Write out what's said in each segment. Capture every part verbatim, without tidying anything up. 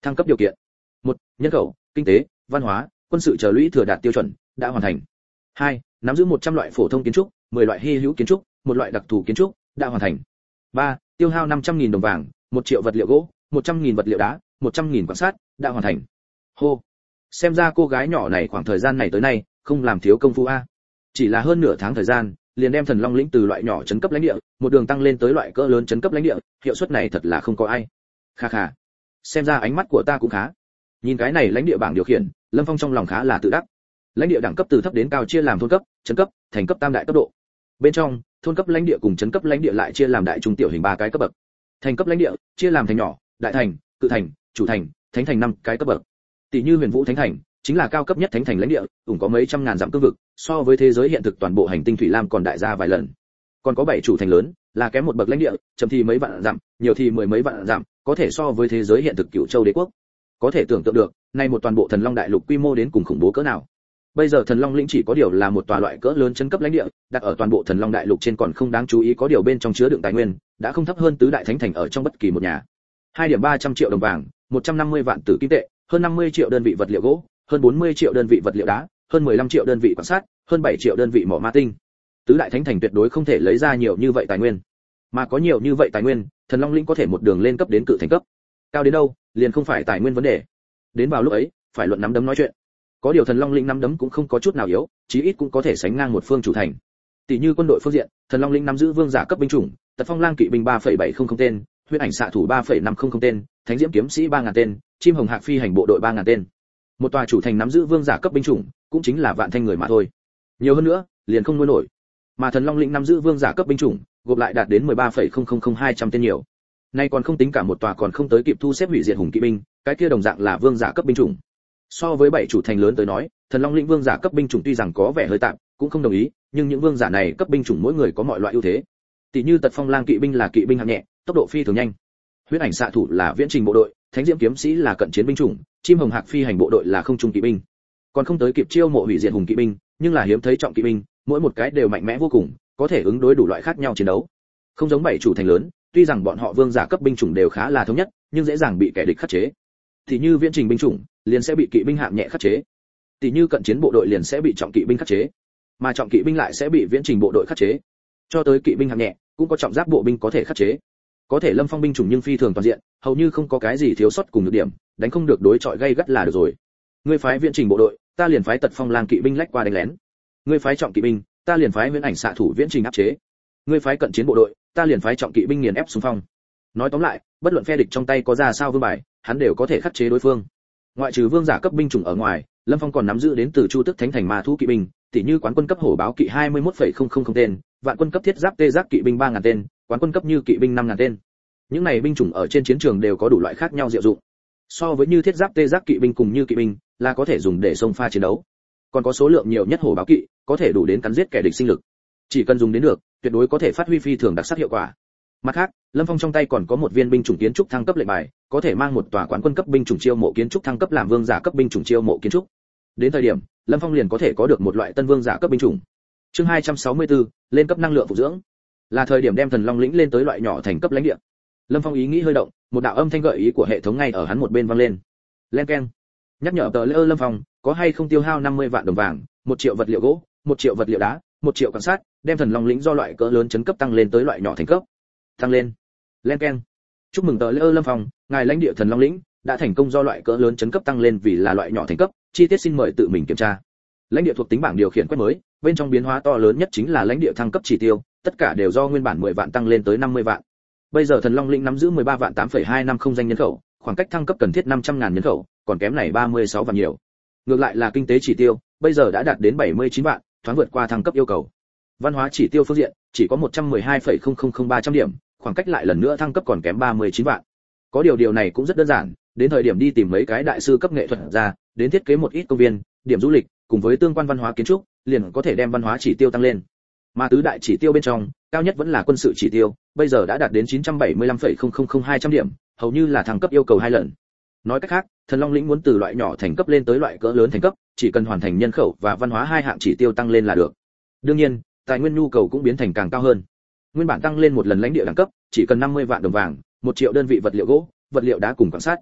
Thăng cấp điều kiện: một Nhân khẩu, kinh tế, văn hóa, quân sự chờ lũy thừa đạt tiêu chuẩn, đã hoàn thành. hai Nắm giữ một trăm loại phổ thông kiến trúc, mười loại hy hữu kiến trúc, một loại đặc thù kiến trúc, đã hoàn thành. ba Tiêu hao năm trăm nghìn đồng vàng, một triệu vật liệu gỗ, một trăm nghìn vật liệu đá, một trăm nghìn quan sát, đã hoàn thành. Hô, xem ra cô gái nhỏ này khoảng thời gian này tới nay không làm thiếu công phu a. Chỉ là hơn nửa tháng thời gian, liền đem Thần Long lĩnh từ loại nhỏ trấn cấp lãnh địa, một đường tăng lên tới loại cỡ lớn trấn cấp lãnh địa, hiệu suất này thật là không có ai. Kha kha, xem ra ánh mắt của ta cũng khá. Nhìn cái này lãnh địa bảng điều khiển, Lâm Phong trong lòng khá là tự đắc. Lãnh địa đẳng cấp từ thấp đến cao chia làm thôn cấp, trấn cấp, thành cấp tam đại cấp độ. Bên trong, thôn cấp lãnh địa cùng trấn cấp lãnh địa lại chia làm đại trung tiểu hình ba cái cấp bậc. Thành cấp lãnh địa chia làm thành nhỏ, đại thành, cự thành, chủ thành, thánh thành năm cái cấp bậc. Tỷ như Huyền Vũ Thánh Thành, chính là cao cấp nhất thánh thành lãnh địa, cũng có mấy trăm ngàn dặm cương vực, so với thế giới hiện thực toàn bộ hành tinh thủy lam còn đại gia vài lần. Còn có bảy chủ thành lớn, là kém một bậc lãnh địa, chậm thì mấy vạn dặm, nhiều thì mười mấy vạn dặm, có thể so với thế giới hiện thực Cửu Châu Đế quốc. Có thể tưởng tượng được, nay một toàn bộ Thần Long đại lục quy mô đến cùng khủng bố cỡ nào. Bây giờ Thần Long lĩnh chỉ có điều là một tòa loại cỡ lớn chân cấp lãnh địa, đặt ở toàn bộ Thần Long đại lục trên còn không đáng chú ý, có điều bên trong chứa đựng tài nguyên, đã không thấp hơn tứ đại thánh thành ở trong bất kỳ một nhà. hai điểm ba trăm triệu đồng vàng, một trăm năm mươi vạn tử kim tệ, hơn năm mươi triệu đơn vị vật liệu gỗ, hơn bốn mươi triệu đơn vị vật liệu đá, hơn mười lăm triệu đơn vị quan sát, hơn bảy triệu đơn vị mỏ ma tinh. Tứ đại thánh thành tuyệt đối không thể lấy ra nhiều như vậy tài nguyên. Mà có nhiều như vậy tài nguyên, Thần Long lĩnh có thể một đường lên cấp đến cự thành cấp. Cao đến đâu, liền không phải tài nguyên vấn đề. Đến vào lúc ấy, phải luận nắm đấm nói chuyện. Có điều Thần Long lĩnh nắm đấm cũng không có chút nào yếu, chí ít cũng có thể sánh ngang một phương chủ thành. Tỷ như quân đội phương diện, Thần Long lĩnh nắm giữ vương giả cấp binh chủng, Tật Phong Lang kỵ binh ba phẩy bảy không không tên, Huyết ảnh xạ thủ ba phẩy năm không không tên, Thánh diễm kiếm sĩ ba nghìn tên, Chim hồng hạc phi hành bộ đội ba nghìn tên. Một tòa chủ thành nắm giữ vương giả cấp binh chủng, cũng chính là vạn thanh người mà thôi. Nhiều hơn nữa, liền không nuôi nổi. Mà Thần Long lĩnh nắm giữ vương giả cấp binh chủng, gộp lại đạt đến mười ba phẩy không không không hai trăm tên nhiều. Nay còn không tính cả một tòa còn không tới kịp thu xếp hủy diệt hùng kỵ binh, cái kia đồng dạng là vương giả cấp binh chủng. So với bảy chủ thành lớn tới nói, Thần Long lĩnh vương giả cấp binh chủng tuy rằng có vẻ hơi tạm, cũng không đồng ý, nhưng những vương giả này cấp binh chủng mỗi người có mọi loại ưu thế. Tỷ như Tật Phong Lang kỵ binh là kỵ binh hạng nhẹ, tốc độ phi thường nhanh. Huyết ảnh xạ thủ là viễn trình bộ đội, Thánh diễm kiếm sĩ là cận chiến binh chủng, Chim hồng hạc phi hành bộ đội là không trung kỵ binh. Còn không tới kịp chiêu mộ hủy diệt hùng kỵ binh, nhưng là hiếm thấy trọng kỵ binh, mỗi một cái đều mạnh mẽ vô cùng, có thể ứng đối đủ loại khác nhau chiến đấu. Không giống bảy chủ thành lớn, tuy rằng bọn họ vương giả cấp binh chủng đều khá là thống nhất, nhưng dễ dàng bị kẻ địch khắc chế. Thì như viễn trình binh chủng, liền sẽ bị kỵ binh hạng nhẹ khắc chế. Tỷ như cận chiến bộ đội liền sẽ bị trọng kỵ binh khắc chế, mà trọng kỵ binh lại sẽ bị viễn trình bộ đội khắc chế. Cho tới kỵ binh hạng nhẹ, cũng có trọng giáp bộ binh có thể khắc chế. Có thể Lâm Phong binh chủng nhưng phi thường toàn diện, hầu như không có cái gì thiếu sót cùng nhược điểm, đánh không được đối chọi gay gắt là được rồi. Ngươi phái viễn trình bộ đội, ta liền phái Tật Phong Lang kỵ binh lách qua đánh lén. Ngươi phái trọng kỵ binh, ta liền phái Huyễn ảnh xạ thủ viễn trình áp chế. Ngươi phái cận chiến bộ đội, ta liền phái trọng kỵ binh nghiền ép xung phong. Nói tóm lại, bất luận phe địch trong tay có ra sao vương bài, hắn đều có thể khắc chế đối phương. Ngoại trừ vương giả cấp binh chủng ở ngoài, Lâm Phong còn nắm giữ đến từ Chu Tức Thánh thành ma thú kỵ binh, tỷ như quán quân cấp hổ báo kỵ hai mươi mốt phẩy không không không tên, vạn quân cấp thiết giáp tê giác kỵ binh ba nghìn tên, quán quân cấp như kỵ binh năm nghìn tên. Những này binh chủng ở trên chiến trường đều có đủ loại khác nhau diệu dụng. So với như thiết giáp tê giác kỵ binh cùng như kỵ binh, là có thể dùng để xông pha chiến đấu. Còn có số lượng nhiều nhất hổ báo kỵ, có thể đủ đến cắn giết kẻ địch sinh lực. Chỉ cần dùng đến được, tuyệt đối có thể phát huy phi thường đặc sắc hiệu quả. Mặt khác, Lâm Phong trong tay còn có một viên binh chủng kiến trúc thăng cấp lệnh bài, có thể mang một tòa quán quân cấp binh chủng chiêu mộ kiến trúc thăng cấp làm vương giả cấp binh chủng chiêu mộ kiến trúc. Đến thời điểm, Lâm Phong liền có thể có được một loại tân vương giả cấp binh chủng. Chương hai trăm sáu mươi tư, lên cấp năng lượng phụ dưỡng. Là thời điểm đem Thần Long lĩnh lên tới loại nhỏ thành cấp lãnh địa. Lâm Phong ý nghĩ hơi động, một đạo âm thanh gợi ý của hệ thống ngay ở hắn một bên vang lên. Len keng. Nhắc nhở tờ Lê Lâm Phong, có hay không tiêu hao năm mươi vạn đồng vàng, một triệu vật liệu gỗ, một triệu vật liệu đá, một triệu quan sát, đem Thần Long lĩnh do loại cỡ lớn chấn cấp tăng lên tới loại nhỏ thành cấp. Tăng lên. Len keng. Chúc mừng tờ Lê Lâm Phong, ngài lãnh địa Thần Long lĩnh đã thành công do loại cỡ lớn chấn cấp tăng lên vì là loại nhỏ thành cấp, chi tiết xin mời tự mình kiểm tra. Lãnh địa thuộc tính bảng điều khiển quét mới, bên trong biến hóa to lớn nhất chính là lãnh địa thăng cấp chỉ tiêu, tất cả đều do nguyên bản mười vạn tăng lên tới năm mươi vạn. Bây giờ Thần Long lĩnh nắm giữ mười ba vạn tám phẩy hai năm không danh nhân khẩu, khoảng cách thăng cấp cần thiết năm trăm ngàn nhân khẩu, còn kém này ba mươi sáu vạn nhiều. Ngược lại là kinh tế chỉ tiêu, bây giờ đã đạt đến bảy mươi chín vạn, thoáng vượt qua thăng cấp yêu cầu. Văn hóa chỉ tiêu phương diện, chỉ có một trăm mười hai phẩy không không không ba trăm điểm, khoảng cách lại lần nữa thăng cấp còn kém ba mươi chín vạn. Có điều điều này cũng rất đơn giản, đến thời điểm đi tìm mấy cái đại sư cấp nghệ thuật ra, đến thiết kế một ít công viên, điểm du lịch, cùng với tương quan văn hóa kiến trúc, liền có thể đem văn hóa chỉ tiêu tăng lên. Mà tứ đại chỉ tiêu bên trong, cao nhất vẫn là quân sự chỉ tiêu, bây giờ đã đạt đến chín trăm bảy mươi lăm phẩy không không không hai trăm điểm, hầu như là thăng cấp yêu cầu hai lần. Nói cách khác, Thần Long lĩnh muốn từ loại nhỏ thành cấp lên tới loại cỡ lớn thành cấp, chỉ cần hoàn thành nhân khẩu và văn hóa hai hạng chỉ tiêu tăng lên là được. Đương nhiên, tài nguyên nhu cầu cũng biến thành càng cao hơn. Nguyên bản tăng lên một lần lãnh địa đẳng cấp, chỉ cần năm mươi vạn đồng vàng, một triệu đơn vị vật liệu gỗ, vật liệu đá cùng quan sát.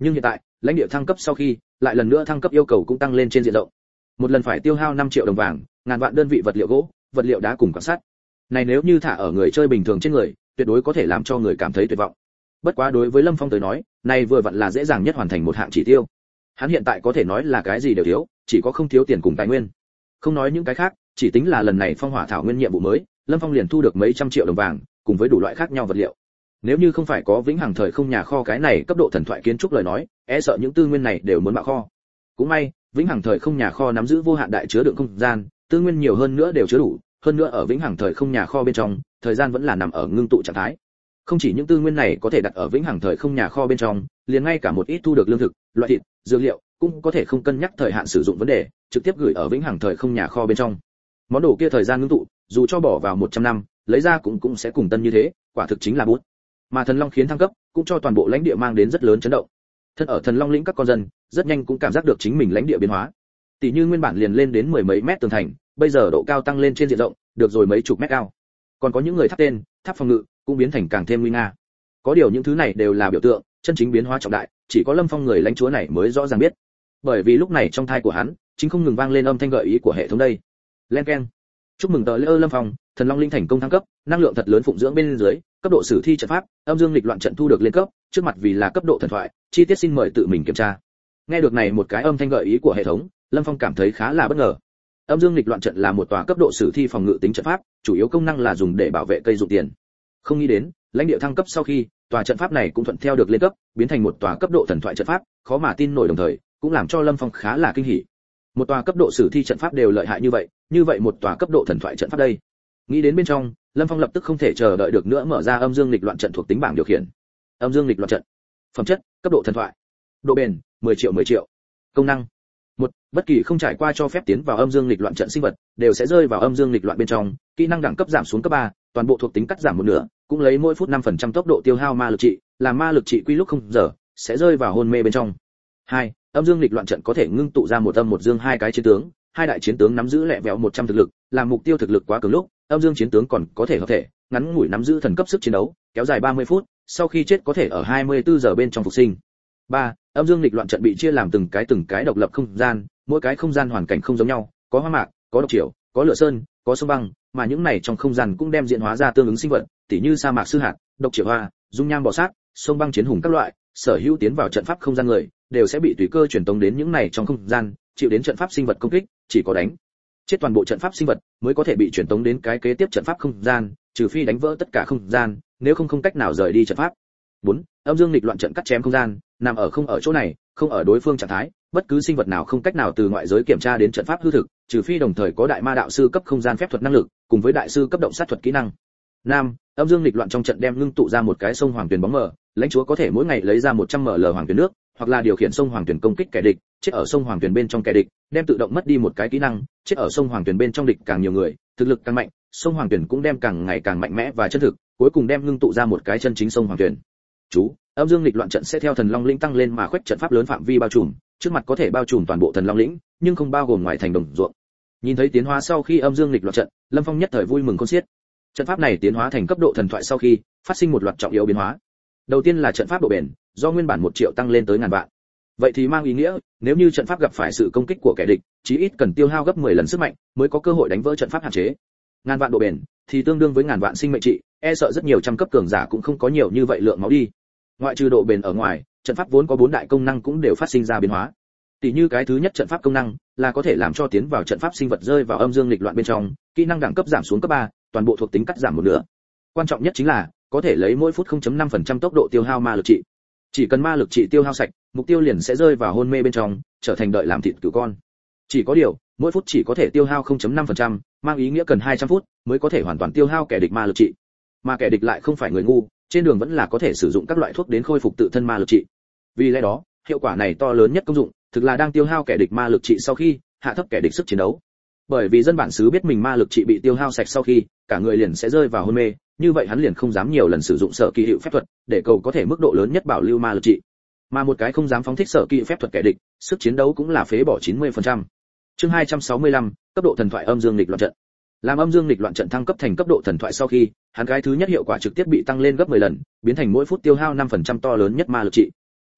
Nhưng hiện tại, lãnh địa thăng cấp sau khi, lại lần nữa thăng cấp yêu cầu cũng tăng lên trên diện rộng. Một lần phải tiêu hao năm triệu đồng vàng, ngàn vạn đơn vị vật liệu gỗ, vật liệu đá cùng quan sát. Này nếu như thả ở người chơi bình thường trên người, tuyệt đối có thể làm cho người cảm thấy tuyệt vọng. Bất quá đối với Lâm Phong tới nói, này vừa vặn là dễ dàng nhất hoàn thành một hạng chỉ tiêu. Hắn hiện tại có thể nói là cái gì đều thiếu, chỉ có không thiếu tiền cùng tài nguyên. Không nói những cái khác, chỉ tính là lần này phong hỏa thảo nguyên nhiệm vụ mới, Lâm Phong liền thu được mấy trăm triệu đồng vàng, cùng với đủ loại khác nhau vật liệu. Nếu như không phải có vĩnh hằng thời không nhà kho cái này cấp độ thần thoại kiến trúc lời nói, e sợ những tư nguyên này đều muốn bạo kho. Cũng may, vĩnh hằng thời không nhà kho nắm giữ vô hạn đại chứa đựng không gian, tư nguyên nhiều hơn nữa đều chứa đủ, hơn nữa ở vĩnh hằng thời không nhà kho bên trong, thời gian vẫn là nằm ở ngưng tụ trạng thái. Không chỉ những tư nguyên này có thể đặt ở vĩnh hằng thời không nhà kho bên trong, liền ngay cả một ít thu được lương thực, loại thịt, dược liệu cũng có thể không cân nhắc thời hạn sử dụng vấn đề, trực tiếp gửi ở vĩnh hằng thời không nhà kho bên trong. Món đồ kia thời gian ngưng tụ, dù cho bỏ vào một trăm năm, lấy ra cũng cũng sẽ cùng tân như thế, quả thực chính là bút. Mà thần long khiến thăng cấp, cũng cho toàn bộ lãnh địa mang đến rất lớn chấn động. Thân ở thần long lĩnh các con dân, rất nhanh cũng cảm giác được chính mình lãnh địa biến hóa. Tỷ như nguyên bản liền lên đến mười mấy mét tường thành, bây giờ độ cao tăng lên trên diện rộng, được rồi mấy chục mét cao. Còn có những người tháp tên, tháp phòng ngự cũng biến thành càng thêm nguy nga. Có điều những thứ này đều là biểu tượng, chân chính biến hóa trọng đại, chỉ có Lâm Phong người lãnh chúa này mới rõ ràng biết. Bởi vì lúc này trong thai của hắn, chính không ngừng vang lên âm thanh gợi ý của hệ thống đây. Len keng. Chúc mừng tờ Lê Lâm Phong, thần long linh thành công thăng cấp, năng lượng thật lớn phụng dưỡng bên dưới, cấp độ sử thi trận pháp, âm dương nghịch loạn trận thu được lên cấp, trước mặt vì là cấp độ thần thoại, chi tiết xin mời tự mình kiểm tra. Nghe được này một cái âm thanh gợi ý của hệ thống, Lâm Phong cảm thấy khá là bất ngờ. Âm dương nghịch loạn trận là một tòa cấp độ sử thi phòng ngự tính trận pháp, chủ yếu công năng là dùng để bảo vệ cây dụng tiền. Không nghĩ đến, lãnh địa thăng cấp sau khi, tòa trận pháp này cũng thuận theo được lên cấp, biến thành một tòa cấp độ thần thoại trận pháp, khó mà tin nổi đồng thời, cũng làm cho Lâm Phong khá là kinh hỉ. Một tòa cấp độ sử thi trận pháp đều lợi hại như vậy, như vậy một tòa cấp độ thần thoại trận pháp đây. Nghĩ đến bên trong, Lâm Phong lập tức không thể chờ đợi được nữa mở ra âm dương nghịch loạn trận thuộc tính bảng điều khiển. Âm dương nghịch loạn trận. Phẩm chất, cấp độ thần thoại. Độ bền, mười triệu mười triệu. Công năng. Một, bất kỳ không trải qua cho phép tiến vào âm dương nghịch loạn trận sinh vật, đều sẽ rơi vào âm dương nghịch loạn bên trong, kỹ năng đẳng cấp giảm xuống cấp ba, toàn bộ thuộc tính cắt giảm một nửa, cũng lấy mỗi phút năm phần trăm tốc độ tiêu hao ma lực trị, làm ma lực trị quy lúc không giờ, sẽ rơi vào hôn mê bên trong. Hai, âm dương nghịch loạn trận có thể ngưng tụ ra một âm một dương hai cái chiến tướng, hai đại chiến tướng nắm giữ lẹ vẹo một trăm thực lực, làm mục tiêu thực lực quá cường lúc, âm dương chiến tướng còn có thể hợp thể, ngắn ngủi nắm giữ thần cấp sức chiến đấu, kéo dài ba mươi phút, sau khi chết có thể ở hai mươi tư giờ bên trong phục sinh. Ba, âm dương nghịch loạn trận bị chia làm từng cái từng cái độc lập không gian, mỗi cái không gian hoàn cảnh không giống nhau, có hoa mạc, có độc triều, có lửa sơn, có sông băng, mà những này trong không gian cũng đem diễn hóa ra tương ứng sinh vật, tỉ như sa mạc sư hạt, độc triều hoa, dung nham bò sát, sông băng chiến hùng các loại, sở hữu tiến vào trận pháp không gian người, đều sẽ bị tùy cơ truyền tống đến những này trong không gian, chịu đến trận pháp sinh vật công kích, chỉ có đánh chết toàn bộ trận pháp sinh vật mới có thể bị truyền tống đến cái kế tiếp trận pháp không gian, trừ phi đánh vỡ tất cả không gian, nếu không không cách nào rời đi trận pháp. Bốn, âm dương nghịch loạn trận cắt chém không gian, nằm ở không ở chỗ này, không ở đối phương trạng thái, bất cứ sinh vật nào không cách nào từ ngoại giới kiểm tra đến trận pháp hư thực, trừ phi đồng thời có đại ma đạo sư cấp không gian phép thuật năng lực, cùng với đại sư cấp động sát thuật kỹ năng. Năm, âm dương nghịch loạn trong trận đem ngưng tụ ra một cái sông hoàng tuyền bóng mờ, lãnh chúa có thể mỗi ngày lấy ra một trăm ml hoàng tuyền nước, hoặc là điều khiển sông hoàng tuyền công kích kẻ địch, chết ở sông hoàng tuyền bên trong kẻ địch, đem tự động mất đi một cái kỹ năng, chết ở sông hoàng tuyền bên trong địch càng nhiều người, thực lực càng mạnh, sông hoàng tuyền cũng đem càng ngày càng mạnh mẽ và chân thực, cuối cùng đem ngưng tụ ra một cái chân chính sông hoàng tuyền. Chú, âm dương nghịch loạn trận sẽ theo thần long lĩnh tăng lên mà khuếch trận pháp lớn phạm vi bao trùm, trước mặt có thể bao trùm toàn bộ thần long lĩnh, nhưng không bao gồm ngoài thành đồng ruộng. Nhìn thấy tiến hóa sau khi âm dương nghịch loạn trận, Lâm Phong nhất thời vui mừng khôn xiết. Trận pháp này tiến hóa thành cấp độ thần thoại sau khi, phát sinh một loạt trọng yếu biến hóa. Đầu tiên là trận pháp độ bền, do nguyên bản một triệu tăng lên tới ngàn vạn. Vậy thì mang ý nghĩa, nếu như trận pháp gặp phải sự công kích của kẻ địch, chí ít cần tiêu hao gấp mười lần sức mạnh mới có cơ hội đánh vỡ trận pháp hạn chế. Ngàn vạn độ bền thì tương đương với ngàn vạn sinh mệnh trị, e sợ rất nhiều trăm cấp cường giả cũng không có nhiều như vậy lượng máu đi. Ngoại trừ độ bền ở ngoài, trận pháp vốn có bốn đại công năng cũng đều phát sinh ra biến hóa. Tỷ như cái thứ nhất trận pháp công năng là có thể làm cho tiến vào trận pháp sinh vật rơi vào âm dương nghịch loạn bên trong, kỹ năng đẳng cấp giảm xuống cấp ba, toàn bộ thuộc tính cắt giảm một nửa. Quan trọng nhất chính là có thể lấy mỗi phút không phẩy năm phần trăm tốc độ tiêu hao ma lực trị. Chỉ cần ma lực trị tiêu hao sạch, mục tiêu liền sẽ rơi vào hôn mê bên trong, trở thành đợi làm thịt cừu con. Chỉ có điều, mỗi phút chỉ có thể tiêu hao không phẩy năm phần trăm, mang ý nghĩa cần hai trăm phút mới có thể hoàn toàn tiêu hao kẻ địch ma lực trị. Mà kẻ địch lại không phải người ngu, trên đường vẫn là có thể sử dụng các loại thuốc đến khôi phục tự thân ma lực trị. Vì lẽ đó, hiệu quả này to lớn nhất công dụng, thực là đang tiêu hao kẻ địch ma lực trị sau khi hạ thấp kẻ địch sức chiến đấu. Bởi vì dân bản xứ biết mình ma lực trị bị tiêu hao sạch sau khi, cả người liền sẽ rơi vào hôn mê, như vậy hắn liền không dám nhiều lần sử dụng sở kỳ hiệu phép thuật, để cầu có thể mức độ lớn nhất bảo lưu ma lực trị. Mà một cái không dám phóng thích sở kỳ phép thuật kẻ địch, sức chiến đấu cũng là phế bỏ chín mươi phần trăm. Chương hai trăm sáu mươi lăm, cấp độ thần thoại âm dương nghịch loạn trận. Làm âm dương nghịch loạn trận thăng cấp thành cấp độ thần thoại sau khi, hắn cái thứ nhất hiệu quả trực tiếp bị tăng lên gấp mười lần, biến thành mỗi phút tiêu hao năm phần trăm to lớn nhất ma lực trị.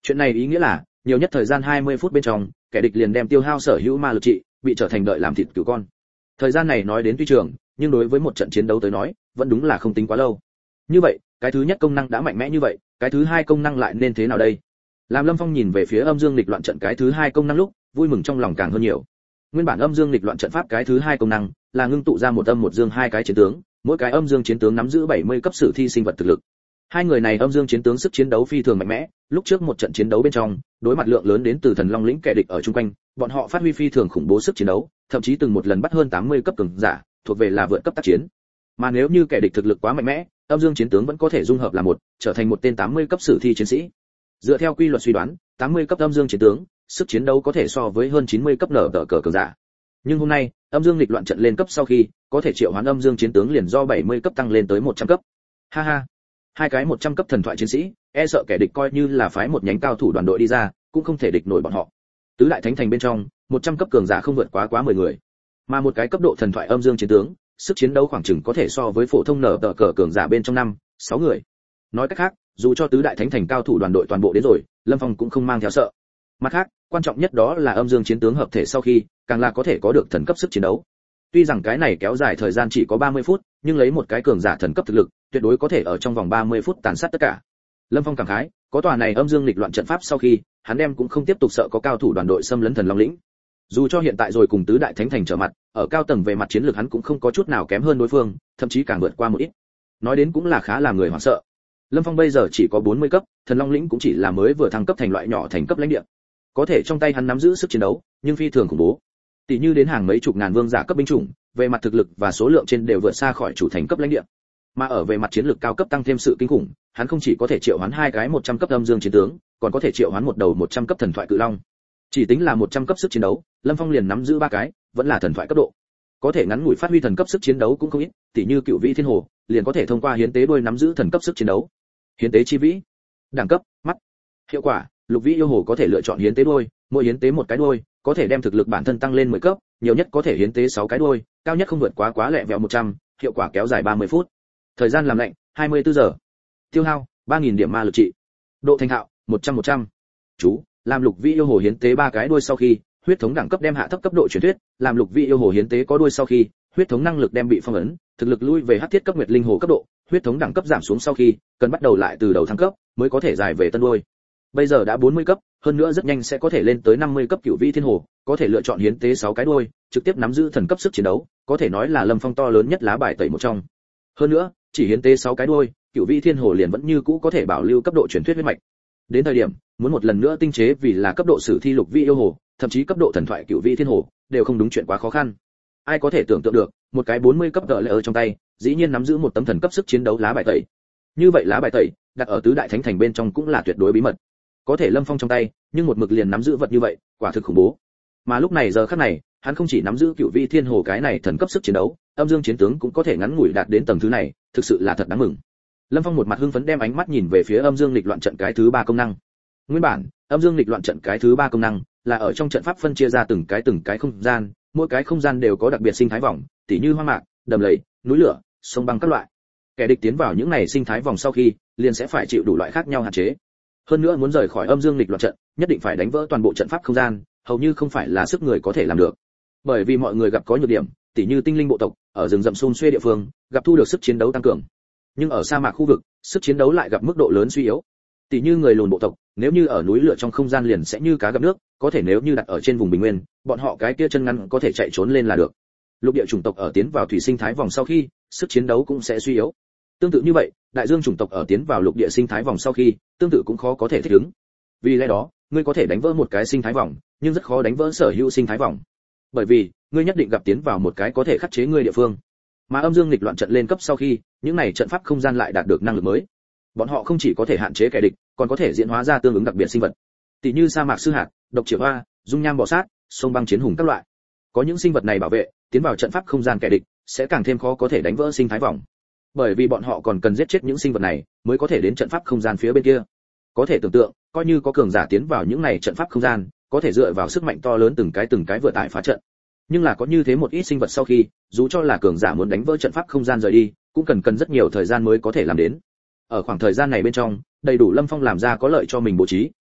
Chuyện này ý nghĩa là, nhiều nhất thời gian hai mươi phút bên trong, kẻ địch liền đem tiêu hao sở hữu ma lực trị, bị trở thành đợi làm thịt cừu con. Thời gian này nói đến tuy trường, nhưng đối với một trận chiến đấu tới nói, vẫn đúng là không tính quá lâu. Như vậy, cái thứ nhất công năng đã mạnh mẽ như vậy, cái thứ hai công năng lại nên thế nào đây? Làm Lâm Phong nhìn về phía âm dương nghịch loạn trận cái thứ hai công năng lúc, vui mừng trong lòng càng hơn nhiều. Nguyên bản âm dương nghịch loạn trận pháp cái thứ hai công năng là ngưng tụ ra một âm một dương hai cái chiến tướng, mỗi cái âm dương chiến tướng nắm giữ bảy mươi cấp sử thi sinh vật thực lực. Hai người này âm dương chiến tướng sức chiến đấu phi thường mạnh mẽ, lúc trước một trận chiến đấu bên trong, đối mặt lượng lớn đến từ thần long lĩnh kẻ địch ở chung quanh, bọn họ phát huy phi thường khủng bố sức chiến đấu, thậm chí từng một lần bắt hơn tám mươi cấp cường giả, thuộc về là vượt cấp tác chiến. Mà nếu như kẻ địch thực lực quá mạnh mẽ, âm dương chiến tướng vẫn có thể dung hợp là một, trở thành một tên tám mươi cấp sử thi chiến sĩ. Dựa theo quy luật suy đoán, tám mươi cấp âm dương chiến tướng, sức chiến đấu có thể so với hơn chín mươi cấp nở tở cờ cường giả. Nhưng hôm nay, âm dương nghịch loạn trận lên cấp sau khi, có thể triệu hoán âm dương chiến tướng liền do bảy mươi cấp tăng lên tới một trăm cấp. Ha ha, hai cái một trăm cấp thần thoại chiến sĩ, e sợ kẻ địch coi như là phái một nhánh cao thủ đoàn đội đi ra, cũng không thể địch nổi bọn họ. Tứ đại thánh thành bên trong, một trăm cấp cường giả không vượt quá quá mười người, mà một cái cấp độ thần thoại âm dương chiến tướng, sức chiến đấu khoảng chừng có thể so với phổ thông nở tở cờ cường giả bên trong năm, sáu người. Nói cách khác, dù cho tứ đại thánh thành cao thủ đoàn đội toàn bộ đến rồi, Lâm Phong cũng không mang theo sợ. Mặt khác, quan trọng nhất đó là âm dương chiến tướng hợp thể sau khi, càng là có thể có được thần cấp sức chiến đấu. Tuy rằng cái này kéo dài thời gian chỉ có ba mươi phút, nhưng lấy một cái cường giả thần cấp thực lực, tuyệt đối có thể ở trong vòng ba mươi phút tàn sát tất cả. Lâm Phong cảm khái, có tòa này âm dương nghịch loạn trận pháp sau khi, hắn đem cũng không tiếp tục sợ có cao thủ đoàn đội xâm lấn thần long lĩnh. Dù cho hiện tại rồi cùng tứ đại thánh thành trở mặt, ở cao tầng về mặt chiến lược hắn cũng không có chút nào kém hơn đối phương, thậm chí càng vượt qua một ít. Nói đến cũng là khá làm người hoảng sợ. Lâm Phong bây giờ chỉ có bốn mươi cấp, thần long lĩnh cũng chỉ là mới vừa thăng cấp thành loại nhỏ thành cấp lãnh địa. Có thể trong tay hắn nắm giữ sức chiến đấu, nhưng phi thường khủng bố. Tỷ như đến hàng mấy chục ngàn vương giả cấp binh chủng, về mặt thực lực và số lượng trên đều vượt xa khỏi chủ thành cấp lãnh địa. Mà ở về mặt chiến lược cao cấp tăng thêm sự kinh khủng, hắn không chỉ có thể triệu hoán hai cái một trăm cấp âm dương chiến tướng, còn có thể triệu hoán một đầu một trăm cấp thần thoại cự long. Chỉ tính là một trăm cấp sức chiến đấu, Lâm Phong liền nắm giữ ba cái, vẫn là thần thoại cấp độ. Có thể ngắn ngủi phát huy thần cấp sức chiến đấu cũng không ít, tỷ như Cựu Vĩ Thiên Hồ, liền có thể thông qua hiến tế đuôi nắm giữ thần cấp sức chiến đấu. Hiến tế chi vĩ, đẳng cấp, mắt. Hiệu quả, Lục Vĩ yêu hồ có thể lựa chọn hiến tế đuôi, mỗi hiến tế một cái đuôi, có thể đem thực lực bản thân tăng lên mười cấp, nhiều nhất có thể hiến tế sáu cái đuôi, cao nhất không vượt quá quá lẹ vẹo một trăm, hiệu quả kéo dài ba mươi phút. Thời gian làm lạnh, hai mươi tư giờ. Tiêu hao, ba nghìn điểm ma lực trị. Độ thành thạo, một trăm một trăm. Chú, làm Lục Vĩ yêu hồ hiến tế ba cái đuôi sau khi, huyết thống đẳng cấp đem hạ thấp cấp độ truyền thuyết, làm Lục Vĩ yêu hồ hiến tế có đuôi sau khi, huyết thống năng lực đem bị phong ấn, thực lực lui về hắc thiết cấp nguyệt linh hồ cấp độ, huyết thống đẳng cấp giảm xuống sau khi, cần bắt đầu lại từ đầu thăng cấp, mới có thể giải về tân đuôi. Bây giờ đã bốn mươi cấp, hơn nữa rất nhanh sẽ có thể lên tới năm mươi cấp Cửu Vĩ Thiên Hồ, có thể lựa chọn hiến tế sáu cái đuôi, trực tiếp nắm giữ thần cấp sức chiến đấu, có thể nói là Lâm Phong to lớn nhất lá bài tẩy một trong. Hơn nữa, chỉ hiến tế sáu cái đuôi, Cửu Vĩ Thiên Hồ liền vẫn như cũ có thể bảo lưu cấp độ truyền thuyết huyết mạch. Đến thời điểm, muốn một lần nữa tinh chế vì là cấp độ sử thi Lục Vĩ yêu hồ, thậm chí cấp độ thần thoại Cửu Vĩ Thiên Hồ, đều không đúng chuyện quá khó khăn. Ai có thể tưởng tượng được, một cái bốn mươi cấp gỡ lệ ở trong tay, dĩ nhiên nắm giữ một tấm thần cấp sức chiến đấu lá bài tẩy. Như vậy lá bài tẩy, đặt ở tứ đại thánh thành bên trong cũng là tuyệt đối bí mật. Có thể Lâm Phong trong tay, nhưng một mực liền nắm giữ vật như vậy, quả thực khủng bố. Mà lúc này giờ khắc này, hắn không chỉ nắm giữ Cửu Vĩ Thiên Hồ cái này thần cấp sức chiến đấu, âm dương chiến tướng cũng có thể ngắn ngủi đạt đến tầng thứ này, thực sự là thật đáng mừng. Lâm Phong một mặt hưng phấn đem ánh mắt nhìn về phía âm dương nghịch loạn trận cái thứ ba công năng. Nguyên bản, âm dương nghịch loạn trận cái thứ ba công năng là ở trong trận pháp phân chia ra từng cái từng cái không gian, mỗi cái không gian đều có đặc biệt sinh thái vòng, tỉ như hoang mạc, đầm lầy, núi lửa, sông băng các loại. Kẻ địch tiến vào những này sinh thái vòng sau khi, liền sẽ phải chịu đủ loại khác nhau hạn chế. Hơn nữa muốn rời khỏi âm dương nghịch loạn trận, nhất định phải đánh vỡ toàn bộ trận pháp không gian, hầu như không phải là sức người có thể làm được. Bởi vì mọi người gặp có nhược điểm, tỉ như tinh linh bộ tộc, ở rừng rậm xôn xuê địa phương, gặp thu được sức chiến đấu tăng cường. Nhưng ở sa mạc khu vực, sức chiến đấu lại gặp mức độ lớn suy yếu. Tỉ như người lùn bộ tộc, nếu như ở núi lửa trong không gian liền sẽ như cá gặp nước, có thể nếu như đặt ở trên vùng bình nguyên, bọn họ cái kia chân ngắn có thể chạy trốn lên là được. Lục địa chủng tộc ở tiến vào thủy sinh thái vòng sau khi, sức chiến đấu cũng sẽ suy yếu. Tương tự như vậy, đại dương chủng tộc ở tiến vào lục địa sinh thái vòng sau khi, tương tự cũng khó có thể thích ứng. Vì lẽ đó, ngươi có thể đánh vỡ một cái sinh thái vòng, nhưng rất khó đánh vỡ sở hữu sinh thái vòng. Bởi vì, ngươi nhất định gặp tiến vào một cái có thể khắc chế ngươi địa phương. Mà âm dương nghịch loạn trận lên cấp sau khi, những này trận pháp không gian lại đạt được năng lực mới. Bọn họ không chỉ có thể hạn chế kẻ địch, còn có thể diễn hóa ra tương ứng đặc biệt sinh vật. Tỷ như sa mạc sư hạt, độc triệu hoa, dung nham bò sát, sông băng chiến hùng các loại. Có những sinh vật này bảo vệ, tiến vào trận pháp không gian kẻ địch sẽ càng thêm khó có thể đánh vỡ sinh thái vòng. Bởi vì bọn họ còn cần giết chết những sinh vật này, mới có thể đến trận pháp không gian phía bên kia. Có thể tưởng tượng, coi như có cường giả tiến vào những này trận pháp không gian, có thể dựa vào sức mạnh to lớn từng cái từng cái vừa tải phá trận. Nhưng là có như thế một ít sinh vật sau khi, dù cho là cường giả muốn đánh vỡ trận pháp không gian rời đi, cũng cần cần rất nhiều thời gian mới có thể làm đến. Ở khoảng thời gian này bên trong, đầy đủ Lâm Phong làm ra có lợi cho mình bố trí,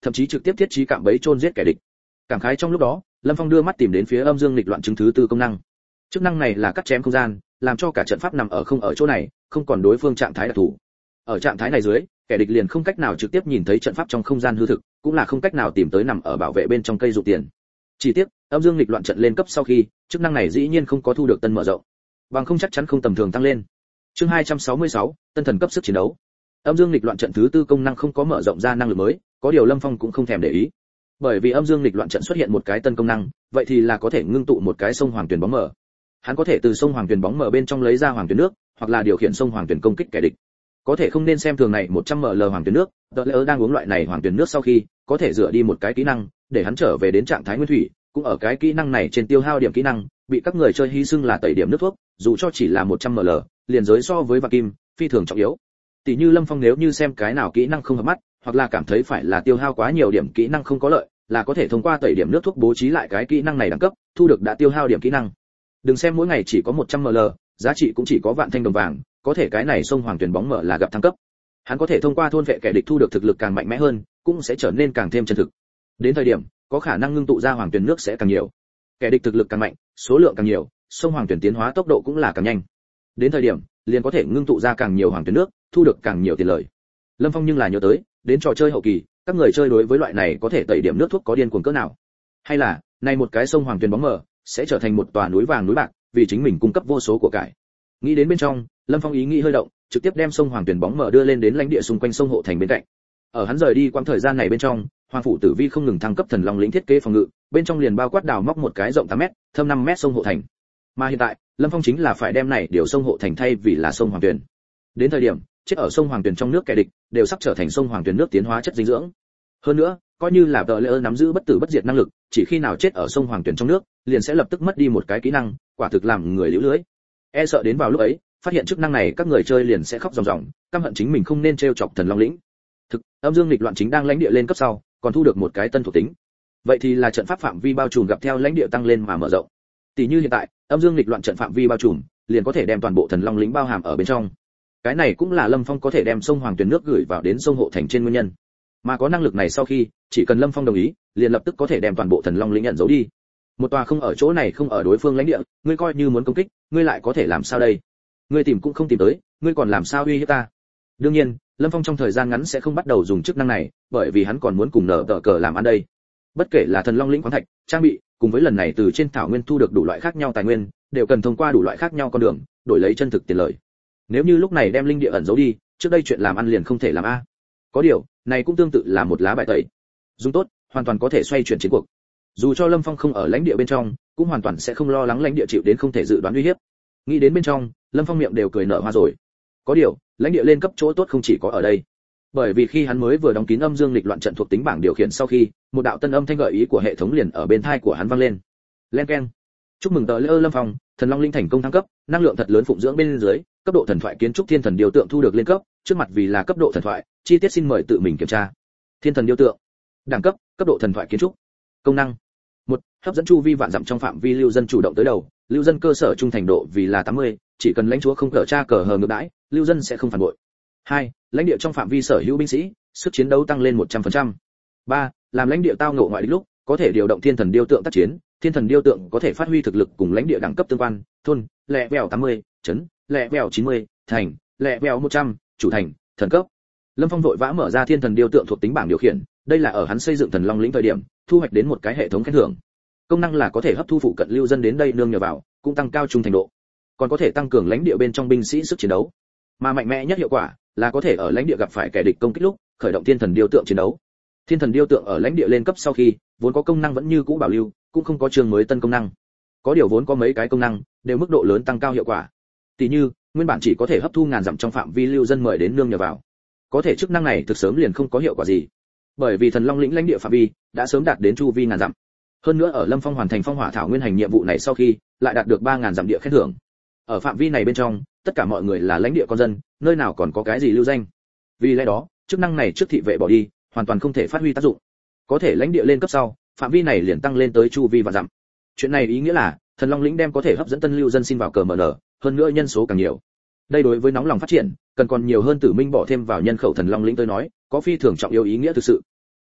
thậm chí trực tiếp thiết trí cạm bẫy chôn giết kẻ địch. Cảm khái trong lúc đó, Lâm Phong đưa mắt tìm đến phía âm dương nghịch loạn chứng thứ tư công năng. Chức năng này là cắt chém không gian, làm cho cả trận pháp nằm ở không ở chỗ này, không còn đối phương trạng thái đặc thù. Ở trạng thái này dưới, kẻ địch liền không cách nào trực tiếp nhìn thấy trận pháp trong không gian hư thực, cũng là không cách nào tìm tới nằm ở bảo vệ bên trong cây dụ tiền. Chỉ tiếc, âm dương nghịch loạn trận lên cấp sau khi, chức năng này dĩ nhiên không có thu được tân mở rộng, bằng không chắc chắn không tầm thường tăng lên. Chương hai trăm sáu mươi sáu, tân thần cấp sức chiến đấu. Âm dương nghịch loạn trận thứ tư công năng không có mở rộng ra năng lực mới, có điều Lâm Phong cũng không thèm để ý. Bởi vì âm dương nghịch loạn trận xuất hiện một cái tân công năng, vậy thì là có thể ngưng tụ một cái sông hoàng tuyển bóng mở. Hắn có thể từ sông hoàng tuyển bóng mở bên trong lấy ra hoàng tuyển nước, hoặc là điều khiển sông hoàng tuyển công kích kẻ địch. Có thể không nên xem thường này một trăm ml hoàng tuyển nước, Đờ Lệ đang uống loại này hoàng tuyển nước sau khi, có thể dựa đi một cái kỹ năng, để hắn trở về đến trạng thái nguyên thủy, cũng ở cái kỹ năng này trên tiêu hao điểm kỹ năng, bị các người chơi hy sinh là tẩy điểm nước thuốc, dù cho chỉ là một trăm ml, liền giới so với vàng kim, phi thường trọng yếu. Tỷ như Lâm Phong nếu như xem cái nào kỹ năng không hợp mắt, hoặc là cảm thấy phải là tiêu hao quá nhiều điểm kỹ năng không có lợi, là có thể thông qua tẩy điểm nước thuốc bố trí lại cái kỹ năng này đẳng cấp, thu được đã tiêu hao điểm kỹ năng. Đừng xem mỗi ngày chỉ có một trăm ml, giá trị cũng chỉ có vạn thanh đồng vàng, có thể cái này sông hoàng tuyển bóng mở là gặp thăng cấp. Hắn có thể thông qua thôn vệ kẻ địch thu được thực lực càng mạnh mẽ hơn, cũng sẽ trở nên càng thêm chân thực. Đến thời điểm, có khả năng ngưng tụ ra hoàng tuyển nước sẽ càng nhiều. Kẻ địch thực lực càng mạnh, số lượng càng nhiều, sông hoàng tuyển tiến hóa tốc độ cũng là càng nhanh. Đến thời điểm, liền có thể ngưng tụ ra càng nhiều hoàng tuyển nước, thu được càng nhiều tiền lời. Lâm Phong nhưng là nhớ tới, đến trò chơi hậu kỳ, các người chơi đối với loại này có thể tẩy điểm nước thuốc có điên cuồng cỡ nào. Hay là, này một cái sông hoàng tuyển bóng mở sẽ trở thành một tòa núi vàng núi bạc, vì chính mình cung cấp vô số của cải. Nghĩ đến bên trong, Lâm Phong ý nghĩ hơi động, trực tiếp đem sông hoàng tuyển bóng mở đưa lên đến lãnh địa xung quanh sông hộ thành bên cạnh. Ở hắn rời đi quãng thời gian này bên trong, Hoàng phủ Tử Vi không ngừng thăng cấp thần long lĩnh thiết kế phòng ngự, bên trong liền bao quát đào móc một cái rộng tám mét, thâm năm mét sông hộ thành. Mà hiện tại, Lâm Phong chính là phải đem này điều sông hộ thành thay vì là sông hoàng tuyển. Đến thời điểm, chết ở sông hoàng tuyển trong nước kẻ địch, đều sắp trở thành sông hoàng tuyển nước tiến hóa chất dinh dưỡng. Hơn nữa, coi như là Đờ Lệ nắm giữ bất tử bất diệt năng lực, chỉ khi nào chết ở sông hoàng tuyển trong nước, liền sẽ lập tức mất đi một cái kỹ năng, quả thực làm người liễu lưới. E sợ đến vào lúc ấy, phát hiện chức năng này các người chơi liền sẽ khóc ròng ròng, căm hận chính mình không nên trêu chọc thần long lĩnh. Thực, âm dương nghịch loạn chính đang lãnh địa lên cấp sau, còn thu được một cái tân thuộc tính. Vậy thì là trận pháp phạm vi bao trùm gặp theo lãnh địa tăng lên mà mở rộng. Tỷ như hiện tại, âm dương nghịch loạn trận phạm vi bao trùm, liền có thể đem toàn bộ thần long lĩnh bao hàm ở bên trong. Cái này cũng là Lâm Phong có thể đem sông hoàng tuyển nước gửi vào đến sông hộ thành trên nguyên nhân. Mà có năng lực này sau khi, chỉ cần Lâm Phong đồng ý, liền lập tức có thể đem toàn bộ thần long lĩnh nhận giấu đi. Một tòa không ở chỗ này không ở đối phương lãnh địa, ngươi coi như muốn công kích, ngươi lại có thể làm sao đây? Ngươi tìm cũng không tìm tới, ngươi còn làm sao uy hiếp ta? Đương nhiên, Lâm Phong trong thời gian ngắn sẽ không bắt đầu dùng chức năng này, bởi vì hắn còn muốn cùng nở tờ cờ làm ăn đây. Bất kể là thần long lĩnh khoáng thạch, trang bị, cùng với lần này từ trên thảo nguyên thu được đủ loại khác nhau tài nguyên, đều cần thông qua đủ loại khác nhau con đường, đổi lấy chân thực tiền lợi. Nếu như lúc này đem linh địa ẩn giấu đi, trước đây chuyện làm ăn liền không thể làm a. Có điều, này cũng tương tự là một lá bài tẩy. Dùng tốt, hoàn toàn có thể xoay chuyển chiến cuộc. Dù cho Lâm Phong không ở lãnh địa bên trong, cũng hoàn toàn sẽ không lo lắng lãnh địa chịu đến không thể dự đoán uy hiếp. Nghĩ đến bên trong, Lâm Phong miệng đều cười nở hoa rồi. Có điều, lãnh địa lên cấp chỗ tốt không chỉ có ở đây. Bởi vì khi hắn mới vừa đóng kín âm dương lịch loạn trận thuộc tính bảng điều khiển sau khi, một đạo tân âm thanh gợi ý của hệ thống liền ở bên tai của hắn vang lên. Len keng. Chúc mừng tờ lễ Lâm Phong, thần long linh thành công thăng cấp, năng lượng thật lớn phụng dưỡng bên dưới, cấp độ thần thoại kiến trúc thiên thần điều tượng thu được lên cấp, trước mặt vì là cấp độ thần thoại, chi tiết xin mời tự mình kiểm tra. Thiên thần điều tượng. Đẳng cấp, cấp độ thần thoại kiến trúc. Công năng. một Hấp dẫn chu vi vạn dặm trong phạm vi lưu dân chủ động tới đầu, lưu dân cơ sở trung thành độ vì là tám mươi, chỉ cần lãnh chúa không cờ tra cờ hờ ngược đãi, lưu dân sẽ không phản bội. hai Lãnh địa trong phạm vi sở hữu binh sĩ, sức chiến đấu tăng lên một trăm phần trăm. ba Làm lãnh địa tao ngộ ngoại địch lúc, có thể điều động thiên thần điêu tượng tác chiến, thiên thần điêu tượng có thể phát huy thực lực cùng lãnh địa đẳng cấp tương quan, thôn, lẹ vèo tám mươi, trấn, lẹ vèo chín mươi, thành, lẹ vèo một trăm, chủ thành, thần cấp. Lâm Phong vội vã mở ra thiên thần điêu tượng thuộc tính bảng điều khiển, đây là ở hắn xây dựng thần long lĩnh thời điểm, thu hoạch đến một cái hệ thống khen thưởng. Công năng là có thể hấp thu phụ cận lưu dân đến đây nương nhờ vào, cũng tăng cao trung thành độ. Còn có thể tăng cường lãnh địa bên trong binh sĩ sức chiến đấu. Mà mạnh mẽ nhất hiệu quả là có thể ở lãnh địa gặp phải kẻ địch công kích lúc, khởi động thiên thần điêu tượng chiến đấu. Thiên thần điêu tượng ở lãnh địa lên cấp sau khi, vốn có công năng vẫn như cũ bảo lưu, cũng không có trường mới tân công năng. Có điều vốn có mấy cái công năng đều mức độ lớn tăng cao hiệu quả. Tỷ như, nguyên bản chỉ có thể hấp thu ngàn dặm trong phạm vi lưu dân mời đến nương nhờ vào. Có thể chức năng này thực sớm liền không có hiệu quả gì. Bởi vì thần long lĩnh lãnh địa phạm vi đã sớm đạt đến chu vi ngàn dặm. Hơn nữa ở Lâm Phong hoàn thành phong hỏa thảo nguyên hành nhiệm vụ này sau khi, lại đạt được ba ngàn dặm địa khen thưởng. Ở phạm vi này bên trong, tất cả mọi người là lãnh địa con dân, nơi nào còn có cái gì lưu danh. Vì lẽ đó, chức năng này trước thị vệ bỏ đi, hoàn toàn không thể phát huy tác dụng. Có thể lãnh địa lên cấp sau, phạm vi này liền tăng lên tới chu vi vạn dặm. Chuyện này ý nghĩa là, thần long lĩnh đem có thể hấp dẫn tân lưu dân xin vào cờ mở nở, hơn nữa nhân số càng nhiều. Đây đối với nóng lòng phát triển, cần còn nhiều hơn tử minh bỏ thêm vào nhân khẩu thần long lĩnh tới nói, có phi thường trọng yếu ý nghĩa thực sự.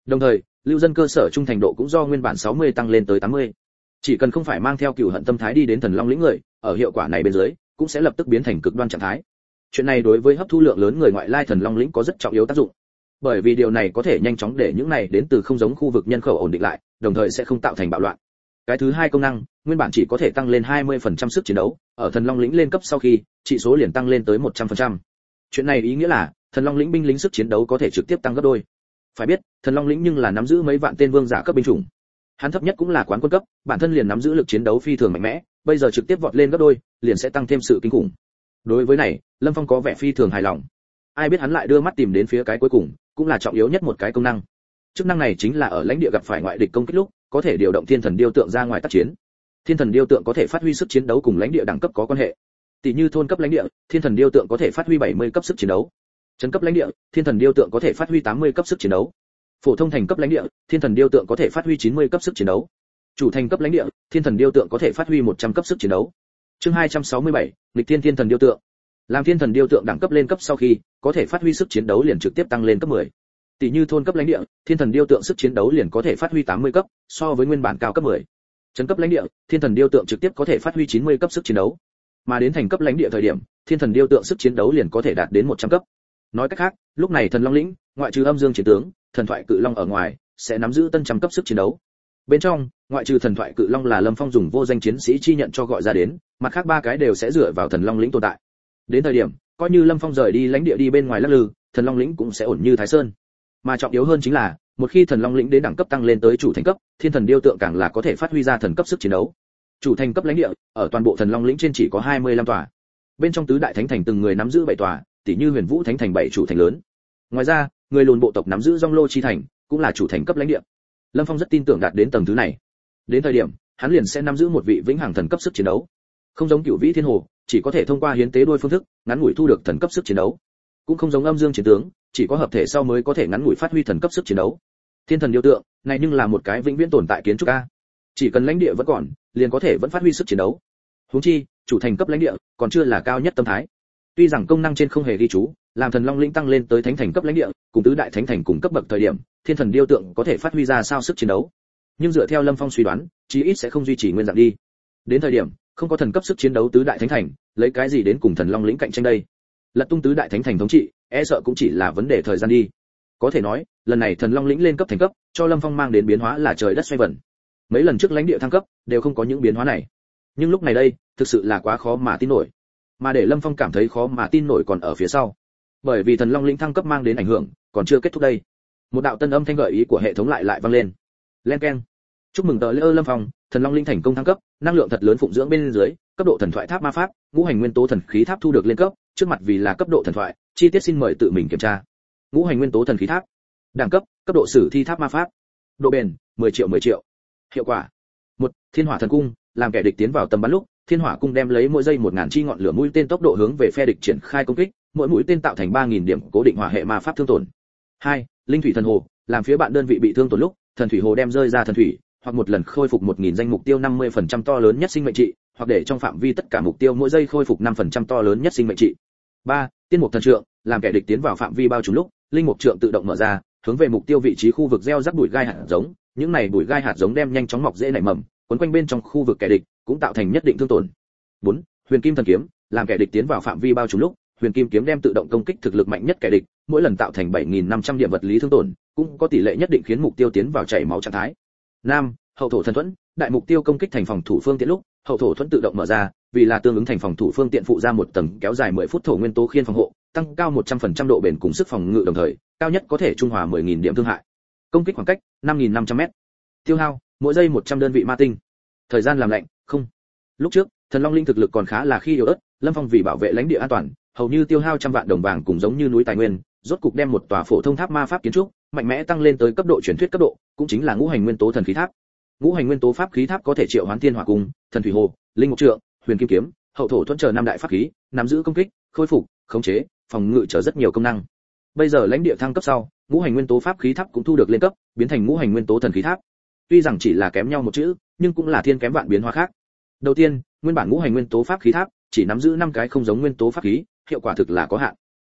Đồng thời, lưu dân cơ sở trung thành độ cũng do nguyên bản sáu mươi tăng lên tới tám mươi. Chỉ cần không phải mang theo cừu hận tâm thái đi đến thần long lĩnh người, ở hiệu quả này bên dưới, cũng sẽ lập tức biến thành cực đoan trạng thái. Chuyện này đối với hấp thu lượng lớn người ngoại lai thần long lĩnh có rất trọng yếu tác dụng. Bởi vì điều này có thể nhanh chóng để những này đến từ không giống khu vực nhân khẩu ổn định lại, đồng thời sẽ không tạo thành bạo loạn. Cái thứ hai công năng, nguyên bản chỉ có thể tăng lên hai mươi phần trăm sức chiến đấu, ở thần long lĩnh lên cấp sau khi, trị số liền tăng lên tới một trăm phần trăm. Chuyện này ý nghĩa là, thần long lĩnh binh lính sức chiến đấu có thể trực tiếp tăng gấp đôi. Phải biết, thần long lĩnh nhưng là nắm giữ mấy vạn tên vương giả cấp binh chủng. Hắn thấp nhất cũng là quán quân cấp, bản thân liền nắm giữ lực chiến đấu phi thường mạnh mẽ, bây giờ trực tiếp vọt lên gấp đôi, liền sẽ tăng thêm sự kinh khủng. Đối với này, Lâm Phong có vẻ phi thường hài lòng. Ai biết hắn lại đưa mắt tìm đến phía cái cuối cùng, cũng là trọng yếu nhất một cái công năng. Chức năng này chính là ở lãnh địa gặp phải ngoại địch công kích lúc, có thể điều động thiên thần điêu tượng ra ngoài tác chiến. Thiên thần điêu tượng có thể phát huy sức chiến đấu cùng lãnh địa đẳng cấp có quan hệ. Tỷ như thôn cấp lãnh địa, thiên thần điêu tượng có thể phát huy bảy mươi cấp sức chiến đấu. Trấn cấp lãnh địa, thiên thần điêu tượng có thể phát huy tám mươi cấp sức chiến đấu. Phổ thông thành cấp lãnh địa, thiên thần điêu tượng có thể phát huy chín mươi cấp sức chiến đấu. Chủ thành cấp lãnh địa, thiên thần điêu tượng có thể phát huy một trăm cấp sức chiến đấu. Chương hai trăm sáu mươi bảy, nghịch thiên thiên thần điêu tượng. Làm thiên thần điêu tượng đẳng cấp lên cấp sau khi, có thể phát huy sức chiến đấu liền trực tiếp tăng lên cấp mười. Tỷ như thôn cấp lãnh địa, thiên thần điêu tượng sức chiến đấu liền có thể phát huy tám mươi cấp, so với nguyên bản cao cấp mười. Trấn cấp lãnh địa, thiên thần điêu tượng trực tiếp có thể phát huy chín mươi cấp sức chiến đấu. Mà đến thành cấp lãnh địa thời điểm, thiên thần điêu tượng sức chiến đấu liền có thể đạt đến một trăm cấp. Nói cách khác, lúc này thần long lĩnh, ngoại trừ âm dương chiến tướng, thần thoại cự long ở ngoài, sẽ nắm giữ tân trăm cấp sức chiến đấu. Bên trong, ngoại trừ thần thoại cự long là Lâm Phong dùng vô danh chiến sĩ chi nhận cho gọi ra đến, mặt khác ba cái đều sẽ dựa vào thần long lĩnh tồn tại. Đến thời điểm, coi như Lâm Phong rời đi lãnh địa đi bên ngoài lắc lư, thần long lĩnh cũng sẽ ổn như Thái Sơn. Mà trọng yếu hơn chính là, một khi thần long lĩnh đến đẳng cấp tăng lên tới chủ thành cấp, thiên thần điêu tượng càng là có thể phát huy ra thần cấp sức chiến đấu. Chủ thành cấp lãnh địa, ở toàn bộ thần long lĩnh trên chỉ có hai mươi lăm tòa. Bên trong tứ đại thánh thành từng người nắm giữ bảy tòa, tỷ như Huyền Vũ thánh thành bảy chủ thành lớn. Ngoài ra, người lùn bộ tộc nắm giữ Dong Lô chi thành, cũng là chủ thành cấp lãnh địa. Lâm Phong rất tin tưởng đạt đến tầng thứ này. Đến thời điểm, hắn liền sẽ nắm giữ một vị vĩnh hằng thần cấp sức chiến đấu. Không giống Cửu Vĩ Thiên Hồ, chỉ có thể thông qua hiến tế đôi phương thức, ngắn ngủi thu được thần cấp sức chiến đấu. Cũng không giống Âm Dương chiến tướng, chỉ có hợp thể sau mới có thể ngắn ngủi phát huy thần cấp sức chiến đấu. Thiên thần điêu tượng, này nhưng là một cái vĩnh viễn tồn tại kiến trúc a. Chỉ cần lãnh địa vẫn còn, liền có thể vẫn phát huy sức chiến đấu. Huống chi, chủ thành cấp lãnh địa, còn chưa là cao nhất tâm thái. Tuy rằng công năng trên không hề ghi chú, làm thần long lĩnh tăng lên tới thánh thành cấp lãnh địa, cùng tứ đại thánh thành cùng cấp bậc thời điểm, thiên thần điêu tượng có thể phát huy ra sao sức chiến đấu. Nhưng dựa theo Lâm Phong suy đoán, chí ít sẽ không duy trì nguyên dạng đi. Đến thời điểm, không có thần cấp sức chiến đấu tứ đại thánh thành, lấy cái gì đến cùng thần long lĩnh cạnh tranh đây? Lật tung tứ đại thánh thành thống trị, e sợ cũng chỉ là vấn đề thời gian đi. Có thể nói, lần này thần long lĩnh lên cấp thành cấp, cho Lâm Phong mang đến biến hóa là trời đất xoay vần. Mấy lần trước lãnh địa thăng cấp, đều không có những biến hóa này. Nhưng lúc này đây, thực sự là quá khó mà tin nổi. Mà để Lâm Phong cảm thấy khó mà tin nổi còn ở phía sau. Bởi vì thần long lĩnh thăng cấp mang đến ảnh hưởng, còn chưa kết thúc đây. Một đạo tân âm thanh gợi ý của hệ thống lại lại vang lên. Len keng. Chúc mừng tờ Lê Lâm Phong, thần long lĩnh thành công thăng cấp, năng lượng thật lớn phụng dưỡng bên dưới, cấp độ thần thoại tháp ma pháp, ngũ hành nguyên tố thần khí tháp thu được lên cấp, trước mặt vì là cấp độ thần thoại, chi tiết xin mời tự mình kiểm tra. Ngũ hành nguyên tố thần khí tháp. Đẳng cấp, cấp độ sử thi tháp ma pháp. Độ bền, mười triệu mười triệu. Hiệu quả. một Thiên hỏa thần cung, làm kẻ địch tiến vào tầm bắn lúc, thiên hỏa cung đem lấy mỗi giây một nghìn chi ngọn lửa mũi tên tốc độ hướng về phe địch triển khai công kích, mỗi mũi tên tạo thành ba nghìn điểm cố định hỏa hệ ma pháp thương tổn. hai Linh thủy thần hồ, làm phía bạn đơn vị bị thương tổn lúc, thần thủy hồ đem rơi ra thần thủy, hoặc một lần khôi phục một nghìn danh mục tiêu năm mươi phần trăm to lớn nhất sinh mệnh trị, hoặc để trong phạm vi tất cả mục tiêu mỗi giây khôi phục năm phần trăm to lớn nhất sinh mệnh trị. ba Tiên mục thần trượng, làm kẻ địch tiến vào phạm vi bao trùm lúc, linh mục trượng tự động mở ra, hướng về mục tiêu vị trí khu vực gieo rắc bụi gai hạt giống, những này bụi gai hạt giống đem nhanh chóng mọc dễ nảy mầm, quấn quanh bên trong khu vực kẻ địch, cũng tạo thành nhất định thương tổn. bốn Huyền kim thần kiếm, làm kẻ địch tiến vào phạm vi bao trùm lúc, huyền kim kiếm đem tự động công kích thực lực mạnh nhất kẻ địch, mỗi lần tạo thành bảy nghìn năm trăm điểm vật lý thương tổn, cũng có tỷ lệ nhất định khiến mục tiêu tiến vào chảy máu trạng thái. năm Hậu thổ thần thuẫn, đại mục tiêu công kích thành phòng thủ phương tiện lúc, hậu thổ thuẫn tự động mở ra, vì là tương ứng thành phòng thủ phương tiện phụ ra một tầng kéo dài mười phút thổ nguyên tố khiên phòng hộ, tăng cao một trăm phần trăm độ bền cùng sức phòng ngự đồng thời, cao nhất có thể trung hòa mười nghìn điểm thương hại. Công kích khoảng cách năm nghìn năm trăm mét. Tiêu hao mỗi giây một trăm đơn vị ma tinh. Thời gian làm lạnh không. Lúc trước, thần long linh thực lực còn khá là khi yếu ớt, Lâm Phong vì bảo vệ lãnh địa an toàn, hầu như tiêu hao trăm vạn đồng vàng cùng giống như núi tài nguyên, rốt cục đem một tòa phổ thông tháp ma pháp kiến trúc mạnh mẽ tăng lên tới cấp độ truyền thuyết cấp độ, cũng chính là ngũ hành nguyên tố thần khí tháp. Ngũ hành nguyên tố pháp khí tháp có thể triệu hoán thiên hỏa cung, thần thủy hồ, linh mục trượng, huyền kim kiếm, hậu thổ thuẫn chờ năm đại pháp khí, nắm giữ công kích, khôi phục, khống chế, phòng ngự chờ rất nhiều công năng. Bây giờ lãnh địa thăng cấp sau, ngũ hành nguyên tố pháp khí tháp cũng thu được lên cấp, biến thành ngũ hành nguyên tố thần khí tháp. Tuy rằng chỉ là kém nhau một chữ, nhưng cũng là thiên kém vạn biến hóa khác. Đầu tiên, nguyên bản ngũ hành nguyên tố pháp khí tháp chỉ nắm giữ năm cái không giống nguyên tố pháp khí, hiệu quả thực là có hạn.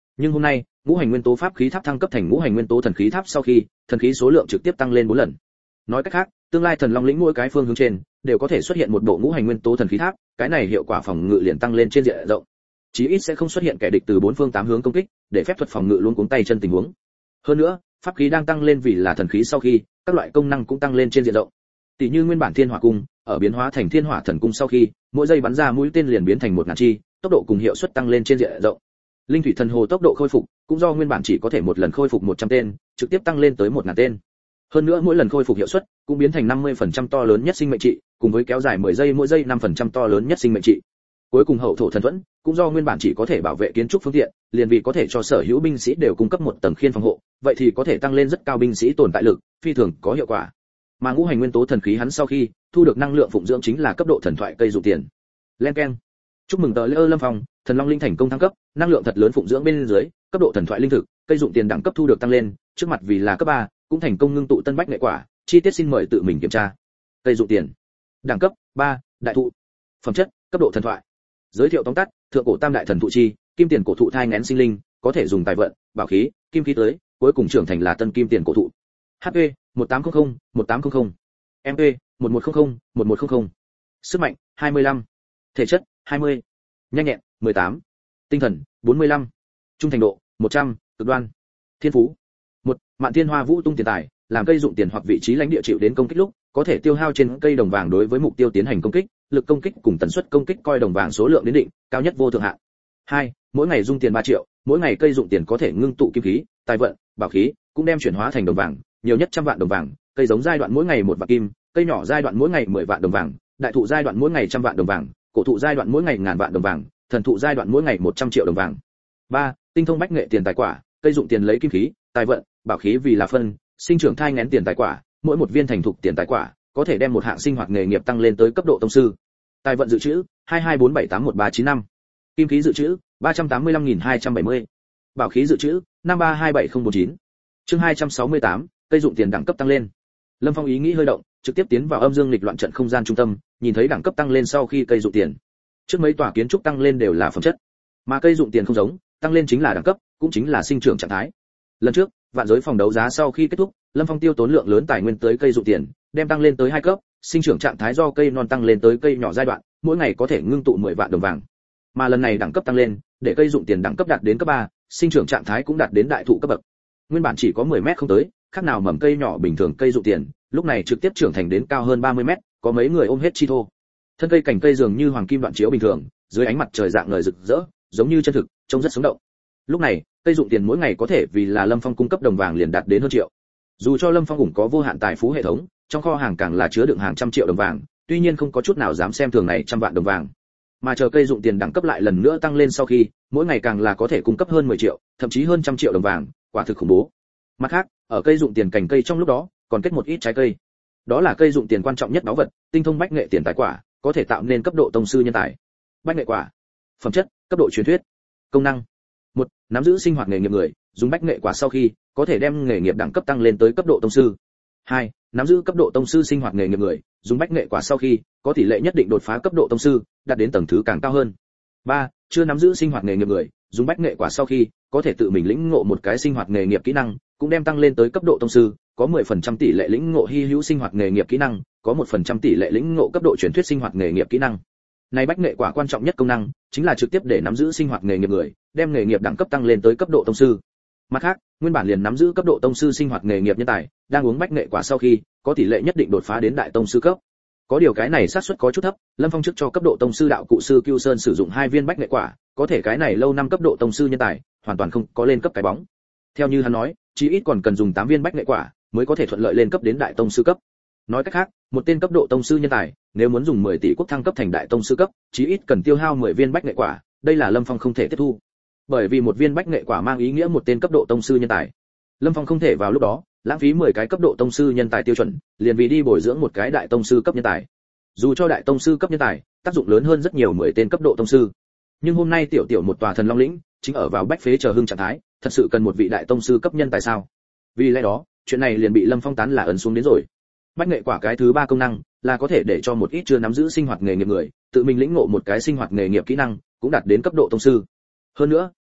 Nhưng hôm nay, ngũ hành nguyên tố pháp khí tháp thăng cấp thành ngũ hành nguyên tố thần khí tháp sau khi, thần khí số lượng trực tiếp tăng lên bốn lần. Nói cách khác, tương lai thần long lĩnh mỗi cái phương hướng trên đều có thể xuất hiện một bộ ngũ hành nguyên tố thần khí tháp, cái này hiệu quả phòng ngự liền tăng lên trên diện rộng. Chí ít sẽ không xuất hiện kẻ địch từ bốn phương tám hướng công kích, để phép thuật phòng ngự luôn cuống tay chân tình huống. Hơn nữa, pháp khí đang tăng lên vì là thần khí sau khi, các loại công năng cũng tăng lên trên diện rộng. Tỷ như nguyên bản thiên hỏa cung, ở biến hóa thành thiên hỏa thần cung sau khi, mỗi giây bắn ra mũi tên liền biến thành một ngàn chi, tốc độ cùng hiệu suất tăng lên trên diện rộng. Linh thủy thần hồ tốc độ khôi phục cũng do nguyên bản chỉ có thể một lần khôi phục một trăm tên, trực tiếp tăng lên tới một ngàn tên. Hơn nữa mỗi lần khôi phục hiệu suất cũng biến thành năm mươi phần trăm to lớn nhất sinh mệnh trị, cùng với kéo dài mười giây mỗi giây năm phần trăm to lớn nhất sinh mệnh trị. Cuối cùng hậu thổ thần thuẫn cũng do nguyên bản chỉ có thể bảo vệ kiến trúc phương tiện, liền vì có thể cho sở hữu binh sĩ đều cung cấp một tầng khiên phòng hộ, vậy thì có thể tăng lên rất cao binh sĩ tồn tại lực, phi thường có hiệu quả. Mà ngũ hành nguyên tố thần khí hắn sau khi thu được năng lượng phụng dưỡng chính là cấp độ thần thoại cây dụ tiền. Len keng. Chúc mừng tờ Lê Lâm Phong, thần long linh thành công thăng cấp, năng lượng thật lớn phụng dưỡng bên dưới, cấp độ thần thoại linh thực, cây dụng tiền đẳng cấp thu được tăng lên, trước mặt vì là cấp ba, cũng thành công ngưng tụ tân bách nghệ quả, chi tiết xin mời tự mình kiểm tra. Cây dụng tiền, đẳng cấp ba, đại thụ. Phẩm chất, cấp độ thần thoại. Giới thiệu tóm tắt, thượng cổ tam đại thần thụ chi, kim tiền cổ thụ thai nghén sinh linh, có thể dùng tài vận, bảo khí, kim khí tới, cuối cùng trưởng thành là tân kim tiền cổ thụ. hát pê một tám không không, một tám không không. em pê một một không không, một một không không. Sức mạnh hai mươi lăm. Thể chất hai mươi. Nhanh nhẹn mười tám. Tinh thần bốn mươi lăm. Trung thành độ một trăm, cực đoan. Thiên phú một, Mạn Thiên Hoa Vũ tung tiền tài, làm cây dụng tiền hoặc vị trí lãnh địa chịu đến công kích lúc, có thể tiêu hao trên cây đồng vàng đối với mục tiêu tiến hành công kích, lực công kích cùng tần suất công kích coi đồng vàng số lượng đến định, cao nhất vô thượng hạn. hai, Mỗi ngày dung tiền ba triệu, mỗi ngày cây dụng tiền có thể ngưng tụ kim khí, tài vận, bảo khí, cũng đem chuyển hóa thành đồng vàng, nhiều nhất trăm vạn đồng vàng, cây giống giai đoạn mỗi ngày một vạn kim, cây nhỏ giai đoạn mỗi ngày mười vạn đồng vàng, đại thụ giai đoạn mỗi ngày trăm vạn đồng vàng, cổ thụ giai đoạn mỗi ngày ngàn vạn đồng vàng, thần thụ giai đoạn mỗi ngày một trăm triệu đồng vàng. ba, Tinh thông bách nghệ tiền tài quả, cây dụng tiền lấy kim khí, tài vận, bảo khí vì là phân, sinh trưởng thai nghén tiền tài quả, mỗi một viên thành thục tiền tài quả, có thể đem một hạng sinh hoạt nghề nghiệp tăng lên tới cấp độ tông sư. Tài vận dự trữ hai hai bốn bảy tám một ba chín năm. Kim khí dự trữ ba trăm tám mươi lăm nghìn hai trăm bảy mươi. Bảo khí dự trữ năm ba hai bảy không bốn chín. Chương hai trăm sáu mươi tám, cây dụng tiền đẳng cấp tăng lên. Lâm Phong ý nghĩ hơi động, trực tiếp tiến vào âm dương lịch loạn trận không gian trung tâm, nhìn thấy đẳng cấp tăng lên sau khi cây dụng tiền. Trước mấy tòa kiến trúc tăng lên đều là phẩm chất, mà cây dụng tiền không giống, tăng lên chính là đẳng cấp, cũng chính là sinh trưởng trạng thái. Lần trước, vạn giới phòng đấu giá sau khi kết thúc, Lâm Phong tiêu tốn lượng lớn tài nguyên tới cây dụng tiền, đem tăng lên tới hai cấp, sinh trưởng trạng thái do cây non tăng lên tới cây nhỏ giai đoạn, mỗi ngày có thể ngưng tụ mười vạn đồng vàng. Mà lần này đẳng cấp tăng lên, để cây dụng tiền đẳng cấp đạt đến cấp ba, sinh trưởng trạng thái cũng đạt đến đại thụ cấp bậc. Nguyên bản chỉ có mười mét không tới, khác nào mầm cây nhỏ bình thường cây dụng tiền, lúc này trực tiếp trưởng thành đến cao hơn ba mươi mét, có mấy người ôm hết chi thô. Thân cây cành cây dường như hoàng kim đoạn chiếu bình thường, dưới ánh mặt trời dạng ngời rực rỡ, giống như chân thực, trông rất sống động. Lúc này, cây dụng tiền mỗi ngày có thể vì là Lâm Phong cung cấp đồng vàng liền đạt đến hơn triệu. Dù cho Lâm Phong cũng có vô hạn tài phú hệ thống, trong kho hàng càng là chứa đựng hàng trăm triệu đồng vàng, tuy nhiên không có chút nào dám xem thường này trăm vạn đồng vàng. Mà chờ cây dụng tiền đẳng cấp lại lần nữa tăng lên sau khi, mỗi ngày càng là có thể cung cấp hơn mười triệu, thậm chí hơn trăm triệu đồng vàng, quả thực khủng bố. Mặt khác, ở cây dụng tiền cành cây trong lúc đó, còn kết một ít trái cây. Đó là cây dụng tiền quan trọng nhất báu vật, tinh thông bách nghệ tiền tài quả, có thể tạo nên cấp độ tông sư nhân tài. Bách nghệ quả. Phẩm chất, cấp độ truyền thuyết. Công năng. một, Nắm giữ sinh hoạt nghề nghiệp người, dùng bách nghệ quả sau khi, có thể đem nghề nghiệp đẳng cấp tăng lên tới cấp độ tông sư. hai, Nắm giữ cấp độ tông sư sinh hoạt nghề nghiệp người, dùng bách nghệ quả sau khi, có tỷ lệ nhất định đột phá cấp độ tông sư, đạt đến tầng thứ càng cao hơn. ba, Chưa nắm giữ sinh hoạt nghề nghiệp người, dùng bách nghệ quả sau khi, có thể tự mình lĩnh ngộ một cái sinh hoạt nghề nghiệp kỹ năng, cũng đem tăng lên tới cấp độ tông sư, có mười phần trăm tỷ lệ lĩnh ngộ hy hữu sinh hoạt nghề nghiệp kỹ năng, có một phần trăm tỷ lệ lĩnh ngộ cấp độ truyền thuyết sinh hoạt nghề nghiệp kỹ năng. Này bách nghệ quả quan trọng nhất công năng, chính là trực tiếp để nắm giữ sinh hoạt nghề nghiệp người, đem nghề nghiệp đẳng cấp tăng lên tới cấp độ tông sư. Mặt khác, nguyên bản liền nắm giữ cấp độ tông sư sinh hoạt nghề nghiệp nhân tài, đang uống bách nghệ quả sau khi, có tỷ lệ nhất định đột phá đến đại tông sư cấp. Có điều cái này xác suất có chút thấp, Lâm Phong trước cho cấp độ tông sư đạo cụ sư Cưu Sơn sử dụng hai viên bách nghệ quả, có thể cái này lâu năm cấp độ tông sư nhân tài, hoàn toàn không có lên cấp cái bóng. Theo như hắn nói, chí ít còn cần dùng tám viên bách nghệ quả mới có thể thuận lợi lên cấp đến đại tông sư cấp. Nói cách khác, một tên cấp độ tông sư nhân tài, nếu muốn dùng mười tỷ quốc thăng cấp thành đại tông sư cấp, chí ít cần tiêu hao mười viên bách nghệ quả, đây là Lâm Phong không thể tiếp thu. Bởi vì một viên bách nghệ quả mang ý nghĩa một tên cấp độ tông sư nhân tài. Lâm Phong không thể vào lúc đó lãng phí mười cái cấp độ tông sư nhân tài tiêu chuẩn, liền vì đi bồi dưỡng một cái đại tông sư cấp nhân tài. Dù cho đại tông sư cấp nhân tài, tác dụng lớn hơn rất nhiều mười tên cấp độ tông sư. Nhưng hôm nay tiểu tiểu một tòa thần long lĩnh, chính ở vào bách phế chờ hưng trạng thái, thật sự cần một vị đại tông sư cấp nhân tài sao? Vì lẽ đó, chuyện này liền bị Lâm Phong tán là ấn xuống đến rồi. Bách nghệ quả cái thứ ba công năng là có thể để cho một ít chưa nắm giữ sinh hoạt nghề nghiệp người, tự mình lĩnh ngộ một cái sinh hoạt nghề nghiệp kỹ năng, cũng đạt đến cấp độ tông sư. Hơn nữa,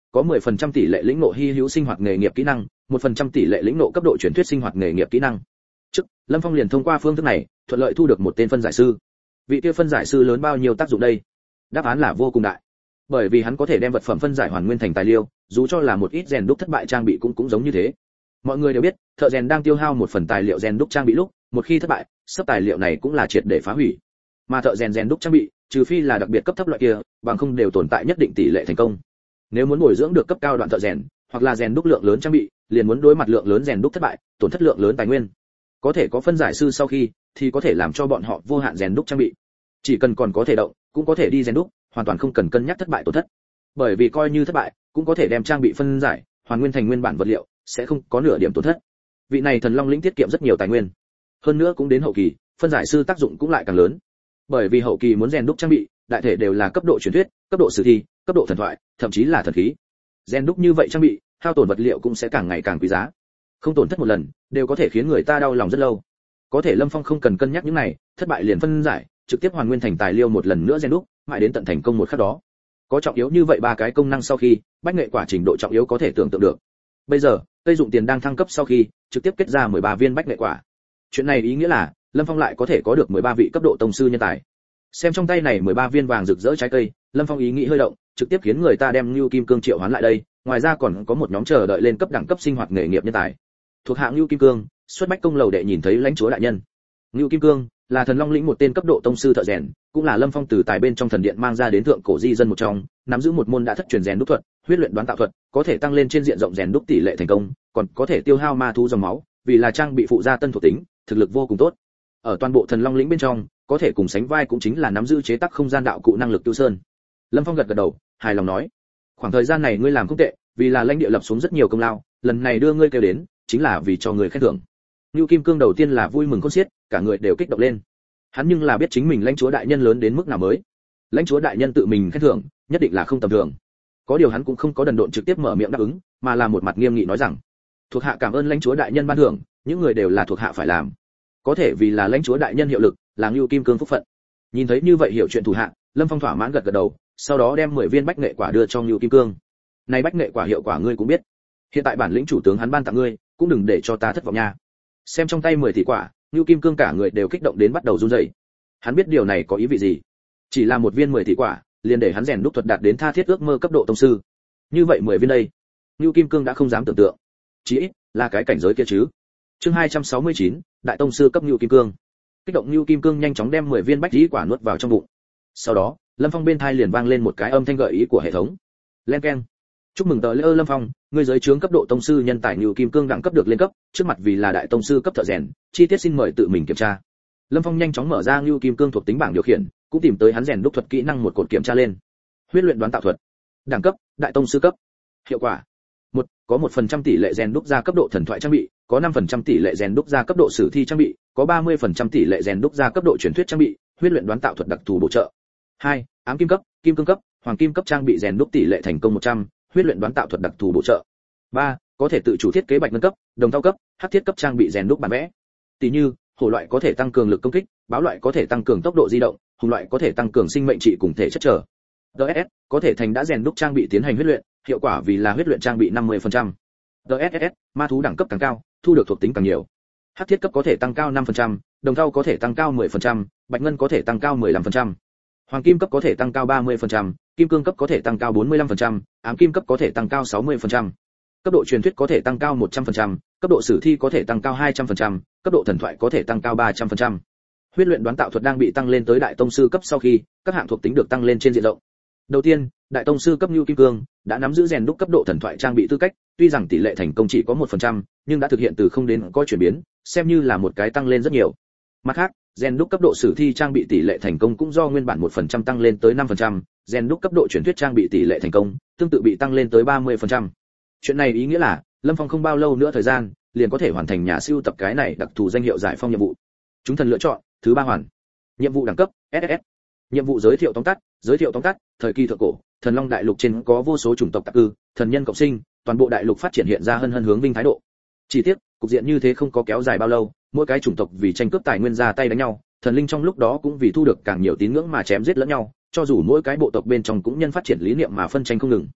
có mười phần trăm tỷ lệ lĩnh ngộ hy hữu sinh hoạt nghề nghiệp kỹ năng, một phần trăm tỷ lệ lĩnh ngộ cấp độ truyền thuyết sinh hoạt nghề nghiệp kỹ năng. Trước, Lâm Phong liền thông qua phương thức này, thuận lợi thu được một tên phân giải sư. Vị kia phân giải sư lớn bao nhiêu tác dụng đây? Đáp án là vô cùng đại. Bởi vì hắn có thể đem vật phẩm phân giải hoàn nguyên thành tài liệu, dù cho là một ít rèn đúc thất bại trang bị cũng cũng giống như thế. Mọi người đều biết, thợ rèn đang tiêu hao một phần tài liệu rèn đúc trang bị lúc, một khi thất bại, sắp tài liệu này cũng là triệt để phá hủy. Mà thợ rèn rèn đúc trang bị, trừ phi là đặc biệt cấp thấp loại kia, bằng không đều tồn tại nhất định tỷ lệ thành công. Nếu muốn bồi dưỡng được cấp cao đoạn thợ rèn, hoặc là rèn đúc lượng lớn trang bị, liền muốn đối mặt lượng lớn rèn đúc thất bại, tổn thất lượng lớn tài nguyên. Có thể có phân giải sư sau khi, thì có thể làm cho bọn họ vô hạn rèn đúc trang bị. Chỉ cần còn có thể động, cũng có thể đi rèn đúc, hoàn toàn không cần cân nhắc thất bại tổn thất. Bởi vì coi như thất bại, cũng có thể đem trang bị phân giải, hoàn nguyên thành nguyên bản vật liệu, sẽ không có nửa điểm tổn thất. Vị này thần long lĩnh tiết kiệm rất nhiều tài nguyên. Hơn nữa cũng đến hậu kỳ, phân giải sư tác dụng cũng lại càng lớn. Bởi vì hậu kỳ muốn rèn đúc trang bị, đại thể đều là cấp độ truyền thuyết, cấp độ sử thi, cấp độ thần thoại, thậm chí là thần khí. Rèn đúc như vậy trang bị, hao tổn vật liệu cũng sẽ càng ngày càng quý giá. Không tổn thất một lần, đều có thể khiến người ta đau lòng rất lâu. Có thể Lâm Phong không cần cân nhắc những này, thất bại liền phân giải, trực tiếp hoàn nguyên thành tài liệu một lần nữa rèn đúc, mãi đến tận thành công một khắc đó. Có trọng yếu như vậy ba cái công năng sau khi, bách nghệ quả trình độ trọng yếu có thể tưởng tượng được. Bây giờ, cây dụng tiền đang thăng cấp sau khi, trực tiếp kết ra mười ba viên bách nghệ quả. Chuyện này ý nghĩa là, Lâm Phong lại có thể có được mười ba vị cấp độ tông sư nhân tài. Xem trong tay này mười ba viên vàng rực rỡ trái cây, Lâm Phong ý nghĩ hơi động, trực tiếp khiến người ta đem Nưu Kim Cương triệu hoán lại đây, ngoài ra còn có một nhóm chờ đợi lên cấp đẳng cấp sinh hoạt nghề nghiệp nhân tài. Thuộc hạng Nưu Kim Cương, xuất bách công lầu đệ nhìn thấy lãnh chúa đại nhân. Nưu Kim Cương là thần long lĩnh một tên cấp độ tông sư thợ rèn, cũng là Lâm Phong từ tài bên trong thần điện mang ra đến thượng cổ di dân một trong, nắm giữ một môn đã thất truyền rèn đúc thuật, huyết luyện đoán tạo thuật, có thể tăng lên trên diện rộng rèn đúc tỷ lệ thành công, còn có thể tiêu hao ma thú dòng máu, vì là trang bị phụ gia tân thuộc tính, thực lực vô cùng tốt. Ở toàn bộ thần long lĩnh bên trong, có thể cùng sánh vai cũng chính là nắm giữ chế tác không gian đạo cụ năng lực Tiêu Sơn. Lâm Phong gật gật đầu, hài lòng nói: "Khoảng thời gian này ngươi làm không tệ, vì là lãnh địa lập xuống rất nhiều công lao, lần này đưa ngươi kêu đến, chính là vì cho người khen thưởng." Nưu Kim Cương đầu tiên là vui mừng khôn xiết, cả người đều kích động lên. Hắn nhưng là biết chính mình lãnh chúa đại nhân lớn đến mức nào mới. Lãnh chúa đại nhân tự mình khen thưởng, nhất định là không tầm thường. Có điều hắn cũng không có đần độn trực tiếp mở miệng đáp ứng, mà là một mặt nghiêm nghị nói rằng: "Thuộc hạ cảm ơn lãnh chúa đại nhân ban thưởng, những người đều là thuộc hạ phải làm. Có thể vì là lãnh chúa đại nhân hiệu lực, là Nưu Kim Cương phúc phận." Nhìn thấy như vậy hiểu chuyện thủ hạ, Lâm Phong thỏa mãn gật gật đầu, sau đó đem mười viên bách nghệ quả đưa cho Nưu Kim Cương. "Này bách nghệ quả hiệu quả ngươi cũng biết, hiện tại bản lĩnh chủ tướng hắn ban tặng ngươi, cũng đừng để cho ta thất vọng nha." Xem trong tay mười tỷ quả, Nưu Kim Cương cả người đều kích động đến bắt đầu run rẩy. Hắn biết điều này có ý vị gì. Chỉ là một viên mười tỷ quả, liền để hắn rèn đúc thuật đạt đến tha thiết ước mơ cấp độ tông sư. Như vậy mười viên đây, Nưu Kim Cương đã không dám tưởng tượng. Chỉ ít là cái cảnh giới kia chứ. Chương hai trăm sáu mươi chín, Đại tông sư cấp Nưu Kim Cương. Kích động Nưu Kim Cương nhanh chóng đem mười viên bách tỷ quả nuốt vào trong bụng. Sau đó, Lâm Phong bên tai liền vang lên một cái âm thanh gợi ý của hệ thống. Len keng. Chúc mừng tờ lễ Lâm Phong, ngươi giới trướng cấp độ tông sư nhân tài Nưu Kim Cương đẳng cấp được lên cấp, trước mặt vì là đại tông sư cấp thợ rèn, chi tiết xin mời tự mình kiểm tra. Lâm Phong nhanh chóng mở ra Nưu Kim Cương thuộc tính bảng điều khiển, cũng tìm tới hắn rèn đúc thuật kỹ năng một cột kiểm tra lên. Huyết luyện đoán tạo thuật. Đẳng cấp, đại tông sư cấp. Hiệu quả: một, có một phần trăm tỷ lệ rèn đúc ra cấp độ thần thoại trang bị, có năm phần trăm tỷ lệ rèn đúc ra cấp độ sử thi trang bị, có ba mươi phần trăm tỷ lệ rèn đúc ra cấp độ truyền thuyết trang bị, huyết luyện đoán tạo thuật đặc thù bổ trợ. hai, ám kim cấp, kim cương cấp, hoàng kim cấp trang bị rèn đúc tỷ lệ thành công một trăm, huyết luyện đoán tạo thuật đặc thù bổ trợ. ba, có thể tự chủ thiết kế bạch ngân cấp, đồng thau cấp, hắc thiết cấp trang bị rèn đúc bản vẽ. Tỷ như, hổ loại có thể tăng cường lực công kích, báo loại có thể tăng cường tốc độ di động, hùng loại có thể tăng cường sinh mệnh trị cùng thể chất trở. đê ét ét có thể thành đã rèn đúc trang bị tiến hành huyết luyện, hiệu quả vì là huyết luyện trang bị năm mươi phần trăm. đê ét ét ma thú đẳng cấp càng cao, thu được thuộc tính càng nhiều. Hắc thiết cấp có thể tăng cao năm phần trăm, đồng thau có thể tăng cao mười phần trăm, bạch ngân có thể tăng cao mười lăm phần trăm. Hoàng kim cấp có thể tăng cao ba mươi phần trăm, kim cương cấp có thể tăng cao bốn mươi lăm phần trăm, ám kim cấp có thể tăng cao sáu mươi phần trăm. Cấp độ truyền thuyết có thể tăng cao một trăm phần trăm, cấp độ sử thi có thể tăng cao hai trăm phần trăm, cấp độ thần thoại có thể tăng cao ba trăm phần trăm. Huyết luyện đoán tạo thuật đang bị tăng lên tới đại tông sư cấp sau khi, các hạng thuộc tính được tăng lên trên diện rộng. Đầu tiên, đại tông sư cấp Nưu Kim Cương đã nắm giữ rèn đúc cấp độ thần thoại trang bị tư cách, tuy rằng tỷ lệ thành công chỉ có một phần trăm, nhưng đã thực hiện từ không đến có chuyển biến, xem như là một cái tăng lên rất nhiều. Mặt khác, rèn đúc cấp độ sử thi trang bị tỷ lệ thành công cũng do nguyên bản một phần trăm tăng lên tới năm phần trăm, rèn đúc cấp độ truyền thuyết trang bị tỷ lệ thành công tương tự bị tăng lên tới ba mươi phần trăm. Chuyện này ý nghĩa là, Lâm Phong không bao lâu nữa thời gian, liền có thể hoàn thành nhà siêu tập cái này đặc thù danh hiệu giải phong nhiệm vụ. Chúng thần lựa chọn, thứ ba hoàn. Nhiệm vụ đẳng cấp, ét ét ét. Nhiệm vụ giới thiệu tóm tắt, giới thiệu tóm tắt, thời kỳ thượng cổ, Thần Long đại lục trên có vô số chủng tộc tạp cư, thần nhân cộng sinh, toàn bộ đại lục phát triển hiện ra hân hân hướng vinh thái độ. Chỉ tiếc, cục diện như thế không có kéo dài bao lâu, mỗi cái chủng tộc vì tranh cướp tài nguyên ra tay đánh nhau, thần linh trong lúc đó cũng vì thu được càng nhiều tín ngưỡng mà chém giết lẫn nhau, cho dù mỗi cái bộ tộc bên trong cũng nhân phát triển lý niệm mà phân tranh không ngừng.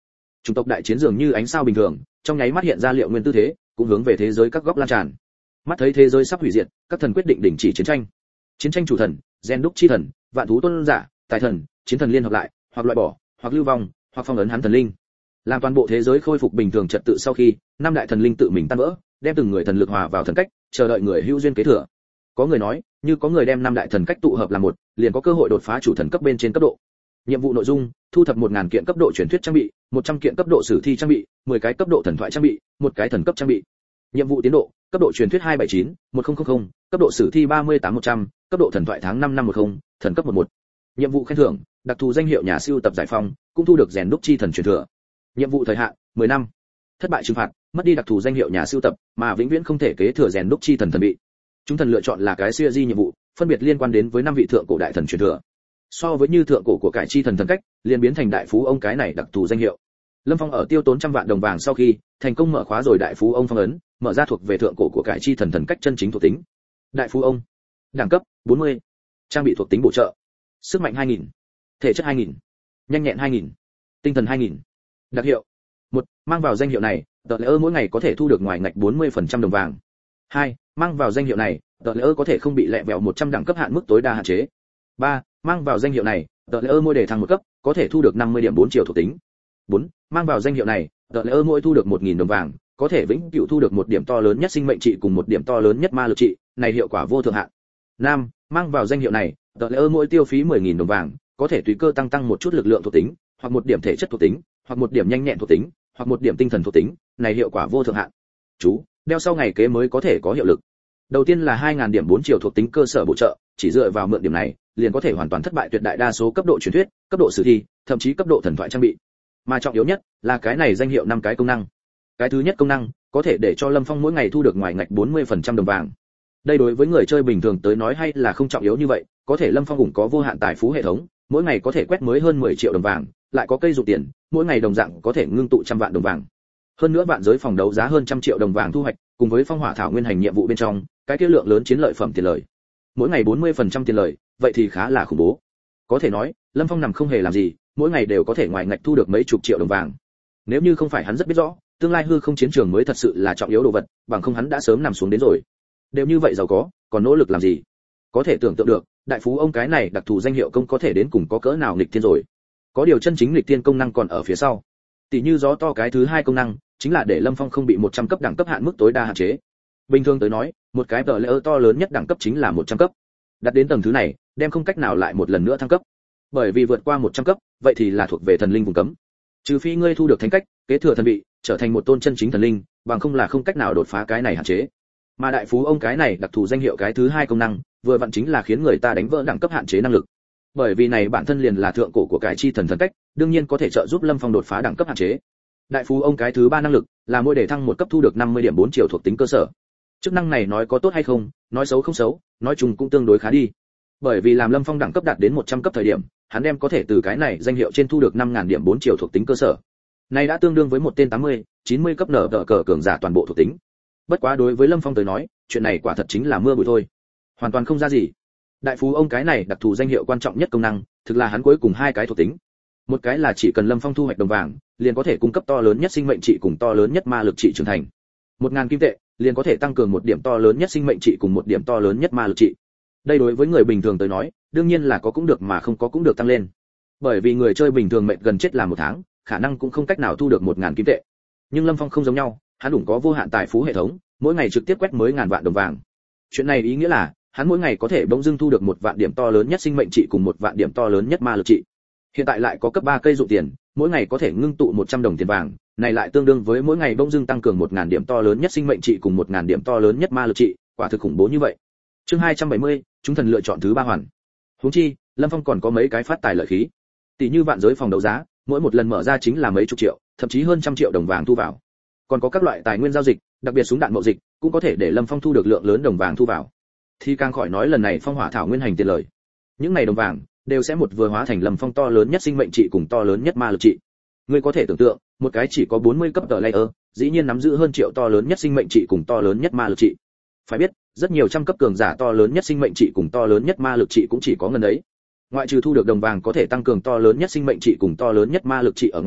Chủng tộc đại chiến dường như ánh sao bình thường, trong nháy mắt hiện ra liệu nguyên tư thế, cũng hướng về thế giới các góc lan tràn. Mắt thấy thế giới sắp hủy diệt, các thần quyết định đình chỉ chiến tranh. Chiến tranh chủ thần, gen đúc chi thần, vạn thú tôn giả, tài thần, chiến thần liên hợp lại, hoặc loại bỏ, hoặc lưu vong, hoặc phong ấn hắn thần linh. Làm toàn bộ thế giới khôi phục bình thường trật tự sau khi, năm đại thần linh tự mình tan vỡ, đem từng người thần lực hòa vào thần cách, chờ đợi người hữu duyên kế thừa. Có người nói, như có người đem năm đại thần cách tụ hợp làm một, liền có cơ hội đột phá chủ thần cấp bên trên cấp độ. Nhiệm vụ nội dung: thu thập một nghìn kiện cấp độ truyền thuyết trang bị, một trăm kiện cấp độ sử thi trang bị, mười cái cấp độ thần thoại trang bị, một cái thần cấp trang bị. Nhiệm vụ tiến độ: cấp độ truyền thuyết hai bảy chín, một không không không, cấp độ sử thi ba mươi tám một trăm, cấp độ thần thoại tháng năm năm một không, thần cấp mười một. Nhiệm vụ khen thưởng: đặc thù danh hiệu nhà siêu tập giải phong, cũng thu được rèn đúc chi thần truyền thừa. Nhiệm vụ thời hạn: mười năm. Thất bại trừng phạt: mất đi đặc thù danh hiệu nhà siêu tập, mà vĩnh viễn không thể kế thừa rèn đúc chi thần thần bị. Chúng thần lựa chọn là cái siêu di nhiệm vụ, phân biệt liên quan đến với năm vị thượng cổ đại thần truyền thừa. So với như thượng cổ của cải chi thần thần cách, liền biến thành đại phú ông cái này đặc thù danh hiệu. Lâm Phong ở tiêu tốn trăm vạn đồng vàng sau khi thành công mở khóa rồi đại phú ông phong ấn, mở ra thuộc về thượng cổ của cải chi thần thần cách chân chính thuộc tính. Đại phú ông, đẳng cấp bốn mươi, trang bị thuộc tính bổ trợ, sức mạnh hai nghìn, thể chất hai nghìn, nhanh nhẹn hai nghìn, tinh thần hai nghìn. Đặc hiệu: một, mang vào danh hiệu này, tờ lễ mỗi ngày có thể thu được ngoài ngạch bốn mươi phần trăm đồng vàng. hai, mang vào danh hiệu này, tờ lễ có thể không bị lẹ vẹo một trăm đẳng cấp hạn mức tối đa hạn chế. ba, mang vào danh hiệu này, tờ lễ mỗi đề thăng một cấp, có thể thu được năm mươi điểm bốn triệu thuộc tính. bốn, mang vào danh hiệu này, tờ lễ mỗi thu được một nghìn đồng vàng, có thể vĩnh cửu thu được một điểm to lớn nhất sinh mệnh trị cùng một điểm to lớn nhất ma lực trị, này hiệu quả vô thượng hạn. năm, mang vào danh hiệu này, tờ lễ mỗi tiêu phí mười nghìn đồng vàng, có thể tùy cơ tăng tăng một chút lực lượng thuộc tính, hoặc một điểm thể chất thuộc tính, hoặc một điểm nhanh nhẹn thuộc tính, hoặc một điểm tinh thần thuộc tính, này hiệu quả vô thượng hạn. Chú, đeo sau ngày kế mới có thể có hiệu lực. Đầu tiên là hai nghìn điểm bốn triệu thuộc tính cơ sở bổ trợ, chỉ dựa vào mượn điểm này, liền có thể hoàn toàn thất bại tuyệt đại đa số cấp độ truyền thuyết, cấp độ sử thi, thậm chí cấp độ thần thoại trang bị. Mà trọng yếu nhất là cái này danh hiệu năm cái công năng. Cái thứ nhất công năng, có thể để cho Lâm Phong mỗi ngày thu được ngoài ngạch bốn mươi phần trăm đồng vàng. Đây đối với người chơi bình thường tới nói hay là không trọng yếu như vậy, có thể Lâm Phong cũng có vô hạn tài phú hệ thống, mỗi ngày có thể quét mới hơn mười triệu đồng vàng, lại có cây dụng tiền, mỗi ngày đồng dạng có thể ngưng tụ trăm vạn đồng vàng. Hơn nữa vạn giới phòng đấu giá hơn trăm triệu đồng vàng thu hoạch, cùng với phong hỏa thảo nguyên hành nhiệm vụ bên trong, cái kia lượng lớn chiến lợi phẩm tiền lời. Mỗi ngày bốn mươi phần trăm tiền lời, vậy thì khá là khủng bố. Có thể nói, Lâm Phong nằm không hề làm gì, mỗi ngày đều có thể ngoài ngạch thu được mấy chục triệu đồng vàng. Nếu như không phải hắn rất biết rõ, tương lai hư không chiến trường mới thật sự là trọng yếu đồ vật, bằng không hắn đã sớm nằm xuống đến rồi. Đều như vậy giàu có, còn nỗ lực làm gì? Có thể tưởng tượng được, đại phú ông cái này đặc thù danh hiệu công có thể đến cùng có cỡ nào nghịch thiên rồi. Có điều chân chính nghịch thiên công năng còn ở phía sau. Tỷ như gió to cái thứ hai công năng, chính là để Lâm Phong không bị một trăm cấp đẳng cấp hạn mức tối đa hạn chế. Bình thường tới nói, một cái tờ layer to lớn nhất đẳng cấp chính là một trăm cấp. Đặt đến tầng thứ này, đem không cách nào lại một lần nữa thăng cấp. Bởi vì vượt qua một trăm cấp, vậy thì là thuộc về thần linh vùng cấm. Trừ phi ngươi thu được thánh cách, kế thừa thần vị, trở thành một tôn chân chính thần linh, bằng không là không cách nào đột phá cái này hạn chế. Mà đại phú ông cái này đặc thù danh hiệu cái thứ hai công năng, vừa vặn chính là khiến người ta đánh vỡ đẳng cấp hạn chế năng lực. Bởi vì này bản thân liền là thượng cổ của cải chi thần thần cách, đương nhiên có thể trợ giúp Lâm Phong đột phá đẳng cấp hạn chế. Đại phú ông cái thứ ba năng lực là mỗi để thăng một cấp thu được năm mươi điểm bốn triệu thuộc tính cơ sở. Chức năng này nói có tốt hay không, nói xấu không xấu, nói chung cũng tương đối khá đi. Bởi vì làm Lâm Phong đẳng cấp đạt đến một trăm cấp thời điểm, hắn đem có thể từ cái này danh hiệu trên thu được năm nghìn điểm bốn triệu thuộc tính cơ sở. Này đã tương đương với một tên tám mươi, chín mươi cấp nở đỡ cờ cường giả toàn bộ thuộc tính. Bất quá đối với Lâm Phong tới nói, chuyện này quả thật chính là mưa bụi thôi, hoàn toàn không ra gì. Đại phú ông cái này đặc thù danh hiệu quan trọng nhất công năng, thực là hắn cuối cùng hai cái thuộc tính. Một cái là chỉ cần Lâm Phong thu hoạch đồng vàng, liền có thể cung cấp to lớn nhất sinh mệnh trị cùng to lớn nhất ma lực trị trưởng thành. một nghìn kim tệ, liền có thể tăng cường một điểm to lớn nhất sinh mệnh trị cùng một điểm to lớn nhất ma lực trị. Đây đối với người bình thường tới nói, đương nhiên là có cũng được mà không có cũng được tăng lên. Bởi vì người chơi bình thường mệt gần chết làm một tháng, khả năng cũng không cách nào thu được một nghìn kim tệ. Nhưng Lâm Phong không giống nhau, hắn đủ có vô hạn tài phú hệ thống, mỗi ngày trực tiếp quét mới ngàn vạn đồng vàng. Chuyện này ý nghĩa là, hắn mỗi ngày có thể bỗng dưng thu được một vạn điểm to lớn nhất sinh mệnh trị cùng một vạn điểm to lớn nhất ma lực trị. Hiện tại lại có cấp ba cây dụng tiền, mỗi ngày có thể ngưng tụ một trăm đồng tiền vàng, này lại tương đương với mỗi ngày bỗng dưng tăng cường một nghìn điểm to lớn nhất sinh mệnh trị cùng một nghìn điểm to lớn nhất ma lực trị, quả thực khủng bố như vậy. Chương hai trăm bảy mươi, chúng thần lựa chọn thứ ba hoàn. Huống chi, Lâm Phong còn có mấy cái phát tài lợi khí. Tỷ như vạn giới phòng đấu giá, mỗi một lần mở ra chính là mấy chục triệu, thậm chí hơn trăm triệu đồng vàng thu vào. Còn có các loại tài nguyên giao dịch, đặc biệt súng đạn mậu dịch, cũng có thể để Lâm Phong thu được lượng lớn đồng vàng thu vào. Thì càng khỏi nói lần này phong hỏa thảo nguyên hành tiền lời. Những này đồng vàng đều sẽ một vừa hóa thành Lâm Phong to lớn nhất sinh mệnh trị cùng to lớn nhất ma lực trị. Ngươi có thể tưởng tượng, một cái chỉ có bốn mươi cấp tờ layer, dĩ nhiên nắm giữ hơn triệu to lớn nhất sinh mệnh trị cùng to lớn nhất ma lực trị. Phải biết, rất nhiều trăm cấp cường giả to lớn nhất sinh mệnh trị cùng to lớn nhất ma lực trị cũng chỉ có ngần ấy. Ngoại trừ thu được đồng vàng có thể tăng cường to lớn nhất sinh mệnh trị cùng to lớn nhất ma lực trị ở ngoài,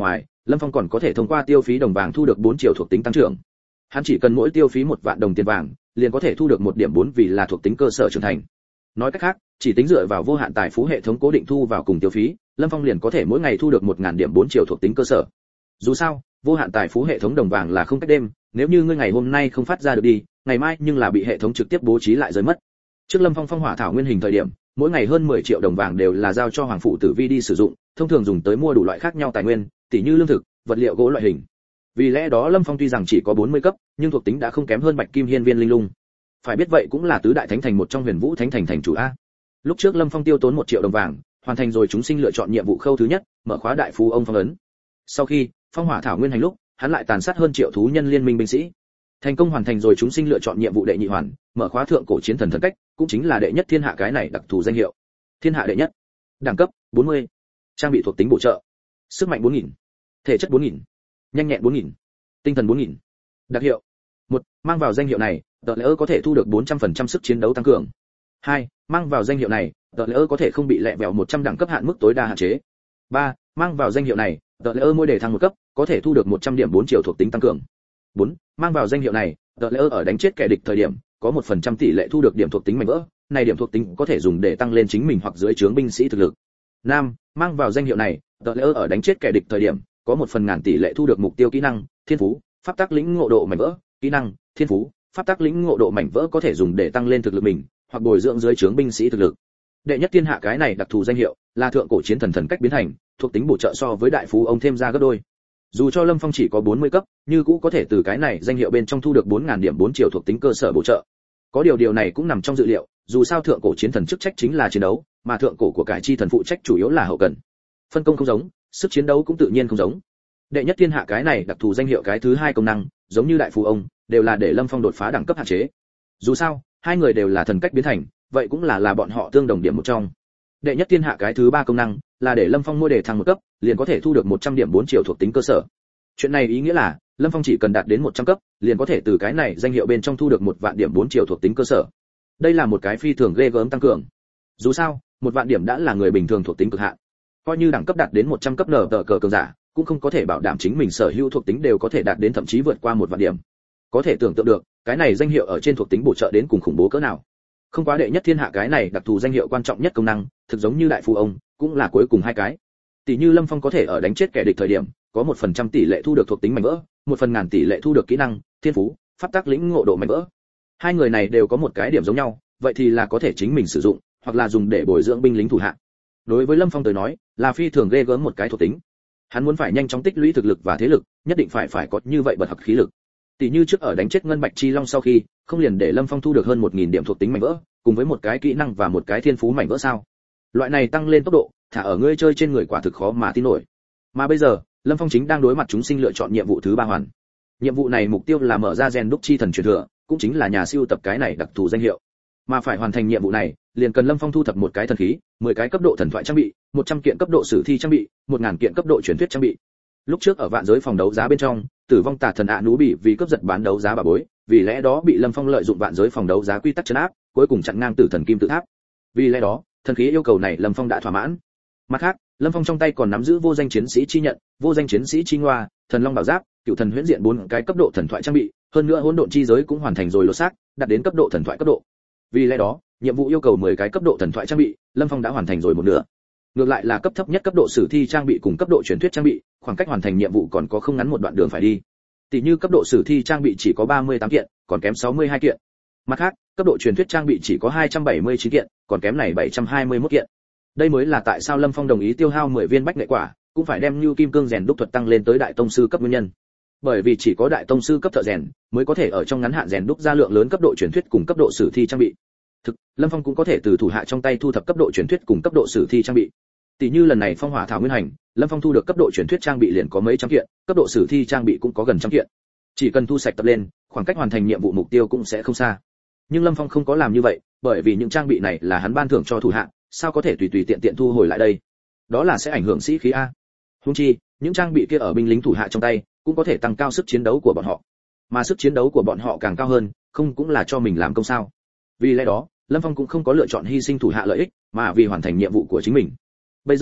Lâm Phong còn có thể thông qua tiêu phí đồng vàng thu được bốn triệu thuộc tính tăng trưởng. Hắn chỉ cần mỗi tiêu phí một vạn đồng tiền vàng, liền có thể thu được một điểm bốn vì là thuộc tính cơ sở trưởng thành. Nói cách khác, chỉ tính dựa vào vô hạn tài phú hệ thống cố định thu vào cùng tiêu phí, Lâm Phong liền có thể mỗi ngày thu được một nghìn điểm bốn triệu thuộc tính cơ sở. Dù sao, vô hạn tài phú hệ thống đồng vàng là không cách đêm, nếu như ngươi ngày hôm nay không phát ra được đi, ngày mai nhưng là bị hệ thống trực tiếp bố trí lại rơi mất. Trước Lâm Phong phong hỏa thảo nguyên hình thời điểm, mỗi ngày hơn mười triệu đồng vàng đều là giao cho hoàng phụ tử vi đi sử dụng, thông thường dùng tới mua đủ loại khác nhau tài nguyên, tỉ như lương thực, vật liệu gỗ loại hình. Vì lẽ đó Lâm Phong tuy rằng chỉ có bốn mươi cấp, nhưng thuộc tính đã không kém hơn Bạch Kim Hiên Viên Linh Lung. Phải biết vậy cũng là tứ đại thánh thành một trong Huyền Vũ Thánh thành thành chủ a. Lúc trước Lâm Phong tiêu tốn một triệu đồng vàng, hoàn thành rồi chúng sinh lựa chọn nhiệm vụ khâu thứ nhất, mở khóa đại phú ông phong ấn. Sau khi phong hỏa thảo nguyên hành lúc, hắn lại tàn sát hơn triệu thú nhân liên minh binh sĩ. Thành công hoàn thành rồi chúng sinh lựa chọn nhiệm vụ đệ nhị hoàn, mở khóa thượng cổ chiến thần thần cách, cũng chính là đệ nhất thiên hạ cái này đặc thù danh hiệu. Thiên hạ đệ nhất. Đẳng cấp bốn mươi. Trang bị thuộc tính bổ trợ. Sức mạnh bốn nghìn. Thể chất bốn nghìn. Nhanh nhẹn bốn nghìn. Tinh thần bốn nghìn. Đặc hiệu. một. Mang vào danh hiệu này, tờ lễ có thể thu được bốn trăm phần trăm sức chiến đấu tăng cường. hai. Mang vào danh hiệu này, tờ lễ có thể không bị lẹ vẹo một trăm đẳng cấp hạn mức tối đa hạn chế. ba. Mang vào danh hiệu này, tờ lễ mỗi đề thăng một cấp, có thể thu được một trăm điểm bốn triệu thuộc tính tăng cường. bốn. Mang vào danh hiệu này, tờ lễ ở đánh chết kẻ địch thời điểm, có một phần trăm tỷ lệ thu được điểm thuộc tính mảnh vỡ, này điểm thuộc tính có thể dùng để tăng lên chính mình hoặc dưới trướng binh sĩ thực lực. năm. Mang vào danh hiệu này, tờ lễ ở đánh chết kẻ địch thời điểm, có một phần ngàn tỷ lệ thu được mục tiêu kỹ năng, thiên phú, pháp tắc lĩnh ngộ độ mảnh vỡ, kỹ năng, thiên phú, pháp tắc lĩnh ngộ độ mảnh vỡ có thể dùng để tăng lên thực lực mình, hoặc bồi dưỡng dưới trướng binh sĩ thực lực. Đệ nhất thiên hạ cái này đặc thù danh hiệu, là thượng cổ chiến thần thần cách biến thành, thuộc tính bổ trợ so với đại phú ông thêm ra gấp đôi. Dù cho Lâm Phong chỉ có bốn mươi cấp, như cũng có thể từ cái này danh hiệu bên trong thu được bốn nghìn điểm bốn triệu thuộc tính cơ sở bổ trợ. Có điều điều này cũng nằm trong dự liệu, dù sao thượng cổ chiến thần chức trách chính là chiến đấu, mà thượng cổ của cải chi thần phụ trách chủ yếu là hậu cần. Phân công không giống, sức chiến đấu cũng tự nhiên không giống. Đệ nhất thiên hạ cái này đặc thù danh hiệu cái thứ hai công năng, giống như đại phú ông, đều là để Lâm Phong đột phá đẳng cấp hạn chế. Dù sao, hai người đều là thần cách biến thành, vậy cũng là là bọn họ tương đồng điểm một trong. Đệ nhất thiên hạ cái thứ ba công năng là để Lâm Phong mỗi đề thăng một cấp, liền có thể thu được một trăm điểm bốn triệu thuộc tính cơ sở. Chuyện này ý nghĩa là, Lâm Phong chỉ cần đạt đến một trăm cấp, liền có thể từ cái này danh hiệu bên trong thu được một vạn điểm bốn triệu thuộc tính cơ sở. Đây là một cái phi thường ghê gớm tăng cường. Dù sao, một vạn điểm đã là người bình thường thuộc tính cực hạn. Coi như đẳng cấp đạt đến một trăm cấp nở tờ cờ cường giả, cũng không có thể bảo đảm chính mình sở hữu thuộc tính đều có thể đạt đến thậm chí vượt qua một vạn điểm. Có thể tưởng tượng được, cái này danh hiệu ở trên thuộc tính bổ trợ đến cùng khủng bố cỡ nào. Không quá đệ nhất thiên hạ cái này đặc thù danh hiệu quan trọng nhất công năng, thực giống như đại phú ông, cũng là cuối cùng hai cái. Tỷ như Lâm Phong có thể ở đánh chết kẻ địch thời điểm, có một phần trăm tỷ lệ thu được thuộc tính mảnh vỡ, một phần ngàn tỷ lệ thu được kỹ năng, thiên phú, pháp tắc lĩnh ngộ độ mảnh vỡ. Hai người này đều có một cái điểm giống nhau, vậy thì là có thể chính mình sử dụng, hoặc là dùng để bồi dưỡng binh lính thủ hạ. Đối với Lâm Phong tới nói, là phi thường ghê gớm một cái thuộc tính. Hắn muốn phải nhanh chóng tích lũy thực lực và thế lực, nhất định phải phải có như vậy bật học khí lực. Tỷ như trước ở đánh chết ngân bạch chi long sau khi, không liền để Lâm Phong thu được hơn một nghìn điểm thuộc tính mảnh vỡ, cùng với một cái kỹ năng và một cái thiên phú mảnh vỡ sao? Loại này tăng lên tốc độ, thả ở ngươi chơi trên người quả thực khó mà tin nổi. Mà bây giờ, Lâm Phong chính đang đối mặt chúng sinh lựa chọn nhiệm vụ thứ ba hoàn. Nhiệm vụ này mục tiêu là mở ra gen đúc chi thần truyền thừa, cũng chính là nhà siêu tập cái này đặc thù danh hiệu. Mà phải hoàn thành nhiệm vụ này, liền cần Lâm Phong thu thập một cái thần khí, mười cái cấp độ thần thoại trang bị, một trăm kiện cấp độ sử thi trang bị, một nghìn kiện cấp độ truyền thuyết trang bị. Lúc trước ở vạn giới phòng đấu giá bên trong, Tử vong tà thần ạ nú bị vì cướp giật bán đấu giá bà bối, vì lẽ đó bị Lâm Phong lợi dụng vạn giới phòng đấu giá quy tắc trấn áp, cuối cùng chặn ngang tử thần kim tự tháp. Vì lẽ đó, thần khí yêu cầu này Lâm Phong đã thỏa mãn. Mặt khác, Lâm Phong trong tay còn nắm giữ vô danh chiến sĩ chi nhận, vô danh chiến sĩ chi ngoa, thần long bảo giáp, cựu thần huyễn diện bốn cái cấp độ thần thoại trang bị, hơn nữa hỗn độn chi giới cũng hoàn thành rồi lột xác, đạt đến cấp độ thần thoại cấp độ. Vì lẽ đó, nhiệm vụ yêu cầu mười cái cấp độ thần thoại trang bị, Lâm Phong đã hoàn thành rồi một nửa. Ngược lại là cấp thấp nhất cấp độ sử thi trang bị cùng cấp độ truyền thuyết trang bị, khoảng cách hoàn thành nhiệm vụ còn có không ngắn một đoạn đường phải đi. Tỷ như cấp độ sử thi trang bị chỉ có ba mươi tám kiện, còn kém sáu mươi hai kiện. Mặt khác, cấp độ truyền thuyết trang bị chỉ có hai trăm bảy mươi chín kiện, còn kém này bảy trăm hai mươi mốt kiện. Đây mới là tại sao Lâm Phong đồng ý tiêu hao mười viên bách nghệ quả, cũng phải đem Nưu Kim Cương rèn đúc thuật tăng lên tới đại tông sư cấp nguyên nhân. Bởi vì chỉ có đại tông sư cấp thợ rèn mới có thể ở trong ngắn hạn rèn đúc ra lượng lớn cấp độ truyền thuyết cùng cấp độ sử thi trang bị. Thực, Lâm Phong cũng có thể từ thủ hạ trong tay thu thập cấp độ truyền thuyết cùng cấp độ sử thi trang bị. Tỷ như lần này phong hỏa thảo nguyên hành, Lâm Phong thu được cấp độ truyền thuyết trang bị liền có mấy trăm kiện, cấp độ sử thi trang bị cũng có gần trăm kiện. Chỉ cần thu sạch tập lên, khoảng cách hoàn thành nhiệm vụ mục tiêu cũng sẽ không xa. Nhưng Lâm Phong không có làm như vậy, bởi vì những trang bị này là hắn ban thưởng cho thủ hạ, sao có thể tùy tùy tiện tiện thu hồi lại đây? Đó là sẽ ảnh hưởng sĩ khí a. Huống chi, những trang bị kia ở binh lính thủ hạ trong tay, cũng có thể tăng cao sức chiến đấu của bọn họ. Mà sức chiến đấu của bọn họ càng cao hơn, không cũng là cho mình làm công sao? Vì lẽ đó, Lâm Phong cũng không có lựa chọn hy sinh thủ hạ lợi ích, mà vì hoàn thành nhiệm vụ của chính mình. Bây giờ,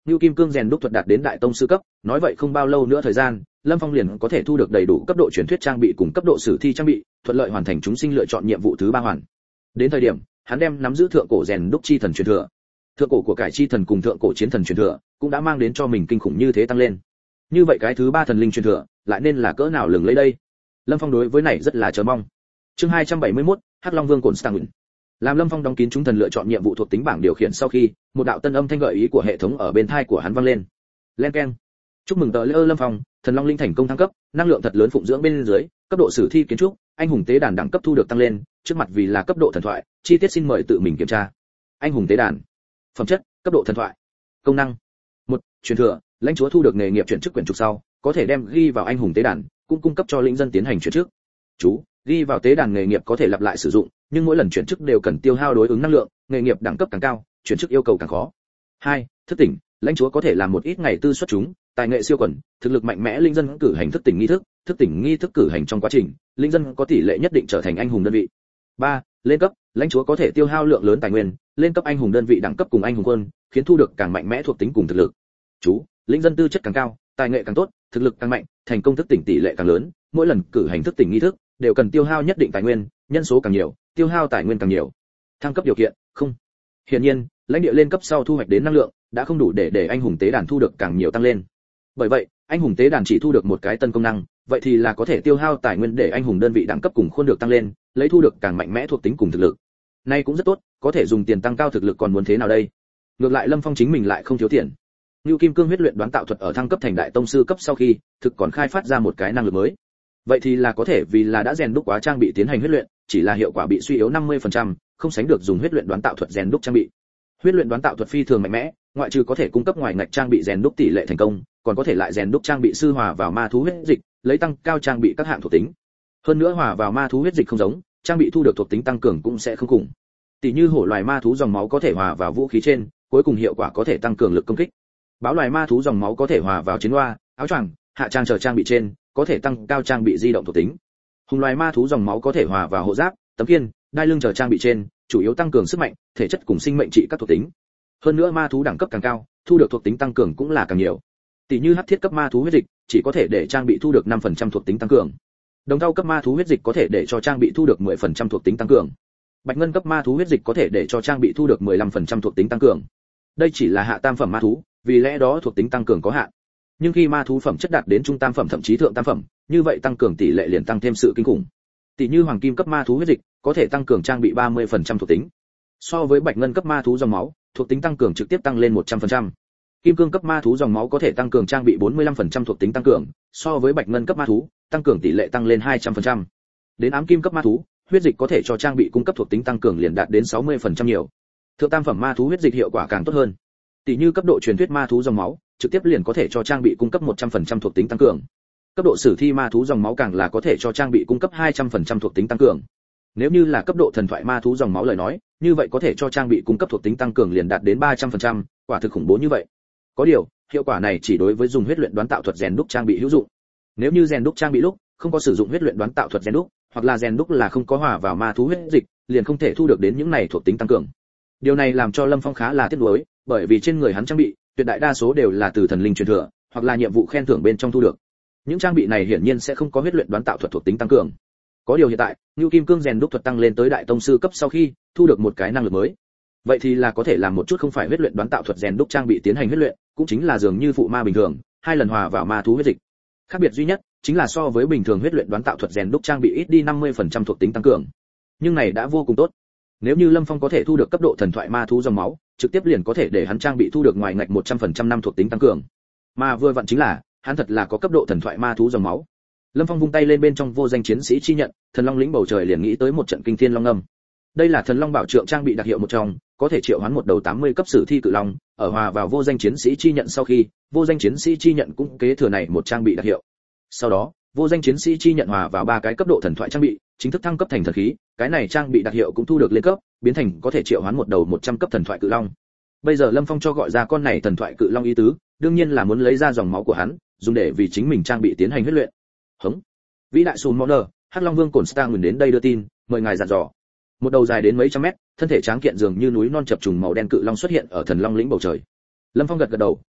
Ngưu Kim Cương rèn đúc thuật đạt đến đại tông sư cấp, nói vậy không bao lâu nữa thời gian, Lâm Phong liền có thể thu được đầy đủ cấp độ truyền thuyết trang bị cùng cấp độ sử thi trang bị, thuận lợi hoàn thành chúng sinh lựa chọn nhiệm vụ thứ ba hoàn. Đến thời điểm, hắn đem nắm giữ thượng cổ rèn đúc chi thần truyền thừa. Thượng cổ của cải chi thần cùng thượng cổ chiến thần truyền thừa, cũng đã mang đến cho mình kinh khủng như thế tăng lên. Như vậy cái thứ ba thần linh truyền thừa, lại nên là cỡ nào lừng lấy đây? Lâm Phong đối với này rất là chờ mong. Chương hai trăm bảy mươi mốt, Hắc Long Vương Constantine. Làm Lâm Phong đóng kín chúng thần lựa chọn nhiệm vụ thuộc tính bảng điều khiển sau khi, một đạo tân âm thanh gợi ý của hệ thống ở bên tai của hắn vang lên. Len keng. Chúc mừng tờ lễ Lâm Phong, thần long linh thành công thăng cấp, năng lượng thật lớn phụng dưỡng bên dưới, cấp độ sử thi kiến trúc, anh hùng tế đàn đẳng cấp thu được tăng lên, trước mặt vì là cấp độ thần thoại, chi tiết xin mời tự mình kiểm tra. Anh hùng tế đàn. Phẩm chất, cấp độ thần thoại. Công năng. một. Truyền thừa, lãnh chúa thu được nghề nghiệp chuyển chức quyển trục sau, có thể đem ghi vào anh hùng tế đàn, cũng cung cấp cho lĩnh dân tiến hành chuyển chức. Chú, ghi vào tế đàn nghề nghiệp có thể lặp lại sử dụng, nhưng mỗi lần chuyển chức đều cần tiêu hao đối ứng năng lượng, nghề nghiệp đẳng cấp càng cao, chuyển chức yêu cầu càng khó. hai. Thức tỉnh, lãnh chúa có thể làm một ít ngày tư xuất chúng, tài nghệ siêu quần, thực lực mạnh mẽ linh dân cử hành thức tỉnh nghi thức, thức tỉnh nghi thức cử hành trong quá trình, linh dân có tỷ lệ nhất định trở thành anh hùng đơn vị. ba. Lên cấp, lãnh chúa có thể tiêu hao lượng lớn tài nguyên, lên cấp anh hùng đơn vị đẳng cấp cùng anh hùng quân, khiến thu được càng mạnh mẽ thuộc tính cùng thực lực. Chú, linh dân tư chất càng cao, tài nghệ càng tốt, thực lực càng mạnh, thành công thức tỉnh tỷ lệ càng lớn, mỗi lần cử hành thức tỉnh nghi thức đều cần tiêu hao nhất định tài nguyên, nhân số càng nhiều, tiêu hao tài nguyên càng nhiều. Thăng cấp điều kiện, không. Hiển nhiên, lãnh địa lên cấp sau thu hoạch đến năng lượng đã không đủ để để anh hùng tế đàn thu được càng nhiều tăng lên. Bởi vậy, anh hùng tế đàn chỉ thu được một cái tân công năng, vậy thì là có thể tiêu hao tài nguyên để anh hùng đơn vị đẳng cấp cùng khuôn được tăng lên, lấy thu được càng mạnh mẽ thuộc tính cùng thực lực. Này cũng rất tốt, có thể dùng tiền tăng cao thực lực còn muốn thế nào đây? Ngược lại Lâm Phong chính mình lại không thiếu tiền. Ngưu Kim Cương huyết luyện đoán tạo thuật ở thăng cấp thành đại tông sư cấp sau khi, thực còn khai phát ra một cái năng lực mới. Vậy thì là có thể vì là đã rèn đúc quá trang bị tiến hành huyết luyện, chỉ là hiệu quả bị suy yếu năm mươi phần trăm, không sánh được dùng huyết luyện đoán tạo thuật rèn đúc trang bị. Huyết luyện đoán tạo thuật phi thường mạnh mẽ, ngoại trừ có thể cung cấp ngoài ngạch trang bị rèn đúc tỷ lệ thành công, còn có thể lại rèn đúc trang bị sư hòa vào ma thú huyết dịch, lấy tăng cao trang bị các hạng thuộc tính. Hơn nữa hòa vào ma thú huyết dịch không giống, trang bị thu được thuộc tính tăng cường cũng sẽ không cùng. Tỷ như hổ loài ma thú dòng máu có thể hòa vào vũ khí trên, cuối cùng hiệu quả có thể tăng cường lực công kích. Báo loài ma thú dòng máu có thể hòa vào chiến hoa, áo choàng, hạ trang chờ trang bị trên, có thể tăng cao trang bị di động thuộc tính. Hùng loài ma thú dòng máu có thể hòa vào hộ giáp, tấm kiên, đai lưng chờ trang bị trên, chủ yếu tăng cường sức mạnh, thể chất cùng sinh mệnh trị các thuộc tính. Hơn nữa ma thú đẳng cấp càng cao, thu được thuộc tính tăng cường cũng là càng nhiều. Tỷ như hắc thiết cấp ma thú huyết dịch, chỉ có thể để trang bị thu được năm phần trăm thuộc tính tăng cường. Đồng thau cấp ma thú huyết dịch có thể để cho trang bị thu được mười phần trăm thuộc tính tăng cường. Bạch ngân cấp ma thú huyết dịch có thể để cho trang bị thu được mười lăm phần trăm thuộc tính tăng cường. Đây chỉ là hạ tam phẩm ma thú, vì lẽ đó thuộc tính tăng cường có hạn. Nhưng khi ma thú phẩm chất đạt đến trung tam phẩm thậm chí thượng tam phẩm, như vậy tăng cường tỷ lệ liền tăng thêm sự kinh khủng. Tỷ như hoàng kim cấp ma thú huyết dịch, có thể tăng cường trang bị ba mươi phần trăm thuộc tính. So với bạch ngân cấp ma thú dòng máu, thuộc tính tăng cường trực tiếp tăng lên một trăm phần trăm. Kim cương cấp ma thú dòng máu có thể tăng cường trang bị bốn mươi lăm phần trăm thuộc tính tăng cường, so với bạch ngân cấp ma thú, tăng cường tỷ lệ tăng lên hai trăm phần trăm. Đến ám kim cấp ma thú, huyết dịch có thể cho trang bị cung cấp thuộc tính tăng cường liền đạt đến sáu mươi phần trăm nhiều. Thượng tam phẩm ma thú huyết dịch hiệu quả càng tốt hơn. Tỷ như cấp độ truyền thuyết ma thú dòng máu, trực tiếp liền có thể cho trang bị cung cấp một trăm phần trăm thuộc tính tăng cường. Cấp độ sử thi ma thú dòng máu càng là có thể cho trang bị cung cấp hai trăm phần trăm thuộc tính tăng cường. Nếu như là cấp độ thần thoại ma thú dòng máu lời nói, như vậy có thể cho trang bị cung cấp thuộc tính tăng cường liền đạt đến ba trăm phần trăm, quả thực khủng bố như vậy. Có điều, hiệu quả này chỉ đối với dùng huyết luyện đoán tạo thuật rèn đúc trang bị hữu dụng. Nếu như rèn đúc trang bị lúc không có sử dụng huyết luyện đoán tạo thuật rèn đúc, hoặc là rèn đúc là không có hòa vào ma thú huyết dịch, liền không thể thu được đến những này thuộc tính tăng cường. Điều này làm cho Lâm Phong khá là tiếc nuối, bởi vì trên người hắn trang bị, tuyệt đại đa số đều là từ thần linh truyền thừa, hoặc là nhiệm vụ khen thưởng bên trong thu được. Những trang bị này hiển nhiên sẽ không có huyết luyện đoán tạo thuật thuộc tính tăng cường. Có điều hiện tại, Ngưu Kim Cương rèn đúc thuật tăng lên tới đại tông sư cấp sau khi thu được một cái năng lực mới. Vậy thì là có thể làm một chút không phải huyết luyện đoán tạo thuật rèn đúc trang bị tiến hành huyết luyện, cũng chính là dường như phụ ma bình thường, hai lần hòa vào ma thú huyết dịch. Khác biệt duy nhất chính là so với bình thường huyết luyện đoán tạo thuật rèn đúc trang bị ít đi năm mươi phần trăm thuộc tính tăng cường. Nhưng này đã vô cùng tốt. Nếu như Lâm Phong có thể thu được cấp độ thần thoại ma thú dòng máu, trực tiếp liền có thể để hắn trang bị thu được ngoài ngạch một trăm phần trăm năm thuộc tính tăng cường. Mà vừa vặn chính là, hắn thật là có cấp độ thần thoại ma thú dòng máu. Lâm Phong vung tay lên bên trong vô danh chiến sĩ chi nhận, thần long lĩnh bầu trời liền nghĩ tới một trận kinh thiên long ngâm. Đây là thần long bảo trượng trang bị đặc hiệu một trong, có thể triệu hoán một đầu tám mươi cấp sử thi cự long, ở hòa vào vô danh chiến sĩ chi nhận sau khi, vô danh chiến sĩ chi nhận cũng kế thừa này một trang bị đặc hiệu. Sau đó, vô danh chiến sĩ chi nhận hòa vào ba cái cấp độ thần thoại trang bị, chính thức thăng cấp thành thần khí, cái này trang bị đặc hiệu cũng thu được lên cấp, biến thành có thể triệu hoán một đầu một trăm cấp thần thoại cự long. Bây giờ Lâm Phong cho gọi ra con này thần thoại cự long ý tứ, đương nhiên là muốn lấy ra dòng máu của hắn, dùng để vì chính mình trang bị tiến hành huyết luyện. Hống. Vĩ đại Sùn Moner, Hắc Long Vương Constantine đến đây đưa tin, mời ngài dặn dò. Một đầu dài đến mấy trăm mét, thân thể tráng kiện dường như núi non chập trùng màu đen cự long xuất hiện ở thần long lĩnh bầu trời. Lâm Phong gật gật đầu,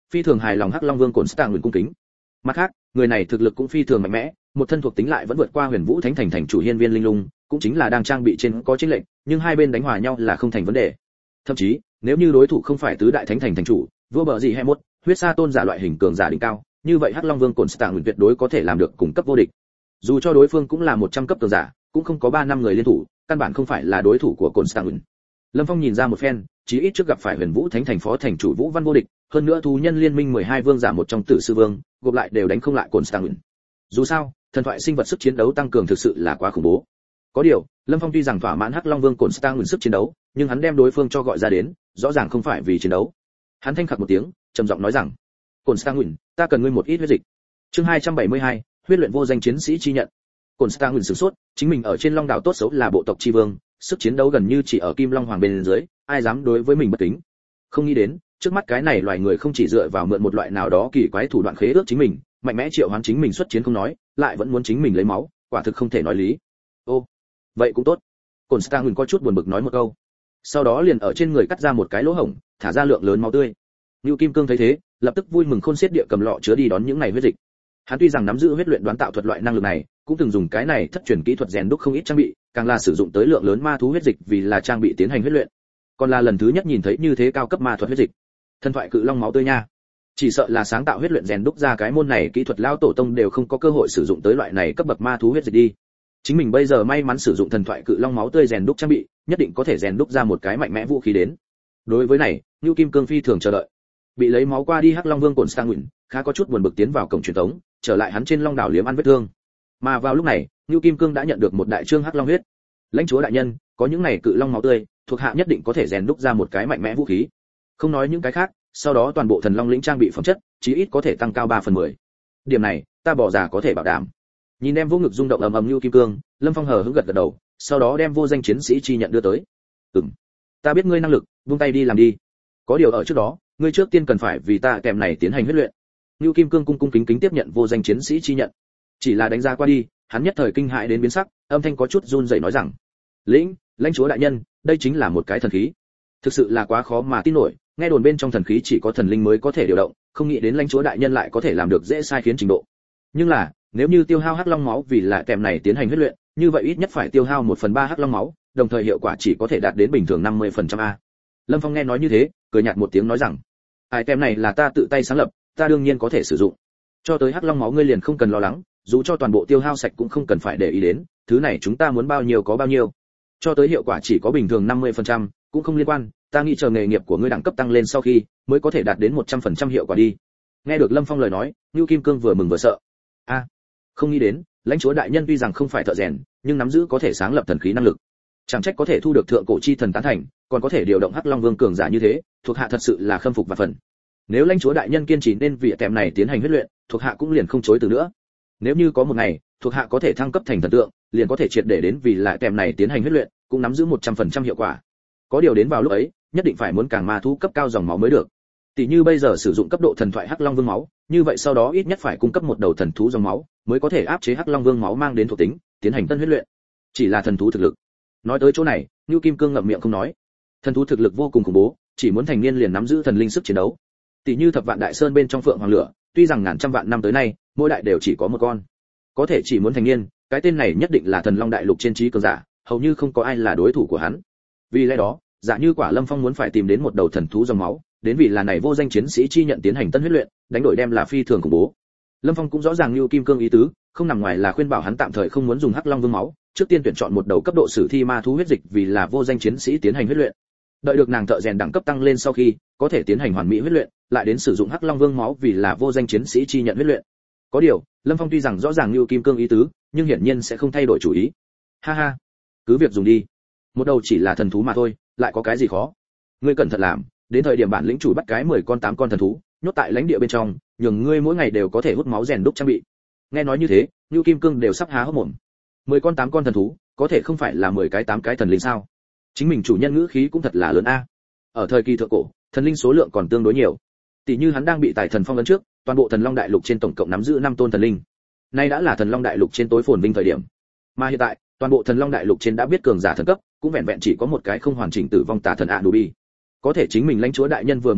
phi thường hài lòng Hắc Long Vương Constantine cung kính. Mặt khác, người này thực lực cũng phi thường mạnh mẽ, một thân thuộc tính lại vẫn vượt qua Huyền Vũ Thánh Thành thành chủ Hiên Viên Linh Lung, cũng chính là đang trang bị trên có chênh lệch, nhưng hai bên đánh hòa nhau là không thành vấn đề. Thậm chí, nếu như đối thủ không phải tứ đại thánh thành thành chủ, vua bờ gì hay một, huyết sa tôn giả loại hình cường giả đỉnh cao, như vậy Hắc Long Vương Constantine tuyệt đối có thể làm được cùng cấp vô địch. Dù cho đối phương cũng là một trăm cấp cường giả, cũng không có ba năm người liên thủ, căn bản không phải là đối thủ của Constantine. Lâm Phong nhìn ra một phen, chí ít trước gặp phải Huyền Vũ Thánh Thành phó thành chủ Vũ Văn vô địch, hơn nữa thú nhân liên minh mười hai vương giả một trong Tử Sư Vương, gộp lại đều đánh không lại Constantine. Dù sao, thần thoại sinh vật sức chiến đấu tăng cường thực sự là quá khủng bố. Có điều, Lâm Phong tuy rằng thỏa mãn Hắc Long Vương Constantine sức chiến đấu, nhưng hắn đem đối phương cho gọi ra đến, rõ ràng không phải vì chiến đấu. Hắn thanh khặc một tiếng, trầm giọng nói rằng: "Constantine, ta cần ngươi một ít huyết dịch." Chương hai trăm bảy mươi hai, huyết luyện vô danh chiến sĩ chi nhận. Constantine sửng sốt, chính mình ở trên Long đảo tốt xấu là bộ tộc chi vương, sức chiến đấu gần như chỉ ở Kim Long Hoàng bên dưới, ai dám đối với mình bất kính. Không nghĩ đến, trước mắt cái này loài người không chỉ dựa vào mượn một loại nào đó kỳ quái thủ đoạn khế ước chính mình, mạnh mẽ triệu hoán chính mình xuất chiến không nói, lại vẫn muốn chính mình lấy máu, quả thực không thể nói lý. Ô, vậy cũng tốt. Constantine có chút buồn bực nói một câu. Sau đó liền ở trên người cắt ra một cái lỗ hổng, thả ra lượng lớn máu tươi. Nưu Kim Cương thấy thế, lập tức vui mừng khôn xiết địa cầm lọ chứa đi đón những này huyết dịch. Hắn tuy rằng nắm giữ huyết luyện đoán tạo thuật loại năng lực này, cũng từng dùng cái này thất truyền kỹ thuật rèn đúc không ít trang bị, càng là sử dụng tới lượng lớn ma thú huyết dịch vì là trang bị tiến hành huyết luyện. Còn là lần thứ nhất nhìn thấy như thế cao cấp ma thuật huyết dịch. Thần thoại cự long máu tươi nha. Chỉ sợ là sáng tạo huyết luyện rèn đúc ra cái môn này kỹ thuật lao tổ tông đều không có cơ hội sử dụng tới loại này cấp bậc ma thú huyết dịch đi. Chính mình bây giờ may mắn sử dụng thần thoại cự long máu tươi rèn đúc trang bị, nhất định có thể rèn đúc ra một cái mạnh mẽ vũ khí đến. Đối với này, Nưu Kim Cương phi thường chờ đợi. Bị lấy máu qua đi Hắc Long Vương Constantine, khá có chút buồn bực tiến vào cổng truyền thống, trở lại hắn trên long đảo liếm ăn vết thương. Mà vào lúc này, Nưu Kim Cương đã nhận được một đại chương Hắc Long huyết. Lãnh chúa đại nhân, có những này cự long máu tươi, thuộc hạ nhất định có thể rèn đúc ra một cái mạnh mẽ vũ khí. Không nói những cái khác, sau đó toàn bộ thần long lĩnh trang bị phẩm chất, chí ít có thể tăng cao ba phần mười. Điểm này, ta bỏ ra có thể bảo đảm. Nhìn em vô ngực rung động ầm ầm Nưu Kim Cương, Lâm Phong hờ hững gật gật đầu, sau đó đem vô danh chiến sĩ chi nhận đưa tới. Ừm, ta biết ngươi năng lực, buông tay đi làm đi. Có điều ở trước đó, ngươi trước tiên cần phải vì ta kèm này tiến hành huyết luyện. Nưu Kim Cương cung cung kính kính tiếp nhận vô danh chiến sĩ chi nhận. Chỉ là đánh giá qua đi, hắn nhất thời kinh hãi đến biến sắc, âm thanh có chút run rẩy nói rằng: "Lĩnh, lãnh chúa đại nhân, đây chính là một cái thần khí. Thực sự là quá khó mà tin nổi, nghe đồn bên trong thần khí chỉ có thần linh mới có thể điều động, không nghĩ đến lãnh chúa đại nhân lại có thể làm được dễ sai khiến trình độ. Nhưng là, nếu như tiêu hao hắc long máu vì là kèm này tiến hành huyết luyện, như vậy ít nhất phải tiêu hao một phần ba hắc long máu, đồng thời hiệu quả chỉ có thể đạt đến bình thường năm mươi phần trăm a." Lâm Phong nghe nói như thế, cười nhạt một tiếng nói rằng: "Ai tem này là ta tự tay sáng lập, ta đương nhiên có thể sử dụng. Cho tới hắc long máu ngươi liền không cần lo lắng, dù cho toàn bộ tiêu hao sạch cũng không cần phải để ý đến, thứ này chúng ta muốn bao nhiêu có bao nhiêu. Cho tới hiệu quả chỉ có bình thường năm mươi phần trăm, cũng không liên quan, ta nghĩ chờ nghề nghiệp của ngươi đẳng cấp tăng lên sau khi, mới có thể đạt đến một trăm phần trăm hiệu quả đi." Nghe được Lâm Phong lời nói, Nưu Kim Cương vừa mừng vừa sợ. A, à, không nghĩ đến, lãnh chúa đại nhân tuy rằng không phải thợ rèn, nhưng nắm giữ có thể sáng lập thần khí năng lực. Chẳng trách có thể thu được thượng cổ chi thần tán thành, còn có thể điều động hắc long vương cường giả như thế, thuộc hạ thật sự là khâm phục và phần. Nếu lãnh chúa đại nhân kiên trì nên vì kèm này tiến hành huyết luyện, thuộc hạ cũng liền không chối từ nữa. Nếu như có một ngày, thuộc hạ có thể thăng cấp thành thần tượng, liền có thể triệt để đến vì lại kèm này tiến hành huyết luyện, cũng nắm giữ một trăm phần trăm hiệu quả. Có điều đến vào lúc ấy, nhất định phải muốn càng ma thú cấp cao dòng máu mới được. Tỷ như bây giờ sử dụng cấp độ thần thoại hắc long vương máu, như vậy sau đó ít nhất phải cung cấp một đầu thần thú dòng máu, mới có thể áp chế hắc long vương máu mang đến thuộc tính, tiến hành tân huyết luyện. Chỉ là thần thú thực lực. Nói tới chỗ này, Nưu Kim Cương ngậm miệng không nói. Thần thú thực lực vô cùng khủng bố, chỉ muốn thành niên liền nắm giữ thần linh sức chiến đấu. Tỷ như Thập Vạn Đại Sơn bên trong Phượng Hoàng Lửa, tuy rằng ngàn trăm vạn năm tới nay, mỗi đại đều chỉ có một con. Có thể chỉ muốn thành niên, cái tên này nhất định là thần long đại lục trên trí cường giả, hầu như không có ai là đối thủ của hắn. Vì lẽ đó, giả như Quả Lâm Phong muốn phải tìm đến một đầu thần thú dòng máu, đến vì là này vô danh chiến sĩ chi nhận tiến hành tân huyết luyện, đánh đổi đem là phi thường khủng bố. Lâm Phong cũng rõ ràng Nưu Kim Cương ý tứ, không nằm ngoài là khuyên bảo hắn tạm thời không muốn dùng hắc long vương máu, trước tiên tuyển chọn một đầu cấp độ sử thi ma thú huyết dịch vì là vô danh chiến sĩ tiến hành huyết luyện. Đợi được nàng thợ rèn đẳng cấp tăng lên sau khi, có thể tiến hành hoàn mỹ huyết luyện, lại đến sử dụng hắc long vương máu vì là vô danh chiến sĩ chi nhận huyết luyện. Có điều, Lâm Phong tuy rằng rõ ràng Nưu Kim Cương ý tứ, nhưng hiển nhiên sẽ không thay đổi chủ ý. Ha ha, cứ việc dùng đi. Một đầu chỉ là thần thú mà thôi, lại có cái gì khó? Ngươi cẩn thận làm, đến thời điểm bản lĩnh chủ bắt cái mười con tám con thần thú, nhốt tại lãnh địa bên trong, nhường ngươi mỗi ngày đều có thể hút máu rèn đúc trang bị. Nghe nói như thế, Nưu Kim Cương đều sắp há hốc mồm. mười con tám con thần thú, có thể không phải là mười cái tám cái thần linh sao? Chính mình chủ nhân ngữ khí cũng thật là lớn a. Ở thời kỳ thượng cổ, thần linh số lượng còn tương đối nhiều. Tỷ như hắn đang bị tài thần phong ấn trước, toàn bộ thần long đại lục trên tổng cộng nắm giữ năm tôn thần linh. Nay đã là thần long đại lục trên tối phồn vinh thời điểm. Mà hiện tại, toàn bộ thần long đại lục trên đã biết cường giả thần cấp, cũng vẹn vẹn chỉ có một cái không hoàn chỉnh tử vong tà thần Anubi. Có thể chính mình lãnh chúa đại nhân vừa mở miệng,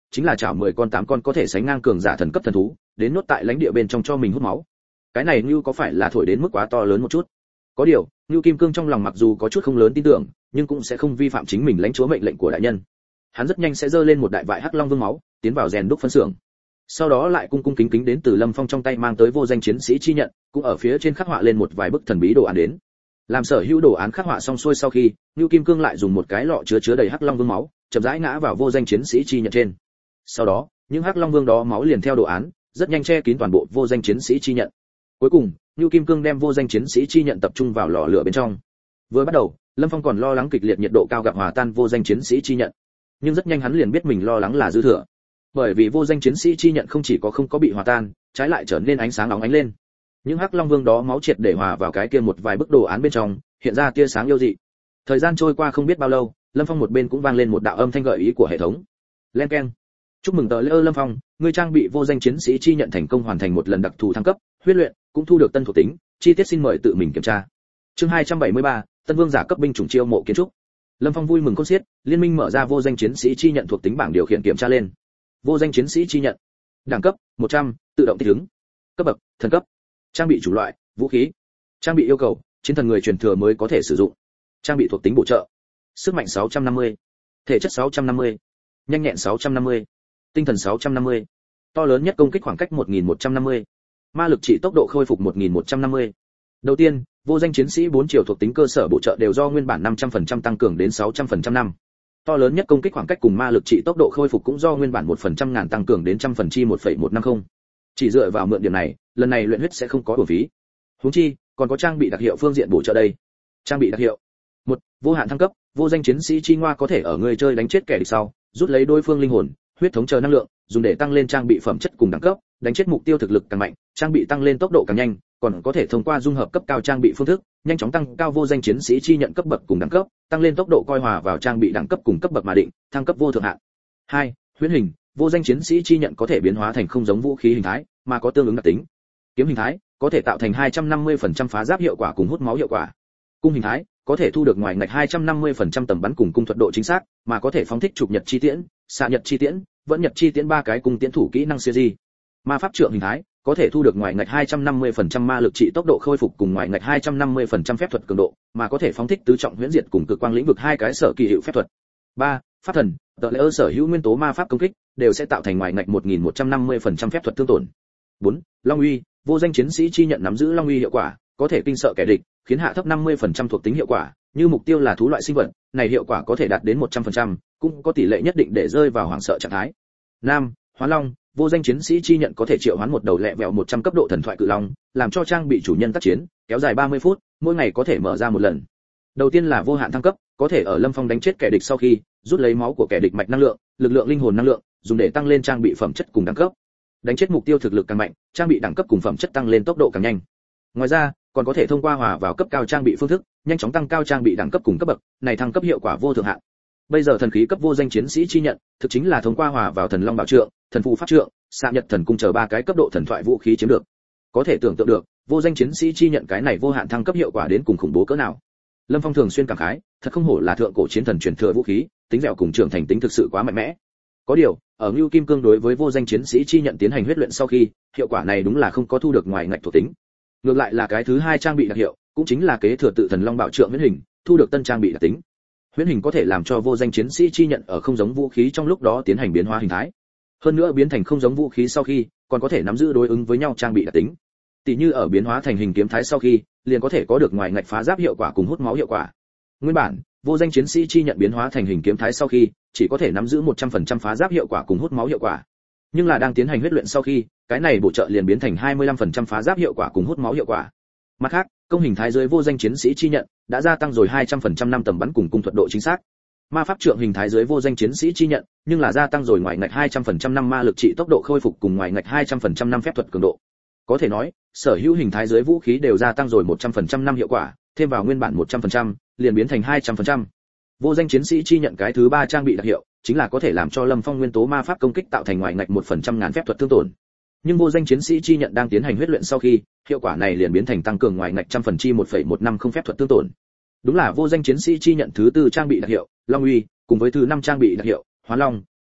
chính là chảo mười con tám con có thể sánh ngang cường giả thần cấp thần thú, đến nốt tại lãnh địa bên trong cho mình hút máu. Cái này như có phải là thổi đến mức quá to lớn một chút? Có điều, Nưu Kim Cương trong lòng mặc dù có chút không lớn tin tưởng, nhưng cũng sẽ không vi phạm chính mình lãnh chúa mệnh lệnh của đại nhân. Hắn rất nhanh sẽ giơ lên một đại vại hắc long vương máu, tiến vào rèn đúc phân xưởng. Sau đó lại cung cung kính kính đến từ Lâm Phong trong tay mang tới vô danh chiến sĩ chi nhận, cũng ở phía trên khắc họa lên một vài bức thần bí đồ án đến. Làm sở hữu đồ án khắc họa xong xuôi sau khi, Nưu Kim Cương lại dùng một cái lọ chứa chứa đầy hắc long vương máu, chậm rãi ngã vào vô danh chiến sĩ chi nhận trên. Sau đó, những hắc long vương đó máu liền theo đồ án, rất nhanh che kín toàn bộ vô danh chiến sĩ chi nhận. Cuối cùng, Nưu Kim Cương đem vô danh chiến sĩ chi nhận tập trung vào lò lửa bên trong. Vừa bắt đầu, Lâm Phong còn lo lắng kịch liệt nhiệt độ cao gặp hòa tan vô danh chiến sĩ chi nhận, nhưng rất nhanh hắn liền biết mình lo lắng là dư thừa. Bởi vì vô danh chiến sĩ chi nhận không chỉ có không có bị hòa tan, trái lại trở nên ánh sáng óng ánh lên. Những hắc long vương đó máu triệt để hòa vào cái kia một vài bức đồ án bên trong, hiện ra tia sáng yêu dị. Thời gian trôi qua không biết bao lâu, Lâm Phong một bên cũng vang lên một đạo âm thanh gợi ý của hệ thống. Len keng. Chúc mừng tờ Lê Lâm Phong, ngươi trang bị vô danh chiến sĩ chi nhận thành công hoàn thành một lần đặc thù thăng cấp, huyết luyện, cũng thu được tân thuộc tính, chi tiết xin mời tự mình kiểm tra. Chương hai trăm bảy mươi ba, Tân Vương giả cấp binh chủng chiêu mộ kiến trúc. Lâm Phong vui mừng khôn xiết, liên minh mở ra vô danh chiến sĩ chi nhận thuộc tính bảng điều khiển kiểm tra lên. Vô danh chiến sĩ chi nhận. Đẳng cấp một trăm, tự động thích ứng. Cấp bậc thần cấp. Trang bị chủ loại vũ khí. Trang bị yêu cầu chiến thần người truyền thừa mới có thể sử dụng. Trang bị thuộc tính bổ trợ. Sức mạnh sáu trăm năm mươi, thể chất sáu trăm năm mươi, nhanh nhẹn sáu trăm năm mươi, tinh thần sáu trăm năm mươi. To lớn nhất công kích khoảng cách một nghìn một trăm năm mươi. Ma lực trị tốc độ khôi phục một nghìn một trăm năm mươi. Đầu tiên, vô danh chiến sĩ bốn chiều thuộc tính cơ sở bổ trợ đều do nguyên bản năm trăm phần trăm tăng cường đến sáu trăm phần trăm năm. To lớn nhất công kích khoảng cách cùng ma lực trị tốc độ khôi phục cũng do nguyên bản một phần trăm ngàn tăng cường đến trăm phần chi một phẩy một năm không. Chỉ dựa vào mượn điểm này, lần này luyện huyết sẽ không có uổng phí. Huống chi, còn có trang bị đặc hiệu phương diện bổ trợ đây. Trang bị đặc hiệu. một, vô hạn thăng cấp, vô danh chiến sĩ chi ngoa có thể ở người chơi đánh chết kẻ địch sau, rút lấy đối phương linh hồn, huyết thống chờ năng lượng, dùng để tăng lên trang bị phẩm chất cùng đẳng cấp, đánh chết mục tiêu thực lực càng mạnh, trang bị tăng lên tốc độ càng nhanh, còn có thể thông qua dung hợp cấp cao trang bị phương thức, nhanh chóng tăng cao vô danh chiến sĩ chi nhận cấp bậc cùng đẳng cấp, tăng lên tốc độ coi hòa vào trang bị đẳng cấp cùng cấp bậc mà định, thăng cấp vô thượng hạn. hai, huyễn hình, vô danh chiến sĩ chi nhận có thể biến hóa thành không giống vũ khí hình thái, mà có tương ứng đặc tính. Kiếm hình thái, có thể tạo thành hai trăm năm mươi phần trăm phá giáp hiệu quả cùng hút máu hiệu quả. Cung hình thái, có thể thu được ngoài ngạch hai trăm năm mươi phần trăm tầm bắn cùng cung thuật độ chính xác, mà có thể phóng thích chụp nhật chi tiễn, xạ nhật chi tiễn, vẫn nhật chi tiễn ba cái cung tiễn thủ kỹ năng siêu di. Ma pháp trượng hình thái, có thể thu được ngoài ngạch hai trăm năm mươi phần trăm ma lực trị tốc độ khôi phục cùng ngoài ngạch hai trăm năm mươi phần trăm phép thuật cường độ, mà có thể phóng thích tứ trọng huyễn diệt cùng cực quang lĩnh vực hai cái sở kỳ hiệu phép thuật. ba, pháp thần, tờ lễ sở hữu nguyên tố ma pháp công kích đều sẽ tạo thành ngoài ngạch một nghìn một trăm năm mươi phần trăm phép thuật thương tổn. bốn, long uy, vô danh chiến sĩ chi nhận nắm giữ long uy hiệu quả, có thể kinh sợ kẻ địch, khiến hạ thấp năm mươi phần trăm thuộc tính hiệu quả, như mục tiêu là thú loại sinh vật, này hiệu quả có thể đạt đến một trăm phần trăm, cũng có tỷ lệ nhất định để rơi vào hoảng sợ trạng thái. năm, hóa long, vô danh chiến sĩ chi nhận có thể triệu hoán một đầu lẹ vẹo một trăm cấp độ thần thoại cự long, làm cho trang bị chủ nhân tác chiến, kéo dài ba mươi phút, mỗi ngày có thể mở ra một lần. Đầu tiên là vô hạn thăng cấp, có thể ở Lâm Phong đánh chết kẻ địch sau khi, rút lấy máu của kẻ địch mạch năng lượng, lực lượng linh hồn năng lượng, dùng để tăng lên trang bị phẩm chất cùng đẳng cấp. Đánh chết mục tiêu thực lực càng mạnh, trang bị đẳng cấp cùng phẩm chất tăng lên tốc độ càng nhanh. Ngoài ra, còn có thể thông qua hòa vào cấp cao trang bị phương thức, nhanh chóng tăng cao trang bị đẳng cấp cùng cấp bậc, này thăng cấp hiệu quả vô thượng hạn. Bây giờ thần khí cấp vô danh chiến sĩ chi nhận, thực chính là thông qua hòa vào thần long bảo trượng, thần phù pháp trượng, xạ nhật thần cung chờ ba cái cấp độ thần thoại vũ khí chiếm được. Có thể tưởng tượng được, vô danh chiến sĩ chi nhận cái này vô hạn thăng cấp hiệu quả đến cùng khủng bố cỡ nào. Lâm Phong thường xuyên cảm khái, thật không hổ là thượng cổ chiến thần truyền thừa vũ khí, tính dẻo cùng trưởng thành tính thực sự quá mạnh mẽ. Có điều, ở Ngưu Kim Cương đối với vô danh chiến sĩ chi nhận tiến hành huyết luyện sau khi, hiệu quả này đúng là không có thu được ngoài ngạch thuộc tính. Ngược lại là cái thứ hai trang bị đặc hiệu, cũng chính là kế thừa tự thần long bảo trượng huyễn hình, thu được tân trang bị đặc tính. Huyễn hình có thể làm cho vô danh chiến sĩ chi nhận ở không giống vũ khí trong lúc đó tiến hành biến hóa hình thái. Hơn nữa biến thành không giống vũ khí sau khi, còn có thể nắm giữ đối ứng với nhau trang bị đặc tính. Tỷ như ở biến hóa thành hình kiếm thái sau khi, liền có thể có được ngoài ngạch phá giáp hiệu quả cùng hút máu hiệu quả. Nguyên bản, vô danh chiến sĩ chi nhận biến hóa thành hình kiếm thái sau khi, chỉ có thể nắm giữ một trăm phần trăm phá giáp hiệu quả cùng hút máu hiệu quả. Nhưng là đang tiến hành huyết luyện sau khi, cái này bổ trợ liền biến thành hai mươi lăm phần trăm phá giáp hiệu quả cùng hút máu hiệu quả. Mặt khác, công hình thái dưới vô danh chiến sĩ chi nhận đã gia tăng rồi hai trăm phần trăm năm tầm bắn cùng cung thuật độ chính xác. Ma pháp trượng hình thái dưới vô danh chiến sĩ chi nhận, nhưng là gia tăng rồi ngoài ngạch hai trăm phần trăm năm ma lực trị tốc độ khôi phục cùng ngoài ngạch hai trăm phần trăm năm phép thuật cường độ. Có thể nói, sở hữu hình thái dưới vũ khí đều gia tăng rồi một trăm phần trăm năm hiệu quả, thêm vào nguyên bản một trăm phần trăm, liền biến thành hai trăm phần trăm. Vô danh chiến sĩ chi nhận cái thứ ba trang bị đặc hiệu, chính là có thể làm cho Lâm Phong nguyên tố ma pháp công kích tạo thành ngoài ngạch một phần trăm ngàn phép thuật thương tổn. Nhưng vô danh chiến sĩ chi nhận đang tiến hành huyết luyện sau khi, hiệu quả này liền biến thành tăng cường ngoài ngạch trăm phần chi một phẩy một năm không phép thuật thương tổn. Đúng là vô danh chiến sĩ chi nhận thứ tư trang bị đặc hiệu, Long uy, cùng với thứ năm trang bị đặc hiệu, Hóa long,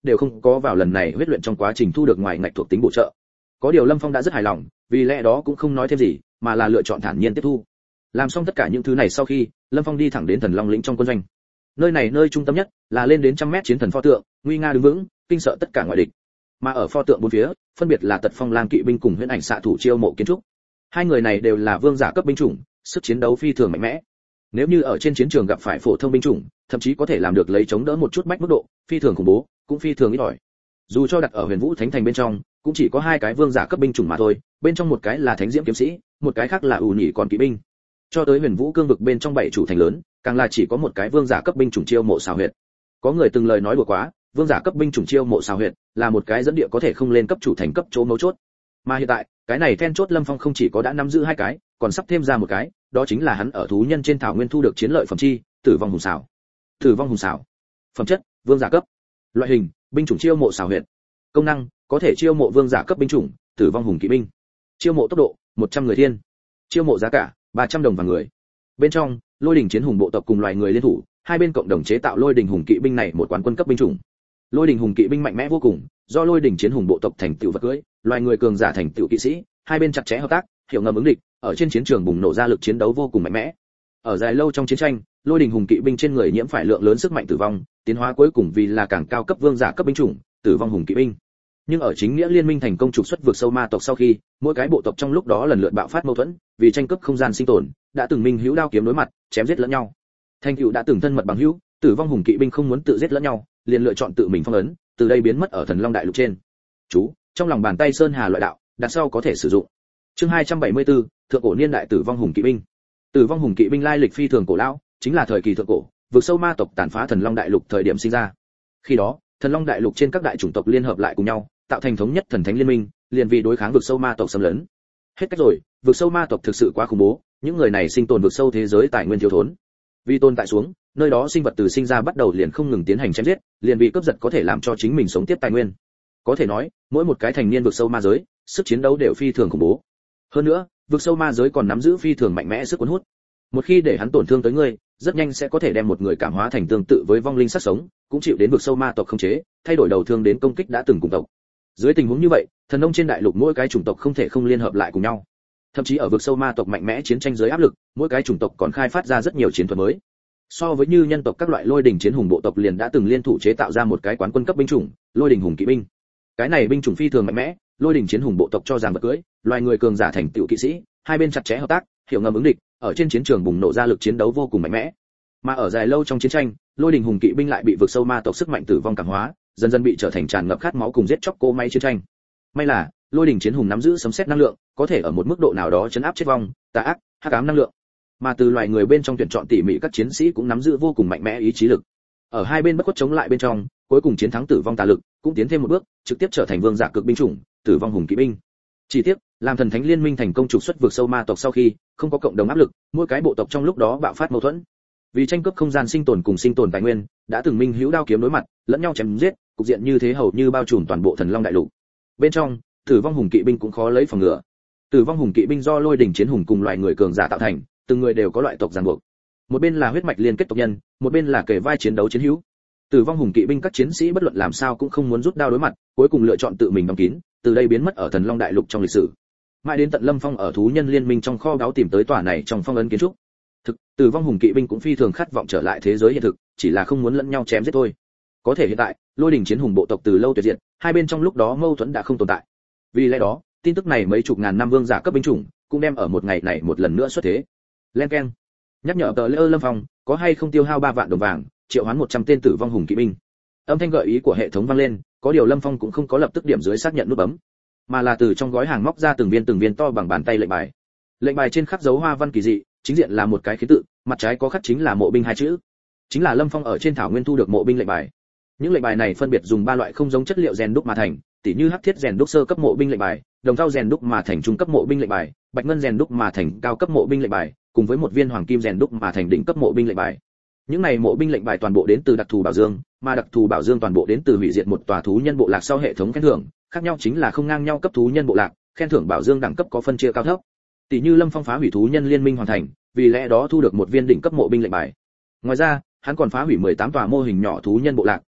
đều không có vào lần này huyết luyện trong quá trình thu được ngoài ngạch thuộc tính bổ trợ. Có điều Lâm Phong đã rất hài lòng, vì lẽ đó cũng không nói thêm gì, mà là lựa chọn thản nhiên tiếp thu. Làm xong tất cả những thứ này sau khi, Lâm Phong đi thẳng đến Thần Long lĩnh trong quân doanh. Nơi này nơi trung tâm nhất, là lên đến trăm mét chiến thần pho tượng, nguy nga đứng vững, kinh sợ tất cả ngoại địch. Mà ở pho tượng bốn phía, phân biệt là Tật Phong Lang kỵ binh cùng Huyễn Ảnh xạ thủ chiêu mộ kiến trúc. Hai người này đều là vương giả cấp binh chủng, sức chiến đấu phi thường mạnh mẽ. Nếu như ở trên chiến trường gặp phải phổ thông binh chủng, thậm chí có thể làm được lấy chống đỡ một chút bách mức độ, phi thường khủng bố, cũng phi thường ít ỏi. Dù cho đặt ở Huyền Vũ Thánh Thành bên trong, cũng chỉ có hai cái vương giả cấp binh chủng mà thôi, bên trong một cái là Thánh Diễm kiếm sĩ, một cái khác là ủ nhị còn kỵ binh. Cho tới Huyền Vũ cương vực bên trong bảy chủ thành lớn, càng là chỉ có một cái vương giả cấp binh chủng chiêu mộ xào huyệt. Có người từng lời nói đùa quá, vương giả cấp binh chủng chiêu mộ xào huyệt là một cái dẫn địa có thể không lên cấp chủ thành cấp chỗ mấu chốt. Mà hiện tại, cái này then chốt Lâm Phong không chỉ có đã nắm giữ hai cái, còn sắp thêm ra một cái, đó chính là hắn ở thú nhân trên thảo nguyên thu được chiến lợi phẩm chi, Tử vong hùng xảo. Tử vong hùng xảo. Phẩm chất, vương giả cấp. Loại hình, binh chủng chiêu mộ xảo huyệt. Công năng, có thể chiêu mộ vương giả cấp binh chủng, Tử vong hùng kỵ binh. Chiêu mộ tốc độ, một trăm người thiên. Chiêu mộ giá cả, ba trăm đồng vào người. Bên trong, Lôi Đình chiến hùng bộ tộc cùng loài người liên thủ, hai bên cộng đồng chế tạo Lôi Đình hùng kỵ binh này một quán quân cấp binh chủng. Lôi Đình hùng kỵ binh mạnh mẽ vô cùng, do Lôi Đình chiến hùng bộ tộc thành tựu vật cưỡi, loài người cường giả thành tựu kỵ sĩ, hai bên chặt chẽ hợp tác, hiểu ngầm ứng địch, ở trên chiến trường bùng nổ ra lực chiến đấu vô cùng mạnh mẽ. Ở dài lâu trong chiến tranh, Lôi Đình hùng kỵ binh trên người nhiễm phải lượng lớn sức mạnh tử vong, tiến hóa cuối cùng vì là càng cao cấp vương giả cấp binh chủng, Tử vong hùng kỵ binh. Nhưng ở chính nghĩa liên minh thành công trục xuất vượt sâu ma tộc sau khi, mỗi cái bộ tộc trong lúc đó lần lượt bạo phát mâu thuẫn, vì tranh cướp không gian sinh tồn, đã từng minh hữu đao kiếm đối mặt, chém giết lẫn nhau. Thành tựu đã từng thân mật bằng hữu, Tử vong hùng kỵ binh không muốn tự giết lẫn nhau, liền lựa chọn tự mình phong ấn, từ đây biến mất ở Thần Long đại lục trên. Chú, trong lòng bàn tay sơn hà loại đạo, đặt sau có thể sử dụng. Chương hai trăm bảy mươi tư, thượng cổ niên đại Tử vong hùng kỵ binh. Tử vong hùng kỵ binh lai lịch phi thường cổ lão, chính là thời kỳ thượng cổ, vượt sâu ma tộc tàn phá Thần Long đại lục thời điểm sinh ra. Khi đó, Thần Long đại lục trên các đại chủng tộc liên hợp lại cùng nhau, tạo thành thống nhất thần thánh liên minh, liền vì đối kháng vượt sâu ma tộc xâm lấn. Hết cách rồi, vượt sâu ma tộc thực sự quá khủng bố, những người này sinh tồn vượt sâu thế giới tài nguyên thiếu thốn. Vì tồn tại xuống, nơi đó sinh vật từ sinh ra bắt đầu liền không ngừng tiến hành chém giết, liền vì cướp giật có thể làm cho chính mình sống tiếp tài nguyên. Có thể nói, mỗi một cái thành niên vượt sâu ma giới, sức chiến đấu đều phi thường khủng bố. Hơn nữa, vượt sâu ma giới còn nắm giữ phi thường mạnh mẽ sức cuốn hút. Một khi để hắn tổn thương tới ngươi, rất nhanh sẽ có thể đem một người cảm hóa thành tương tự với vong linh sát sống, cũng chịu đến vượt sâu ma tộc khống chế, thay đổi đầu thương đến công kích đã từng cùng tộc. Dưới tình huống như vậy, thần nông trên đại lục mỗi cái chủng tộc không thể không liên hợp lại cùng nhau. Thậm chí ở vực sâu ma tộc mạnh mẽ chiến tranh dưới áp lực, mỗi cái chủng tộc còn khai phát ra rất nhiều chiến thuật mới. So với như nhân tộc các loại Lôi Đình chiến hùng bộ tộc liền đã từng liên thủ chế tạo ra một cái quán quân cấp binh chủng, Lôi Đình hùng kỵ binh. Cái này binh chủng phi thường mạnh mẽ, Lôi Đình chiến hùng bộ tộc cho rằng vật cưỡi, loài người cường giả thành tựu kỵ sĩ, hai bên chặt chẽ hợp tác, hiểu ngầm ứng địch, ở trên chiến trường bùng nổ ra lực chiến đấu vô cùng mạnh mẽ. Mà ở dài lâu trong chiến tranh, Lôi Đình hùng kỵ binh lại bị vực sâu ma tộc sức mạnh tử vong cảm hóa, dần dần bị trở thành tràn ngập khát máu cùng giết chóc cô máy chiến tranh. May là, Lôi Đình chiến hùng nắm giữ sấm sét năng lượng, có thể ở một mức độ nào đó chấn áp chết vong, tà ác, hắc ám năng lượng. Mà từ loài người bên trong tuyển chọn tỉ mỉ các chiến sĩ cũng nắm giữ vô cùng mạnh mẽ ý chí lực. Ở hai bên bất khuất chống lại bên trong, cuối cùng chiến thắng tử vong tà lực, cũng tiến thêm một bước, trực tiếp trở thành vương giả cực binh chủng, Tử vong hùng kỵ binh. Chỉ tiếc, làm thần thánh liên minh thành công trục xuất vượt sâu ma tộc sau khi, không có cộng đồng áp lực, mỗi cái bộ tộc trong lúc đó bạo phát mâu thuẫn. Vì tranh cướp không gian sinh tồn cùng sinh tồn tài nguyên, đã từng minh hữu đao kiếm đối mặt, lẫn nhau chém giết, cục diện như thế hầu như bao trùm toàn bộ Thần Long đại lục. Bên trong, Tử vong hùng kỵ binh cũng khó lấy phòng ngừa. Tử vong hùng kỵ binh do Lôi Đình chiến hùng cùng loài người cường giả tạo thành, từng người đều có loại tộc ràng buộc. Một bên là huyết mạch liên kết tộc nhân, một bên là kề vai chiến đấu chiến hữu. Tử vong hùng kỵ binh các chiến sĩ bất luận làm sao cũng không muốn rút đao đối mặt, cuối cùng lựa chọn tự mình đóng kín, từ đây biến mất ở Thần Long đại lục trong lịch sử. Mãi đến tận Lâm Phong ở thú nhân liên minh trong kho báu tìm tới tòa này trong phong ấn kiến trúc. Thực, Tử vong hùng kỵ binh cũng phi thường khát vọng trở lại thế giới hiện thực, chỉ là không muốn lẫn nhau chém giết thôi. Có thể hiện tại, Lôi Đình chiến hùng bộ tộc từ lâu tuyệt diệt, hai bên trong lúc đó mâu thuẫn đã không tồn tại. Vì lẽ đó, tin tức này mấy chục ngàn năm vương giả cấp binh chủng cũng đem ở một ngày này một lần nữa xuất thế. Len keng. Nhắc nhở tờ Lê Lâm Phong, có hay không tiêu hao ba vạn đồng vàng, triệu hoán một trăm tên tử vong hùng kỵ binh. Âm thanh gợi ý của hệ thống vang lên, có điều Lâm Phong cũng không có lập tức điểm dưới xác nhận nút bấm, mà là từ trong gói hàng móc ra từng viên từng viên to bằng bàn tay lệnh bài. Lệnh bài trên khắc dấu hoa văn kỳ dị, chính diện là một cái khí tự, mặt trái có khắc chính là mộ binh hai chữ. Chính là Lâm Phong ở trên thảo nguyên thu được mộ binh lệnh bài. Những lệnh bài này phân biệt dùng ba loại không giống chất liệu rèn đúc mà thành, tỉ như hắc thiết rèn đúc sơ cấp mộ binh lệnh bài, đồng thau rèn đúc mà thành trung cấp mộ binh lệnh bài, bạch ngân rèn đúc mà thành cao cấp mộ binh lệnh bài, cùng với một viên hoàng kim rèn đúc mà thành đỉnh cấp mộ binh lệnh bài. Những này mộ binh lệnh bài toàn bộ đến từ đặc thù bảo dương, mà đặc thù bảo dương toàn bộ đến từ hủy diệt một tòa thú nhân bộ lạc sau hệ thống khen thưởng, khác nhau chính là không ngang nhau cấp thú nhân bộ lạc, khen thưởng bảo dương đẳng cấp có phân chia cao thấp. Tỷ như Lâm Phong phá hủy thú nhân liên minh hoàn thành, vì lẽ đó thu được một viên đỉnh cấp mộ binh lệnh bài. Ngoài ra, hắn còn phá hủy mười tám tòa mô hình nhỏ thú nhân bộ lạc,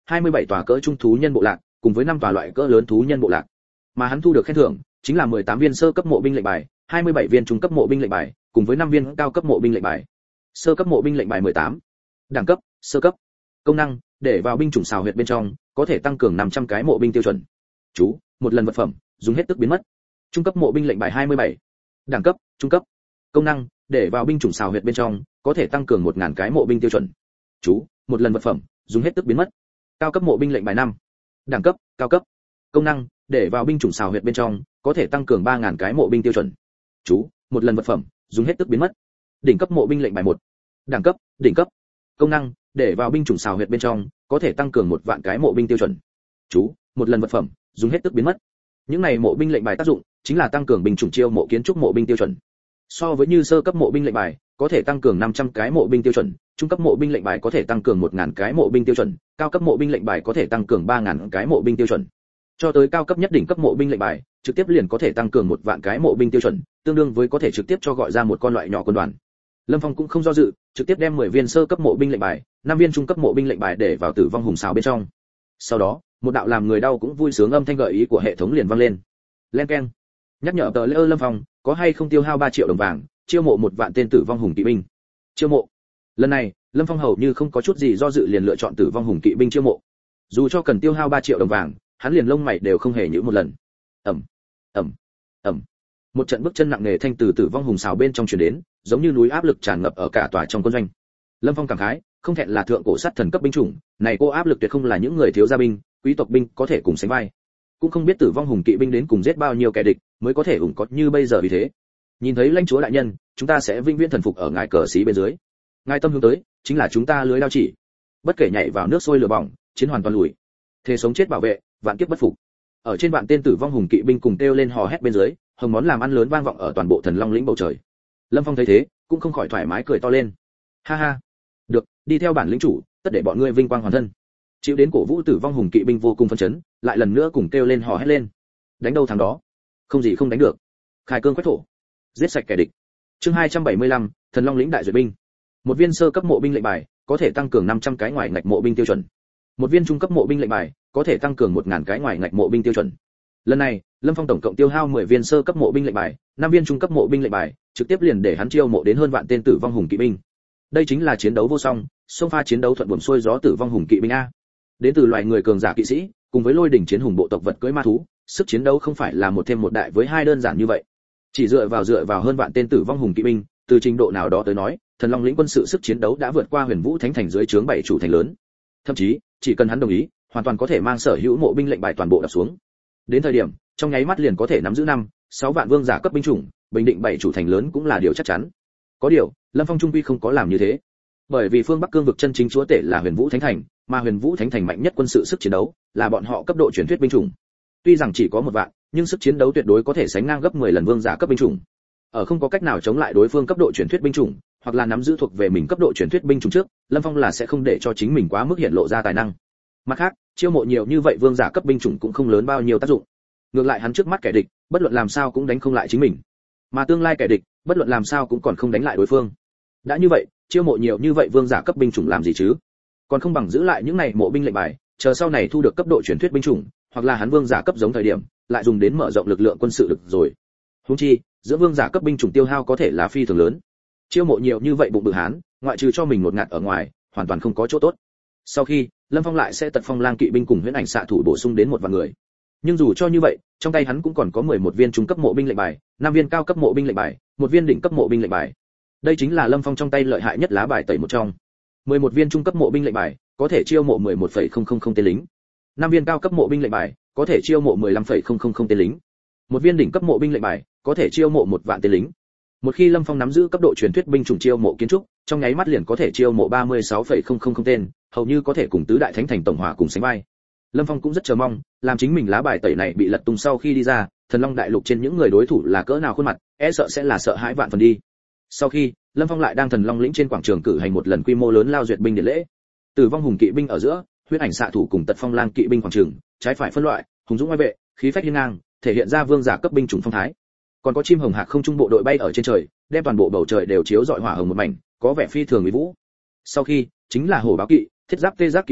hai mươi bảy tòa cỡ trung thú nhân bộ lạc, cùng với năm tòa loại cỡ lớn thú nhân bộ lạc. Mà hắn thu được khen thưởng chính là mười tám viên sơ cấp mộ binh lệnh bài, hai mươi bảy viên trung cấp mộ binh lệnh bài, cùng với năm viên cao cấp mộ binh lệnh bài. Sơ cấp mộ binh lệnh bài mười tám. Đẳng cấp: sơ cấp. Công năng: để vào binh chủng xào huyệt bên trong, có thể tăng cường năm trăm cái mộ binh tiêu chuẩn. Chú: một lần vật phẩm, dùng hết tức biến mất. Trung cấp mộ binh lệnh bài hai mươi bảy. Đẳng cấp: trung cấp. Công năng: để vào binh chủng xào huyệt bên trong, có thể tăng cường một nghìn cái mộ binh tiêu chuẩn. Chú: một lần vật phẩm, dùng hết tức biến mất. Cao cấp mộ binh lệnh bài năm. Đẳng cấp: cao cấp. Công năng: để vào binh chủng xào huyệt bên trong, có thể tăng cường ba nghìn cái mộ binh tiêu chuẩn. Chú: một lần vật phẩm, dùng hết tức biến mất. Đỉnh cấp mộ binh lệnh bài một. Đẳng cấp: đỉnh cấp. Công năng: để vào binh chủng xào huyệt bên trong, có thể tăng cường một vạn cái mộ binh tiêu chuẩn. Chú: một lần vật phẩm, dùng hết tức biến mất. Những này mộ binh lệnh bài tác dụng chính là tăng cường binh chủng chiêu mộ kiến trúc mộ binh tiêu chuẩn. So với như sơ cấp mộ binh lệnh bài, có thể tăng cường năm trăm cái mộ binh tiêu chuẩn, trung cấp mộ binh lệnh bài có thể tăng cường một nghìn cái mộ binh tiêu chuẩn, cao cấp mộ binh lệnh bài có thể tăng cường ba nghìn cái mộ binh tiêu chuẩn. Cho tới cao cấp nhất đỉnh cấp mộ binh lệnh bài, trực tiếp liền có thể tăng cường một vạn cái mộ binh tiêu chuẩn, tương đương với có thể trực tiếp cho gọi ra một con loại nhỏ quân đoàn. Lâm Phong cũng không do dự, trực tiếp đem mười viên sơ cấp mộ binh lệnh bài, năm viên trung cấp mộ binh lệnh bài để vào Tử Vong Hùng Sào bên trong. Sau đó, một đạo làm người đau cũng vui sướng âm thanh gợi ý của hệ thống liền vang lên. Len keng. Nhắc nhở tờ Lê Lâm Phong, có hay không tiêu hao ba triệu đồng vàng, chiêu mộ một vạn tên Tử Vong Hùng kỵ binh. Chiêu mộ. Lần này, Lâm Phong hầu như không có chút gì do dự liền lựa chọn Tử Vong Hùng kỵ binh chiêu mộ. Dù cho cần tiêu hao ba triệu đồng vàng, hắn liền lông mày đều không hề nhíu một lần. Ầm, ầm, ầm. Một trận bước chân nặng nề thanh từ Tử Vong Hùng Sào bên trong truyền đến, giống như núi áp lực tràn ngập ở cả tòa trong quân doanh. Lâm Phong cảm khái, không thẹn là thượng cổ sát thần cấp binh chủng, này cô áp lực tuyệt không là những người thiếu gia binh, quý tộc binh có thể cùng sánh vai. Cũng không biết Tử Vong Hùng kỵ binh đến cùng giết bao nhiêu kẻ địch, mới có thể ủng có như bây giờ vì thế. Nhìn thấy lãnh chúa đại nhân, chúng ta sẽ vinh viễn thần phục ở ngài cờ xí bên dưới. Ngài tâm hướng tới, chính là chúng ta lưới đao chỉ. Bất kể nhảy vào nước sôi lửa bỏng, chiến hoàn toàn lùi. Thế sống chết bảo vệ, vạn kiếp bất phục. Ở trên vạn tên Tử Vong Hùng kỵ binh cùng kêu lên hò hét bên dưới, hồng món làm ăn lớn vang vọng ở toàn bộ Thần Long lĩnh bầu trời. Lâm Phong thấy thế, cũng không khỏi thoải mái cười to lên. Ha ha, được, đi theo bản lĩnh chủ, tất để bọn ngươi vinh quang hoàn thân. Chịu đến cổ vũ Tử Vong Hùng kỵ binh vô cùng phấn chấn, lại lần nữa cùng kêu lên hò hét lên. Đánh đâu thằng đó, không gì không đánh được. Khai cương quét thổ, giết sạch kẻ địch. Chương hai trăm bảy mươi lăm, Thần Long lĩnh đại duyệt binh. Một viên sơ cấp mộ binh lệnh bài, có thể tăng cường năm trăm cái ngoài ngạch mộ binh tiêu chuẩn. Một viên trung cấp mộ binh lệnh bài, có thể tăng cường một nghìn cái ngoài ngạch mộ binh tiêu chuẩn. Lần này, Lâm Phong tổng cộng tiêu hao mười viên sơ cấp mộ binh lệnh bài, năm viên trung cấp mộ binh lệnh bài, trực tiếp liền để hắn chiêu mộ đến hơn vạn tên Tử Vong Hùng kỵ binh. Đây chính là chiến đấu vô song, xông pha chiến đấu thuận buồm xuôi gió Tử Vong Hùng kỵ binh a. Đến từ loại người cường giả kỵ sĩ, cùng với lôi đỉnh chiến hùng bộ tộc vật cưỡi ma thú, sức chiến đấu không phải là một thêm một đại với hai đơn giản như vậy. Chỉ dựa vào dựa vào hơn vạn tên Tử Vong Hùng kỵ binh, từ trình độ nào đó tới nói, Thần Long lĩnh quân sự sức chiến đấu đã vượt qua Huyền Vũ Thánh thành dưới trướng bảy chủ thành lớn. Thậm chí, chỉ cần hắn đồng ý, hoàn toàn có thể mang sở hữu mộ binh lệnh bài toàn bộ đập xuống. Đến thời điểm, trong nháy mắt liền có thể nắm giữ năm, sáu vạn vương giả cấp binh chủng, bình định bảy chủ thành lớn cũng là điều chắc chắn. Có điều, Lâm Phong trung quy không có làm như thế. Bởi vì phương Bắc cương vực chân chính chúa tể là Huyền Vũ Thánh thành, mà Huyền Vũ Thánh thành mạnh nhất quân sự sức chiến đấu là bọn họ cấp độ truyền thuyết binh chủng. Tuy rằng chỉ có một vạn, nhưng sức chiến đấu tuyệt đối có thể sánh ngang gấp mười lần vương giả cấp binh chủng. Ở không có cách nào chống lại đối phương cấp độ truyền thuyết binh chủng, hoặc là nắm giữ thuộc về mình cấp độ truyền thuyết binh chủng trước, Lâm Phong là sẽ không để cho chính mình quá mức hiện lộ ra tài năng. Mặt khác, chiêu mộ nhiều như vậy vương giả cấp binh chủng cũng không lớn bao nhiêu tác dụng. Ngược lại hắn trước mắt kẻ địch, bất luận làm sao cũng đánh không lại chính mình. Mà tương lai kẻ địch, bất luận làm sao cũng còn không đánh lại đối phương. Đã như vậy, chiêu mộ nhiều như vậy vương giả cấp binh chủng làm gì chứ? Còn không bằng giữ lại những này mộ binh lệnh bài, chờ sau này thu được cấp độ truyền thuyết binh chủng, hoặc là hắn vương giả cấp giống thời điểm, lại dùng đến mở rộng lực lượng quân sự được rồi. Huống chi, giữa vương giả cấp binh chủng tiêu hao có thể là phi thường lớn. Chiêu mộ nhiều như vậy bụng bự hán, ngoại trừ cho mình một ngạt ở ngoài, hoàn toàn không có chỗ tốt. Sau khi, Lâm Phong lại sẽ tật phong lang kỵ binh cùng huyễn ảnh xạ thủ bổ sung đến một vạn người. Nhưng dù cho như vậy, trong tay hắn cũng còn có mười một viên trung cấp mộ binh lệnh bài, năm viên cao cấp mộ binh lệnh bài, một viên đỉnh cấp mộ binh lệnh bài. Đây chính là Lâm Phong trong tay lợi hại nhất lá bài tẩy một trong. mười một viên trung cấp mộ binh lệnh bài, có thể chiêu mộ mười một phẩy không không không tên lính. năm viên cao cấp mộ binh lệnh bài, có thể chiêu mộ mười lăm phẩy không không không tên lính. Một viên đỉnh cấp mộ binh lệnh bài, có thể chiêu mộ một vạn tên lính. Một khi Lâm Phong nắm giữ cấp độ truyền thuyết binh chủng chiêu mộ kiến trúc, trong nháy mắt liền có thể chiêu mộ ba mươi sáu phẩy không không không tên, hầu như có thể cùng tứ đại thánh thành tổng hòa cùng sánh vai. Lâm Phong cũng rất chờ mong, làm chính mình lá bài tẩy này bị lật tung sau khi đi ra, Thần Long đại lục trên những người đối thủ là cỡ nào khuôn mặt, e sợ sẽ là sợ hãi vạn phần đi. Sau khi, Lâm Phong lại đang Thần Long lĩnh trên quảng trường cử hành một lần quy mô lớn lao duyệt binh điện lễ. Tử Vong Hùng kỵ binh ở giữa, huyết ảnh xạ thủ cùng tật phong lang kỵ binh quảng trường, trái phải phân loại, hùng dũng oai vệ, khí phách hiên ngang, thể hiện ra vương giả cấp binh chủng phong thái. Còn có chim hồng hạc không trung bộ đội bay ở trên trời, đem toàn bộ bầu trời đều chiếu rọi hỏa hồng một mảnh, có vẻ phi thường uy vũ. Sau khi, chính là hổ báo kỵ, thiết giáp tê giáp kỵ binh,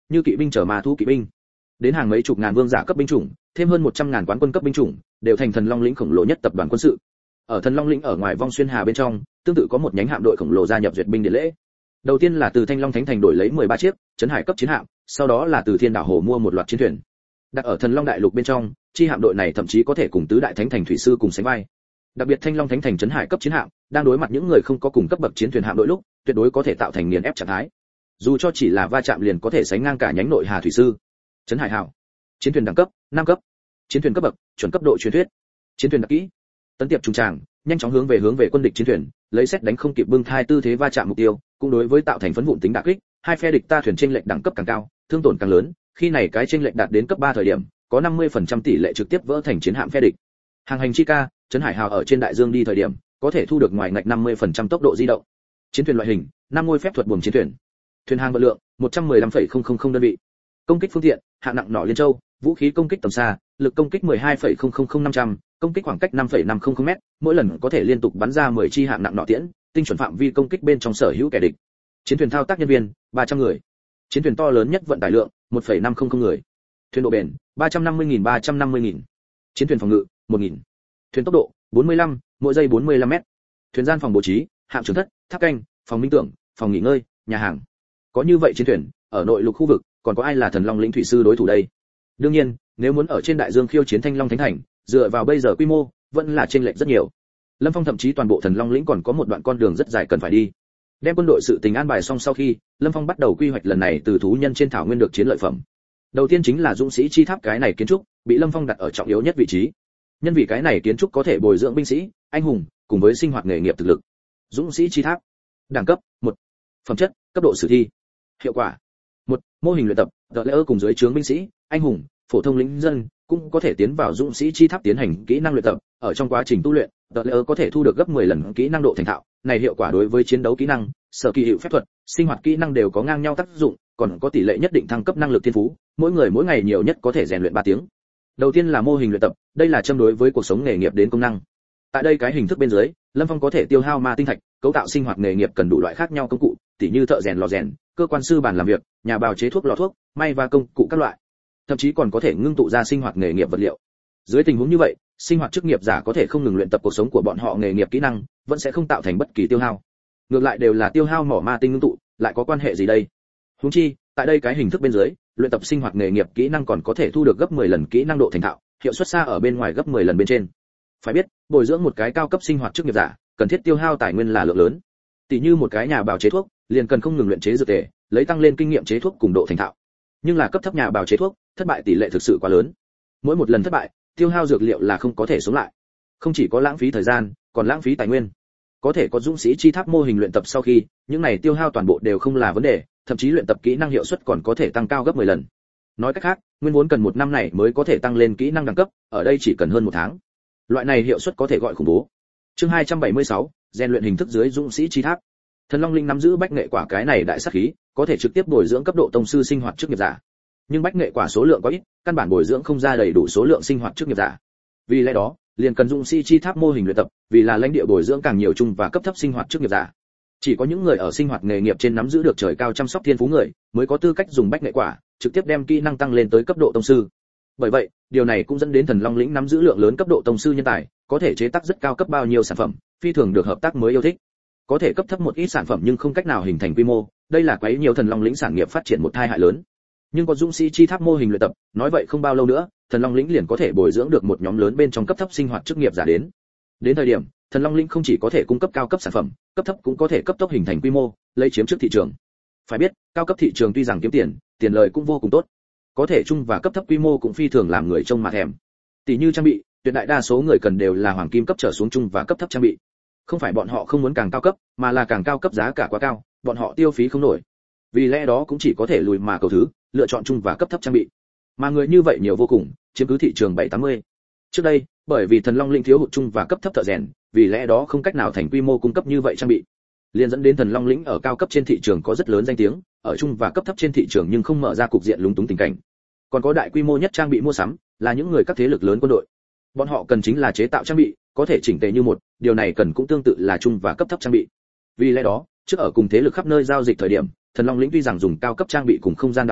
như kỵ binh trở ma thú kỵ binh. Đến hàng mấy chục ngàn vương giả cấp binh chủng, thêm hơn một trăm ngàn quán quân cấp binh chủng, đều thành Thần Long lĩnh khổng lồ nhất tập đoàn quân sự. Ở Thần Long lĩnh ở ngoài Vong Xuyên Hà bên trong, tương tự có một nhánh hạm đội khổng lồ gia nhập duyệt binh điện lễ. Đầu tiên là từ Thanh Long Thánh Thành đổi lấy mười ba chiếc trấn hải cấp chiến hạm, sau đó là từ Thiên Đảo Hồ mua một loạt chiến thuyền. Đặt ở Thần Long đại lục bên trong, chi hạm đội này thậm chí có thể cùng tứ đại thánh thành thủy sư cùng sánh vai. Đặc biệt Thanh Long Thánh Thành trấn hải cấp chiến hạm, đang đối mặt những người không có cùng cấp bậc chiến thuyền hạm đội lúc, tuyệt đối có thể tạo thành nghiền ép trạng thái. Dù cho chỉ là va chạm liền có thể sánh ngang cả nhánh nội hà thủy sư. Trấn hải hào, chiến thuyền đẳng cấp năm cấp, chiến thuyền cấp bậc chuẩn cấp độ truyền thuyết, chiến thuyền đặc kỹ tấn tiệp trùng tràng, nhanh chóng hướng về hướng về quân địch chiến thuyền, lấy xét đánh không kịp bưng thai tư thế va chạm mục tiêu, cũng đối với tạo thành phấn vụn tính đả kích. Hai phe địch ta thuyền chênh lệch đẳng cấp càng cao, thương tổn càng lớn, khi này cái chênh lệch đạt đến cấp ba thời điểm, có năm mươi phần trăm tỷ lệ trực tiếp vỡ thành chiến hạm phe địch. Hàng hành chi ca, trấn hải hào ở trên đại dương đi thời điểm, có thể thu được ngoài ngạch năm mươi phần trăm tốc độ di động. Chiến thuyền loại hình, năm ngôi phép thuật buồm chiến thuyền. Thuyền hàng vận lượng một trăm mười lăm phẩy không không không đơn vị. Công kích phương tiện, hạng nặng nỏ liên châu, vũ khí công kích tầm xa, lực công kích mười hai phẩy không không không năm trăm, công kích khoảng cách năm phẩy năm không không mét, mỗi lần có thể liên tục bắn ra mười chi hạng nặng nỏ tiễn, tinh chuẩn phạm vi công kích bên trong sở hữu kẻ địch. Chiến thuyền thao tác nhân viên ba trăm người. Chiến thuyền to lớn nhất vận tải lượng một phẩy năm không không người. Thuyền độ bền ba trăm năm mươi nghìn ba trăm năm mươi nghìn. Chiến thuyền phòng ngự một nghìn. Thuyền tốc độ bốn mươi lăm, mỗi giây bốn mươi lăm mét. Thuyền gian phòng bố trí, hạm trưởng thất, tháp canh, phòng minh tưởng, phòng nghỉ ngơi, nhà hàng. Có như vậy chiến thuyền, ở nội lục khu vực, còn có ai là Thần Long lĩnh thủy sư đối thủ đây? Đương nhiên, nếu muốn ở trên đại dương khiêu chiến Thanh Long Thánh Thành, dựa vào bây giờ quy mô, vẫn là chênh lệch rất nhiều. Lâm Phong thậm chí toàn bộ Thần Long lĩnh còn có một đoạn con đường rất dài cần phải đi. Đem quân đội sự tình an bài xong sau khi, Lâm Phong bắt đầu quy hoạch lần này từ thú nhân trên thảo nguyên được chiến lợi phẩm. Đầu tiên chính là Dũng sĩ chi tháp, cái này kiến trúc bị Lâm Phong đặt ở trọng yếu nhất vị trí. Nhân vì cái này kiến trúc có thể bồi dưỡng binh sĩ, anh hùng, cùng với sinh hoạt nghề nghiệp thực lực. Dũng sĩ chi tháp, đẳng cấp một, phẩm chất, cấp độ sử thi. Hiệu quả một, mô hình luyện tập, đợt lễ cùng dưới trướng binh sĩ, anh hùng, phổ thông lính dân cũng có thể tiến vào Dũng sĩ chi tháp tiến hành kỹ năng luyện tập. Ở trong quá trình tu luyện, đợt lễ có thể thu được gấp mười lần kỹ năng độ thành thạo. Này hiệu quả đối với chiến đấu kỹ năng, sở kỳ hiệu phép thuật, sinh hoạt kỹ năng đều có ngang nhau tác dụng, còn có tỷ lệ nhất định thăng cấp năng lực thiên phú, mỗi người mỗi ngày nhiều nhất có thể rèn luyện ba tiếng. Đầu tiên là mô hình luyện tập, đây là châm đối với cuộc sống nghề nghiệp đến công năng. Tại đây cái hình thức bên dưới, Lâm Phong có thể tiêu hao ma tinh thạch, cấu tạo sinh hoạt nghề nghiệp cần đủ loại khác nhau công cụ, tỉ như thợ rèn lò rèn, cơ quan sư bàn làm việc, nhà bào chế thuốc lò thuốc, may và công cụ các loại. Thậm chí còn có thể ngưng tụ ra sinh hoạt nghề nghiệp vật liệu. Dưới tình huống như vậy, sinh hoạt chức nghiệp giả có thể không ngừng luyện tập cuộc sống của bọn họ nghề nghiệp kỹ năng, vẫn sẽ không tạo thành bất kỳ tiêu hao. Ngược lại đều là tiêu hao mỏ ma tinh ngưng tụ, lại có quan hệ gì đây? Huống chi, tại đây cái hình thức bên dưới, luyện tập sinh hoạt nghề nghiệp kỹ năng còn có thể thu được gấp mười lần kỹ năng độ thành thạo, hiệu suất xa ở bên ngoài gấp mười lần bên trên. Phải biết, bồi dưỡng một cái cao cấp sinh hoạt chức nghiệp giả, cần thiết tiêu hao tài nguyên là lượng lớn. Tỷ như một cái nhà bào chế thuốc, liền cần không ngừng luyện chế dược tề, lấy tăng lên kinh nghiệm chế thuốc cùng độ thành thạo. Nhưng là cấp thấp nhà bào chế thuốc, thất bại tỷ lệ thực sự quá lớn. Mỗi một lần thất bại, tiêu hao dược liệu là không có thể sống lại. Không chỉ có lãng phí thời gian, còn lãng phí tài nguyên. Có thể có Dũng sĩ chi tháp mô hình luyện tập sau khi, những này tiêu hao toàn bộ đều không là vấn đề, thậm chí luyện tập kỹ năng hiệu suất còn có thể tăng cao gấp mười lần. Nói cách khác, nguyên vốn cần một năm này mới có thể tăng lên kỹ năng đẳng cấp, ở đây chỉ cần hơn một tháng. Loại này hiệu suất có thể gọi khủng bố. Chương hai trăm bảy mươi sáu, rèn luyện hình thức dưới Dũng sĩ chi tháp. Thần Long linh nắm giữ bách nghệ quả cái này đại sát khí, có thể trực tiếp bồi dưỡng cấp độ tông sư sinh hoạt chức nghiệp giả. Nhưng bách nghệ quả số lượng có ít, căn bản bồi dưỡng không ra đầy đủ số lượng sinh hoạt chức nghiệp giả. Vì lẽ đó, liền cần Dũng sĩ chi tháp mô hình luyện tập, vì là lãnh địa bồi dưỡng càng nhiều trung và cấp thấp sinh hoạt chức nghiệp giả. Chỉ có những người ở sinh hoạt nghề nghiệp trên nắm giữ được trời cao chăm sóc thiên phú người, mới có tư cách dùng bách nghệ quả, trực tiếp đem kỹ năng tăng lên tới cấp độ tông sư. Bởi vậy, điều này cũng dẫn đến Thần Long lĩnh nắm giữ lượng lớn cấp độ tông sư nhân tài, có thể chế tác rất cao cấp bao nhiêu sản phẩm, phi thường được hợp tác mới yêu thích. Có thể cấp thấp một ít sản phẩm nhưng không cách nào hình thành quy mô, đây là quấy nhiều Thần Long lĩnh sản nghiệp phát triển một tai hại lớn. Nhưng có Dũng sĩ chi tháp mô hình luyện tập, nói vậy không bao lâu nữa, Thần Long lĩnh liền có thể bồi dưỡng được một nhóm lớn bên trong cấp thấp sinh hoạt chức nghiệp giả đến. Đến thời điểm, Thần Long lĩnh không chỉ có thể cung cấp cao cấp sản phẩm, cấp thấp cũng có thể cấp tốc hình thành quy mô, lấy chiếm trước thị trường. Phải biết, cao cấp thị trường tuy rằng kiếm tiền, tiền lợi cũng vô cùng tốt. Có thể trung và cấp thấp quy mô cũng phi thường làm người trông mà thèm. Tỷ như trang bị, tuyệt đại đa số người cần đều là hoàng kim cấp trở xuống trung và cấp thấp trang bị. Không phải bọn họ không muốn càng cao cấp, mà là càng cao cấp giá cả quá cao, bọn họ tiêu phí không nổi. Vì lẽ đó cũng chỉ có thể lùi mà cầu thứ, lựa chọn trung và cấp thấp trang bị. Mà người như vậy nhiều vô cùng, chiếm cứ thị trường bảy tám mươi. Trước đây, bởi vì Thần Long lĩnh thiếu hụt trung và cấp thấp thợ rèn, vì lẽ đó không cách nào thành quy mô cung cấp như vậy trang bị. Liên dẫn đến Thần Long lĩnh ở cao cấp trên thị trường có rất lớn danh tiếng, ở trung và cấp thấp trên thị trường nhưng không mở ra cục diện lúng túng tình cảnh. Còn có đại quy mô nhất trang bị mua sắm, là những người các thế lực lớn quân đội. Bọn họ cần chính là chế tạo trang bị, có thể chỉnh tề như một, điều này cần cũng tương tự là trung và cấp thấp trang bị. Vì lẽ đó, trước ở cùng thế lực khắp nơi giao dịch thời điểm, Thần Long lĩnh tuy rằng dùng cao cấp trang bị cùng không gian đạo cụ,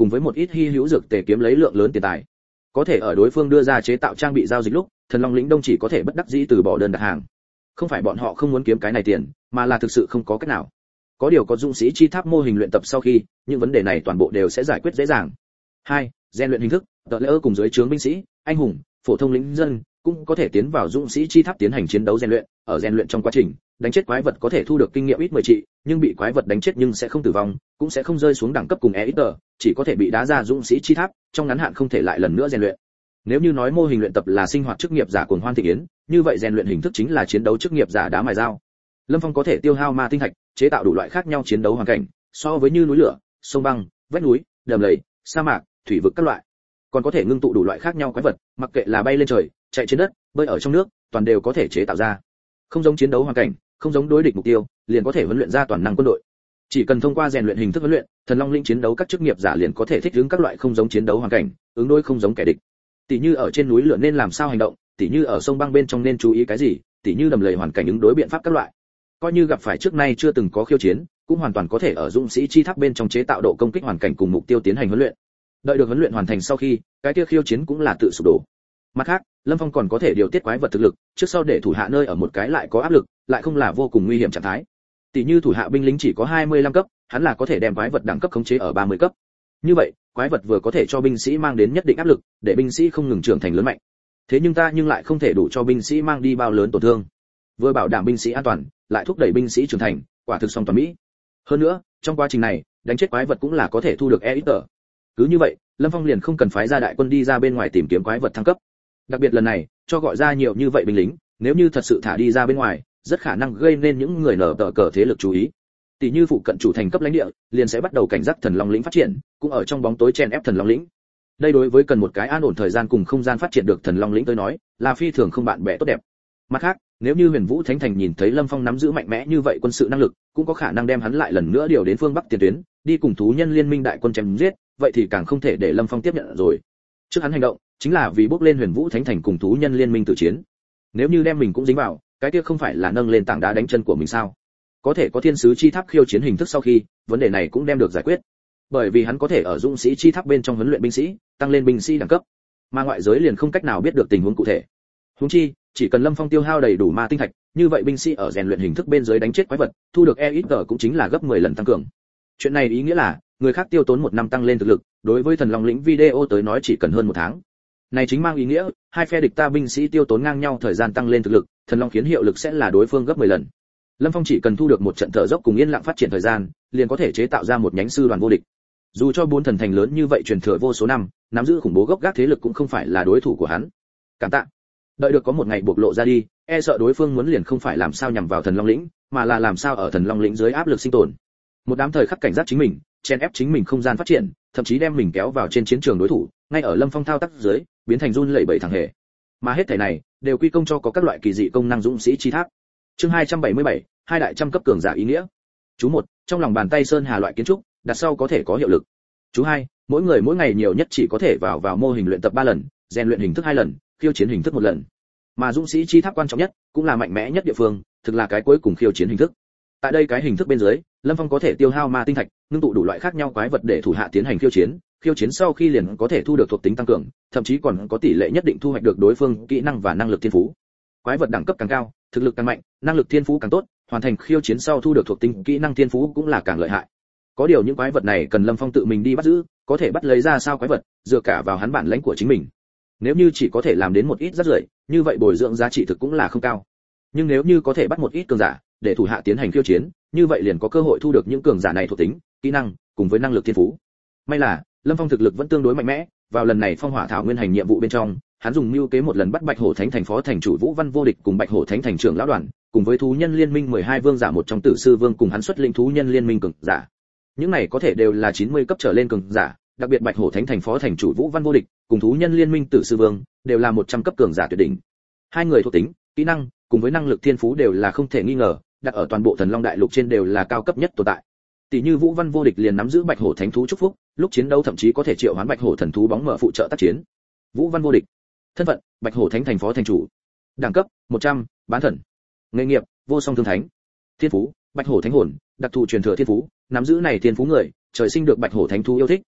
cùng với một ít hy hữu dược tề kiếm lấy lượng lớn tiền tài. Có thể ở đối phương đưa ra chế tạo trang bị giao dịch lúc, Thần Long lĩnh Đông chỉ có thể bất đắc dĩ từ bỏ đơn đặt hàng. Không phải bọn họ không muốn kiếm cái này tiền, mà là thực sự không có cách nào. Có điều có dũng sĩ chi tháp mô hình luyện tập sau khi, những vấn đề này toàn bộ đều sẽ giải quyết dễ dàng. Hai, rèn luyện hình thức, tợ lỡ cùng dưới trướng binh sĩ, anh hùng, phổ thông lính dân cũng có thể tiến vào dũng sĩ chi tháp tiến hành chiến đấu rèn luyện. Ở rèn luyện trong quá trình, đánh chết quái vật có thể thu được kinh nghiệm ít mười trị, nhưng bị quái vật đánh chết nhưng sẽ không tử vong, cũng sẽ không rơi xuống đẳng cấp cùng e ít tờ, chỉ có thể bị đá ra dũng sĩ chi tháp, trong ngắn hạn không thể lại lần nữa rèn luyện. Nếu như nói mô hình luyện tập là sinh hoạt chức nghiệp giả cuồng hoan thị yến, như vậy rèn luyện hình thức chính là chiến đấu chức nghiệp giả đá mài dao. Lâm Phong có thể tiêu hao ma tinh thạch, chế tạo đủ loại khác nhau chiến đấu hoàn cảnh, so với như núi lửa, sông băng, vách núi, đầm lầy, sa mạc, thủy vực các loại. Còn có thể ngưng tụ đủ loại khác nhau quái vật, mặc kệ là bay lên trời, chạy trên đất, bơi ở trong nước, toàn đều có thể chế tạo ra. Không giống chiến đấu hoàn cảnh, không giống đối địch mục tiêu, liền có thể huấn luyện ra toàn năng quân đội. Chỉ cần thông qua rèn luyện hình thức huấn luyện, Thần Long lĩnh chiến đấu các chức nghiệp giả liền có thể thích ứng các loại không giống chiến đấu hoàn cảnh, ứng đối không giống kẻ địch. Tỷ như ở trên núi lửa nên làm sao hành động, tỷ như ở sông băng bên trong nên chú ý cái gì, tỷ như đầm lầy hoàn cảnh ứng đối biện pháp các loại. Coi như gặp phải trước nay chưa từng có khiêu chiến, cũng hoàn toàn có thể ở dũng sĩ chi tháp bên trong chế tạo độ công kích hoàn cảnh cùng mục tiêu tiến hành huấn luyện. Đợi được huấn luyện hoàn thành sau khi, cái kia khiêu chiến cũng là tự sụp đổ. Mặt khác, Lâm Phong còn có thể điều tiết quái vật thực lực, trước sau để thủ hạ nơi ở một cái lại có áp lực, lại không là vô cùng nguy hiểm trạng thái. Tỷ như thủ hạ binh lính chỉ có hai mươi lăm cấp, hắn là có thể đem quái vật đẳng cấp khống chế ở ba mươi cấp. Như vậy, quái vật vừa có thể cho binh sĩ mang đến nhất định áp lực, để binh sĩ không ngừng trưởng thành lớn mạnh. Thế nhưng ta nhưng lại không thể đủ cho binh sĩ mang đi bao lớn tổn thương. Vừa bảo đảm binh sĩ an toàn, lại thúc đẩy binh sĩ trưởng thành, quả thực song toàn mỹ. Hơn nữa, trong quá trình này, đánh chết quái vật cũng là có thể thu được e ít tờ. Cứ như vậy, Lâm Phong liền không cần phái ra đại quân đi ra bên ngoài tìm kiếm quái vật thăng cấp. Đặc biệt lần này, cho gọi ra nhiều như vậy binh lính, nếu như thật sự thả đi ra bên ngoài, rất khả năng gây nên những người nở tờ cờ thế lực chú ý. Tỷ như phụ cận chủ thành cấp lãnh địa, liền sẽ bắt đầu cảnh giác Thần Long lĩnh phát triển, cũng ở trong bóng tối chen ép Thần Long lĩnh. Đây đối với cần một cái an ổn thời gian cùng không gian phát triển được Thần Long lĩnh tới nói, là phi thường không bạn bè tốt đẹp. Mặt khác, nếu như Huyền Vũ Thánh Thành nhìn thấy Lâm Phong nắm giữ mạnh mẽ như vậy quân sự năng lực, cũng có khả năng đem hắn lại lần nữa điều đến phương Bắc tiền tuyến, đi cùng thú nhân liên minh đại quân chém giết, vậy thì càng không thể để Lâm Phong tiếp nhận rồi. Trước hắn hành động, chính là vì bước lên Huyền Vũ Thánh Thành cùng thú nhân liên minh tử chiến. Nếu như đem mình cũng dính vào, cái kia không phải là nâng lên tảng đá đánh chân của mình sao? Có thể có thiên sứ chi tháp khiêu chiến hình thức sau khi, vấn đề này cũng đem được giải quyết. Bởi vì hắn có thể ở dũng sĩ chi tháp bên trong huấn luyện binh sĩ, tăng lên binh sĩ đẳng cấp, mà ngoại giới liền không cách nào biết được tình huống cụ thể. Huống chi, chỉ cần Lâm Phong tiêu hao đầy đủ ma tinh thạch, như vậy binh sĩ ở rèn luyện hình thức bên dưới đánh chết quái vật, thu được e ít tờ cũng chính là gấp mười lần tăng cường. Chuyện này ý nghĩa là, người khác tiêu tốn một năm tăng lên thực lực, đối với Thần Long lĩnh video tới nói chỉ cần hơn một tháng. Này chính mang ý nghĩa, hai phe địch ta binh sĩ tiêu tốn ngang nhau thời gian tăng lên thực lực, Thần Long khiến hiệu lực sẽ là đối phương gấp mười lần. Lâm Phong chỉ cần thu được một trận thở dốc cùng yên lặng phát triển thời gian, liền có thể chế tạo ra một nhánh sư đoàn vô địch. Dù cho bốn thần thành lớn như vậy truyền thừa vô số năm, nắm giữ khủng bố gốc gác thế lực cũng không phải là đối thủ của hắn. Cảm tạ. Đợi được có một ngày bộc lộ ra đi, e sợ đối phương muốn liền không phải làm sao nhằm vào Thần Long lĩnh, mà là làm sao ở Thần Long lĩnh dưới áp lực sinh tồn. Một đám thời khắc cảnh giác chính mình, chen ép chính mình không gian phát triển, thậm chí đem mình kéo vào trên chiến trường đối thủ, ngay ở Lâm Phong thao tác dưới, biến thành run lẩy bẩy thằng hề. Mà hết thảy này đều quy công cho có các loại kỳ dị công năng dũng sĩ chi tháp. Chương hai trăm bảy mươi bảy, hai đại trăm cấp cường giả ý nghĩa. Chú một, trong lòng bàn tay sơn hà loại kiến trúc, đặt sau có thể có hiệu lực. Chú hai, mỗi người mỗi ngày nhiều nhất chỉ có thể vào vào mô hình luyện tập ba lần, rèn luyện hình thức hai lần, khiêu chiến hình thức một lần. Mà dũng sĩ chi tháp quan trọng nhất, cũng là mạnh mẽ nhất địa phương, thực là cái cuối cùng khiêu chiến hình thức. Tại đây cái hình thức bên dưới, Lâm Phong có thể tiêu hao ma tinh thạch, ngưng tụ đủ loại khác nhau quái vật để thủ hạ tiến hành khiêu chiến, khiêu chiến sau khi liền có thể thu được thuộc tính tăng cường, thậm chí còn có tỷ lệ nhất định thu hoạch được đối phương kỹ năng và năng lực thiên phú. Quái vật đẳng cấp càng cao, thực lực càng mạnh, năng lực thiên phú càng tốt, hoàn thành khiêu chiến sau thu được thuộc tính kỹ năng thiên phú cũng là càng lợi hại. Có điều những quái vật này cần Lâm Phong tự mình đi bắt giữ, có thể bắt lấy ra sao quái vật, dựa cả vào hắn bản lãnh của chính mình. Nếu như chỉ có thể làm đến một ít rất rưởi, như vậy bồi dưỡng giá trị thực cũng là không cao. Nhưng nếu như có thể bắt một ít cường giả, để thủ hạ tiến hành khiêu chiến, như vậy liền có cơ hội thu được những cường giả này thuộc tính, kỹ năng cùng với năng lực thiên phú. May là Lâm Phong thực lực vẫn tương đối mạnh mẽ, vào lần này phong hỏa thảo nguyên hành nhiệm vụ bên trong, hắn dùng mưu kế một lần bắt Bạch Hổ Thánh Thành phó thành chủ Vũ Văn Vô Địch cùng Bạch Hổ Thánh Thành trưởng lão đoàn, cùng với thú nhân liên minh mười hai vương giả một trong Tử Sư Vương cùng hắn xuất lĩnh thú nhân liên minh cường giả. Những này có thể đều là chín mươi cấp trở lên cường giả, đặc biệt Bạch Hổ Thánh Thành phó thành chủ Vũ Văn Vô Địch cùng thú nhân liên minh Tử Sư Vương đều là một trăm cấp cường giả tuyệt đỉnh. Hai người thuộc tính, kỹ năng cùng với năng lực thiên phú đều là không thể nghi ngờ, đặt ở toàn bộ Thần Long đại lục trên đều là cao cấp nhất tồn tại. Tỷ như Vũ Văn Vô Địch liền nắm giữ Bạch Hổ Thánh thú chúc phúc, lúc chiến đấu thậm chí có thể triệu hoán Bạch Hổ thần thú bóng mở phụ trợ tác chiến. Vũ Văn Vô Địch. Thân phận: Bạch Hổ Thánh Thành phó thành chủ. Đẳng cấp: một trăm, bán thần. Nghề nghiệp: Vô song thương thánh. Thiên phú: Bạch Hổ Thánh hồn, đặc thù truyền thừa thiên phú, nắm giữ này thiên phú người, trời sinh được Bạch Hổ Thánh thú yêu thích,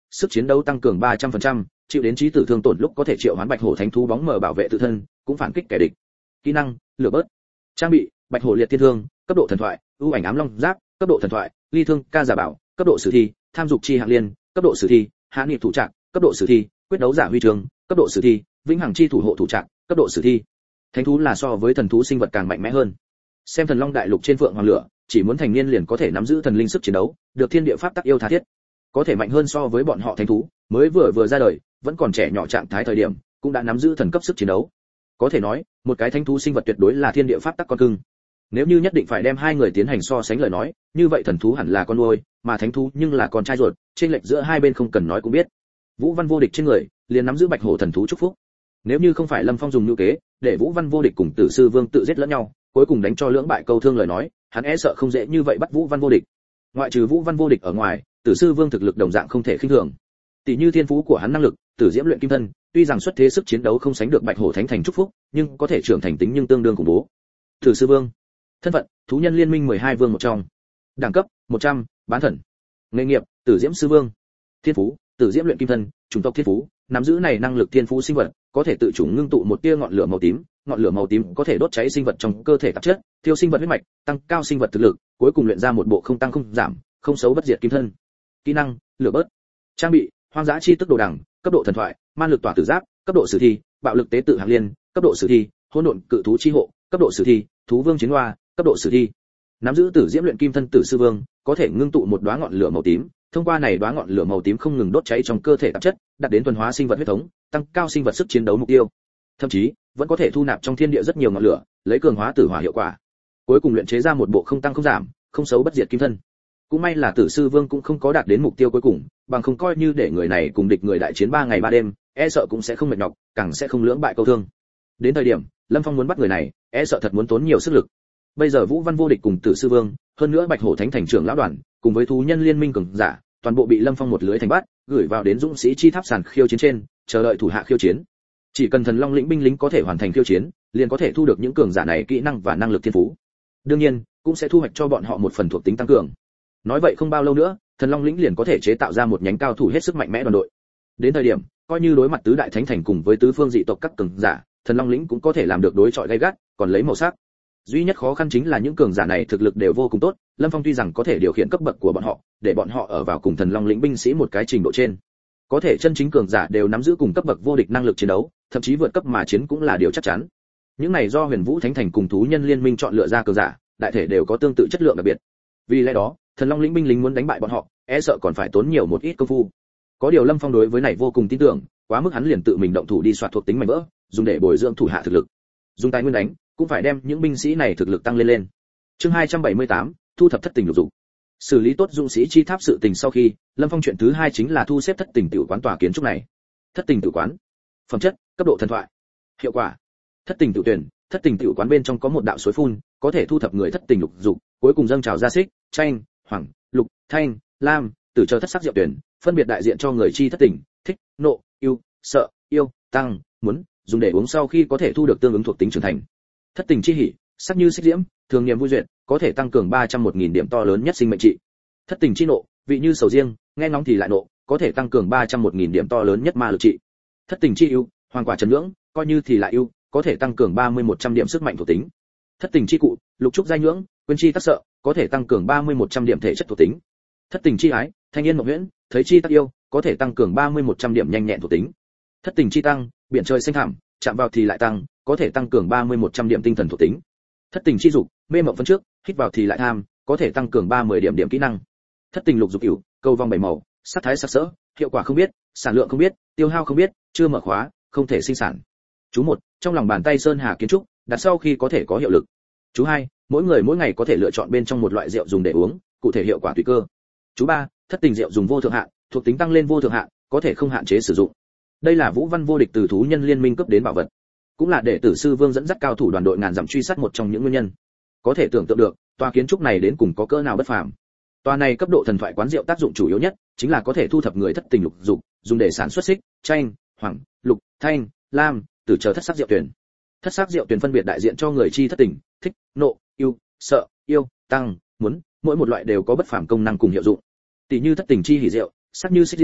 sức chiến đấu tăng cường ba trăm phần trăm, chịu đến chí tử thương tổn lúc có thể triệu hoán bạch hổ thánh thú bóng mờ bảo vệ tự thân, cũng phản kích kẻ địch. Kỹ năng, lửa bớt. Trang bị, bạch hổ liệt thiên thương, cấp độ thần thoại, ưu ảnh ám long giáp, cấp độ thần thoại, ly thương ca giả bảo, cấp độ sử thi, tham dục chi hạng liên, cấp độ sử thi, hạ nghị thủ trạng, cấp độ sử thi, quyết đấu giả huy trường, cấp độ sử thi, vĩnh hằng chi thủ hộ thủ trạng, cấp độ sử thi. Thánh thú là so với thần thú sinh vật càng mạnh mẽ hơn. Xem thần long đại lục trên phượng hoàng lửa, chỉ muốn thành niên liền có thể nắm giữ thần linh sức chiến đấu, được thiên địa pháp tắc yêu tha thiết. Có thể mạnh hơn so với bọn họ thánh thú, mới vừa vừa ra đời, vẫn còn trẻ nhỏ trạng thái thời điểm, cũng đã nắm giữ thần cấp sức chiến đấu. Có thể nói, một cái thánh thú sinh vật tuyệt đối là thiên địa pháp tắc con cưng. Nếu như nhất định phải đem hai người tiến hành so sánh lời nói, như vậy thần thú hẳn là con nuôi, mà thánh thú nhưng là con trai ruột, trên lệch giữa hai bên không cần nói cũng biết. Vũ Văn Vô Địch trên người, liền nắm giữ bạch hổ thần thú chúc phúc. Nếu như không phải Lâm Phong dùng nhu kế, để Vũ Văn Vô Địch cùng Tử Sư Vương tự giết lẫn nhau, cuối cùng đánh cho lưỡng bại câu thương lời nói, hắn e sợ không dễ như vậy bắt Vũ Văn Vô Địch. Ngoại trừ Vũ Văn Vô Địch ở ngoài, Tử Sư Vương thực lực đồng dạng không thể khinh thường. Tỷ như thiên phú của hắn năng lực, Tử Diễm luyện kim thân, tuy rằng xuất thế sức chiến đấu không sánh được Bạch Hổ Thánh Thành chúc phúc, nhưng có thể trưởng thành tính nhưng tương đương khủng bố. Tử Sư Vương, thân phận, thú nhân liên minh mười hai vương một trong. Đẳng cấp, một trăm, bán thần. Nghề nghiệp, Tử Diễm Sư Vương. Thiên phú, Tử Diễm luyện kim thân, chủng tộc thiên phú, nắm giữ này năng lực thiên phú sinh vật, có thể tự chủ ngưng tụ một tia ngọn lửa màu tím, ngọn lửa màu tím có thể đốt cháy sinh vật trong cơ thể tạp chất, tiêu sinh vật huyết mạch, tăng cao sinh vật thực lực, cuối cùng luyện ra một bộ không tăng không giảm, không xấu bất diệt kim thân. Kỹ năng, lửa bớt. Trang bị, hoang dã chi tức đồ đằng, cấp độ thần thoại, man lực tỏa tử giáp, cấp độ sử thi, bạo lực tế tự hạng liên, cấp độ sử thi, hỗn độn cự thú chi hộ, cấp độ sử thi, thú vương chiến hoa, cấp độ sử thi. Nắm giữ Tử Diễm luyện kim thân Tử Sư Vương, có thể ngưng tụ một đóa ngọn lửa màu tím, thông qua này đóa ngọn lửa màu tím không ngừng đốt cháy trong cơ thể tạp chất, đạt đến thuần hóa sinh vật huyết thống, tăng cao sinh vật sức chiến đấu mục tiêu. Thậm chí, vẫn có thể thu nạp trong thiên địa rất nhiều ngọn lửa, lấy cường hóa tử hỏa hiệu quả. Cuối cùng luyện chế ra một bộ không tăng không giảm, không xấu bất diệt kim thân. Cũng may là Tử Sư Vương cũng không có đạt đến mục tiêu cuối cùng, bằng không coi như để người này cùng địch người đại chiến ba ngày ba đêm, e sợ cũng sẽ không mệt nhọc, càng sẽ không lưỡng bại câu thương. Đến thời điểm, Lâm Phong muốn bắt người này, e sợ thật muốn tốn nhiều sức lực. Bây giờ Vũ Văn Vô Địch cùng Tử Sư Vương, hơn nữa Bạch Hổ Thánh Thành trưởng lão đoàn, cùng với thú nhân liên minh cường giả, toàn bộ bị Lâm Phong một lưới thành bắt, gửi vào đến dũng sĩ chi tháp sàn khiêu chiến trên, chờ đợi thủ hạ khiêu chiến. Chỉ cần Thần Long lĩnh binh lính có thể hoàn thành khiêu chiến, liền có thể thu được những cường giả này kỹ năng và năng lực thiên phú. Đương nhiên, cũng sẽ thu hoạch cho bọn họ một phần thuộc tính tăng cường. Nói vậy không bao lâu nữa, Thần Long lĩnh liền có thể chế tạo ra một nhánh cao thủ hết sức mạnh mẽ đoàn đội. Đến thời điểm, coi như đối mặt tứ đại thánh thành cùng với tứ phương dị tộc các cường giả, Thần Long lĩnh cũng có thể làm được đối chọi gay gắt, còn lấy màu sắc. Duy nhất khó khăn chính là những cường giả này thực lực đều vô cùng tốt, Lâm Phong tuy rằng có thể điều khiển cấp bậc của bọn họ, để bọn họ ở vào cùng Thần Long lĩnh binh sĩ một cái trình độ trên. Có thể chân chính cường giả đều nắm giữ cùng cấp bậc vô địch năng lực chiến đấu, thậm chí vượt cấp mà chiến cũng là điều chắc chắn. Những này do Huyền Vũ Thánh Thành cùng thú nhân liên minh chọn lựa ra cường giả, đại thể đều có tương tự chất lượng đặc biệt. Vì lẽ đó, Thần Long lĩnh binh lính muốn đánh bại bọn họ, e sợ còn phải tốn nhiều một ít công phu. Có điều Lâm Phong đối với này vô cùng tin tưởng, quá mức hắn liền tự mình động thủ đi soạt thuộc tính mảnh vỡ, dùng để bồi dưỡng thủ hạ thực lực. Dùng tài nguyên đánh, cũng phải đem những binh sĩ này thực lực tăng lên lên. Chương hai trăm bảy mươi tám, thu thập thất tình lục dục. Xử lý tốt dũng sĩ chi tháp sự tình sau khi, Lâm Phong chuyện thứ hai chính là thu xếp thất tình tiểu quán tòa kiến trúc này. Thất tình tiểu quán, phẩm chất, cấp độ thần thoại. Hiệu quả, thất tình tiểu tuyển, thất tình tiểu quán bên trong có một đạo suối phun, có thể thu thập người thất tình lục dục, cuối cùng dâng trào ra xích, chanh, hoàng, lục, thanh, lam, tử chờ thất sắc diệu tuyển, phân biệt đại diện cho người chi thất tình, thích, nộ, yêu, sợ, yêu, tăng, muốn, dùng để uống sau khi có thể thu được tương ứng thuộc tính trưởng thành. Thất tình chi hỉ, sắc như xích diễm, thường niệm vui duyệt, có thể tăng cường ba trăm một nghìn điểm to lớn nhất sinh mệnh trị. Thất tình chi nộ, vị như sầu riêng, nghe ngóng thì lại nộ, có thể tăng cường ba trăm một nghìn điểm to lớn nhất ma lực trị. Thất tình chi ưu, hoàng quả trần nhưỡng, coi như thì lại ưu, có thể tăng cường ba mươi một trăm điểm sức mạnh thuộc tính. Thất tình chi cụ, lục trúc giai nhưỡng, quên chi tác sợ, có thể tăng cường ba mươi một trăm điểm thể chất thuộc tính. Thất tình chi ái, thanh yên mộng huyễn, thấy chi tác yêu, có thể tăng cường ba mươi một trăm điểm nhanh nhẹn thuộc tính. Thất tình chi tăng, biển trời xanh thẳm, chạm vào thì lại tăng, có thể tăng cường ba mươi một trăm điểm tinh thần thuộc tính. Thất tình chi dục, mê mộng phân trước, hít vào thì lại tham, có thể tăng cường ba mươi điểm điểm kỹ năng. Thất tình lục dục cửu, câu vòng bảy màu, sắc thái sắc sỡ, hiệu quả không biết, sản lượng không biết, tiêu hao không biết, chưa mở khóa, không thể sinh sản. Chú một, trong lòng bàn tay sơn hà kiến trúc, đặt sau khi có thể có hiệu lực. Chú hai, mỗi người mỗi ngày có thể lựa chọn bên trong một loại rượu dùng để uống, cụ thể hiệu quả tùy cơ. Chú ba, thất tình rượu dùng vô thượng hạn, thuộc tính tăng lên vô thượng hạn, có thể không hạn chế sử dụng. Đây là Vũ Văn Vô Địch từ thú nhân liên minh cấp đến bảo vật, cũng là để Tử Sư Vương dẫn dắt cao thủ đoàn đội ngàn dặm truy sát một trong những nguyên nhân. Có thể tưởng tượng được, tòa kiến trúc này đến cùng có cỡ nào bất phàm. Tòa này cấp độ thần thoại quán rượu tác dụng chủ yếu nhất chính là có thể thu thập người thất tình lục dục, dùng để sản xuất xích, chanh, hoàng, lục, thanh, lam, tử chờ thất sắc rượu tuyển. Thất sắc rượu tuyển phân biệt đại diện cho người chi thất tình, thích, nộ, yêu, sợ, yêu, tăng, muốn, mỗi một loại đều có bất phàm công năng cùng hiệu dụng. Tỷ như thất tình chi hỉ rượu, sắc như xích diễm,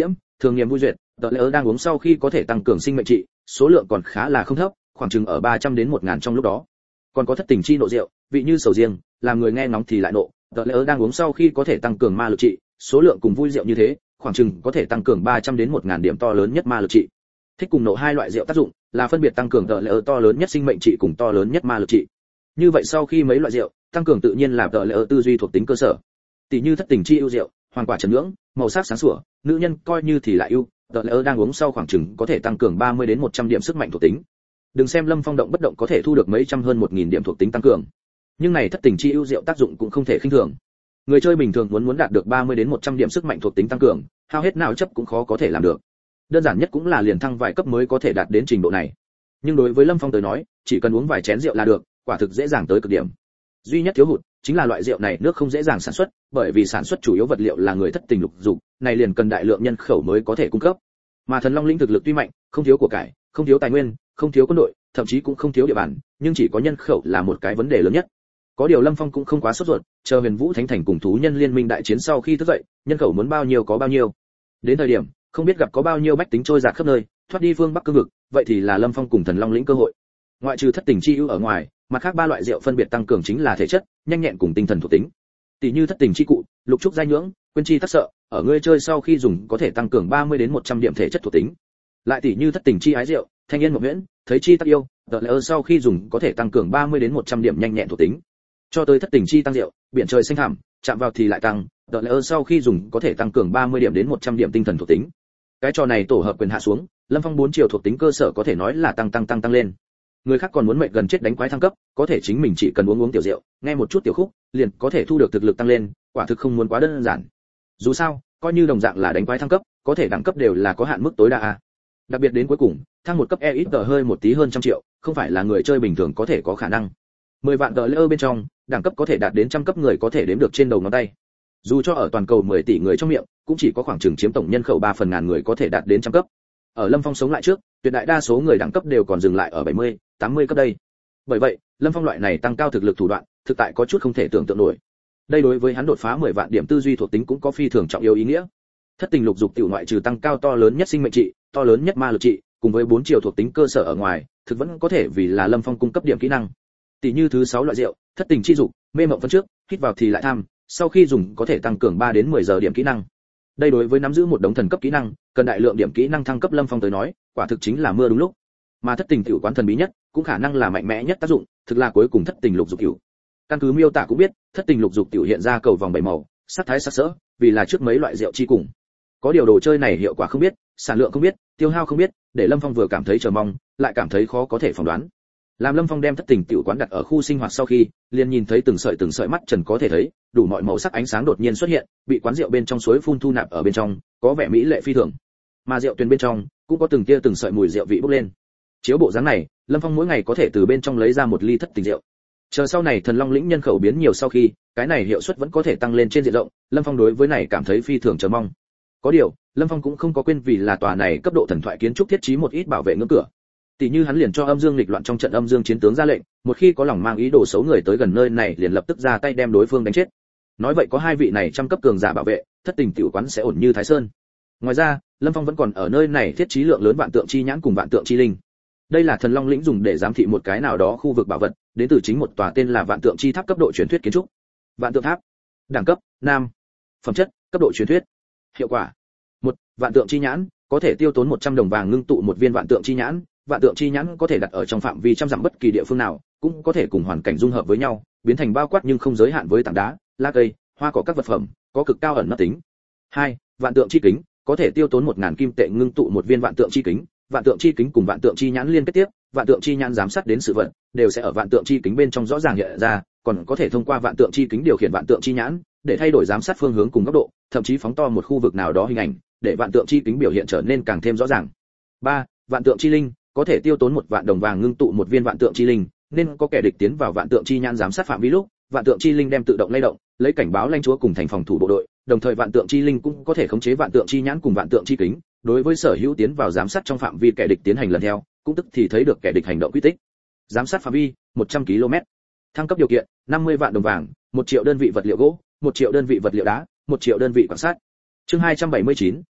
thường nghiệm vui duyệt, tờ lỡ đang uống sau khi có thể tăng cường sinh mệnh trị, số lượng còn khá là không thấp, khoảng chừng ở ba trăm đến một nghìn trong lúc đó. Còn có thất tình chi nộ rượu, vị như sầu riêng, làm người nghe nóng thì lại nộ, tờ lỡ đang uống sau khi có thể tăng cường ma lực trị, số lượng cùng vui rượu như thế, khoảng chừng có thể tăng cường ba trăm đến một nghìn điểm to lớn nhất ma lực trị. Thích cùng nộ hai loại rượu tác dụng là phân biệt tăng cường tờ lỡ to lớn nhất sinh mệnh trị cùng to lớn nhất ma lực trị. Như vậy sau khi mấy loại rượu tăng cường tự nhiên là tờ lỡ tư duy thuộc tính cơ sở. Tỷ như thất tình chi ưu rượu, hoàng quả trần nhưỡng, màu sắc sáng sủa, nữ nhân coi như thì lại ưu, tờ lỡ đang uống sau khoảng chừng có thể tăng cường ba mươi đến một trăm điểm sức mạnh thuộc tính. Đừng xem Lâm Phong động bất động có thể thu được mấy trăm hơn một nghìn điểm thuộc tính tăng cường, nhưng này thất tình chi ưu rượu tác dụng cũng không thể khinh thường. Người chơi bình thường muốn muốn đạt được ba mươi đến một trăm điểm sức mạnh thuộc tính tăng cường, hao hết nào chấp cũng khó có thể làm được. Đơn giản nhất cũng là liền thăng vài cấp mới có thể đạt đến trình độ này. Nhưng đối với Lâm Phong tới nói, chỉ cần uống vài chén rượu là được, quả thực dễ dàng tới cực điểm. Duy nhất thiếu hụt chính là loại rượu này nước không dễ dàng sản xuất, bởi vì sản xuất chủ yếu vật liệu là người thất tình lục dục, này liền cần đại lượng nhân khẩu mới có thể cung cấp. Mà Thần Long lĩnh thực lực tuy mạnh, không thiếu của cải, không thiếu tài nguyên, không thiếu quân đội, thậm chí cũng không thiếu địa bàn, nhưng chỉ có nhân khẩu là một cái vấn đề lớn nhất. Có điều Lâm Phong cũng không quá sốt ruột, chờ Huyền Vũ Thánh Thành cùng thú nhân liên minh đại chiến sau khi thức dậy, nhân khẩu muốn bao nhiêu có bao nhiêu. Đến thời điểm, không biết gặp có bao nhiêu bách tính trôi dạt khắp nơi, thoát đi phương Bắc cương vực, vậy thì là Lâm Phong cùng Thần Long lĩnh cơ hội. Ngoại trừ thất tình chi ưu ở ngoài, mặt khác ba loại rượu phân biệt tăng cường chính là thể chất, nhanh nhẹn cùng tinh thần thuộc tính. Tỷ như thất tình chi cụ, lục trúc giai nhưỡng, quên chi tắc sợ, ở ngươi chơi sau khi dùng có thể tăng cường ba mươi đến một trăm điểm thể chất thuộc tính. Lại tỷ như thất tình chi ái rượu, thanh yên một miễn, thấy chi tắc yêu, đợt lỡ sau khi dùng có thể tăng cường ba mươi đến một trăm điểm nhanh nhẹn thuộc tính. Cho tới thất tình chi tăng rượu, biển trời xanh thẳm, chạm vào thì lại tăng, đợt lỡ sau khi dùng có thể tăng cường ba mươi điểm đến một trăm điểm tinh thần thuộc tính. Cái trò này tổ hợp quyền hạ xuống, Lâm Phong bốn chiều thuộc tính cơ sở có thể nói là tăng tăng tăng tăng lên. Người khác còn muốn mệnh gần chết đánh quái thăng cấp, có thể chính mình chỉ cần uống uống tiểu rượu, nghe một chút tiểu khúc, liền có thể thu được thực lực tăng lên, quả thực không muốn quá đơn giản. Dù sao, coi như đồng dạng là đánh quái thăng cấp, có thể đẳng cấp đều là có hạn mức tối đa a. Đặc biệt đến cuối cùng, thăng một cấp e ít tờ hơi một tí hơn trăm triệu, không phải là người chơi bình thường có thể có khả năng. mười vạn tờ lơ bên trong, đẳng cấp có thể đạt đến trăm cấp người có thể đếm được trên đầu ngón tay. Dù cho ở toàn cầu mười tỷ người trong miệng, cũng chỉ có khoảng chừng chiếm tổng nhân khẩu ba phần ngàn người có thể đạt đến trăm cấp. Ở Lâm Phong sống lại trước, tuyệt đại đa số người đẳng cấp đều còn dừng lại ở bảy mươi, tám mươi cấp đây. Bởi vậy, Lâm Phong loại này tăng cao thực lực thủ đoạn, thực tại có chút không thể tưởng tượng nổi. Đây đối với hắn đột phá mười vạn điểm tư duy thuộc tính cũng có phi thường trọng yếu ý nghĩa. Thất tình lục dục tiểu ngoại trừ tăng cao to lớn nhất sinh mệnh trị, to lớn nhất ma lực trị, cùng với bốn chiều thuộc tính cơ sở ở ngoài, thực vẫn có thể vì là Lâm Phong cung cấp điểm kỹ năng. Tỷ như thứ sáu loại rượu, thất tình chi dục, mê mộng phân trước, hít vào thì lại tham, sau khi dùng có thể tăng cường ba đến mười giờ điểm kỹ năng. Đây đối với nắm giữ một đống thần cấp kỹ năng, cần đại lượng điểm kỹ năng thăng cấp Lâm Phong tới nói, quả thực chính là mưa đúng lúc. Mà thất tình tiểu quán thần bí nhất, cũng khả năng là mạnh mẽ nhất tác dụng, thực là cuối cùng thất tình lục dục tiểu. Căn cứ miêu tả cũng biết, thất tình lục dục tiểu hiện ra cầu vòng bảy màu, sắc thái sắc sỡ, vì là trước mấy loại rượu chi cùng. Có điều đồ chơi này hiệu quả không biết, sản lượng không biết, tiêu hao không biết, để Lâm Phong vừa cảm thấy chờ mong, lại cảm thấy khó có thể phỏng đoán. Làm Lâm Phong đem thất tình tiểu quán đặt ở khu sinh hoạt sau khi, liền nhìn thấy từng sợi từng sợi mắt trần có thể thấy, đủ mọi màu sắc ánh sáng đột nhiên xuất hiện, bị quán rượu bên trong suối phun thu nạp ở bên trong, có vẻ mỹ lệ phi thường. Mà rượu tuyền bên trong cũng có từng tia từng sợi mùi rượu vị bốc lên. Chiếu bộ dáng này, Lâm Phong mỗi ngày có thể từ bên trong lấy ra một ly thất tình rượu. Chờ sau này Thần Long lĩnh nhân khẩu biến nhiều sau khi, cái này hiệu suất vẫn có thể tăng lên trên diện rộng, Lâm Phong đối với này cảm thấy phi thường chờ mong. Có điều, Lâm Phong cũng không có quên vì là tòa này cấp độ thần thoại kiến trúc thiết trí một ít bảo vệ ngưỡng cửa. Tỷ như hắn liền cho âm dương nghịch loạn trong trận âm dương chiến tướng ra lệnh, một khi có lòng mang ý đồ xấu người tới gần nơi này liền lập tức ra tay đem đối phương đánh chết. Nói vậy có hai vị này trăm cấp cường giả bảo vệ, thất tình tiểu quán sẽ ổn như Thái Sơn. Ngoài ra, Lâm Phong vẫn còn ở nơi này thiết trí lượng lớn vạn tượng chi nhãn cùng vạn tượng chi linh. Đây là Thần Long lĩnh dùng để giám thị một cái nào đó khu vực bảo vật, đến từ chính một tòa tên là Vạn Tượng Chi Tháp cấp độ truyền thuyết kiến trúc. Vạn Tượng Tháp, đẳng cấp nam, phẩm chất cấp độ truyền thuyết, hiệu quả một, Vạn Tượng Chi Nhãn có thể tiêu tốn một trăm đồng vàng ngưng tụ một viên Vạn Tượng Chi Nhãn. Vạn Tượng Chi Nhãn có thể đặt ở trong phạm vi trăm dặm bất kỳ địa phương nào, cũng có thể cùng hoàn cảnh dung hợp với nhau, biến thành bao quát nhưng không giới hạn với tảng đá, lá cây, hoa cỏ các vật phẩm, có cực cao ẩn nấp tính. hai, Vạn Tượng Chi Kính có thể tiêu tốn một nghìn kim tệ ngưng tụ một viên Vạn Tượng Chi Kính. Vạn Tượng Chi Kính cùng Vạn Tượng Chi Nhãn liên kết tiếp, Vạn Tượng Chi Nhãn giám sát đến sự vật, đều sẽ ở Vạn Tượng Chi Kính bên trong rõ ràng hiện ra, còn có thể thông qua Vạn Tượng Chi Kính điều khiển Vạn Tượng Chi Nhãn, để thay đổi giám sát phương hướng cùng góc độ, thậm chí phóng to một khu vực nào đó hình ảnh, để Vạn Tượng Chi Kính biểu hiện trở nên càng thêm rõ ràng. ba, Vạn Tượng Chi Linh có thể tiêu tốn một vạn đồng vàng ngưng tụ một viên Vạn Tượng Chi Linh, nên có kẻ địch tiến vào Vạn Tượng Chi Nhãn giám sát phạm vi lúc, Vạn Tượng Chi Linh đem tự động lay động, lấy cảnh báo lãnh chúa cùng thành phòng thủ bộ đội, đồng thời Vạn Tượng Chi Linh cũng có thể khống chế Vạn Tượng Chi Nhãn cùng Vạn Tượng Chi Kính, đối với sở hữu tiến vào giám sát trong phạm vi kẻ địch tiến hành lần theo, cũng tức thì thấy được kẻ địch hành động quy tích. Giám sát phạm vi một trăm ki lô mét. Thăng cấp điều kiện năm mươi vạn đồng vàng, một triệu đơn vị vật liệu gỗ, một triệu đơn vị vật liệu đá, một triệu đơn vị quan sát. Chương hai trăm bảy mươi chín,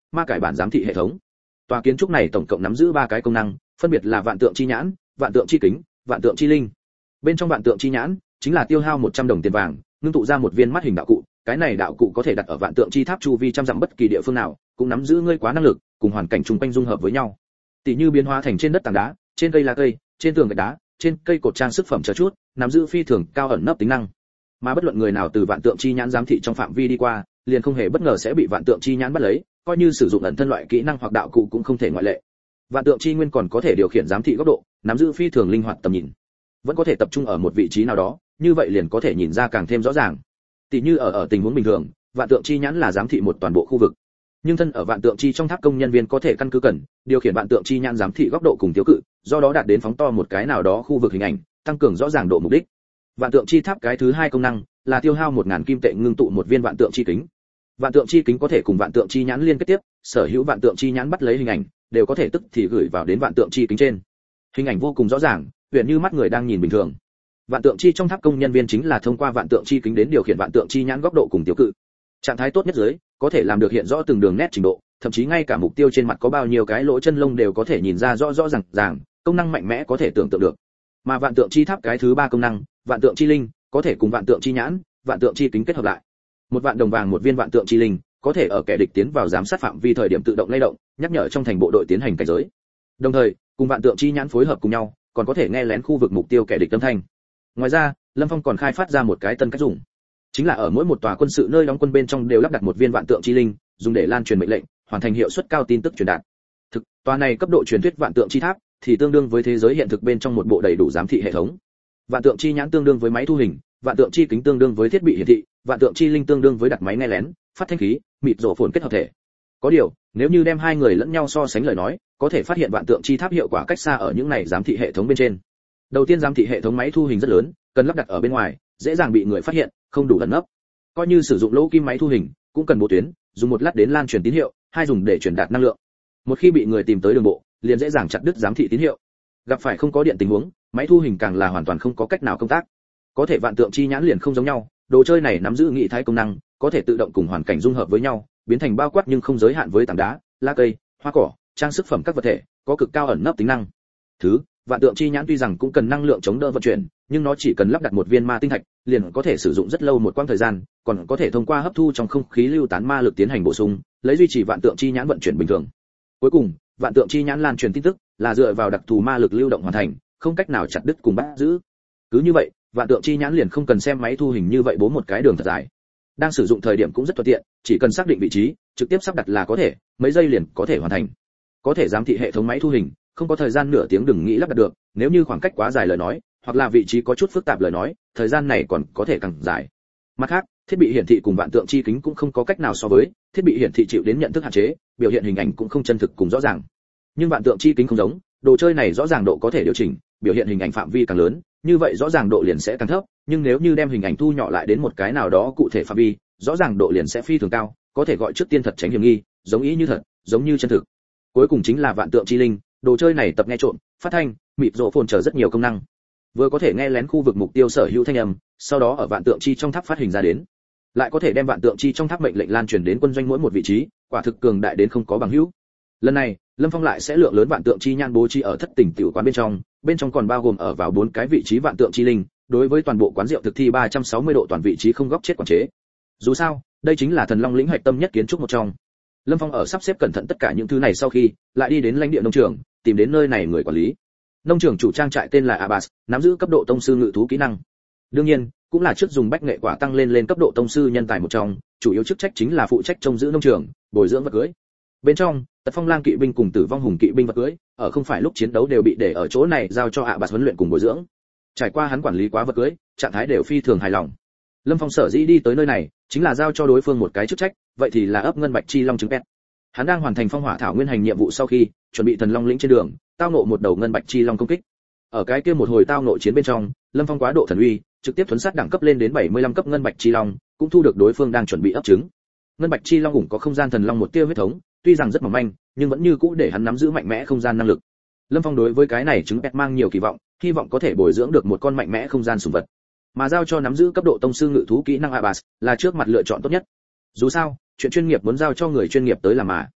ma cải bản giám thị hệ thống. Tòa kiến trúc này tổng cộng nắm giữ ba cái công năng, phân biệt là vạn tượng chi nhãn, vạn tượng chi kính, vạn tượng chi linh. Bên trong vạn tượng chi nhãn chính là tiêu hao một trăm đồng tiền vàng, ngưng tụ ra một viên mắt hình đạo cụ, cái này đạo cụ có thể đặt ở vạn tượng chi tháp chu vi trăm dặm bất kỳ địa phương nào, cũng nắm giữ ngươi quá năng lực, cùng hoàn cảnh xung quanh dung hợp với nhau. Tỷ như biến hóa thành trên đất tảng đá, trên cây lá cây, trên tường gạch đá, trên cây cột trang sức phẩm chờ chút, nắm giữ phi thường cao ẩn nấp tính năng. Mà bất luận người nào từ vạn tượng chi nhãn giám thị trong phạm vi đi qua, liền không hề bất ngờ sẽ bị vạn tượng chi nhãn bắt lấy, coi như sử dụng ẩn thân loại kỹ năng hoặc đạo cụ cũng không thể ngoại lệ. Vạn tượng chi nguyên còn có thể điều khiển giám thị góc độ, nắm giữ phi thường linh hoạt tầm nhìn, vẫn có thể tập trung ở một vị trí nào đó, như vậy liền có thể nhìn ra càng thêm rõ ràng. Tỷ như ở ở tình huống bình thường, vạn tượng chi nhãn là giám thị một toàn bộ khu vực, nhưng thân ở vạn tượng chi trong tháp công nhân viên có thể căn cứ cần điều khiển vạn tượng chi nhãn giám thị góc độ cùng tiêu cự, do đó đạt đến phóng to một cái nào đó khu vực hình ảnh, tăng cường rõ ràng độ mục đích. Vạn tượng chi tháp cái thứ hai công năng là tiêu hao một nghìn kim tệ ngưng tụ một viên vạn tượng chi kính. Vạn tượng chi kính có thể cùng vạn tượng chi nhãn liên kết tiếp, sở hữu vạn tượng chi nhãn bắt lấy hình ảnh đều có thể tức thì gửi vào đến vạn tượng chi kính trên. Hình ảnh vô cùng rõ ràng, huyền như mắt người đang nhìn bình thường. Vạn tượng chi trong tháp công nhân viên chính là thông qua vạn tượng chi kính đến điều khiển vạn tượng chi nhãn góc độ cùng tiêu cự. Trạng thái tốt nhất dưới, có thể làm được hiện rõ từng đường nét trình độ, thậm chí ngay cả mục tiêu trên mặt có bao nhiêu cái lỗ chân lông đều có thể nhìn ra rõ rõ ràng ràng, công năng mạnh mẽ có thể tưởng tượng được. Mà vạn tượng chi tháp cái thứ ba công năng, vạn tượng chi linh, có thể cùng vạn tượng chi nhãn, vạn tượng chi kính kết hợp lại. Một vạn đồng vàng một viên vạn tượng chi linh, có thể ở kẻ địch tiến vào giám sát phạm vi thời điểm tự động lay động, nhắc nhở trong thành bộ đội tiến hành cảnh giới. Đồng thời, cùng vạn tượng chi nhãn phối hợp cùng nhau, còn có thể nghe lén khu vực mục tiêu kẻ địch âm thanh. Ngoài ra, Lâm Phong còn khai phát ra một cái tân cách dùng, chính là ở mỗi một tòa quân sự nơi đóng quân bên trong đều lắp đặt một viên vạn tượng chi linh, dùng để lan truyền mệnh lệnh, hoàn thành hiệu suất cao tin tức truyền đạt. Thực, tòa này cấp độ truyền thuyết vạn tượng chi tháp thì tương đương với thế giới hiện thực bên trong một bộ đầy đủ giám thị hệ thống. Vạn tượng chi nhãn tương đương với máy thu hình, vạn tượng chi kính tương đương với thiết bị hiển thị, vạn tượng chi linh tương đương với đặt máy nghe lén, phát thanh khí, mịt rổ phồn kết hợp thể. Có điều, nếu như đem hai người lẫn nhau so sánh lời nói, có thể phát hiện vạn tượng chi tháp hiệu quả cách xa ở những này giám thị hệ thống bên trên. Đầu tiên, giám thị hệ thống máy thu hình rất lớn, cần lắp đặt ở bên ngoài, dễ dàng bị người phát hiện, không đủ ẩn nấp. Coi như sử dụng lỗ kim máy thu hình, cũng cần bộ tuyến, dùng một lát đến lan truyền tín hiệu, hai dùng để truyền đạt năng lượng. Một khi bị người tìm tới đường bộ, liền dễ dàng chặt đứt giám thị tín hiệu. Gặp phải không có điện tình huống, máy thu hình càng là hoàn toàn không có cách nào công tác. Có thể vạn tượng chi nhãn liền không giống nhau, đồ chơi này nắm giữ nghị thái công năng, có thể tự động cùng hoàn cảnh dung hợp với nhau, biến thành bao quát nhưng không giới hạn với tảng đá, lá cây, hoa cỏ, trang sức phẩm các vật thể, có cực cao ẩn nấp tính năng. Thứ, vạn tượng chi nhãn tuy rằng cũng cần năng lượng chống đỡ vận chuyển, nhưng nó chỉ cần lắp đặt một viên ma tinh thạch, liền có thể sử dụng rất lâu một quãng thời gian, còn có thể thông qua hấp thu trong không khí lưu tán ma lực tiến hành bổ sung, lấy duy trì vạn tượng chi nhãn vận chuyển bình thường. Cuối cùng, vạn tượng chi nhãn lan truyền tin tức là dựa vào đặc thù ma lực lưu động hoàn thành, không cách nào chặt đứt cùng bắt giữ. Cứ như vậy, vạn tượng chi nhãn liền không cần xem máy thu hình như vậy bố một cái đường thật dài. Đang sử dụng thời điểm cũng rất thuận tiện, chỉ cần xác định vị trí, trực tiếp sắp đặt là có thể, mấy giây liền có thể hoàn thành. Có thể giám thị hệ thống máy thu hình, không có thời gian nửa tiếng đừng nghĩ lắp đặt được, nếu như khoảng cách quá dài lời nói, hoặc là vị trí có chút phức tạp lời nói, thời gian này còn có thể càng dài. Mặt khác, thiết bị hiển thị cùng vạn tượng chi kính cũng không có cách nào so với, thiết bị hiển thị chịu đến nhận thức hạn chế, biểu hiện hình ảnh cũng không chân thực cùng rõ ràng. Nhưng vạn tượng chi kính không giống, đồ chơi này rõ ràng độ có thể điều chỉnh, biểu hiện hình ảnh phạm vi càng lớn, như vậy rõ ràng độ liền sẽ càng thấp, nhưng nếu như đem hình ảnh thu nhỏ lại đến một cái nào đó cụ thể phạm vi, rõ ràng độ liền sẽ phi thường cao, có thể gọi trước tiên thật tránh hiểm nghi, giống ý như thật, giống như chân thực. Cuối cùng chính là vạn tượng chi linh, đồ chơi này tập nghe trộm, phát thanh, mịt rộ phồn chờ rất nhiều công năng. Vừa có thể nghe lén khu vực mục tiêu sở hữu thanh âm, sau đó ở vạn tượng chi trong tháp phát hình ra đến, lại có thể đem vạn tượng chi trong tháp mệnh lệnh lan truyền đến quân doanh mỗi một vị trí, quả thực cường đại đến không có bằng hữu. Lần này, Lâm Phong lại sẽ lượng lớn vạn tượng chi nhan bố trí ở thất tỉnh tiểu quán bên trong, bên trong còn bao gồm ở vào bốn cái vị trí vạn tượng chi linh, đối với toàn bộ quán rượu thực thi ba trăm sáu mươi độ toàn vị trí không góc chết quản chế. Dù sao, đây chính là thần long lĩnh hạch tâm nhất kiến trúc một trong. Lâm Phong ở sắp xếp cẩn thận tất cả những thứ này sau khi, lại đi đến lãnh địa nông trường, tìm đến nơi này người quản lý. Nông trường chủ trang trại tên là Abbas, nắm giữ cấp độ tông sư ngự thú kỹ năng. Đương nhiên, cũng là trước dùng bách nghệ quả tăng lên lên cấp độ tông sư nhân tài một trong, chủ yếu chức trách chính là phụ trách trông giữ nông trường, bồi dưỡng vật cưỡi. Bên trong, Tật Phong Lang kỵ binh cùng Tử Vong Hùng kỵ binh vật cưỡi, ở không phải lúc chiến đấu đều bị để ở chỗ này giao cho Abbas huấn luyện cùng bồi dưỡng. Trải qua hắn quản lý quá vật cưỡi, trạng thái đều phi thường hài lòng. Lâm Phong sở dĩ đi tới nơi này, chính là giao cho đối phương một cái chức trách, vậy thì là ấp ngân bạch chi long trứng pet. Hắn đang hoàn thành phong hỏa thảo nguyên hành nhiệm vụ sau khi, chuẩn bị thần long lĩnh trên đường, tao ngộ một đầu ngân bạch chi long công kích. Ở cái kia một hồi tao ngộ chiến bên trong, Lâm Phong quá độ thần uy, trực tiếp thuấn sát đẳng cấp lên đến bảy mươi lăm cấp ngân bạch chi long, cũng thu được đối phương đang chuẩn bị ấp trứng. Ngân bạch chi long cũng có không gian thần long một tia huyết thống, tuy rằng rất mỏng manh, nhưng vẫn như cũ để hắn nắm giữ mạnh mẽ không gian năng lực. Lâm Phong đối với cái này trứng pet mang nhiều kỳ vọng, hy vọng có thể bồi dưỡng được một con mạnh mẽ không gian sủng vật. Mà giao cho nắm giữ cấp độ tông sư ngự thú kỹ năng Abbas là trước mặt lựa chọn tốt nhất. Dù sao, chuyện chuyên nghiệp muốn giao cho người chuyên nghiệp tới làm mà.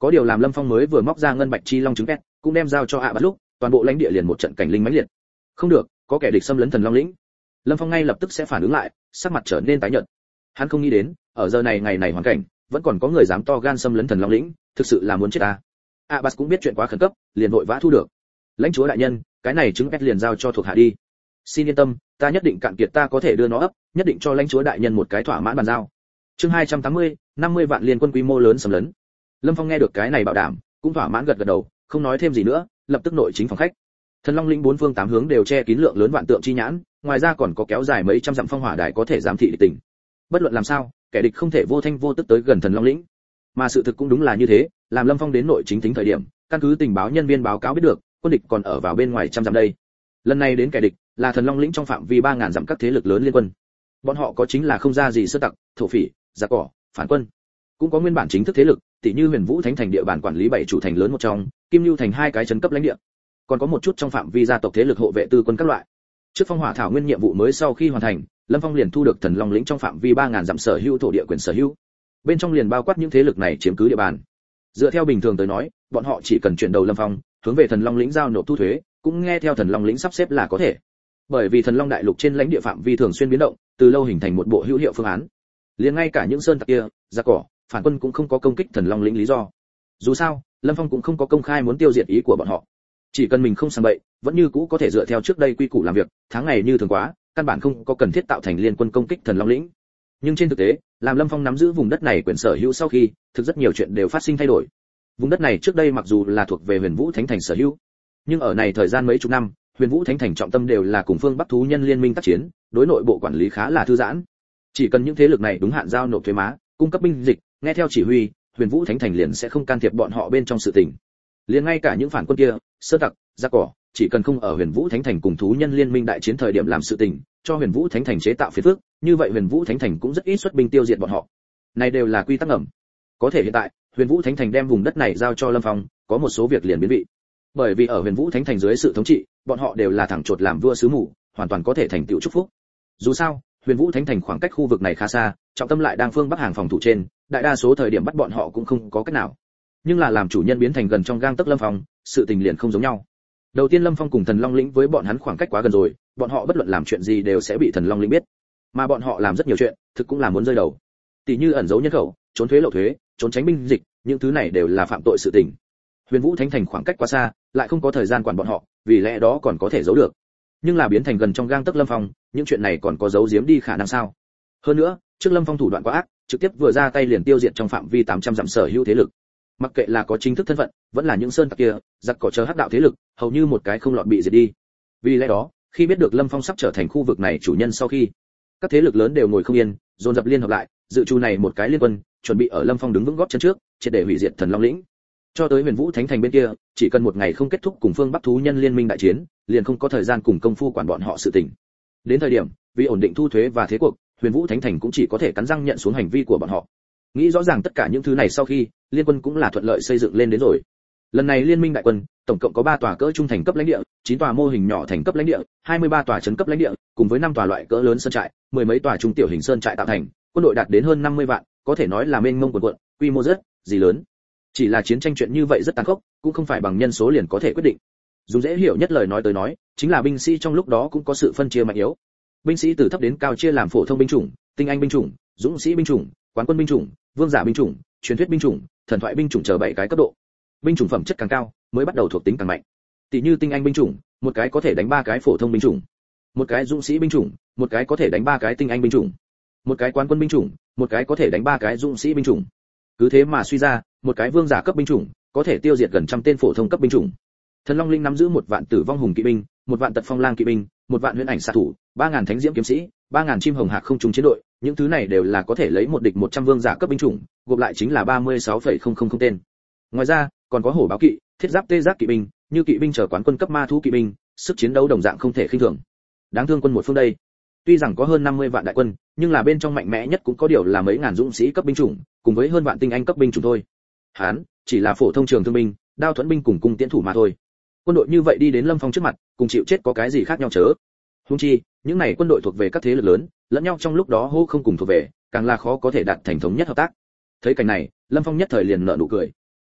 Có điều làm Lâm Phong mới vừa móc ra ngân bạch chi long trứng pet, cũng đem giao cho ạ bắt lúc, toàn bộ lãnh địa liền một trận cảnh linh mãnh liệt. Không được, có kẻ địch xâm lấn thần long lĩnh. Lâm Phong ngay lập tức sẽ phản ứng lại, sắc mặt trở nên tái nhợt. Hắn không nghĩ đến, ở giờ này ngày này hoàn cảnh, vẫn còn có người dám to gan xâm lấn thần long lĩnh, thực sự là muốn chết ta. Abbas cũng biết chuyện quá khẩn cấp, liền vội vã thu được. Lãnh chúa đại nhân, cái này trứng pet liền giao cho thuộc hạ đi. Xin yên tâm, ta nhất định cạn kiệt ta có thể đưa nó ấp, nhất định cho lãnh chúa đại nhân một cái thỏa mãn bàn giao. Chương hai trăm tám mươi, năm mươi vạn liên quân quy mô lớn xâm lấn. Lâm Phong nghe được cái này bảo đảm, cũng thỏa mãn gật gật đầu, không nói thêm gì nữa, lập tức nội chính phòng khách. Thần Long lĩnh bốn phương tám hướng đều che kín lượng lớn vạn tượng chi nhãn, ngoài ra còn có kéo dài mấy trăm dặm phong hỏa đài có thể giám thị địch tình. Bất luận làm sao, kẻ địch không thể vô thanh vô tức tới gần Thần Long lĩnh. Mà sự thực cũng đúng là như thế, làm Lâm Phong đến nội chính tính thời điểm, căn cứ tình báo nhân viên báo cáo biết được, quân địch còn ở vào bên ngoài trăm dặm đây. Lần này đến kẻ địch là Thần Long lĩnh trong phạm vi ba ngàn dặm các thế lực lớn liên quân. Bọn họ có chính là không ra gì sơ tặc, thổ phỉ, giặc cỏ, phản quân, cũng có nguyên bản chính thức thế lực, tỷ như Huyền Vũ Thánh thành địa bàn quản lý bảy chủ thành lớn một trong, Kim Nưu thành hai cái trấn cấp lãnh địa, còn có một chút trong phạm vi gia tộc thế lực hộ vệ tư quân các loại. Trước phong hỏa thảo nguyên nhiệm vụ mới sau khi hoàn thành, Lâm Phong liền thu được Thần Long lĩnh trong phạm vi ba ngàn dặm sở hữu thổ địa quyền sở hữu. Bên trong liền bao quát những thế lực này chiếm cứ địa bàn. Dựa theo bình thường tới nói, bọn họ chỉ cần chuyển đầu Lâm Phong, hướng về Thần Long lĩnh giao nộp thu thuế, cũng nghe theo Thần Long lĩnh sắp xếp là có thể. Bởi vì Thần Long đại lục trên lãnh địa phạm vi thường xuyên biến động, từ lâu hình thành một bộ hữu hiệu phương án. Liền ngay cả những sơn tặc kia, giặc cỏ, phản quân cũng không có công kích Thần Long lĩnh lý do. Dù sao, Lâm Phong cũng không có công khai muốn tiêu diệt ý của bọn họ. Chỉ cần mình không sang bậy, vẫn như cũ có thể dựa theo trước đây quy củ làm việc, tháng ngày như thường quá, căn bản không có cần thiết tạo thành liên quân công kích Thần Long lĩnh. Nhưng trên thực tế, làm Lâm Phong nắm giữ vùng đất này quyền sở hữu sau khi, thực rất nhiều chuyện đều phát sinh thay đổi. Vùng đất này trước đây mặc dù là thuộc về Huyền Vũ Thánh thành sở hữu, nhưng ở này thời gian mấy chục năm, Huyền Vũ Thánh thành trọng tâm đều là cùng phương Bắc thú nhân liên minh tác chiến, đối nội bộ quản lý khá là thư giãn. Chỉ cần những thế lực này đúng hạn giao nộp thuế má, cung cấp binh dịch, nghe theo chỉ huy, Huyền Vũ Thánh thành liền sẽ không can thiệp bọn họ bên trong sự tình. Liền ngay cả những phản quân kia, sơ tặc, giặc cỏ, chỉ cần không ở Huyền Vũ Thánh thành cùng thú nhân liên minh đại chiến thời điểm làm sự tình, cho Huyền Vũ Thánh thành chế tạo phiền phức, như vậy Huyền Vũ Thánh thành cũng rất ít xuất binh tiêu diệt bọn họ. Này đều là quy tắc ngầm. Có thể hiện tại, Huyền Vũ Thánh thành đem vùng đất này giao cho Lâm Phong, có một số việc liền biến vị. Bởi vì ở Huyền Vũ Thánh thành dưới sự thống trị, bọn họ đều là thẳng chột làm vua sứ mù, hoàn toàn có thể thành tựu chúc phúc. Dù sao, Huyền Vũ Thánh thành khoảng cách khu vực này khá xa, trọng tâm lại đang phương Bắc hàng phòng thủ trên, đại đa số thời điểm bắt bọn họ cũng không có cách nào. Nhưng là làm chủ nhân biến thành gần trong gang tấc Lâm Phong, sự tình liền không giống nhau. Đầu tiên Lâm Phong cùng Thần Long lĩnh với bọn hắn khoảng cách quá gần rồi, bọn họ bất luận làm chuyện gì đều sẽ bị Thần Long lĩnh biết. Mà bọn họ làm rất nhiều chuyện, thực cũng là muốn rơi đầu. Tỷ như ẩn giấu nhân khẩu, trốn thuế lậu thuế, trốn tránh binh dịch, những thứ này đều là phạm tội sự tình. Huyền Vũ Thánh thành khoảng cách quá xa, lại không có thời gian quản bọn họ, vì lẽ đó còn có thể giấu được. Nhưng là biến thành gần trong gang tấc Lâm Phong, những chuyện này còn có giấu giếm đi khả năng sao? Hơn nữa, trước Lâm Phong thủ đoạn quá ác, trực tiếp vừa ra tay liền tiêu diệt trong phạm vi tám trăm dặm sở hữu thế lực. Mặc kệ là có chính thức thân phận, vẫn là những sơn tặc kia, giặc cỏ chờ hắc đạo thế lực, hầu như một cái không lọt bị diệt đi. Vì lẽ đó, khi biết được Lâm Phong sắp trở thành khu vực này chủ nhân sau khi, các thế lực lớn đều ngồi không yên, dồn dập liên hợp lại, dự trù này một cái liên quân, chuẩn bị ở Lâm Phong đứng vững gót chân trước, triệt để hủy diệt Thần Long lĩnh. Cho tới Huyền Vũ Thánh thành bên kia, chỉ cần một ngày không kết thúc cùng phương Bắc thú nhân liên minh đại chiến, liền không có thời gian cùng công phu quản bọn họ sự tình. Đến thời điểm, vì ổn định thu thuế và thế cuộc, Huyền Vũ Thánh thành cũng chỉ có thể cắn răng nhận xuống hành vi của bọn họ. Nghĩ rõ ràng tất cả những thứ này sau khi, liên quân cũng là thuận lợi xây dựng lên đến rồi. Lần này liên minh đại quân, tổng cộng có ba tòa cỡ trung thành cấp lãnh địa, chín tòa mô hình nhỏ thành cấp lãnh địa, hai mươi ba tòa trấn cấp lãnh địa, cùng với năm tòa loại cỡ lớn sơn trại, mười mấy tòa trung tiểu hình sơn trại tạo thành, quân đội đạt đến hơn năm mươi vạn, có thể nói là mênh mông quần quận, quy mô rất gì lớn. Chỉ là chiến tranh chuyện như vậy rất tàn khốc, cũng không phải bằng nhân số liền có thể quyết định. Dùng dễ hiểu nhất lời nói tới nói, chính là binh sĩ trong lúc đó cũng có sự phân chia mạnh yếu. Binh sĩ từ thấp đến cao chia làm phổ thông binh chủng, tinh anh binh chủng, dũng sĩ binh chủng, quán quân binh chủng, vương giả binh chủng, truyền thuyết binh chủng, thần thoại binh chủng chờ bảy cái cấp độ. Binh chủng phẩm chất càng cao, mới bắt đầu thuộc tính càng mạnh. Tỷ như tinh anh binh chủng, một cái có thể đánh ba cái phổ thông binh chủng, một cái dũng sĩ binh chủng, một cái có thể đánh ba cái tinh anh binh chủng, một cái quán quân binh chủng, một cái có thể đánh ba cái dũng sĩ binh chủng. Cứ thế mà suy ra, một cái vương giả cấp binh chủng có thể tiêu diệt gần trăm tên phổ thông cấp binh chủng. Thần Long linh nắm giữ một vạn tử vong hùng kỵ binh, một vạn tật phong lang kỵ binh, một vạn huyễn ảnh xạ thủ, ba ngàn thánh diễm kiếm sĩ, ba ngàn chim hồng hạc không trùng chiến đội, những thứ này đều là có thể lấy một địch một trăm vương giả cấp binh chủng, gộp lại chính là ba mươi sáu phẩy không không không tên. Ngoài ra, còn có hổ báo kỵ, thiết giáp tê giác kỵ binh, như kỵ binh trở quán quân cấp ma thú kỵ binh, sức chiến đấu đồng dạng không thể khinh thường. Đáng thương quân một phương đây, tuy rằng có hơn năm mươi vạn đại quân, nhưng là bên trong mạnh mẽ nhất cũng có điều là mấy ngàn dũng sĩ cấp binh chủng, cùng với hơn vạn tinh anh cấp binh chủng thôi. Hán chỉ là phổ thông trường thương binh, đao thuẫn binh cùng cung tiễn thủ mà thôi. Quân đội như vậy đi đến Lâm Phong trước mặt, cùng chịu chết có cái gì khác nhau chớ? Huống chi, những này quân đội thuộc về các thế lực lớn, lẫn nhau trong lúc đó hô không cùng thuộc về, càng là khó có thể đạt thành thống nhất hợp tác. Thấy cảnh này, Lâm Phong nhất thời liền nở nụ cười.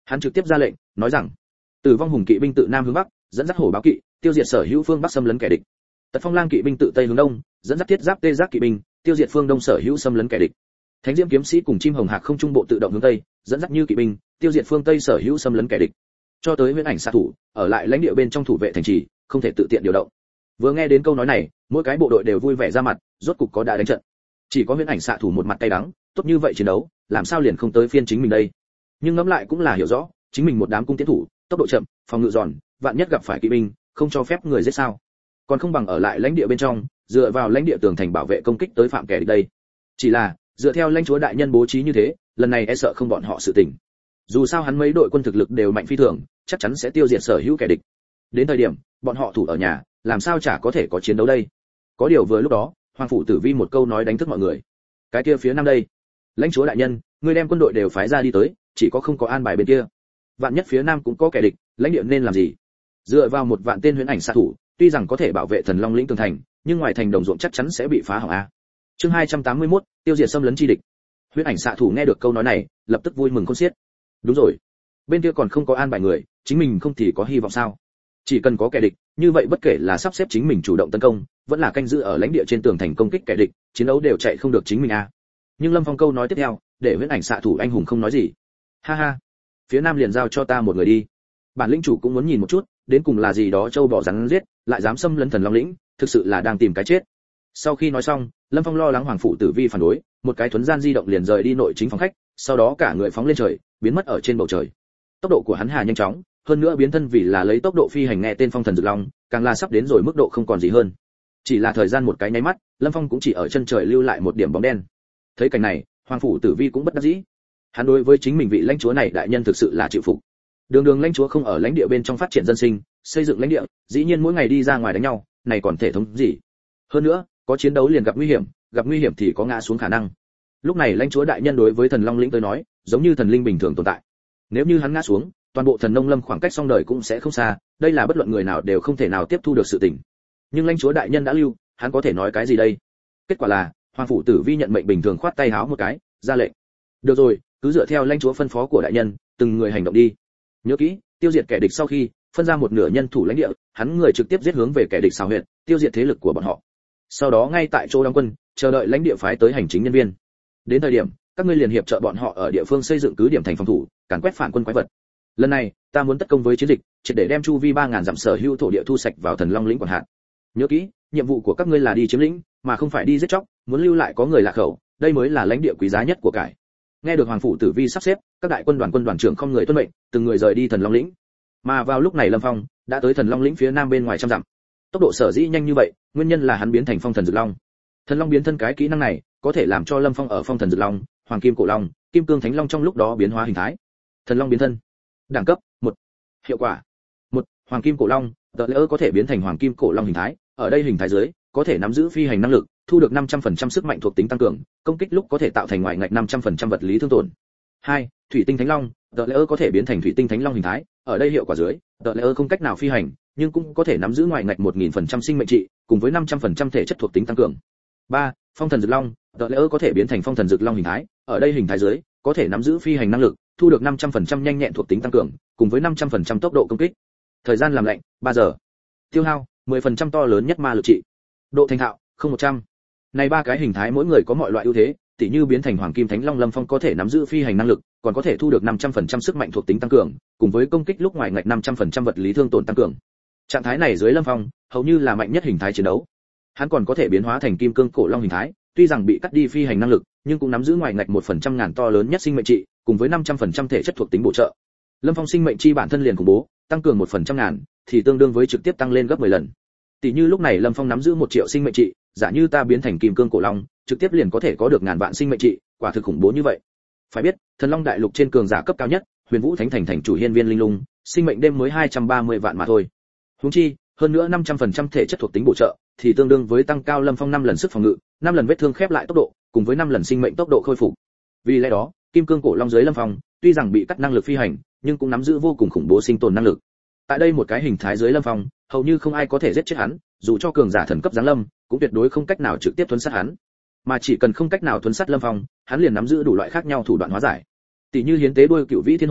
Hắn trực tiếp ra lệnh, nói rằng: Tử vong hùng kỵ binh tự nam hướng bắc, dẫn dắt hổ báo kỵ, tiêu diệt sở hữu phương bắc xâm lấn kẻ địch. Tật phong lang kỵ binh tự tây hướng đông, dẫn dắt thiết giáp tê giác kỵ binh, tiêu diệt phương đông sở hữu xâm lấn kẻ địch. Thánh diễm kiếm sĩ cùng chim hồng hạc không trung bộ tự động hướng tây, dẫn dắt như kỵ binh, tiêu diệt phương tây sở hữu xâm lấn kẻ địch. Cho tới huyễn ảnh xạ thủ, ở lại lãnh địa bên trong thủ vệ thành trì, không thể tự tiện điều động. Vừa nghe đến câu nói này, mỗi cái bộ đội đều vui vẻ ra mặt, rốt cục có đã đánh trận. Chỉ có huyễn ảnh xạ thủ một mặt cay đắng, tốt như vậy chiến đấu, làm sao liền không tới phiên chính mình đây? Nhưng ngẫm lại cũng là hiểu rõ, chính mình một đám cung tiến thủ, tốc độ chậm, phòng ngự giòn, vạn nhất gặp phải kỵ binh, không cho phép người giết sao? Còn không bằng ở lại lãnh địa bên trong, dựa vào lãnh địa tường thành bảo vệ công kích tới phạm kẻ địch đây. Chỉ là, dựa theo lãnh chúa đại nhân bố trí như thế, lần này e sợ không bọn họ sự tình. Dù sao hắn mấy đội quân thực lực đều mạnh phi thường, chắc chắn sẽ tiêu diệt sở hữu kẻ địch. Đến thời điểm, bọn họ thủ ở nhà, làm sao chả có thể có chiến đấu đây? Có điều vừa lúc đó, Hoàng phủ Tử Vi một câu nói đánh thức mọi người. Cái kia phía nam đây, lãnh chúa đại nhân, ngươi đem quân đội đều phái ra đi tới, chỉ có không có an bài bên kia. Vạn nhất phía nam cũng có kẻ địch, lãnh địa nên làm gì? Dựa vào một vạn tên huyễn ảnh xạ thủ, tuy rằng có thể bảo vệ Thần Long lĩnh tường thành, nhưng ngoài thành đồng ruộng chắc chắn sẽ bị phá hỏng a. Chương hai trăm tám mươi mốt, tiêu diệt xâm lấn chi địch. Huyễn ảnh xạ thủ nghe được câu nói này, lập tức vui mừng khôn xiết. Đúng rồi, bên kia còn không có an bài người, chính mình không thì có hy vọng sao? Chỉ cần có kẻ địch, như vậy bất kể là sắp xếp chính mình chủ động tấn công, vẫn là canh giữ ở lãnh địa trên tường thành công kích kẻ địch, chiến đấu đều chạy không được chính mình a. Nhưng Lâm Phong câu nói tiếp theo, để huyễn ảnh xạ thủ anh hùng không nói gì. Ha ha, phía nam liền giao cho ta một người đi. Bản lĩnh chủ cũng muốn nhìn một chút, đến cùng là gì đó châu bò rắn giết, lại dám xâm lấn Thần Long lĩnh, thực sự là đang tìm cái chết. Sau khi nói xong, Lâm Phong lo lắng Hoàng phủ Tử Vi phản đối, một cái thuấn gian di động liền rời đi nội chính phòng khách, sau đó cả người phóng lên trời, biến mất ở trên bầu trời. Tốc độ của hắn hà nhanh chóng, hơn nữa biến thân vì là lấy tốc độ phi hành nghe tên Phong Thần Dực Long, càng là sắp đến rồi mức độ không còn gì hơn. Chỉ là thời gian một cái nháy mắt, Lâm Phong cũng chỉ ở chân trời lưu lại một điểm bóng đen. Thấy cảnh này, Hoàng phủ Tử Vi cũng bất đắc dĩ. Hắn đối với chính mình vị lãnh chúa này đại nhân thực sự là chịu phục. Đường đường lãnh chúa không ở lãnh địa bên trong phát triển dân sinh, xây dựng lãnh địa, dĩ nhiên mỗi ngày đi ra ngoài đánh nhau, này còn thể thống gì? Hơn nữa, có chiến đấu liền gặp nguy hiểm, gặp nguy hiểm thì có ngã xuống khả năng. Lúc này lãnh chúa đại nhân đối với Thần Long lĩnh tới nói, giống như thần linh bình thường tồn tại. Nếu như hắn ngã xuống, toàn bộ Thần Nông Lâm khoảng cách song đời cũng sẽ không xa, đây là bất luận người nào đều không thể nào tiếp thu được sự tình. Nhưng lãnh chúa đại nhân đã lưu, hắn có thể nói cái gì đây? Kết quả là, Hoàng phủ Tử Vi nhận mệnh bình thường khoát tay háo một cái, ra lệnh. Được rồi, cứ dựa theo lãnh chúa phân phó của đại nhân, từng người hành động đi. Nhớ kỹ, tiêu diệt kẻ địch sau khi phân ra một nửa nhân thủ lãnh địa, hắn người trực tiếp giết hướng về kẻ địch xào huyệt, tiêu diệt thế lực của bọn họ. Sau đó ngay tại chỗ đóng quân, chờ đợi lãnh địa phái tới hành chính nhân viên. Đến thời điểm, các ngươi liền hiệp trợ bọn họ ở địa phương xây dựng cứ điểm thành phòng thủ, càn quét phản quân quái vật. Lần này, ta muốn tất công với chiến dịch, triệt để đem chu vi ba ngàn dặm sở hữu thổ địa thu sạch vào Thần Long lĩnh quản hạt. Nhớ kỹ, nhiệm vụ của các ngươi là đi chiếm lĩnh, mà không phải đi giết chóc, muốn lưu lại có người lạc khẩu, đây mới là lãnh địa quý giá nhất của cải. Nghe được Hoàng phủ Tử Vi sắp xếp, các đại quân đoàn quân đoàn trưởng không người tuân mệnh, từng người rời đi Thần Long lĩnh. Mà vào lúc này Lâm Phong đã tới Thần Long lĩnh phía nam bên ngoài trăm dặm. Tốc độ sở dĩ nhanh như vậy, nguyên nhân là hắn biến thành Phong Thần Dực Long. Thần Long biến thân cái kỹ năng này, có thể làm cho Lâm Phong ở Phong Thần Dực Long, Hoàng Kim Cổ Long, Kim Cương Thánh Long trong lúc đó biến hóa hình thái. Thần Long biến thân. Đẳng cấp một. Hiệu quả một. Hoàng Kim Cổ Long, tờ lỡ có thể biến thành Hoàng Kim Cổ Long hình thái, ở đây hình thái dưới, có thể nắm giữ phi hành năng lực, thu được năm trăm phần trăm sức mạnh thuộc tính tăng cường, công kích lúc có thể tạo thành ngoài ngạch năm trăm phần trăm vật lý thương tổn. hai. Thủy Tinh Thánh Long, tờ lỡ có thể biến thành Thủy Tinh Thánh Long hình thái, ở đây hiệu quả dưới, tờ lỡ không cách nào phi hành, nhưng cũng có thể nắm giữ ngoài ngạch một nghìn phần trăm sinh mệnh trị, cùng với năm trăm phần trăm thể chất thuộc tính tăng cường. ba. Phong Thần Dực Long, tờ lỡ có thể biến thành Phong Thần Dực Long hình thái, ở đây hình thái dưới, có thể nắm giữ phi hành năng lực, thu được năm trăm phần trăm nhanh nhẹn thuộc tính tăng cường, cùng với năm trăm phần trăm tốc độ công kích. Thời gian làm lạnh, ba giờ. Tiêu hao, mười phần trăm to lớn nhất ma lực trị. Độ thành thạo, không một trăm. Này ba cái hình thái mỗi người có mọi loại ưu thế, tỉ như biến thành Hoàng Kim Thánh Long Lâm Phong có thể nắm giữ phi hành năng lực, còn có thể thu được năm trăm phần trăm sức mạnh thuộc tính tăng cường, cùng với công kích lúc ngoài ngạch năm trăm phần trăm vật lý thương tổn tăng cường. Trạng thái này dưới Lâm Phong, hầu như là mạnh nhất hình thái chiến đấu. Hắn còn có thể biến hóa thành Kim Cương Cổ Long hình thái, tuy rằng bị cắt đi phi hành năng lực, nhưng cũng nắm giữ ngoài ngạch một phần trăm ngàn to lớn nhất sinh mệnh trị, cùng với năm trăm phần trăm thể chất thuộc tính bổ trợ. Lâm Phong sinh mệnh chi bản thân liền khủng bố, tăng cường một phần trăm ngàn, thì tương đương với trực tiếp tăng lên gấp mười lần. Tỷ như lúc này Lâm Phong nắm giữ một triệu sinh mệnh trị, giả như ta biến thành Kim Cương Cổ Long, trực tiếp liền có thể có được ngàn vạn sinh mệnh trị, quả thực khủng bố như vậy. Phải biết, Thần Long đại lục trên cường giả cấp cao nhất, Huyền Vũ Thánh Thành thành chủ Hiên Viên Linh Lung, sinh mệnh đêm mới hai trăm ba mươi vạn mà thôi. Huống chi, hơn nữa năm trăm phần trăm thể chất thuộc tính bổ trợ, thì tương đương với tăng cao Lâm Phong năm lần sức phòng ngự, năm lần vết thương khép lại tốc độ, cùng với năm lần sinh mệnh tốc độ khôi phục. Vì lẽ đó, Kim Cương Cổ Long dưới Lâm Phong, tuy rằng bị cắt năng lực phi hành, nhưng cũng nắm giữ vô cùng khủng bố sinh tồn năng lực. Tại đây một cái hình thái dưới Lâm Phong, hầu như không ai có thể giết chết hắn, dù cho cường giả thần cấp giáng lâm, cũng tuyệt đối không cách nào trực tiếp thuấn sát hắn. Mà chỉ cần không cách nào thuấn sát Lâm Phong, hắn liền nắm giữ đủ loại khác nhau thủ đoạn hóa giải. Tỷ như hiến tế đuôi cựu vĩ thiên hồ,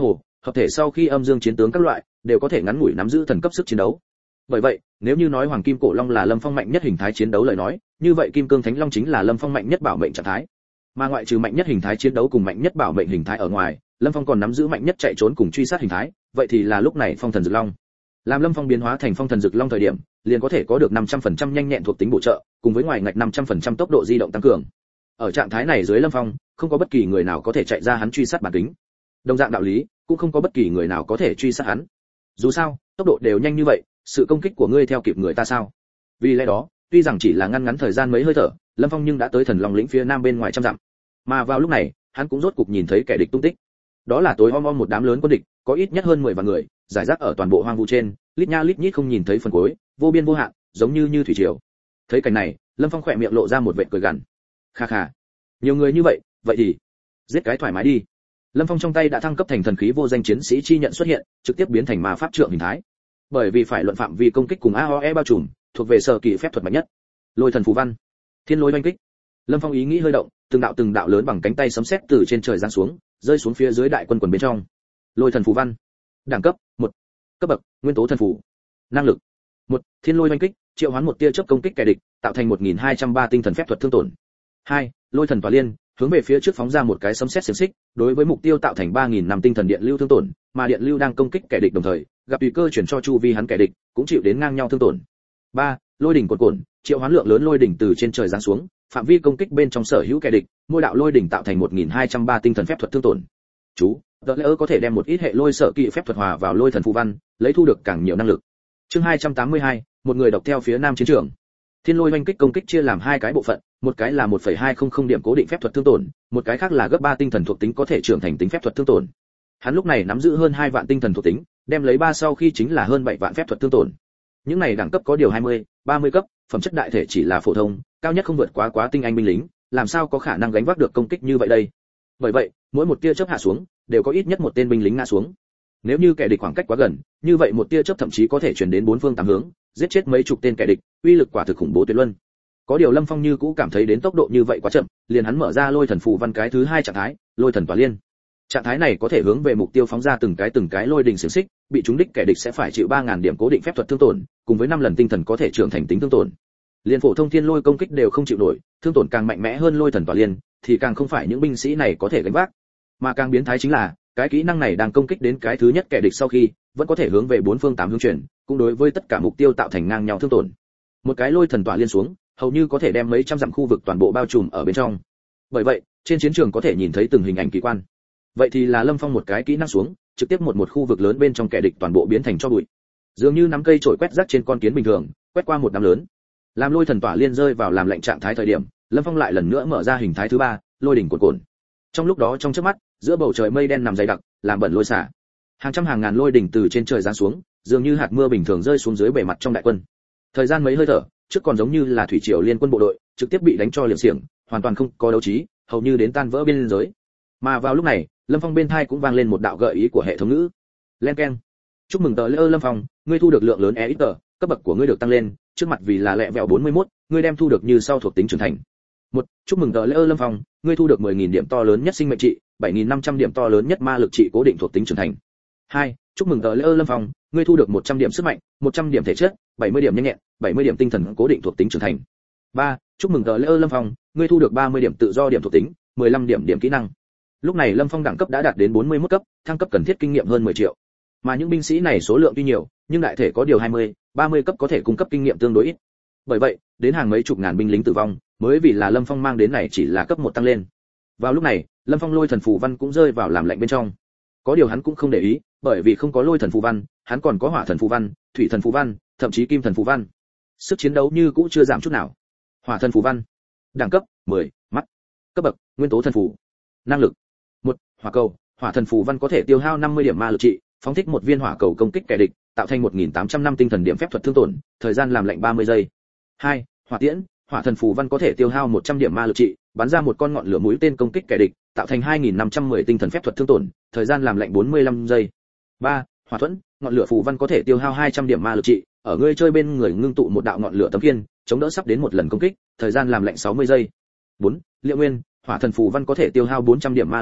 hợp thể sau khi âm dương chiến tướng các loại đều có thể ngắn ngủi nắm giữ thần cấp sức chiến đấu. Bởi vậy, nếu như nói Hoàng Kim Cổ Long là Lâm Phong mạnh nhất hình thái chiến đấu lời nói, như vậy Kim Cương Thánh Long chính là Lâm Phong mạnh nhất bảo mệnh trạng thái. Mà ngoại trừ mạnh nhất hình thái chiến đấu cùng mạnh nhất bảo mệnh hình thái ở ngoài, Lâm Phong còn nắm giữ mạnh nhất chạy trốn cùng truy sát hình thái, vậy thì là lúc này Phong Thần Dực Long. Làm Lâm Phong biến hóa thành Phong Thần Dực Long thời điểm, liền có thể có được năm trăm phần trăm nhanh nhẹn thuộc tính bổ trợ, cùng với ngoài ngạch năm trăm phần trăm tốc độ di động tăng cường. Ở trạng thái này dưới Lâm Phong, không có bất kỳ người nào có thể chạy ra hắn truy sát bản tính. Đồng dạng đạo lý, cũng không có bất kỳ người nào có thể truy sát hắn. Dù sao, tốc độ đều nhanh như vậy, sự công kích của ngươi theo kịp người ta sao? Vì lẽ đó, tuy rằng chỉ là ngăn ngắn thời gian mấy hơi thở, Lâm Phong nhưng đã tới Thần Long lĩnh phía nam bên ngoài trăm dặm. Mà vào lúc này, hắn cũng rốt cục nhìn thấy kẻ địch tung tích. Đó là tối om om một đám lớn quân địch, có ít nhất hơn mười vạn người, giải rác ở toàn bộ hoang vu trên, lít nha lít nhít không nhìn thấy phần cuối, vô biên vô hạn, giống như như thủy triều. Thấy cảnh này, Lâm Phong khỏe miệng lộ ra một vệt cười gằn. Kha kha, nhiều người như vậy, vậy thì giết cái thoải mái đi. Lâm Phong trong tay đã thăng cấp thành thần khí vô danh chiến sĩ chi nhận xuất hiện, trực tiếp biến thành ma pháp trượng hình thái. Bởi vì phải luận phạm vi công kích cùng a o e bao trùm, thuộc về sở kỳ phép thuật mạnh nhất. Lôi thần phù văn, thiên lôi oanh kích. Lâm Phong ý nghĩ hơi động, từng đạo từng đạo lớn bằng cánh tay sấm sét từ trên trời giáng xuống, rơi xuống phía dưới đại quân quần bên trong. Lôi thần phù văn, đẳng cấp một, cấp bậc nguyên tố thần phù, năng lực một, thiên lôi oanh kích, triệu hoán một tia chớp công kích kẻ địch, tạo thành một nghìn hai trăm ba tinh thần phép thuật thương tổn. hai, lôi thần tỏa liên, hướng về phía trước phóng ra một cái sấm sét xiềng xích, đối với mục tiêu tạo thành ba nghìn năm tinh thần điện lưu thương tổn, mà điện lưu đang công kích kẻ địch đồng thời, gặp tùy cơ chuyển cho chu vi hắn kẻ địch, cũng chịu đến ngang nhau thương tổn. ba, lôi đỉnh cuồn cuộn, triệu hoán lượng lớn lôi đỉnh từ trên trời giáng xuống, phạm vi công kích bên trong sở hữu kẻ địch, mỗi đạo lôi đỉnh tạo thành một nghìn hai trăm ba tinh thần phép thuật thương tổn. Chú, The Layer có thể đem một ít hệ lôi sở kỵ phép thuật hòa vào lôi thần phù văn, lấy thu được càng nhiều năng lực. Chương hai trăm tám mươi hai, một người độc theo phía nam chiến trường. Thiên lôi oanh kích công kích chia làm hai cái bộ phận, một cái là một phẩy hai không không điểm cố định phép thuật thương tổn, một cái khác là gấp ba tinh thần thuộc tính có thể trưởng thành tính phép thuật thương tổn. Hắn lúc này nắm giữ hơn hai vạn tinh thần thuộc tính, đem lấy ba sau khi chính là hơn bảy vạn phép thuật thương tổn. Những này đẳng cấp có điều hai mươi, ba mươi cấp, phẩm chất đại thể chỉ là phổ thông, cao nhất không vượt quá quá tinh anh binh lính, làm sao có khả năng gánh vác được công kích như vậy đây? Bởi vậy, mỗi một tia chớp hạ xuống, đều có ít nhất một tên binh lính ngã xuống. Nếu như kẻ địch khoảng cách quá gần, như vậy một tia chớp thậm chí có thể truyền đến bốn phương tám hướng, giết chết mấy chục tên kẻ địch, uy lực quả thực khủng bố tuyệt luân. Có điều Lâm Phong như cũ cảm thấy đến tốc độ như vậy quá chậm, liền hắn mở ra lôi thần phù văn cái thứ hai trạng thái, lôi thần tỏa liên. Trạng thái này có thể hướng về mục tiêu phóng ra từng cái từng cái lôi đỉnh xiềng xích, bị trúng đích kẻ địch sẽ phải chịu ba nghìn điểm cố định phép thuật thương tổn, cùng với năm lần tinh thần có thể trưởng thành tính thương tổn. Liên phổ thông thiên lôi công kích đều không chịu nổi, thương tổn càng mạnh mẽ hơn lôi thần tỏa liên, thì càng không phải những binh sĩ này có thể gánh vác. Mà càng biến thái chính là, cái kỹ năng này đang công kích đến cái thứ nhất kẻ địch sau khi, vẫn có thể hướng về bốn phương tám hướng chuyển, cũng đối với tất cả mục tiêu tạo thành ngang nhau thương tổn. Một cái lôi thần tỏa liên xuống, hầu như có thể đem mấy trăm dặm khu vực toàn bộ bao trùm ở bên trong. Bởi vậy, trên chiến trường có thể nhìn thấy từng hình ảnh kỳ quan. Vậy thì là Lâm Phong một cái kỹ năng xuống, trực tiếp một một khu vực lớn bên trong kẻ địch toàn bộ biến thành tro bụi. Dường như nắm cây chổi quét rác trên con kiến bình thường, quét qua một đám lớn. Làm lôi thần tỏa liên rơi vào làm lệnh trạng thái thời điểm, Lâm Phong lại lần nữa mở ra hình thái thứ ba, lôi đỉnh cuồn cuộn. Trong lúc đó trong chớp mắt, giữa bầu trời mây đen nằm dày đặc, làm bẩn lôi xả. Hàng trăm hàng ngàn lôi đỉnh từ trên trời giáng xuống, dường như hạt mưa bình thường rơi xuống dưới bề mặt trong đại quân. Thời gian mấy hơi thở, trước còn giống như là thủy triều liên quân bộ đội, trực tiếp bị đánh cho liệm xiềng, hoàn toàn không có đấu trí, hầu như đến tan vỡ biên giới. Mà vào lúc này, Lâm Phong bên tai cũng vang lên một đạo gợi ý của hệ thống ngữ. Len keng. Chúc mừng tờ Lê Lâm Phong, ngươi thu được lượng lớn e ít tờ, cấp bậc của ngươi được tăng lên, trước mặt vì là lẹ vẹo bốn mươi mốt, ngươi đem thu được như sau thuộc tính trưởng thành. một. Chúc mừng tờ Lê Lâm Phong, ngươi thu được mười nghìn điểm to lớn nhất sinh mệnh trị, bảy nghìn năm trăm điểm to lớn nhất ma lực trị cố định thuộc tính trưởng thành. hai. Chúc mừng tờ Lê Lâm Phong, ngươi thu được một trăm điểm sức mạnh, một trăm điểm thể chất, bảy mươi điểm nhanh nhẹn, bảy mươi điểm tinh thần cố định thuộc tính trưởng thành. ba. Chúc mừng tờ Lê Lâm Phong, ngươi thu được ba mươi điểm tự do điểm thuộc tính, mười lăm điểm điểm kỹ năng. Lúc này Lâm Phong đẳng cấp đã đạt đến bốn mươi mốt cấp, thăng cấp cần thiết kinh nghiệm hơn mười triệu. Mà những binh sĩ này số lượng tuy nhiều, nhưng đại thể có điều hai mươi, ba mươi cấp có thể cung cấp kinh nghiệm tương đối ít. Bởi vậy, đến hàng mấy chục ngàn binh lính tử vong, mới vì là Lâm Phong mang đến này chỉ là cấp một tăng lên. Vào lúc này, Lâm Phong lôi thần phù văn cũng rơi vào làm lạnh bên trong. Có điều hắn cũng không để ý, bởi vì không có lôi thần phù văn, hắn còn có hỏa thần phù văn, thủy thần phù văn, thậm chí kim thần phù văn. Sức chiến đấu như cũ chưa giảm chút nào. Hỏa thần phù văn, đẳng cấp mười, mắt. Cấp bậc nguyên tố thần phù. Năng lực một, hỏa cầu, hỏa thần phù văn có thể tiêu hao năm mươi điểm ma lực trị, phóng thích một viên hỏa cầu công kích kẻ địch, tạo thành một nghìn tám trăm năm tinh thần điểm phép thuật thương tổn, thời gian làm lạnh ba mươi giây. hai. Hỏa tiễn, hỏa thần phù văn có thể tiêu hao một trăm điểm ma lực trị, bắn ra một con ngọn lửa mũi tên công kích kẻ địch, tạo thành hai nghìn năm trăm mười tinh thần phép thuật thương tổn, thời gian làm lạnh bốn mươi lăm giây. ba. Hỏa thuẫn, ngọn lửa phù văn có thể tiêu hao hai trăm điểm ma lực trị, ở ngươi chơi bên người ngưng tụ một đạo ngọn lửa tấm khiên, chống đỡ sắp đến một lần công kích, thời gian làm lạnh sáu mươi giây. bốn. Liệu nguyên, hỏa thần phù văn có thể tiêu hao bốn trăm điểm ma lực trị,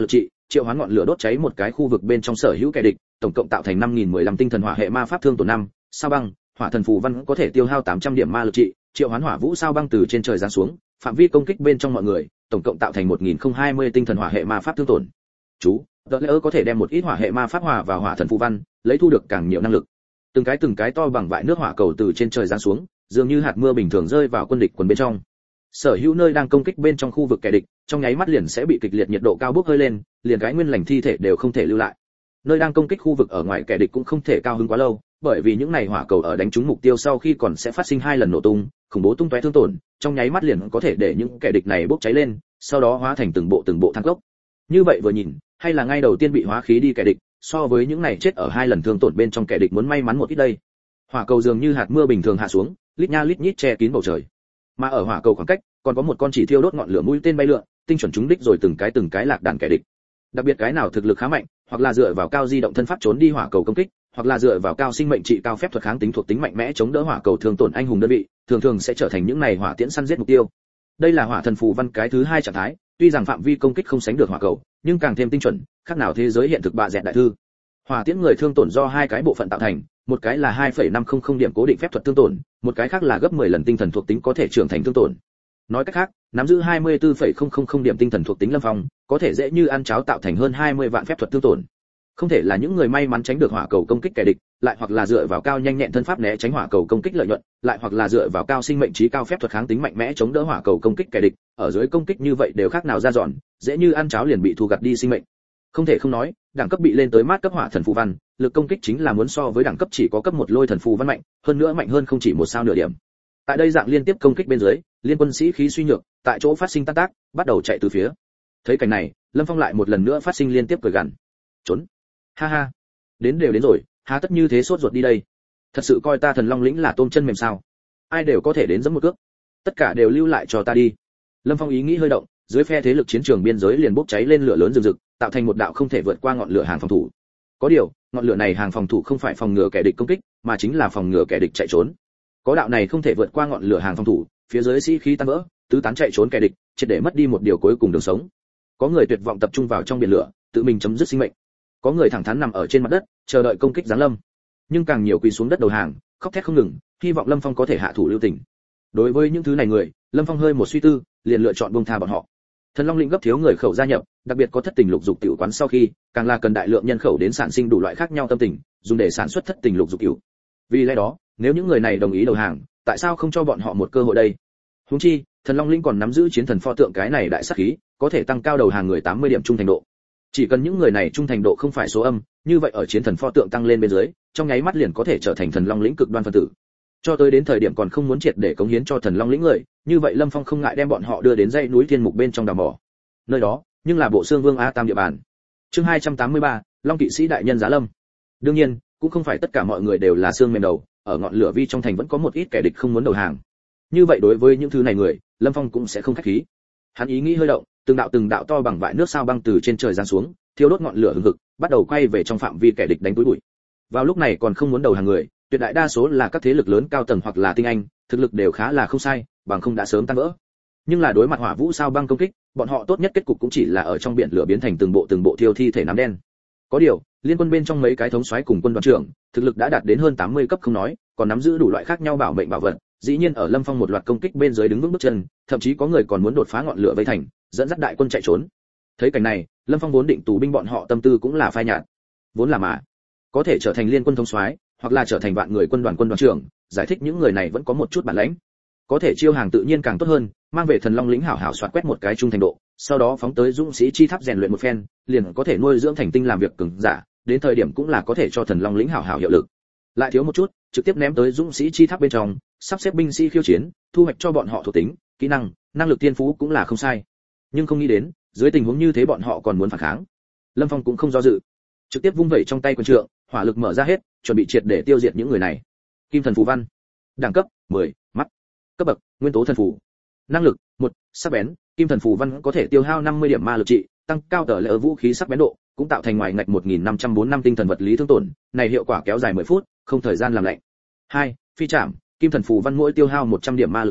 triệu hoán ngọn lửa đốt cháy một cái khu vực bên trong sở hữu kẻ địch, tổng cộng tạo thành năm nghìn mười lăm tinh thần hỏa hệ ma pháp thương tổn năm. Sao băng, hỏa thần phù văn có thể tiêu hao tám trăm điểm ma lực trị, triệu hoán hỏa vũ sao băng từ trên trời giáng xuống, phạm vi công kích bên trong mọi người, tổng cộng tạo thành một nghìn không trăm hai mươi tinh thần hỏa hệ ma pháp thương tổn. Chú, đợt lỡ có thể đem một ít hỏa hệ ma pháp hòa vào hỏa thần phù văn, lấy thu được càng nhiều năng lực. Từng cái từng cái to bằng vại nước hỏa cầu từ trên trời giáng xuống, dường như hạt mưa bình thường rơi vào quân địch quần bên trong. Sở hữu nơi đang công kích bên trong khu vực kẻ địch, trong nháy mắt liền sẽ bị kịch liệt nhiệt độ cao bốc hơi lên, liền cái nguyên lành thi thể đều không thể lưu lại. Nơi đang công kích khu vực ở ngoài kẻ địch cũng không thể cao hứng quá lâu, bởi vì những này hỏa cầu ở đánh trúng mục tiêu sau khi còn sẽ phát sinh hai lần nổ tung, khủng bố tung tóe thương tổn, trong nháy mắt liền có thể để những kẻ địch này bốc cháy lên, sau đó hóa thành từng bộ từng bộ than cốc. Như vậy vừa nhìn, hay là ngay đầu tiên bị hóa khí đi kẻ địch, so với những này chết ở hai lần thương tổn bên trong kẻ địch muốn may mắn một ít đây. Hỏa cầu dường như hạt mưa bình thường hạ xuống, lít nha lít nhít che kín bầu trời. Mà ở hỏa cầu khoảng cách, còn có một con chỉ thiêu đốt ngọn lửa mũi tên bay lượn, tinh chuẩn trúng đích rồi từng cái từng cái lạc đàn kẻ địch. Đặc biệt cái nào thực lực khá mạnh, hoặc là dựa vào cao di động thân pháp trốn đi hỏa cầu công kích, hoặc là dựa vào cao sinh mệnh trị cao phép thuật kháng tính thuộc tính mạnh mẽ chống đỡ hỏa cầu thương tổn anh hùng đơn vị, thường thường sẽ trở thành những này hỏa tiễn săn giết mục tiêu. Đây là hỏa thần phù văn cái thứ hai trạng thái, tuy rằng phạm vi công kích không sánh được hỏa cầu, nhưng càng thêm tinh chuẩn, khác nào thế giới hiện thực bạ dẹt đại thư. Hỏa tiễn người thương tổn do hai cái bộ phận tạo thành, một cái là hai phẩy năm không không điểm cố định phép thuật thương tổn, một cái khác là gấp mười lần tinh thần thuộc tính có thể trưởng thành thương tổn. Nói cách khác, nắm giữ hai mươi tư phẩy không không không điểm tinh thần thuộc tính Lâm Phong, có thể dễ như ăn cháo tạo thành hơn hai mươi vạn phép thuật thương tổn. Không thể là những người may mắn tránh được hỏa cầu công kích kẻ địch, lại hoặc là dựa vào cao nhanh nhẹn thân pháp né tránh hỏa cầu công kích lợi nhuận, lại hoặc là dựa vào cao sinh mệnh trí cao phép thuật kháng tính mạnh mẽ chống đỡ hỏa cầu công kích kẻ địch, ở dưới công kích như vậy đều khác nào ra dọn, dễ như ăn cháo liền bị thu gặt đi sinh mệnh. Không thể không nói, đẳng cấp bị lên tới mát cấp hỏa thần phù văn, lực công kích chính là muốn so với đẳng cấp chỉ có cấp một lôi thần phù văn mạnh, hơn nữa mạnh hơn không chỉ một sao nửa điểm. Tại đây dạng liên tiếp công kích bên dưới, liên quân sĩ khí suy nhược, tại chỗ phát sinh tan tác, bắt đầu chạy từ phía. Thấy cảnh này, Lâm Phong lại một lần nữa phát sinh liên tiếp cười gằn. Trốn. Ha ha, đến đều đến rồi, há tất như thế sốt ruột đi đây. Thật sự coi ta Thần Long lĩnh là tôm chân mềm sao? Ai đều có thể đến giẫm một cước. Tất cả đều lưu lại cho ta đi. Lâm Phong ý nghĩ hơi động, dưới phe thế lực chiến trường biên giới liền bốc cháy lên lửa lớn rực rực, tạo thành một đạo không thể vượt qua ngọn lửa hàng phòng thủ. Có điều, ngọn lửa này hàng phòng thủ không phải phòng ngừa kẻ địch công kích, mà chính là phòng ngừa kẻ địch chạy trốn. Có đạo này không thể vượt qua ngọn lửa hàng phòng thủ, phía dưới sĩ khí tan vỡ, tứ tán chạy trốn kẻ địch, triệt để mất đi một điều cuối cùng đường sống. Có người tuyệt vọng tập trung vào trong biển lửa, tự mình chấm dứt sinh mệnh. Có người thẳng thắn nằm ở trên mặt đất, chờ đợi công kích giáng lâm. Nhưng càng nhiều quỳ xuống đất đầu hàng, khóc thét không ngừng, hy vọng Lâm Phong có thể hạ thủ lưu tình. Đối với những thứ này người, Lâm Phong hơi một suy tư, liền lựa chọn buông tha bọn họ. Thần Long lĩnh gấp thiếu người khẩu gia nhập, đặc biệt có thất tình lục dục tiểu quán sau khi, càng là cần đại lượng nhân khẩu đến sản sinh đủ loại khác nhau tâm tình, dùng để sản xuất thất tình lục dục tiểu. Vì lẽ đó, nếu những người này đồng ý đầu hàng, tại sao không cho bọn họ một cơ hội đây? Huống chi, Thần Long lĩnh còn nắm giữ chiến thần pho tượng cái này đại sát khí, có thể tăng cao đầu hàng người tám mươi điểm trung thành độ. Chỉ cần những người này trung thành độ không phải số âm, như vậy ở chiến thần pho tượng tăng lên bên dưới, trong nháy mắt liền có thể trở thành Thần Long lĩnh cực đoan phân tử. Cho tới đến thời điểm còn không muốn triệt để cống hiến cho Thần Long lĩnh người, như vậy Lâm Phong không ngại đem bọn họ đưa đến dãy núi Thiên Mục bên trong đào mỏ. Nơi đó, nhưng là bộ xương vương A Tam địa bàn. Chương hai trăm tám mươi ba, Long kỵ sĩ đại nhân giá lâm. Đương nhiên, cũng không phải tất cả mọi người đều là xương mềm đầu, ở ngọn lửa vi trong thành vẫn có một ít kẻ địch không muốn đầu hàng. Như vậy đối với những thứ này người, Lâm Phong cũng sẽ không khách khí. Hắn ý nghĩ hơi động, từng đạo từng đạo to bằng vại nước sao băng từ trên trời giáng xuống, thiêu đốt ngọn lửa hừng hực, bắt đầu quay về trong phạm vi kẻ địch đánh túi bụi. Vào lúc này còn không muốn đầu hàng người, tuyệt đại đa số là các thế lực lớn cao tầng hoặc là tinh anh, thực lực đều khá là không sai, bằng không đã sớm tan vỡ. Nhưng là đối mặt hỏa vũ sao băng công kích, bọn họ tốt nhất kết cục cũng chỉ là ở trong biển lửa biến thành từng bộ từng bộ thiêu thi thể nám đen. Có điều, liên quân bên trong mấy cái thống soái cùng quân đoàn trưởng, thực lực đã đạt đến hơn tám mươi cấp không nói, còn nắm giữ đủ loại khác nhau bảo mệnh bảo vật, dĩ nhiên ở Lâm Phong một loạt công kích bên dưới đứng vững bước chân, thậm chí có người còn muốn đột phá ngọn lửa vây thành, dẫn dắt đại quân chạy trốn. Thấy cảnh này, Lâm Phong vốn định tù binh bọn họ tâm tư cũng là phai nhạt. Vốn là mà, có thể trở thành liên quân thống soái, hoặc là trở thành vạn người quân đoàn quân đoàn trưởng, giải thích những người này vẫn có một chút bản lĩnh. Có thể chiêu hàng tự nhiên càng tốt hơn, mang về Thần Long lĩnh hảo hảo soạt quét một cái trung thành độ, sau đó phóng tới dũng sĩ chi tháp rèn luyện một phen, liền có thể nuôi dưỡng thành tinh làm việc cứng giả, đến thời điểm cũng là có thể cho Thần Long lĩnh hảo hảo hiệu lực. Lại thiếu một chút, trực tiếp ném tới dũng sĩ chi tháp bên trong, sắp xếp binh sĩ khiêu chiến, thu hoạch cho bọn họ thuộc tính, kỹ năng, năng lực tiên phú cũng là không sai. Nhưng không nghĩ đến, dưới tình huống như thế bọn họ còn muốn phản kháng. Lâm Phong cũng không do dự, trực tiếp vung vẩy trong tay quân trượng, hỏa lực mở ra hết, chuẩn bị triệt để tiêu diệt những người này. Kim thần phù văn, đẳng cấp mười, mắt. Cấp bậc, nguyên tố thần phù. Năng lực, một, sắc bén, kim thần phù văn có thể tiêu hao năm mươi điểm ma lực trị, tăng cao tở lệ vũ khí sắc bén độ, cũng tạo thành ngoài ngạch một nghìn năm trăm bốn mươi lăm tinh thần vật lý thương tổn, này hiệu quả kéo dài mười phút, không thời gian làm lạnh. hai, phi trảm, kim thần phù văn mỗi tiêu hao một trăm điểm ma lực trị,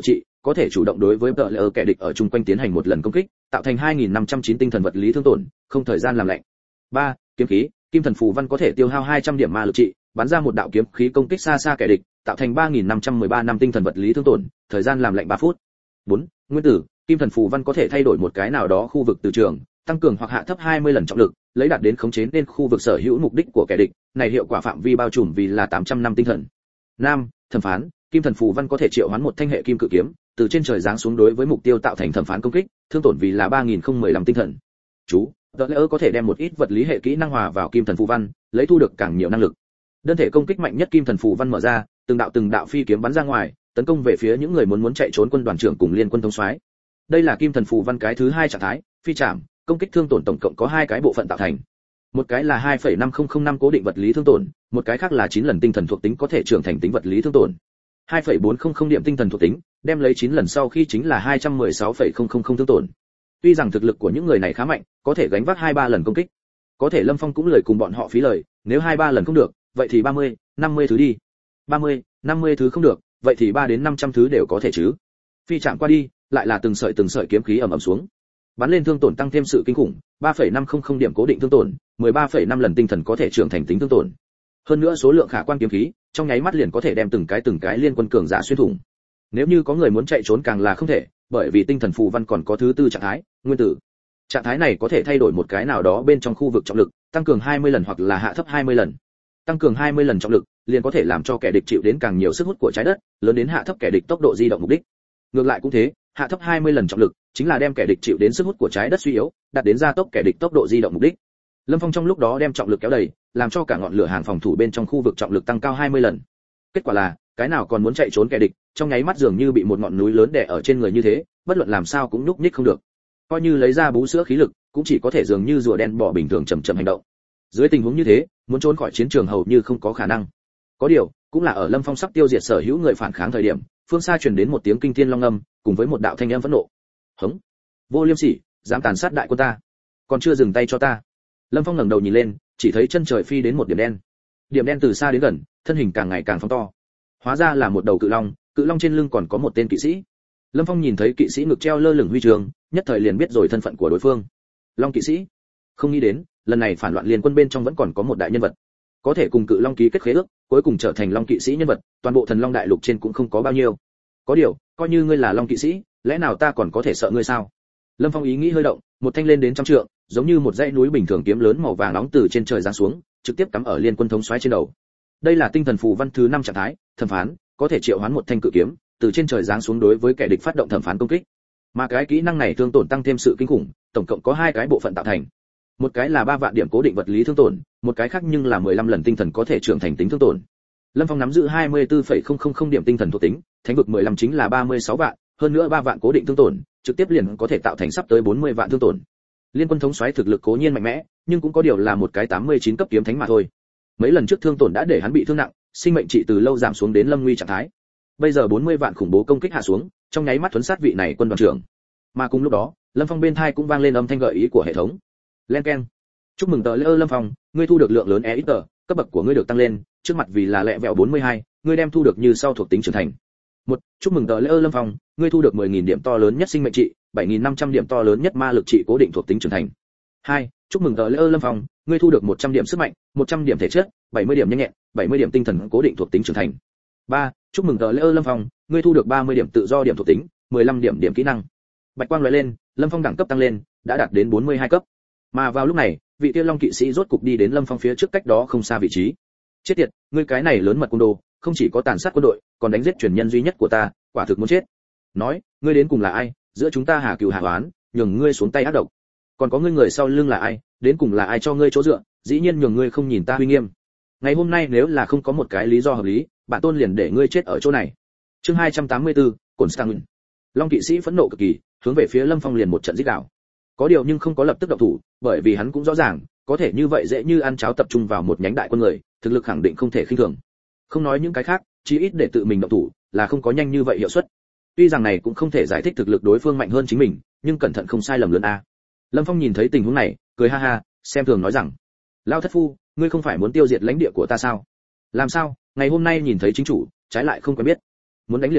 có thể chủ động đối với tợ lỡ kẻ địch ở chung quanh tiến hành một lần công kích, tạo thành hai nghìn năm trăm chín tinh thần vật lý thương tổn, không thời gian làm lạnh. ba. Kiếm khí, kim thần phù văn có thể tiêu hao hai trăm điểm ma lực trị, bắn ra một đạo kiếm khí công kích xa xa kẻ địch, tạo thành ba nghìn năm trăm mười ba năm tinh thần vật lý thương tổn, thời gian làm lạnh ba phút. bốn. Nguyên tử, kim thần phù văn có thể thay đổi một cái nào đó khu vực từ trường, tăng cường hoặc hạ thấp hai mươi lần trọng lực, lấy đạt đến khống chế nên khu vực sở hữu mục đích của kẻ địch, này hiệu quả phạm vi bao trùm vì là tám trăm năm tinh thần. năm. Thẩm phán, kim thần phù văn có thể triệu hoán một thanh hệ kim cự kiếm, từ trên trời giáng xuống đối với mục tiêu tạo thành thẩm phán công kích, thương tổn vì là ba nghìn không trăm mười lăm tinh thần. Chú, The Layer có thể đem một ít vật lý hệ kỹ năng hòa vào kim thần phù văn, lấy thu được càng nhiều năng lực. Đơn thể công kích mạnh nhất kim thần phù văn mở ra, từng đạo từng đạo phi kiếm bắn ra ngoài, tấn công về phía những người muốn muốn chạy trốn quân đoàn trưởng cùng liên quân thống soái. Đây là kim thần phù văn cái thứ hai trạng thái, phi chạm, công kích thương tổn tổng cộng có hai cái bộ phận tạo thành. Một cái là hai phẩy năm không không năm cố định vật lý thương tổn, một cái khác là chín lần tinh thần thuộc tính có thể trưởng thành tính vật lý thương tổn. hai phẩy bốn không không điểm tinh thần thuộc tính, đem lấy chín lần sau khi chính là hai trăm mười sáu phẩy không không không thương tổn. Tuy rằng thực lực của những người này khá mạnh, có thể gánh vác hai ba lần công kích. Có thể Lâm Phong cũng lời cùng bọn họ phí lời, nếu hai ba lần không được, vậy thì ba mươi, năm mươi thứ đi. ba mươi, năm mươi thứ không được, vậy thì ba đến năm trăm thứ đều có thể chứ. Phi chạm qua đi, lại là từng sợi từng sợi kiếm khí ầm ầm xuống. Bắn lên thương tổn tăng thêm sự kinh khủng, ba phẩy năm không không điểm cố định thương tổn, mười ba phẩy năm lần tinh thần có thể trưởng thành tính thương tổn. Hơn nữa số lượng khả quan kiếm khí, trong nháy mắt liền có thể đem từng cái từng cái liên quân cường giả xuyên thủng. Nếu như có người muốn chạy trốn càng là không thể, bởi vì tinh thần phù văn còn có thứ tư trạng thái, nguyên tử. Trạng thái này có thể thay đổi một cái nào đó bên trong khu vực trọng lực, tăng cường hai mươi lần hoặc là hạ thấp hai mươi lần. Tăng cường hai mươi lần trọng lực, liền có thể làm cho kẻ địch chịu đến càng nhiều sức hút của trái đất, lớn đến hạ thấp kẻ địch tốc độ di động mục đích. Ngược lại cũng thế, hạ thấp hai mươi lần trọng lực, chính là đem kẻ địch chịu đến sức hút của trái đất suy yếu, đạt đến gia tốc kẻ địch tốc độ di động mục đích. Lâm Phong trong lúc đó đem trọng lực kéo đầy, làm cho cả ngọn lửa hàng phòng thủ bên trong khu vực trọng lực tăng cao hai mươi lần. Kết quả là, cái nào còn muốn chạy trốn kẻ địch, trong nháy mắt dường như bị một ngọn núi lớn đè ở trên người như thế, bất luận làm sao cũng nhúc nhích không được. Coi như lấy ra bú sữa khí lực, cũng chỉ có thể dường như rùa đen bò bình thường chậm chậm hành động. Dưới tình huống như thế, muốn trốn khỏi chiến trường hầu như không có khả năng. Có điều, cũng là ở Lâm Phong sắp tiêu diệt sở hữu người phản kháng thời điểm, phương xa truyền đến một tiếng kinh thiên long ngâm, cùng với một đạo thanh âm phẫn nộ. Hống! Vô Liêm Sỉ, dám tàn sát đại quân ta, còn chưa dừng tay cho ta. Lâm Phong ngẩng đầu nhìn lên, chỉ thấy chân trời phi đến một điểm đen. Điểm đen từ xa đến gần, thân hình càng ngày càng phóng to. Hóa ra là một đầu cự long, cự long trên lưng còn có một tên kỵ sĩ. Lâm Phong nhìn thấy kỵ sĩ ngực treo lơ lửng huy chương, nhất thời liền biết rồi thân phận của đối phương. Long kỵ sĩ. Không nghĩ đến, lần này phản loạn liên quân bên trong vẫn còn có một đại nhân vật, có thể cùng cự long ký kết khế ước, cuối cùng trở thành long kỵ sĩ nhân vật, toàn bộ thần long đại lục trên cũng không có bao nhiêu. Có điều, coi như ngươi là long kỵ sĩ, lẽ nào ta còn có thể sợ ngươi sao? Lâm Phong ý nghĩ hơi động, một thanh lên đến trăm trượng, giống như một dãy núi bình thường kiếm lớn màu vàng nóng từ trên trời giáng xuống, trực tiếp cắm ở liên quân thống soái trên đầu. Đây là tinh thần phù văn thứ năm trạng thái, thẩm phán, có thể triệu hoán một thanh cự kiếm, từ trên trời giáng xuống đối với kẻ địch phát động thẩm phán công kích. Mà cái kỹ năng này thương tổn tăng thêm sự kinh khủng, tổng cộng có hai cái bộ phận tạo thành. Một cái là ba vạn điểm cố định vật lý thương tổn, một cái khác nhưng là mười lăm lần tinh thần có thể trưởng thành tính thương tổn. Lâm Phong nắm giữ hai mươi tư phẩy không không không điểm tinh thần thuộc tính, thánh vực mười lăm chính là ba mươi sáu vạn, hơn nữa ba vạn cố định thương tổn, trực tiếp liền có thể tạo thành sắp tới bốn mươi vạn thương tổn. Liên quân thống soái thực lực cố nhiên mạnh mẽ, nhưng cũng có điều là một cái tám mươi chín cấp kiếm thánh mà thôi. Mấy lần trước thương tổn đã để hắn bị thương nặng, sinh mệnh trị từ lâu giảm xuống đến lâm nguy trạng thái. Bây giờ bốn mươi vạn khủng bố công kích hạ xuống, trong nháy mắt thuấn sát vị này quân đoàn trưởng. Mà cùng lúc đó, Lâm Phong bên tai cũng vang lên âm thanh gợi ý của hệ thống. Len keng. Chúc mừng tờ Lê Lâm Phong, ngươi thu được lượng lớn e ít tờ, cấp bậc của ngươi được tăng lên, trước mặt vì là lẹ vẹo bốn mươi hai, ngươi đem thu được như sau thuộc tính trưởng thành. một. Chúc mừng tờ Lê Lâm Phong, ngươi thu được mười nghìn điểm to lớn nhất sinh mệnh trị, bảy nghìn năm trăm điểm to lớn nhất ma lực trị cố định thuộc tính trưởng thành. hai. Chúc mừng tờ Lê Lâm Phong, ngươi thu được một trăm điểm sức mạnh, một trăm điểm thể chất, bảy mươi điểm nhanh nhẹn, bảy mươi điểm tinh thần cố định thuộc tính trưởng thành. ba. Chúc mừng tờ Lê Lâm Phong, ngươi thu được ba mươi điểm tự do điểm thuộc tính, mười lăm điểm điểm kỹ năng. Bạch quang lóe lên, Lâm Phong đẳng cấp tăng lên, đã đạt đến bốn mươi hai cấp. Mà vào lúc này, vị Tiêu Long kỵ sĩ rốt cục đi đến Lâm Phong phía trước cách đó không xa vị trí. Chết tiệt, ngươi cái này lớn mật côn đồ, không chỉ có tàn sát quân đội, còn đánh giết truyền nhân duy nhất của ta, quả thực muốn chết. Nói, ngươi đến cùng là ai, giữa chúng ta hà cừu hà oán, nhường ngươi xuống tay ác độc. Còn có ngươi người sau lưng là ai, đến cùng là ai cho ngươi chỗ dựa, dĩ nhiên nhường ngươi không nhìn ta uy nghiêm. Ngày hôm nay nếu là không có một cái lý do hợp lý, bản tôn liền để ngươi chết ở chỗ này. Chương hai trăm tám mươi tư, Constantine. Long kỵ sĩ phẫn nộ cực kỳ, hướng về phía Lâm Phong liền một trận giết đảo. Có điều nhưng không có lập tức động thủ, bởi vì hắn cũng rõ ràng, có thể như vậy dễ như ăn cháo tập trung vào một nhánh đại quân người, thực lực khẳng định không thể khinh thường. Không nói những cái khác, chí ít để tự mình động thủ, là không có nhanh như vậy hiệu suất. Tuy rằng này cũng không thể giải thích thực lực đối phương mạnh hơn chính mình, nhưng cẩn thận không sai lầm lớn a. Lâm Phong nhìn thấy tình huống này, cười ha ha, xem thường nói rằng: "Lão thất phu, ngươi không phải muốn tiêu diệt lãnh địa của ta sao? Làm sao, ngày hôm nay nhìn thấy chính chủ, trái lại không quen biết. Muốn đánh liền đánh,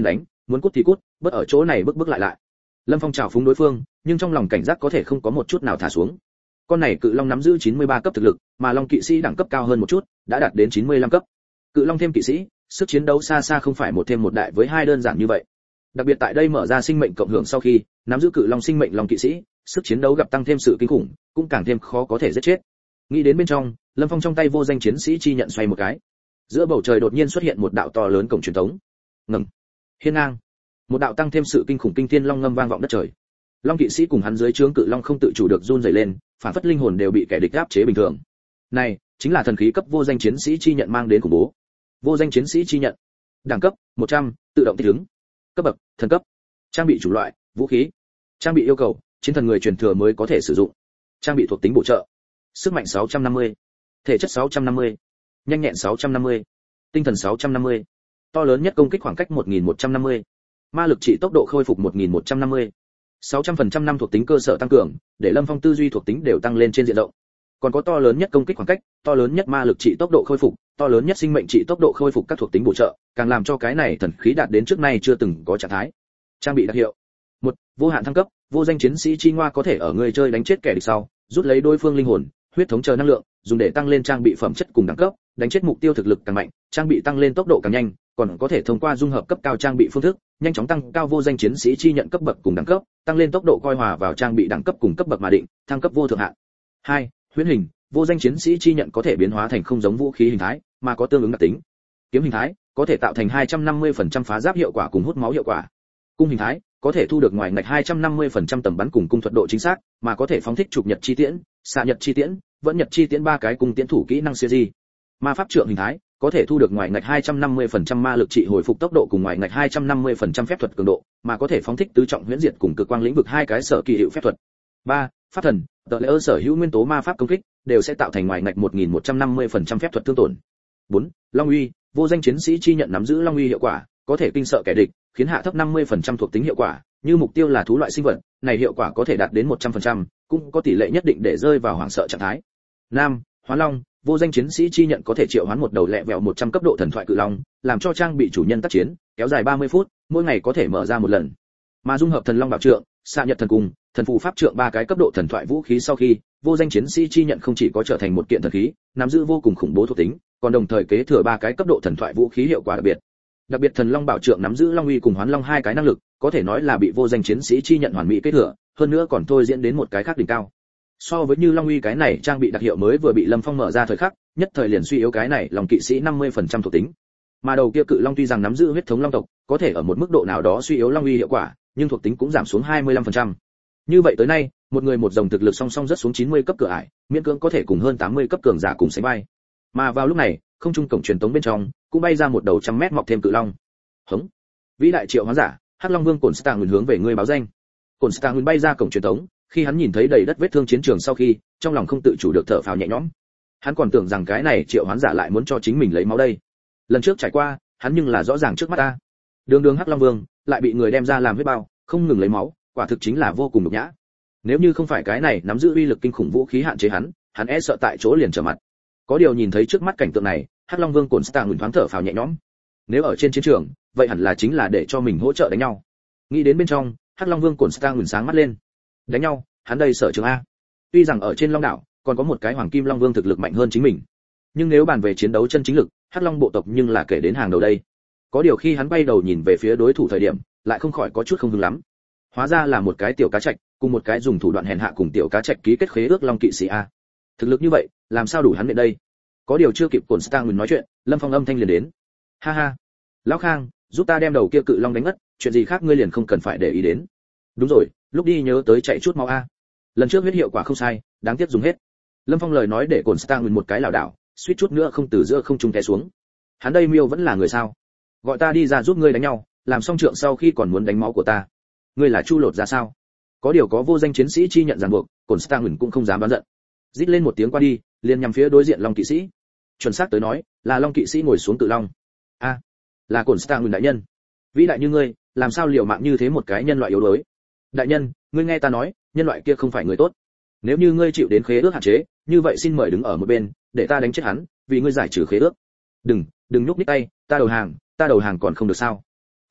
muốn cút thì cút, bất ở chỗ này bước bước lại lại. Lâm Phong chào phúng đối phương, nhưng trong lòng cảnh giác có thể không có một chút nào thả xuống. Con này cự long nắm giữ chín mươi ba cấp thực lực, mà long kỵ sĩ đẳng cấp cao hơn một chút, đã đạt đến chín mươi lăm cấp. Cự long thêm kỵ sĩ, sức chiến đấu xa xa không phải một thêm một đại với hai đơn giản như vậy. Đặc biệt tại đây mở ra sinh mệnh cộng hưởng sau khi, nắm giữ cự long sinh mệnh long kỵ sĩ, sức chiến đấu gặp tăng thêm sự kinh khủng, cũng càng thêm khó có thể giết chết. Nghĩ đến bên trong, Lâm Phong trong tay vô danh chiến sĩ chi nhận xoay một cái. Giữa bầu trời đột nhiên xuất hiện một đạo to lớn cổng truyền thống. Ngầm, hiên ngang, một đạo tăng thêm sự kinh khủng kinh thiên long ngâm vang vọng đất trời. Long kỵ sĩ cùng hắn dưới trướng cự long không tự chủ được run rẩy lên, phản phất linh hồn đều bị kẻ địch áp chế bình thường. Này, chính là thần khí cấp vô danh chiến sĩ chi nhận mang đến khủng bố. Vô danh chiến sĩ chi nhận, đẳng cấp một trăm, tự động thích ứng. Cấp bậc thần cấp. Trang bị chủ loại vũ khí. Trang bị yêu cầu chiến thần người truyền thừa mới có thể sử dụng. Trang bị thuộc tính bổ trợ. Sức mạnh sáu trăm năm mươi, thể chất sáu trăm năm mươi, nhanh nhẹn sáu trăm năm mươi, tinh thần sáu trăm năm mươi. To lớn nhất công kích khoảng cách một nghìn một trăm năm mươi. Ma lực trị tốc độ khôi phục một nghìn một trăm năm mươi. sáu trăm phần trăm năm thuộc tính cơ sở tăng cường, để Lâm Phong tư duy thuộc tính đều tăng lên trên diện rộng. Còn có to lớn nhất công kích khoảng cách, to lớn nhất ma lực trị tốc độ khôi phục, to lớn nhất sinh mệnh trị tốc độ khôi phục các thuộc tính bổ trợ, càng làm cho cái này thần khí đạt đến trước nay chưa từng có trạng thái. Trang bị đặc hiệu. một, vô hạn thăng cấp, vô danh chiến sĩ chi ngoa có thể ở người chơi đánh chết kẻ địch sau, rút lấy đối phương linh hồn, huyết thống chờ năng lượng, dùng để tăng lên trang bị phẩm chất cùng đẳng cấp, đánh chết mục tiêu thực lực càng mạnh, trang bị tăng lên tốc độ càng nhanh, còn có thể thông qua dung hợp cấp cao trang bị phương thức, nhanh chóng tăng cao vô danh chiến sĩ chi nhận cấp bậc cùng đẳng cấp, tăng lên tốc độ coi hòa vào trang bị đẳng cấp cùng cấp bậc mà định, thăng cấp vô thượng hạn. hai, huyễn hình, vô danh chiến sĩ chi nhận có thể biến hóa thành không giống vũ khí hình thái, mà có tương ứng đặc tính. Kiếm hình thái, có thể tạo thành hai trăm năm mươi phần trăm phá giáp hiệu quả cùng hút máu hiệu quả. Cung hình thái, có thể thu được ngoài ngạch hai trăm năm mươi phần trăm tầm bắn cùng cung thuật độ chính xác, mà có thể phóng thích chụp nhật chi tiễn, xạ nhật chi tiễn, vẫn nhật chi tiễn ba cái cung tiễn thủ kỹ năng siêu di. Ma pháp trượng hình thái, có thể thu được ngoài ngạch hai trăm năm mươi phần trăm ma lực trị hồi phục tốc độ cùng ngoài ngạch hai trăm năm mươi phần trăm phép thuật cường độ, mà có thể phóng thích tứ trọng huyễn diệt cùng cực quang lĩnh vực hai cái sở kỳ hiệu phép thuật. ba, pháp thần, tờ lễ sở hữu nguyên tố ma pháp công kích đều sẽ tạo thành ngoài ngạch một nghìn một trăm năm mươi phần trăm phép thuật thương tổn. bốn, long uy, vô danh chiến sĩ chi nhận nắm giữ long uy hiệu quả, có thể kinh sợ kẻ địch, khiến hạ thấp năm mươi phần trăm thuộc tính hiệu quả, như mục tiêu là thú loại sinh vật, này hiệu quả có thể đạt đến một trăm phần trăm, cũng có tỷ lệ nhất định để rơi vào hoảng sợ trạng thái. năm, hóa long, vô danh chiến sĩ chi nhận có thể triệu hoán một đầu lẹ vẹo một trăm cấp độ thần thoại cự long, làm cho trang bị chủ nhân tác chiến, kéo dài ba mươi phút, mỗi ngày có thể mở ra một lần. Mà dung hợp thần long bảo trượng, xạ nhật thần cung, thần phù pháp trượng ba cái cấp độ thần thoại vũ khí sau khi, vô danh chiến sĩ chi nhận không chỉ có trở thành một kiện thần khí, nắm giữ vô cùng khủng bố thuộc tính, còn đồng thời kế thừa ba cái cấp độ thần thoại vũ khí hiệu quả đặc biệt. Đặc biệt thần long bảo trượng nắm giữ long uy cùng hoán long hai cái năng lực, có thể nói là bị vô danh chiến sĩ chi nhận hoàn mỹ kế thừa, hơn nữa còn thôi diễn đến một cái khác đỉnh cao. So với như long uy cái này trang bị đặc hiệu mới vừa bị Lâm Phong mở ra thời khắc, nhất thời liền suy yếu cái này long kỵ sĩ năm mươi phần trăm thuộc tính. Mà đầu kia cự long tuy rằng nắm giữ huyết thống long tộc, có thể ở một mức độ nào đó suy yếu long uy hiệu quả, nhưng thuộc tính cũng giảm xuống hai mươi lăm phần trăm. Như vậy tới nay, một người một dòng thực lực song song rất xuống chín mươi cấp cửa ải, miễn cưỡng có thể cùng hơn tám mươi cấp cường giả cùng sánh vai. Mà vào lúc này, không trung cổng truyền tống bên trong, cũng bay ra một đầu trăm mét mọc thêm cự long. Hống! Vĩ đại triệu hóa giả, Hắc Long Vương Cổn Stang Nguyên hướng về ngươi báo danh. Cổn Stang Nguyên bay ra cổng truyền tống, khi hắn nhìn thấy đầy đất vết thương chiến trường sau khi, trong lòng không tự chủ được thở phào nhẹ nhõm. Hắn còn tưởng rằng cái này triệu hoán giả lại muốn cho chính mình lấy máu đây. Lần trước trải qua, hắn nhưng là rõ ràng trước mắt ta. Đường đường Hắc Long Vương lại bị người đem ra làm huyết bao, không ngừng lấy máu, quả thực chính là vô cùng nhục nhã. Nếu như không phải cái này nắm giữ uy lực kinh khủng vũ khí hạn chế hắn, hắn e sợ tại chỗ liền trở mặt. Có điều nhìn thấy trước mắt cảnh tượng này, Hắc Long Vương Cổn Stang Nguyên thoáng thở phào nhẹ nhõm. Nếu ở trên chiến trường, vậy hẳn là chính là để cho mình hỗ trợ đánh nhau. Nghĩ đến bên trong, Hắc Long Vương Cổn Stang Nguyên sáng mắt lên. Đánh nhau, hắn đây sở trường a. Tuy rằng ở trên Long đảo, còn có một cái Hoàng Kim Long Vương thực lực mạnh hơn chính mình, nhưng nếu bàn về chiến đấu chân chính lực, Hắc Long bộ tộc nhưng là kể đến hàng đầu đây. Có điều khi hắn bay đầu nhìn về phía đối thủ thời điểm, lại không khỏi có chút không hứng lắm. Hóa ra là một cái tiểu cá trạch, cùng một cái dùng thủ đoạn hèn hạ cùng tiểu cá trạch ký kết khế ước Long kỵ sĩ a. Thực lực như vậy, làm sao đủ hắn đến đây? Có điều chưa kịp Cổn Stang Nguyên nói chuyện, Lâm Phong âm thanh liền đến. Ha ha, lão Khang, giúp ta đem đầu kia cự long đánh ngất, chuyện gì khác ngươi liền không cần phải để ý đến. Đúng rồi, lúc đi nhớ tới chạy chút máu a. Lần trước huyết hiệu quả không sai, đáng tiếc dùng hết. Lâm Phong lời nói để Cổn Stang Nguyên một cái lảo đảo, suýt chút nữa không từ giữa không trung té xuống. Hắn đây miêu vẫn là người sao? Gọi ta đi ra giúp ngươi đánh nhau, làm xong trượng sau khi còn muốn đánh máu của ta. Ngươi là chu lột ra sao? Có điều có vô danh chiến sĩ chi nhận ràng buộc, Cổn Stang Nguyên cũng không dám đoán giận. Rít lên một tiếng qua đi, liền nhằm phía đối diện Long kỵ sĩ. Chuẩn xác tới nói, là Long kỵ sĩ ngồi xuống cự long. A, à, là Cổn Stang Nguyên đại nhân. Vĩ đại như ngươi, làm sao liều mạng như thế một cái nhân loại yếu đuối? Đại nhân, ngươi nghe ta nói, nhân loại kia không phải người tốt. Nếu như ngươi chịu đến khế ước hạn chế, như vậy xin mời đứng ở một bên, để ta đánh chết hắn, vì ngươi giải trừ khế ước. Đừng, đừng nhúc nhích tay, ta đầu hàng, ta đầu hàng còn không được sao?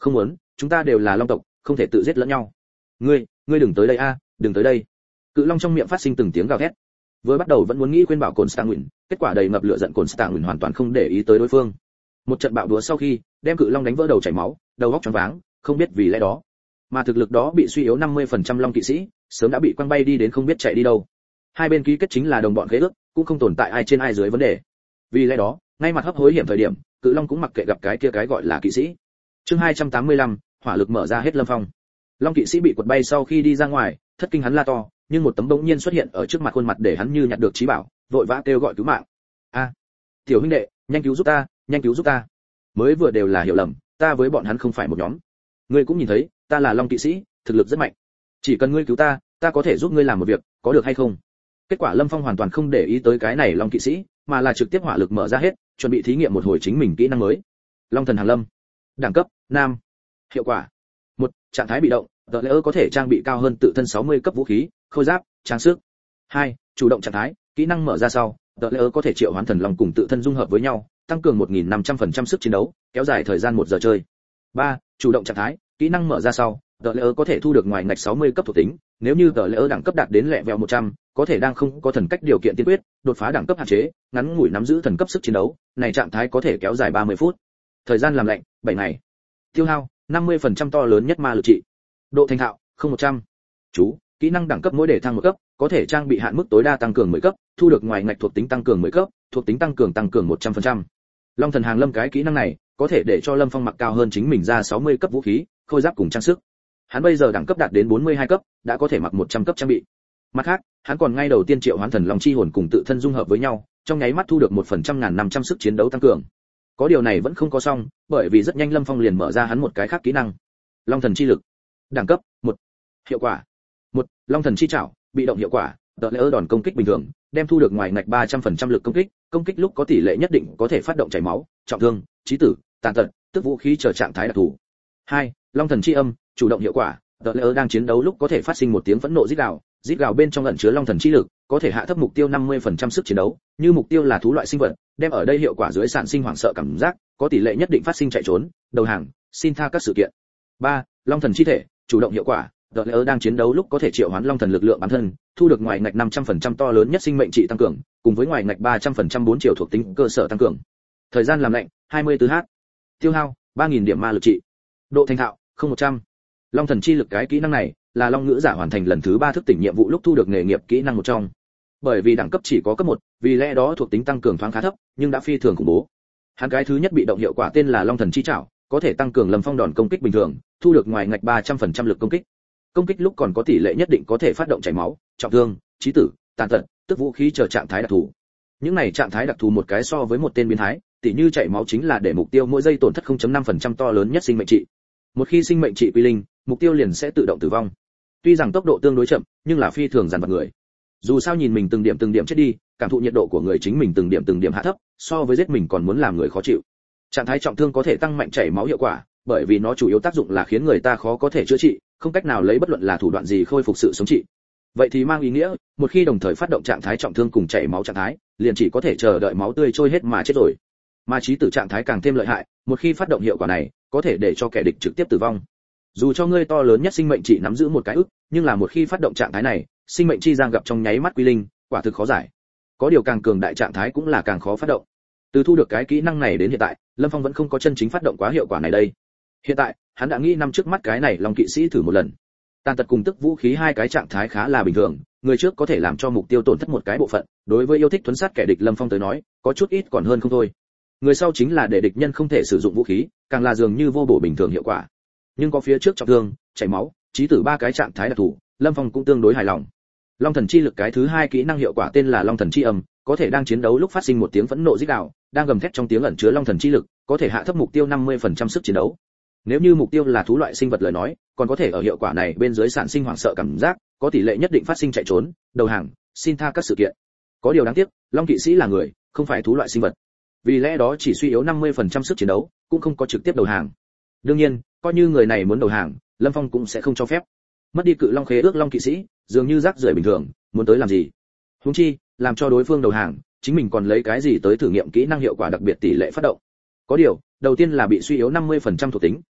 Không muốn, chúng ta đều là long tộc, không thể tự giết lẫn nhau. Ngươi, ngươi đừng tới đây a, đừng tới đây. Cự long trong miệng phát sinh từng tiếng gào thét. Vừa bắt đầu vẫn muốn nghĩ khuyên bảo Cổn Stạng, kết quả đầy ngập lửa giận Cổn Stạng hoàn toàn không để ý tới đối phương. Một trận bạo đúa sau khi, đem cự long đánh vỡ đầu chảy máu, đầu óc choáng váng, không biết vì lẽ đó, mà thực lực đó bị suy yếu năm mươi phần trăm long kỵ sĩ, sớm đã bị quăng bay đi đến không biết chạy đi đâu. Hai bên ký kết chính là đồng bọn khế ước, cũng không tồn tại ai trên ai dưới vấn đề. Vì lẽ đó, ngay mặt hấp hối hiểm thời điểm, cự long cũng mặc kệ gặp cái kia cái gọi là kỵ sĩ. Chương hai trăm tám mươi lăm, hỏa lực mở ra hết lâm phong. Long kỵ sĩ bị quật bay sau khi đi ra ngoài, thất kinh hắn la to, nhưng một tấm bỗng nhiên xuất hiện ở trước mặt khuôn mặt để hắn như nhặt được trí bảo, vội vã kêu gọi cứu mạng. A, tiểu huynh đệ, nhanh cứu giúp ta, nhanh cứu giúp ta. Mới vừa đều là hiểu lầm, ta với bọn hắn không phải một nhóm. Ngươi cũng nhìn thấy, ta là long kỵ sĩ, thực lực rất mạnh. Chỉ cần ngươi cứu ta, ta có thể giúp ngươi làm một việc, có được hay không? Kết quả Lâm Phong hoàn toàn không để ý tới cái này long kỵ sĩ, mà là trực tiếp hỏa lực mở ra hết, chuẩn bị thí nghiệm một hồi chính mình kỹ năng mới. Long thần hàng lâm, đẳng cấp nam. Hiệu quả một, trạng thái bị động, tờ lễ có thể trang bị cao hơn tự thân sáu mươi cấp vũ khí, khôi giáp, trang sức. hai, chủ động trạng thái, kỹ năng mở ra sau, tờ lễ có thể triệu hoán thần long cùng tự thân dung hợp với nhau, tăng cường một nghìn năm trăm phần trăm sức chiến đấu, kéo dài thời gian một giờ chơi. ba, chủ động trạng thái, kỹ năng mở ra sau, tờ lễ có thể thu được ngoài ngạch sáu mươi cấp thuộc tính, nếu như tờ lễ đẳng cấp đạt đến lẹ vẹo một trăm, có thể đang không có thần cách điều kiện tiên quyết, đột phá đẳng cấp hạn chế, ngắn ngủi nắm giữ thần cấp sức chiến đấu, này trạng thái có thể kéo dài ba mươi phút. Thời gian làm lạnh, bảy ngày. Tiêu hao, năm mươi phần trăm to lớn nhất ma lực trị. Độ thành thạo, không một trăm. Chú, kỹ năng đẳng cấp mỗi để thăng một cấp, có thể trang bị hạn mức tối đa tăng cường mười cấp, thu được ngoài ngạch thuộc tính tăng cường mười cấp, thuộc tính tăng cường tăng cường một trăm phần trăm. Long thần hàng lâm cái kỹ năng này, có thể để cho Lâm Phong mặc cao hơn chính mình ra sáu mươi cấp vũ khí, khôi giáp cùng trang sức. Hắn bây giờ đẳng cấp đạt đến bốn mươi hai cấp, đã có thể mặc một trăm cấp trang bị. Mặt khác, hắn còn ngay đầu tiên triệu hoán thần long chi hồn cùng tự thân dung hợp với nhau, trong nháy mắt thu được một phần trăm ngàn năm trăm sức chiến đấu tăng cường. Có điều này vẫn không có xong, bởi vì rất nhanh Lâm Phong liền mở ra hắn một cái khác kỹ năng. Long thần chi lực. Đẳng cấp một. Hiệu quả một, long thần chi trảo, bị động hiệu quả, tờ lễ đòn công kích bình thường, đem thu được ngoài ngạch ba trăm phần trăm lực công kích, công kích lúc có tỷ lệ nhất định có thể phát động chảy máu, trọng thương, chí tử, tàn tật, tức vũ khí chờ trạng thái đặc thù. hai, long thần chi âm, chủ động hiệu quả, tờ lễ đang chiến đấu lúc có thể phát sinh một tiếng phẫn nộ rít gào, rít gào bên trong ẩn chứa long thần chi lực, có thể hạ thấp mục tiêu năm mươi phần trăm sức chiến đấu, như mục tiêu là thú loại sinh vật, đem ở đây hiệu quả dưới sản sinh hoảng sợ cảm giác, có tỷ lệ nhất định phát sinh chạy trốn, đầu hàng, xin tha các sự kiện. ba, long thần chi thể, chủ động hiệu quả, tờ lễ đang chiến đấu lúc có thể triệu hoán long thần lực lượng bản thân, thu được ngoài ngạch năm trăm phần trăm to lớn nhất sinh mệnh trị tăng cường, cùng với ngoài ngạch ba trăm phần trăm bốn triệu thuộc tính cơ sở tăng cường. Thời gian làm lạnh, hai mươi tư h. Tiêu hao, ba nghìn điểm ma lực trị. Độ thành thạo, không một trăm. Long thần chi lực cái kỹ năng này, là long ngữ giả hoàn thành lần thứ ba thức tỉnh nhiệm vụ lúc thu được nghề nghiệp kỹ năng một trong. Bởi vì đẳng cấp chỉ có cấp một, vì lẽ đó thuộc tính tăng cường thoáng khá thấp, nhưng đã phi thường khủng bố. Hắn cái thứ nhất bị động hiệu quả tên là long thần chi trảo, có thể tăng cường Lâm Phong đòn công kích bình thường, thu được ngoài ngạch ba trăm phần trăm lực công kích. Công kích lúc còn có tỷ lệ nhất định có thể phát động chảy máu, trọng thương, chí tử, tàn tật, tức vũ khí chờ trạng thái đặc thù. Những này trạng thái đặc thù một cái so với một tên biến thái, tỷ như chảy máu chính là để mục tiêu mỗi giây tổn thất không phẩy năm phần trăm to lớn nhất sinh mệnh trị. Một khi sinh mệnh trị quy linh, mục tiêu liền sẽ tự động tử vong. Tuy rằng tốc độ tương đối chậm, nhưng là phi thường dằn vặt người. Dù sao nhìn mình từng điểm từng điểm chết đi, cảm thụ nhiệt độ của người chính mình từng điểm từng điểm hạ thấp, so với giết mình còn muốn làm người khó chịu. Trạng thái trọng thương có thể tăng mạnh chảy máu hiệu quả, bởi vì nó chủ yếu tác dụng là khiến người ta khó có thể chữa trị, không cách nào lấy bất luận là thủ đoạn gì khôi phục sự sống trị. Vậy thì mang ý nghĩa, một khi đồng thời phát động trạng thái trọng thương cùng chảy máu trạng thái, liền chỉ có thể chờ đợi máu tươi trôi hết mà chết rồi. Mà chí tử trạng thái càng thêm lợi hại, một khi phát động hiệu quả này, có thể để cho kẻ địch trực tiếp tử vong. Dù cho ngươi to lớn nhất sinh mệnh trị nắm giữ một cái ức, nhưng là một khi phát động trạng thái này, sinh mệnh chi giang gặp trong nháy mắt quy linh, quả thực khó giải. Có điều càng cường đại trạng thái cũng là càng khó phát động. Từ thu được cái kỹ năng này đến hiện tại, Lâm Phong vẫn không có chân chính phát động quá hiệu quả này đây. Hiện tại, hắn đã nghĩ năm trước mắt cái này long kỵ sĩ thử một lần. Tàn tật cùng tức vũ khí hai cái trạng thái khá là bình thường, người trước có thể làm cho mục tiêu tổn thất một cái bộ phận, đối với yêu thích thuấn sát kẻ địch Lâm Phong tới nói, có chút ít còn hơn không thôi. Người sau chính là để địch nhân không thể sử dụng vũ khí, càng là dường như vô bổ bình thường hiệu quả. Nhưng có phía trước trọng thương, chảy máu, chí tử ba cái trạng thái đặc thù, Lâm Phong cũng tương đối hài lòng. Long thần chi lực cái thứ hai kỹ năng hiệu quả tên là long thần chi âm, có thể đang chiến đấu lúc phát sinh một tiếng phẫn nộ rít gào, đang gầm thét trong tiếng ẩn chứa long thần chi lực, có thể hạ thấp mục tiêu năm mươi phần trăm sức chiến đấu. Nếu như mục tiêu là thú loại sinh vật lời nói, còn có thể ở hiệu quả này bên dưới sản sinh hoảng sợ cảm giác, có tỷ lệ nhất định phát sinh chạy trốn, đầu hàng, xin tha các sự kiện. Có điều đáng tiếc, long kỵ sĩ là người, không phải thú loại sinh vật. Vì lẽ đó chỉ suy yếu năm mươi phần trăm sức chiến đấu, cũng không có trực tiếp đầu hàng. Đương nhiên, coi như người này muốn đầu hàng, Lâm Phong cũng sẽ không cho phép. Mất đi cự long khế ước long kỵ sĩ, dường như rác rưởi bình thường, muốn tới làm gì? Huống chi, làm cho đối phương đầu hàng, chính mình còn lấy cái gì tới thử nghiệm kỹ năng hiệu quả đặc biệt tỷ lệ phát động. Có điều, đầu tiên là bị suy yếu năm mươi phần trăm thuộc tính,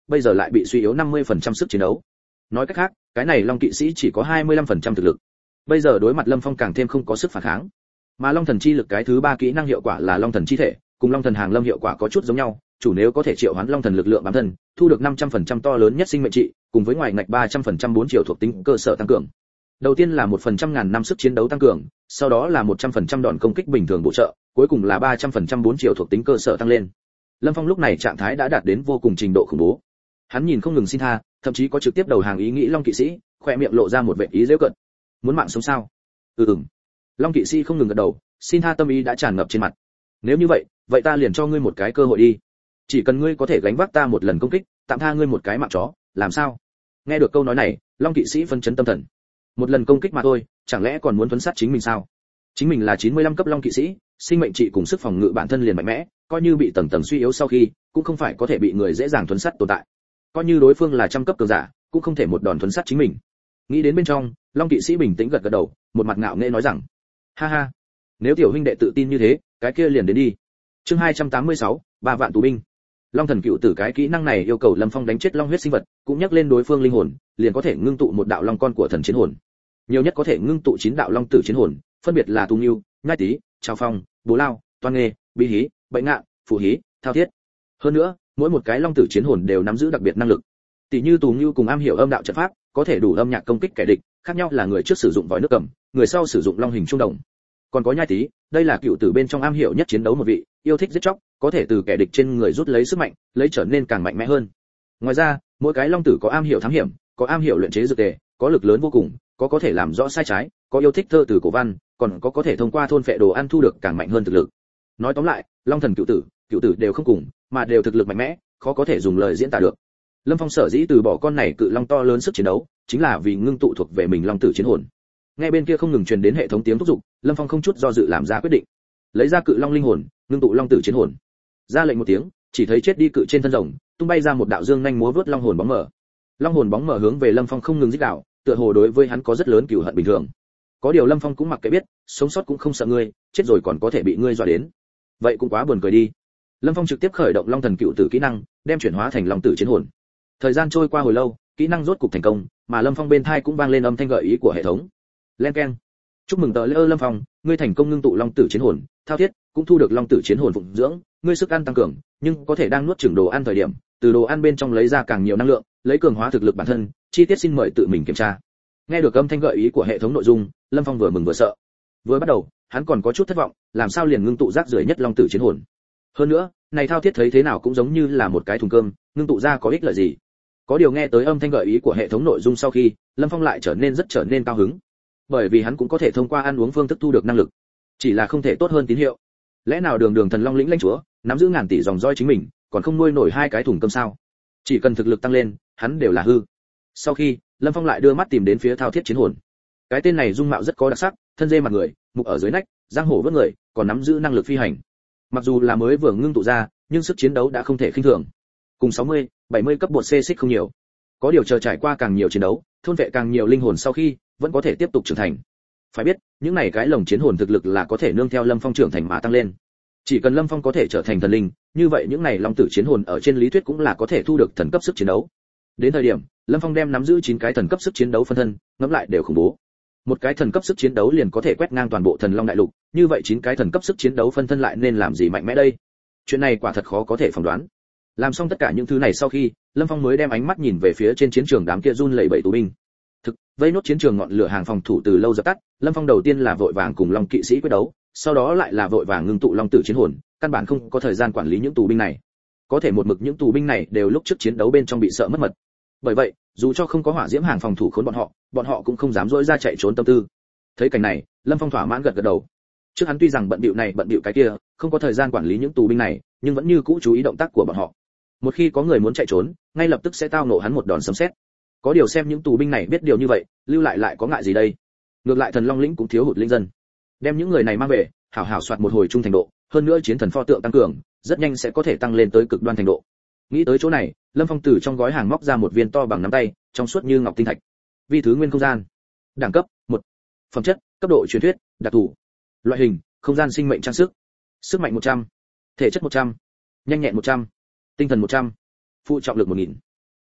bây giờ lại bị suy yếu năm mươi phần trăm sức chiến đấu. Nói cách khác, cái này Long kỵ sĩ chỉ có hai mươi lăm phần trăm thực lực. Bây giờ đối mặt Lâm Phong càng thêm không có sức phản kháng. Mà Long thần chi lực cái thứ ba kỹ năng hiệu quả là Long thần chi thể, cùng Long thần hàng lâm hiệu quả có chút giống nhau, chủ nếu có thể triệu hoán Long thần lực lượng bám thân, thu được năm trăm phần trăm to lớn nhất sinh mệnh trị, cùng với ngoài ngạch ba trăm phần trăm bốn triệu thuộc tính cơ sở tăng cường. Đầu tiên là một phần trăm ngàn năm sức chiến đấu tăng cường, sau đó là một trăm phần trăm đòn công kích bình thường bổ trợ, cuối cùng là ba trăm phần trăm bốn triệu thuộc tính cơ sở tăng lên. Lâm Phong lúc này trạng thái đã đạt đến vô cùng trình độ khủng bố. Hắn nhìn không ngừng xin tha, thậm chí có trực tiếp đầu hàng ý nghĩ Long kỵ sĩ, khóe miệng lộ ra một vẻ ý giễu cợt. Muốn mạng sống sao? Ừ ừm. Long kỵ sĩ không ngừng gật đầu, xin tha tâm ý đã tràn ngập trên mặt. Nếu như vậy, vậy ta liền cho ngươi một cái cơ hội đi. Chỉ cần ngươi có thể gánh vác ta một lần công kích, tạm tha ngươi một cái mạng chó, làm sao? Nghe được câu nói này, Long kỵ sĩ phân chấn tâm thần. Một lần công kích mà thôi, chẳng lẽ còn muốn tuấn sát chính mình sao? Chính mình là chín mươi lăm cấp Long kỵ sĩ, sinh mệnh trị cùng sức phòng ngự bản thân liền mạnh mẽ, coi như bị tầng tầng suy yếu sau khi, cũng không phải có thể bị người dễ dàng tuấn sát tồn tại. Coi như đối phương là trăm cấp cường giả, cũng không thể một đòn tuấn sát chính mình. Nghĩ đến bên trong, Long kỵ sĩ bình tĩnh gật gật đầu, một mặt ngạo nghễ nói rằng: "Ha ha, nếu tiểu huynh đệ tự tin như thế, cái kia liền đến đi." Chương hai trăm tám mươi sáu, ba vạn tù binh. Long thần cựu tử cái kỹ năng này yêu cầu Lâm Phong đánh chết long huyết sinh vật, cũng nhắc lên đối phương linh hồn, liền có thể ngưng tụ một đạo long con của thần chiến hồn. Nhiều nhất có thể ngưng tụ chín đạo long tử chiến hồn, phân biệt là Tùng Nưu, Nhai Tý, Trào Phong, Bố Lao, Toan Nghê, Bí Hí, Bệnh Ngạn, Phù Hí, Thao Thiết. Hơn nữa, mỗi một cái long tử chiến hồn đều nắm giữ đặc biệt năng lực. Tỷ như Tùng Nưu cùng am hiểu âm đạo trận pháp, có thể đủ âm nhạc công kích kẻ địch, khác nhau là người trước sử dụng vòi nước cầm, người sau sử dụng long hình trung đồng. Còn có Nhai Tý, đây là cựu tử bên trong am hiểu nhất chiến đấu một vị, yêu thích giết chóc, có thể từ kẻ địch trên người rút lấy sức mạnh, lấy trở nên càng mạnh mẽ hơn. Ngoài ra, mỗi cái long tử có am hiểu thám hiểm, có am hiểu luyện chế dược tề, có lực lớn vô cùng, có có thể làm rõ sai trái, có yêu thích thơ từ cổ văn, còn có có thể thông qua thôn phệ đồ ăn thu được càng mạnh hơn thực lực. Nói tóm lại, long thần cựu tử, cựu tử đều không cùng, mà đều thực lực mạnh mẽ, khó có thể dùng lời diễn tả được. Lâm Phong sở dĩ từ bỏ con này cự long to lớn sức chiến đấu, chính là vì ngưng tụ thuộc về mình long tử chiến hồn. Nghe bên kia không ngừng truyền đến hệ thống tiếng thúc giục, Lâm Phong không chút do dự làm ra quyết định, lấy ra cự long linh hồn, ngưng tụ long tử chiến hồn. Ra lệnh một tiếng, chỉ thấy chết đi cự trên thân rồng, tung bay ra một đạo dương nhanh múa vớt long hồn bóng mờ. Long hồn bóng mờ hướng về Lâm Phong không ngừng rít gào, tựa hồ đối với hắn có rất lớn cừu hận bình thường. Có điều Lâm Phong cũng mặc kệ biết, sống sót cũng không sợ ngươi, chết rồi còn có thể bị ngươi dọa đến. Vậy cũng quá buồn cười đi. Lâm Phong trực tiếp khởi động long thần cựu tử kỹ năng, đem chuyển hóa thành long tử chiến hồn. Thời gian trôi qua hồi lâu, kỹ năng rốt cục thành công, mà Lâm Phong bên tai cũng vang lên âm thanh gợi ý của hệ thống. Len keng. Chúc mừng tờ lễ Lâm Phong, ngươi thành công ngưng tụ long tử chiến hồn, Thao Thiết cũng thu được long tử chiến hồn phụng dưỡng, ngươi sức ăn tăng cường, nhưng có thể đang nuốt chửng đồ ăn thời điểm, từ đồ ăn bên trong lấy ra càng nhiều năng lượng, lấy cường hóa thực lực bản thân, chi tiết xin mời tự mình kiểm tra. Nghe được âm thanh gợi ý của hệ thống nội dung, Lâm Phong vừa mừng vừa sợ. Vừa bắt đầu, hắn còn có chút thất vọng, làm sao liền ngưng tụ rác rưởi nhất long tử chiến hồn. Hơn nữa, này Thao Thiết thấy thế nào cũng giống như là một cái thùng cơm, ngưng tụ ra có ích lợi gì? Có điều nghe tới âm thanh gợi ý của hệ thống nội dung sau khi, Lâm Phong lại trở nên rất trở nên cao hứng. Bởi vì hắn cũng có thể thông qua ăn uống phương thức thu được năng lực, chỉ là không thể tốt hơn tín hiệu. Lẽ nào đường đường thần long lĩnh lãnh chúa, nắm giữ ngàn tỷ dòng roi chính mình, còn không nuôi nổi hai cái thùng cơm sao? Chỉ cần thực lực tăng lên, hắn đều là hư. Sau khi, Lâm Phong lại đưa mắt tìm đến phía Thao Thiết chiến hồn. Cái tên này dung mạo rất có đặc sắc, thân dê mặt người, mục ở dưới nách, giang hổ vớt người, còn nắm giữ năng lực phi hành. Mặc dù là mới vừa ngưng tụ ra, nhưng sức chiến đấu đã không thể khinh thường. Cùng sáu mươi, bảy mươi cấp bột xê xích không nhiều. Có điều chờ trải qua càng nhiều chiến đấu, thôn vệ càng nhiều linh hồn sau khi, vẫn có thể tiếp tục trưởng thành. Phải biết, những này cái lồng chiến hồn thực lực là có thể nương theo Lâm Phong trưởng thành mà tăng lên. Chỉ cần Lâm Phong có thể trở thành thần linh, như vậy những này long tử chiến hồn ở trên lý thuyết cũng là có thể thu được thần cấp sức chiến đấu. Đến thời điểm, Lâm Phong đem nắm giữ chín cái thần cấp sức chiến đấu phân thân, ngẫm lại đều khủng bố. Một cái thần cấp sức chiến đấu liền có thể quét ngang toàn bộ thần long đại lục, như vậy chín cái thần cấp sức chiến đấu phân thân lại nên làm gì mạnh mẽ đây? Chuyện này quả thật khó có thể phỏng đoán. Làm xong tất cả những thứ này sau khi, Lâm Phong mới đem ánh mắt nhìn về phía trên chiến trường đám kia run lẩy bẩy tù binh. Thực, vây nốt chiến trường ngọn lửa hàng phòng thủ từ lâu dập tắt, Lâm Phong đầu tiên là vội vàng cùng long kỵ sĩ quyết đấu, sau đó lại là vội vàng ngưng tụ long tử chiến hồn, căn bản không có thời gian quản lý những tù binh này. Có thể một mực những tù binh này đều lúc trước chiến đấu bên trong bị sợ mất mật. Bởi vậy, dù cho không có hỏa diễm hàng phòng thủ khốn bọn họ, bọn họ cũng không dám dỗi ra chạy trốn tâm tư. Thấy cảnh này, Lâm Phong thỏa mãn gật gật đầu. Trước hắn tuy rằng bận bịu này bận bịu cái kia, không có thời gian quản lý những tù binh này, nhưng vẫn như cũ chú ý động tác của bọn họ. Một khi có người muốn chạy trốn, ngay lập tức sẽ tao nổ hắn một đòn sấm sét. Có điều xem những tù binh này biết điều như vậy, lưu lại lại có ngại gì đây? Ngược lại thần long lĩnh cũng thiếu hụt linh dân. Đem những người này mang về, hảo hảo soạt một hồi trung thành độ, hơn nữa chiến thần pho tượng tăng cường, rất nhanh sẽ có thể tăng lên tới cực đoan thành độ. Nghĩ tới chỗ này, Lâm Phong từ trong gói hàng móc ra một viên to bằng nắm tay, trong suốt như ngọc tinh thạch. Vi thứ nguyên không gian. Đẳng cấp một. Phẩm chất, cấp độ truyền thuyết, đặc thù. Loại hình, không gian sinh mệnh trang sức. Sức mạnh một trăm. Thể chất một trăm. Nhanh nhẹn một trăm. Tinh thần một trăm. Phụ trọng lực một nghìn.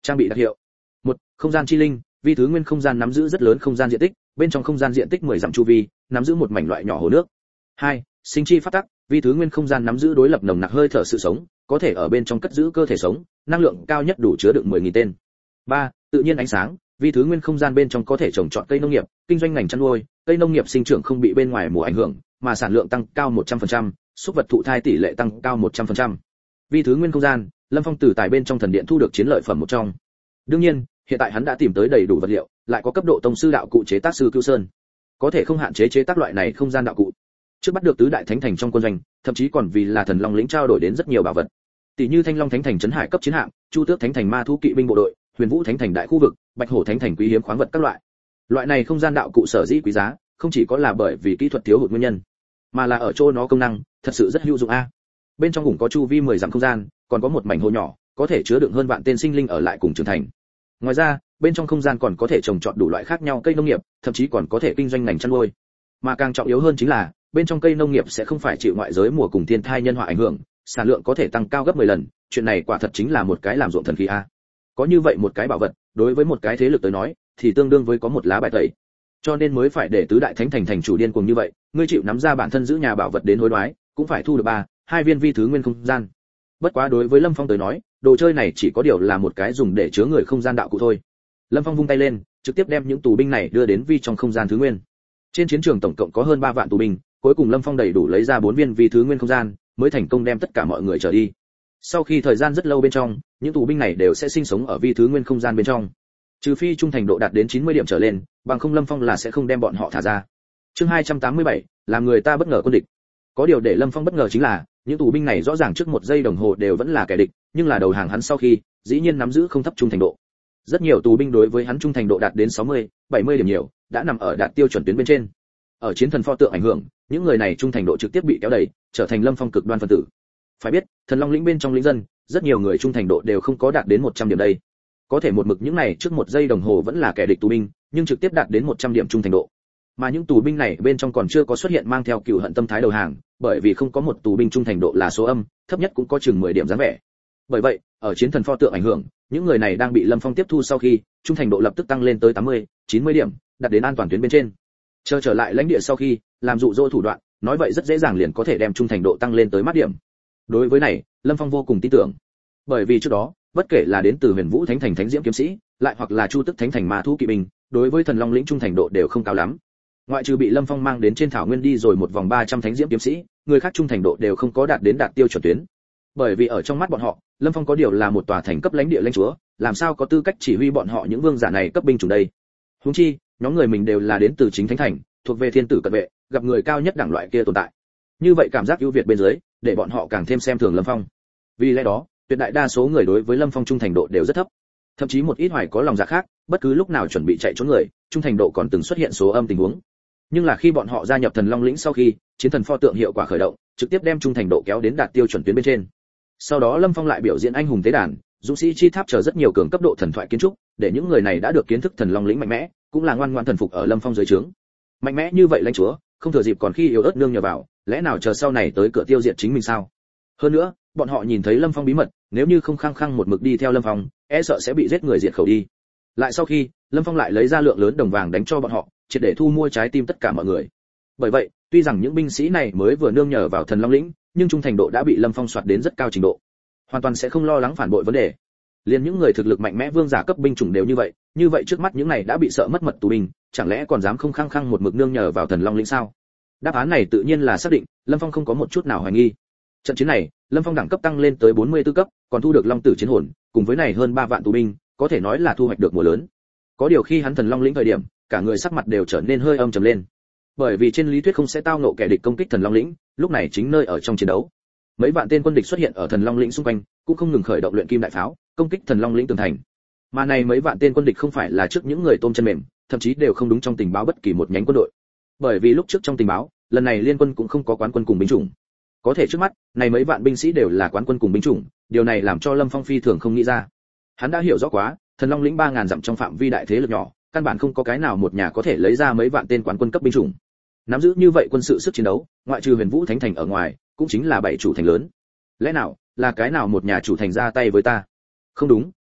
Trang bị đặc hiệu. Một, không gian chi linh, vi thứ nguyên không gian nắm giữ rất lớn không gian diện tích, bên trong không gian diện tích mười dặm chu vi, nắm giữ một mảnh loại nhỏ hồ nước. Hai, sinh chi phát tắc, vi thứ nguyên không gian nắm giữ đối lập nồng nặc hơi thở sự sống, có thể ở bên trong cất giữ cơ thể sống, năng lượng cao nhất đủ chứa đựng mười nghìn tên. Ba, tự nhiên ánh sáng, vi thứ nguyên không gian bên trong có thể trồng trọt cây nông nghiệp, kinh doanh ngành chăn nuôi, cây nông nghiệp sinh trưởng không bị bên ngoài mùa ảnh hưởng, mà sản lượng tăng cao một trăm phần trăm, súc vật thụ thai tỷ lệ tăng cao một trăm phần trăm. Vi thứ nguyên không gian, Lâm Phong từ tài bên trong thần điện thu được chiến lợi phẩm một trong. Đương nhiên, hiện tại hắn đã tìm tới đầy đủ vật liệu, lại có cấp độ tông sư đạo cụ chế tác sư Cưu Sơn, có thể không hạn chế chế tác loại này không gian đạo cụ. Trước bắt được tứ đại thánh thành trong quân doanh, thậm chí còn vì là thần long lĩnh trao đổi đến rất nhiều bảo vật. Tỷ như Thanh Long Thánh thành trấn hải cấp chiến hạm, Chu Tước Thánh thành ma thú kỵ binh bộ đội, Huyền Vũ Thánh thành đại khu vực, Bạch Hổ Thánh thành quý hiếm khoáng vật các loại. Loại này không gian đạo cụ sở dĩ quý giá, không chỉ có là bởi vì kỹ thuật thiếu hụt nguyên nhân, mà là ở chỗ nó công năng thật sự rất hữu dụng a. Bên trong cũng có chu vi mười dặm không gian, còn có một mảnh hồ nhỏ, có thể chứa đựng hơn vạn tên sinh linh ở lại cùng trưởng thành. Ngoài ra, bên trong không gian còn có thể trồng trọt đủ loại khác nhau cây nông nghiệp, thậm chí còn có thể kinh doanh ngành chăn nuôi. Mà càng trọng yếu hơn chính là, bên trong cây nông nghiệp sẽ không phải chịu ngoại giới mùa cùng thiên thai nhân họa ảnh hưởng, sản lượng có thể tăng cao gấp mười lần, chuyện này quả thật chính là một cái làm ruộng thần khí a. Có như vậy một cái bảo vật, đối với một cái thế lực tới nói, thì tương đương với có một lá bài tẩy. Cho nên mới phải để tứ đại thánh thành thành chủ điên cuồng như vậy, ngươi chịu nắm ra bản thân giữ nhà bảo vật đến hối đoái, cũng phải thu được ba, hai viên vi thứ nguyên không gian. Bất quá đối với Lâm Phong tới nói, đồ chơi này chỉ có điều là một cái dùng để chứa người không gian đạo cụ thôi. Lâm Phong vung tay lên, trực tiếp đem những tù binh này đưa đến vi trong không gian thứ nguyên. Trên chiến trường tổng cộng có hơn ba vạn tù binh, cuối cùng Lâm Phong đầy đủ lấy ra bốn viên vi thứ nguyên không gian, mới thành công đem tất cả mọi người trở đi. Sau khi thời gian rất lâu bên trong, những tù binh này đều sẽ sinh sống ở vi thứ nguyên không gian bên trong. Trừ phi trung thành độ đạt đến chín mươi điểm trở lên, bằng không Lâm Phong là sẽ không đem bọn họ thả ra. Chương hai trăm tám mươi bảy, làm người ta bất ngờ quân địch. Có điều để Lâm Phong bất ngờ chính là, những tù binh này rõ ràng trước một giây đồng hồ đều vẫn là kẻ địch, nhưng là đầu hàng hắn sau khi, dĩ nhiên nắm giữ không thấp trung thành độ. Rất nhiều tù binh đối với hắn trung thành độ đạt đến sáu mươi, bảy mươi điểm nhiều, đã nằm ở đạt tiêu chuẩn tuyến bên trên. Ở chiến thần pho tượng ảnh hưởng, những người này trung thành độ trực tiếp bị kéo đẩy, trở thành Lâm Phong cực đoan phân tử. Phải biết, thần long lĩnh bên trong lĩnh dân, rất nhiều người trung thành độ đều không có đạt đến một trăm điểm đây. Có thể một mực những này trước một giây đồng hồ vẫn là kẻ địch tù binh, nhưng trực tiếp đạt đến một trăm điểm trung thành độ. Mà những tù binh này bên trong còn chưa có xuất hiện mang theo cừu hận tâm thái đầu hàng, bởi vì không có một tù binh trung thành độ là số âm, thấp nhất cũng có chừng mười điểm dáng vẻ. Bởi vậy, ở chiến thần pho tượng ảnh hưởng, những người này đang bị Lâm Phong tiếp thu sau khi, trung thành độ lập tức tăng lên tới tám mươi, chín mươi điểm, đạt đến an toàn tuyến bên trên. Chờ trở lại lãnh địa sau khi, làm dụ dỗ thủ đoạn, nói vậy rất dễ dàng liền có thể đem trung thành độ tăng lên tới mát điểm. Đối với này, Lâm Phong vô cùng tin tưởng. Bởi vì trước đó, bất kể là đến từ Huyền Vũ Thánh thành Thánh Diễm kiếm sĩ, lại hoặc là Chu Tức Thánh thành ma thú kỵ binh, đối với thần long lĩnh trung thành độ đều không cao lắm. Ngoại trừ bị Lâm Phong mang đến trên thảo nguyên đi rồi một vòng ba trăm Thánh Diễm kiếm sĩ, người khác trung thành độ đều không có đạt đến đạt tiêu chuẩn tuyến. Bởi vì ở trong mắt bọn họ, Lâm Phong có điều là một tòa thành cấp lãnh địa lãnh chúa, làm sao có tư cách chỉ huy bọn họ những vương giả này cấp binh chủng đây. Huống chi, nhóm người mình đều là đến từ chính thánh thành, thuộc về thiên tử cận vệ, gặp người cao nhất đẳng loại kia tồn tại. Như vậy cảm giác ưu việt bên dưới, để bọn họ càng thêm xem thường Lâm Phong. Vì lẽ đó, tuyệt đại đa số người đối với Lâm Phong trung thành độ đều rất thấp. Thậm chí một ít hoài có lòng dạ khác, bất cứ lúc nào chuẩn bị chạy trốn người, trung thành độ còn từng xuất hiện số âm tình huống. Nhưng là khi bọn họ gia nhập thần long lĩnh sau khi, chiến thần pho tượng hiệu quả khởi động, trực tiếp đem trung thành độ kéo đến đạt tiêu chuẩn tuyến bên trên. Sau đó Lâm Phong lại biểu diễn anh hùng tế đàn, dũng sĩ chi tháp chờ rất nhiều cường cấp độ thần thoại kiến trúc, để những người này đã được kiến thức thần long lĩnh mạnh mẽ, cũng là ngoan ngoãn thần phục ở Lâm Phong dưới trướng. Mạnh mẽ như vậy lãnh chúa, không thừa dịp còn khi yếu ớt nương nhờ vào, lẽ nào chờ sau này tới cửa tiêu diệt chính mình sao? Hơn nữa, bọn họ nhìn thấy Lâm Phong bí mật, nếu như không khăng khăng một mực đi theo Lâm Phong, e sợ sẽ bị giết người diệt khẩu đi. Lại sau khi, Lâm Phong lại lấy ra lượng lớn đồng vàng đánh cho bọn họ, triệt để thu mua trái tim tất cả mọi người. Bởi vậy, tuy rằng những binh sĩ này mới vừa nương nhờ vào thần long lĩnh, nhưng trung thành độ đã bị Lâm Phong soạt đến rất cao trình độ, hoàn toàn sẽ không lo lắng phản bội vấn đề. Liên những người thực lực mạnh mẽ vương giả cấp binh chủng đều như vậy, như vậy trước mắt những này đã bị sợ mất mật tù binh, chẳng lẽ còn dám không khăng khăng một mực nương nhờ vào thần long lĩnh sao? Đáp án này tự nhiên là xác định, Lâm Phong không có một chút nào hoài nghi. Trận chiến này, Lâm Phong đẳng cấp tăng lên tới bốn mươi tư cấp, còn thu được long tử chiến hồn, cùng với này hơn ba vạn tù binh, có thể nói là thu hoạch được mùa lớn. Có điều khi hắn thần long lĩnh thời điểm, cả người sắc mặt đều trở nên hơi âm trầm lên. Bởi vì trên lý thuyết không sẽ tao ngộ kẻ địch công kích thần long lĩnh, lúc này chính nơi ở trong chiến đấu. Mấy vạn tên quân địch xuất hiện ở thần long lĩnh xung quanh, cũng không ngừng khởi động luyện kim đại pháo, công kích thần long lĩnh tường thành. Mà này mấy vạn tên quân địch không phải là trước những người tôm chân mềm, thậm chí đều không đúng trong tình báo bất kỳ một nhánh quân đội. Bởi vì lúc trước trong tình báo, lần này liên quân cũng không có quán quân cùng binh chủng. Có thể trước mắt, này mấy vạn binh sĩ đều là quán quân cùng binh chủng, điều này làm cho Lâm Phong phi thường không nghĩ ra. Hắn đã hiểu rõ quá, thần long lĩnh ba ngàn dặm trong phạm vi đại thế lực nhỏ, căn bản không có cái nào một nhà có thể lấy ra mấy vạn tên quán quân cấp binh chủng. Nắm giữ như vậy quân sự sức chiến đấu, ngoại trừ Huyền Vũ Thánh thành ở ngoài, cũng chính là bảy chủ thành lớn. Lẽ nào, là cái nào một nhà chủ thành ra tay với ta? Không đúng,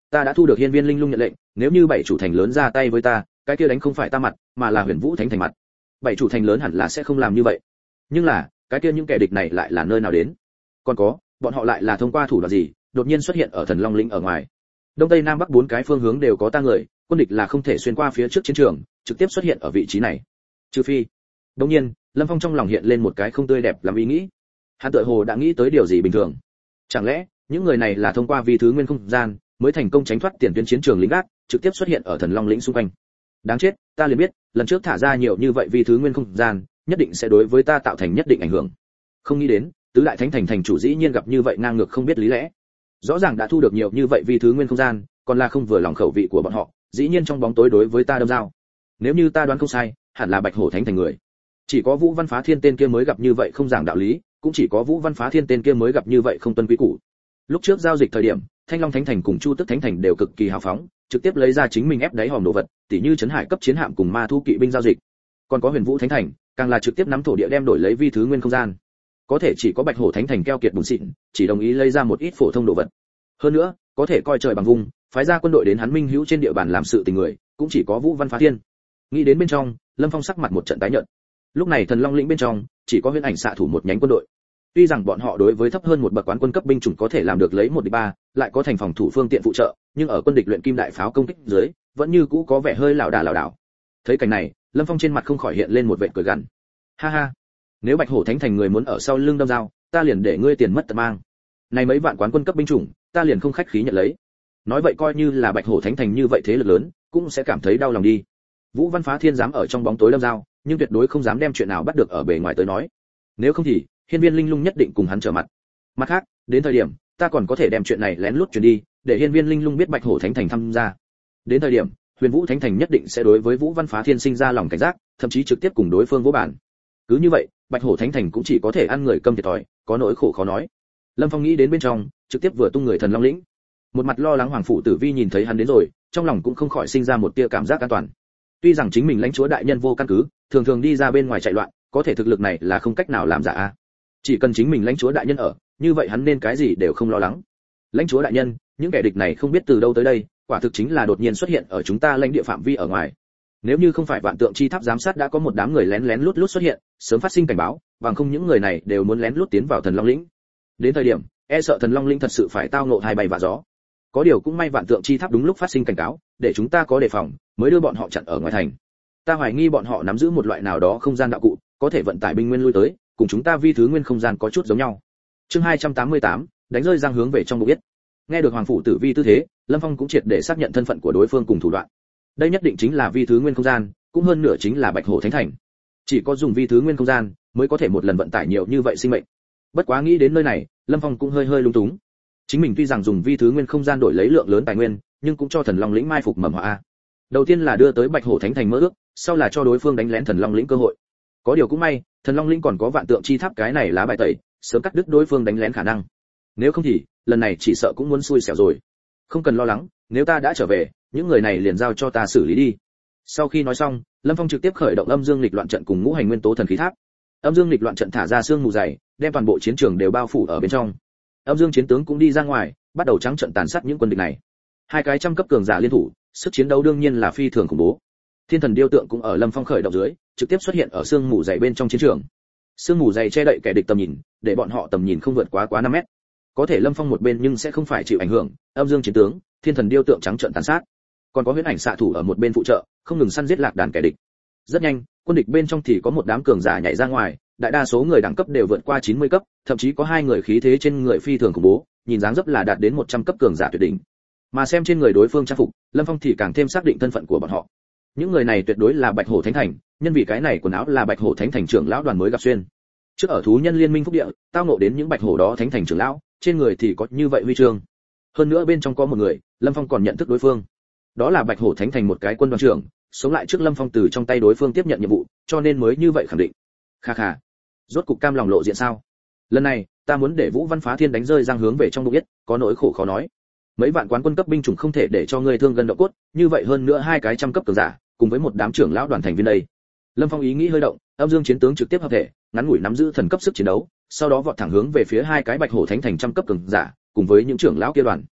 ta đã thu được hiên viên linh lung nhận lệnh, nếu như bảy chủ thành lớn ra tay với ta, cái kia đánh không phải ta mặt, mà là Huyền Vũ Thánh thành mặt. Bảy chủ thành lớn hẳn là sẽ không làm như vậy. Nhưng là, cái kia những kẻ địch này lại là nơi nào đến? Còn có, bọn họ lại là thông qua thủ đoạn gì, đột nhiên xuất hiện ở Thần Long lĩnh ở ngoài? Đông Tây Nam Bắc bốn cái phương hướng đều có ta người, quân địch là không thể xuyên qua phía trước chiến trường, trực tiếp xuất hiện ở vị trí này. Trừ phi. Đương nhiên, Lâm Phong trong lòng hiện lên một cái không tươi đẹp làm ý nghĩ. Hắn tựa hồ đã nghĩ tới điều gì bình thường. Chẳng lẽ, những người này là thông qua vi thứ nguyên không gian, mới thành công tránh thoát tiền tuyến chiến trường lính gác, trực tiếp xuất hiện ở Thần Long lĩnh xung quanh. Đáng chết, ta liền biết, lần trước thả ra nhiều như vậy vi thứ nguyên không gian, nhất định sẽ đối với ta tạo thành nhất định ảnh hưởng. Không nghĩ đến, tứ đại thánh thành thành chủ dĩ nhiên gặp như vậy ngang ngược không biết lý lẽ. Rõ ràng đã thu được nhiều như vậy vi thứ nguyên không gian, còn là không vừa lòng khẩu vị của bọn họ, dĩ nhiên trong bóng tối đối với ta đâm dao. Nếu như ta đoán không sai, hẳn là Bạch Hổ Thánh thành người. Chỉ có Vũ Văn Phá Thiên tên kia mới gặp như vậy không giảng đạo lý, cũng chỉ có Vũ Văn Phá Thiên tên kia mới gặp như vậy không tuân quy củ. Lúc trước giao dịch thời điểm, Thanh Long Thánh thành cùng Chu Tức Thánh thành đều cực kỳ hào phóng, trực tiếp lấy ra chính mình ép đáy hòm đồ vật, tỉ như trấn hải cấp chiến hạm cùng ma thu kỵ binh giao dịch. Còn có Huyền Vũ Thánh thành, càng là trực tiếp nắm thổ địa đem đổi lấy vi thứ nguyên không gian. Có thể chỉ có Bạch Hổ Thánh thành keo kiệt bùn xịn, chỉ đồng ý lấy ra một ít phổ thông đồ vật. Hơn nữa, có thể coi trời bằng vùng, phái ra quân đội đến hắn Minh Hữu trên địa bàn làm sự tình người, cũng chỉ có Vũ Văn Phá Thiên. Nghĩ đến bên trong, Lâm Phong sắc mặt một trận tái nhợt. Lúc này Thần Long lĩnh bên trong, chỉ có Huyễn Ảnh xạ thủ một nhánh quân đội. Tuy rằng bọn họ đối với thấp hơn một bậc quán quân cấp binh chủng có thể làm được lấy một địch ba, lại có thành phòng thủ phương tiện phụ trợ, nhưng ở quân địch luyện kim đại pháo công kích dưới, vẫn như cũ có vẻ hơi lảo đà lảo đảo. Thấy cảnh này, Lâm Phong trên mặt không khỏi hiện lên một vẻ cười gằn. Ha ha, nếu Bạch Hổ Thánh thành người muốn ở sau lưng đâm dao, ta liền để ngươi tiền mất tật mang. Này mấy vạn quán quân cấp binh chủng, ta liền không khách khí nhận lấy. Nói vậy coi như là Bạch Hổ Thánh thành như vậy thế lực lớn, cũng sẽ cảm thấy đau lòng đi. Vũ Văn Phá Thiên dám ở trong bóng tối đâm dao, nhưng tuyệt đối không dám đem chuyện nào bắt được ở bề ngoài tới nói. Nếu không thì, Hiên Viên Linh Lung nhất định cùng hắn trở mặt. Mặt khác, đến thời điểm, ta còn có thể đem chuyện này lén lút truyền đi, để Hiên Viên Linh Lung biết Bạch Hổ Thánh thành tham gia. Đến thời điểm, Huyền Vũ Thánh thành nhất định sẽ đối với Vũ Văn Phá Thiên sinh ra lòng cảnh giác, thậm chí trực tiếp cùng đối phương vỗ bản. Cứ như vậy, Bạch Hổ Thánh thành cũng chỉ có thể ăn người câm thiệt thòi, có nỗi khổ khó nói. Lâm Phong nghĩ đến bên trong, trực tiếp vừa tung người Thần Long lĩnh. Một mặt lo lắng Hoàng phủ Tử Vi nhìn thấy hắn đến rồi, trong lòng cũng không khỏi sinh ra một tia cảm giác an toàn. Tuy rằng chính mình lãnh chúa đại nhân vô căn cứ, thường thường đi ra bên ngoài chạy loạn, có thể thực lực này là không cách nào làm giả a. Chỉ cần chính mình lãnh chúa đại nhân ở, như vậy hắn nên cái gì đều không lo lắng. Lãnh chúa đại nhân, những kẻ địch này không biết từ đâu tới đây, quả thực chính là đột nhiên xuất hiện ở chúng ta lãnh địa phạm vi ở ngoài. Nếu như không phải vạn tượng chi tháp giám sát đã có một đám người lén lén lút lút xuất hiện, sớm phát sinh cảnh báo, bằng không những người này đều muốn lén lút tiến vào Thần Long lĩnh. Đến thời điểm, e sợ Thần Long lĩnh thật sự phải tao ngộ hai bay vạ gió. Có điều cũng may vạn tượng chi tháp đúng lúc phát sinh cảnh cáo, để chúng ta có đề phòng, mới đưa bọn họ chặn ở ngoài thành. Ta hoài nghi bọn họ nắm giữ một loại nào đó không gian đạo cụ, có thể vận tải binh nguyên lui tới, cùng chúng ta vi thứ nguyên không gian có chút giống nhau. Chương hai trăm tám mươi tám, đánh rơi răng hướng về trong bụng biết. Nghe được Hoàng phủ Tử Vi tư thế, Lâm Phong cũng triệt để xác nhận thân phận của đối phương cùng thủ đoạn. Đây nhất định chính là vi thứ nguyên không gian, cũng hơn nửa chính là Bạch Hổ Thánh thành. Chỉ có dùng vi thứ nguyên không gian, mới có thể một lần vận tải nhiều như vậy sinh mệnh. Bất quá nghĩ đến nơi này, Lâm Phong cũng hơi hơi lung túng. Chính mình tuy rằng dùng vi thứ nguyên không gian đổi lấy lượng lớn tài nguyên, nhưng cũng cho Thần Long lĩnh mai phục mầm họa a. Đầu tiên là đưa tới Bạch Hổ Thánh thành mơ ước, sau là cho đối phương đánh lén Thần Long lĩnh cơ hội. Có điều cũng may, Thần Long lĩnh còn có vạn tượng chi tháp cái này lá bài tẩy, sớm cắt đứt đối phương đánh lén khả năng. Nếu không thì, lần này chỉ sợ cũng muốn xui xẻo rồi. Không cần lo lắng, nếu ta đã trở về, những người này liền giao cho ta xử lý đi. Sau khi nói xong, Lâm Phong trực tiếp khởi động âm dương nghịch loạn trận cùng ngũ hành nguyên tố thần khí tháp. Âm dương nghịch loạn trận thả ra sương mù dày, đem toàn bộ chiến trường đều bao phủ ở bên trong. Âm dương chiến tướng cũng đi ra ngoài, bắt đầu trắng trận tàn sát những quân địch này. Hai cái trăm cấp cường giả liên thủ, sức chiến đấu đương nhiên là phi thường khủng bố. Thiên thần điêu tượng cũng ở Lâm Phong khởi động dưới, trực tiếp xuất hiện ở sương mù dày bên trong chiến trường. Sương mù dày che đậy kẻ địch tầm nhìn, để bọn họ tầm nhìn không vượt quá quá năm mét. Có thể Lâm Phong một bên nhưng sẽ không phải chịu ảnh hưởng, âm dương chiến tướng, thiên thần điêu tượng trắng trợn tàn sát. Còn có huyễn ảnh xạ thủ ở một bên phụ trợ, không ngừng săn giết lạc đàn kẻ địch. Rất nhanh, quân địch bên trong thì có một đám cường giả nhảy ra ngoài, đại đa số người đẳng cấp đều vượt qua chín mươi cấp, thậm chí có hai người khí thế trên người phi thường khủng bố, nhìn dáng dấp là đạt đến một trăm cấp cường giả tuyệt đỉnh. Mà xem trên người đối phương trang phục, Lâm Phong thì càng thêm xác định thân phận của bọn họ. Những người này tuyệt đối là Bạch Hổ Thánh thành, nhân vì cái này quần áo là Bạch Hổ Thánh thành trưởng lão đoàn mới gặp xuyên. Trước ở thú nhân liên minh phúc địa, tao ngộ đến những Bạch Hổ đó Thánh thành trưởng lão, trên người thì có như vậy huy chương. Hơn nữa bên trong có một người, Lâm Phong còn nhận thức đối phương. Đó là Bạch Hổ Thánh thành một cái quân đoàn trưởng, sống lại trước Lâm Phong từ trong tay đối phương tiếp nhận nhiệm vụ, cho nên mới như vậy khẳng định. Kha kha, rốt cục cam lòng lộ diện sao? Lần này, ta muốn để Vũ Văn Phá Thiên đánh rơi răng hướng về trong bụng biết, có nỗi khổ khó nói. Mấy vạn quán quân cấp binh chủng không thể để cho ngươi thương gần động cốt, như vậy hơn nữa hai cái trăm cấp cường giả, cùng với một đám trưởng lão đoàn thành viên đây. Lâm Phong ý nghĩ hơi động, âm dương chiến tướng trực tiếp hợp thể, ngắn ngủi nắm giữ thần cấp sức chiến đấu, sau đó vọt thẳng hướng về phía hai cái Bạch Hổ Thánh thành trăm cấp cường giả, cùng với những trưởng lão kia đoàn.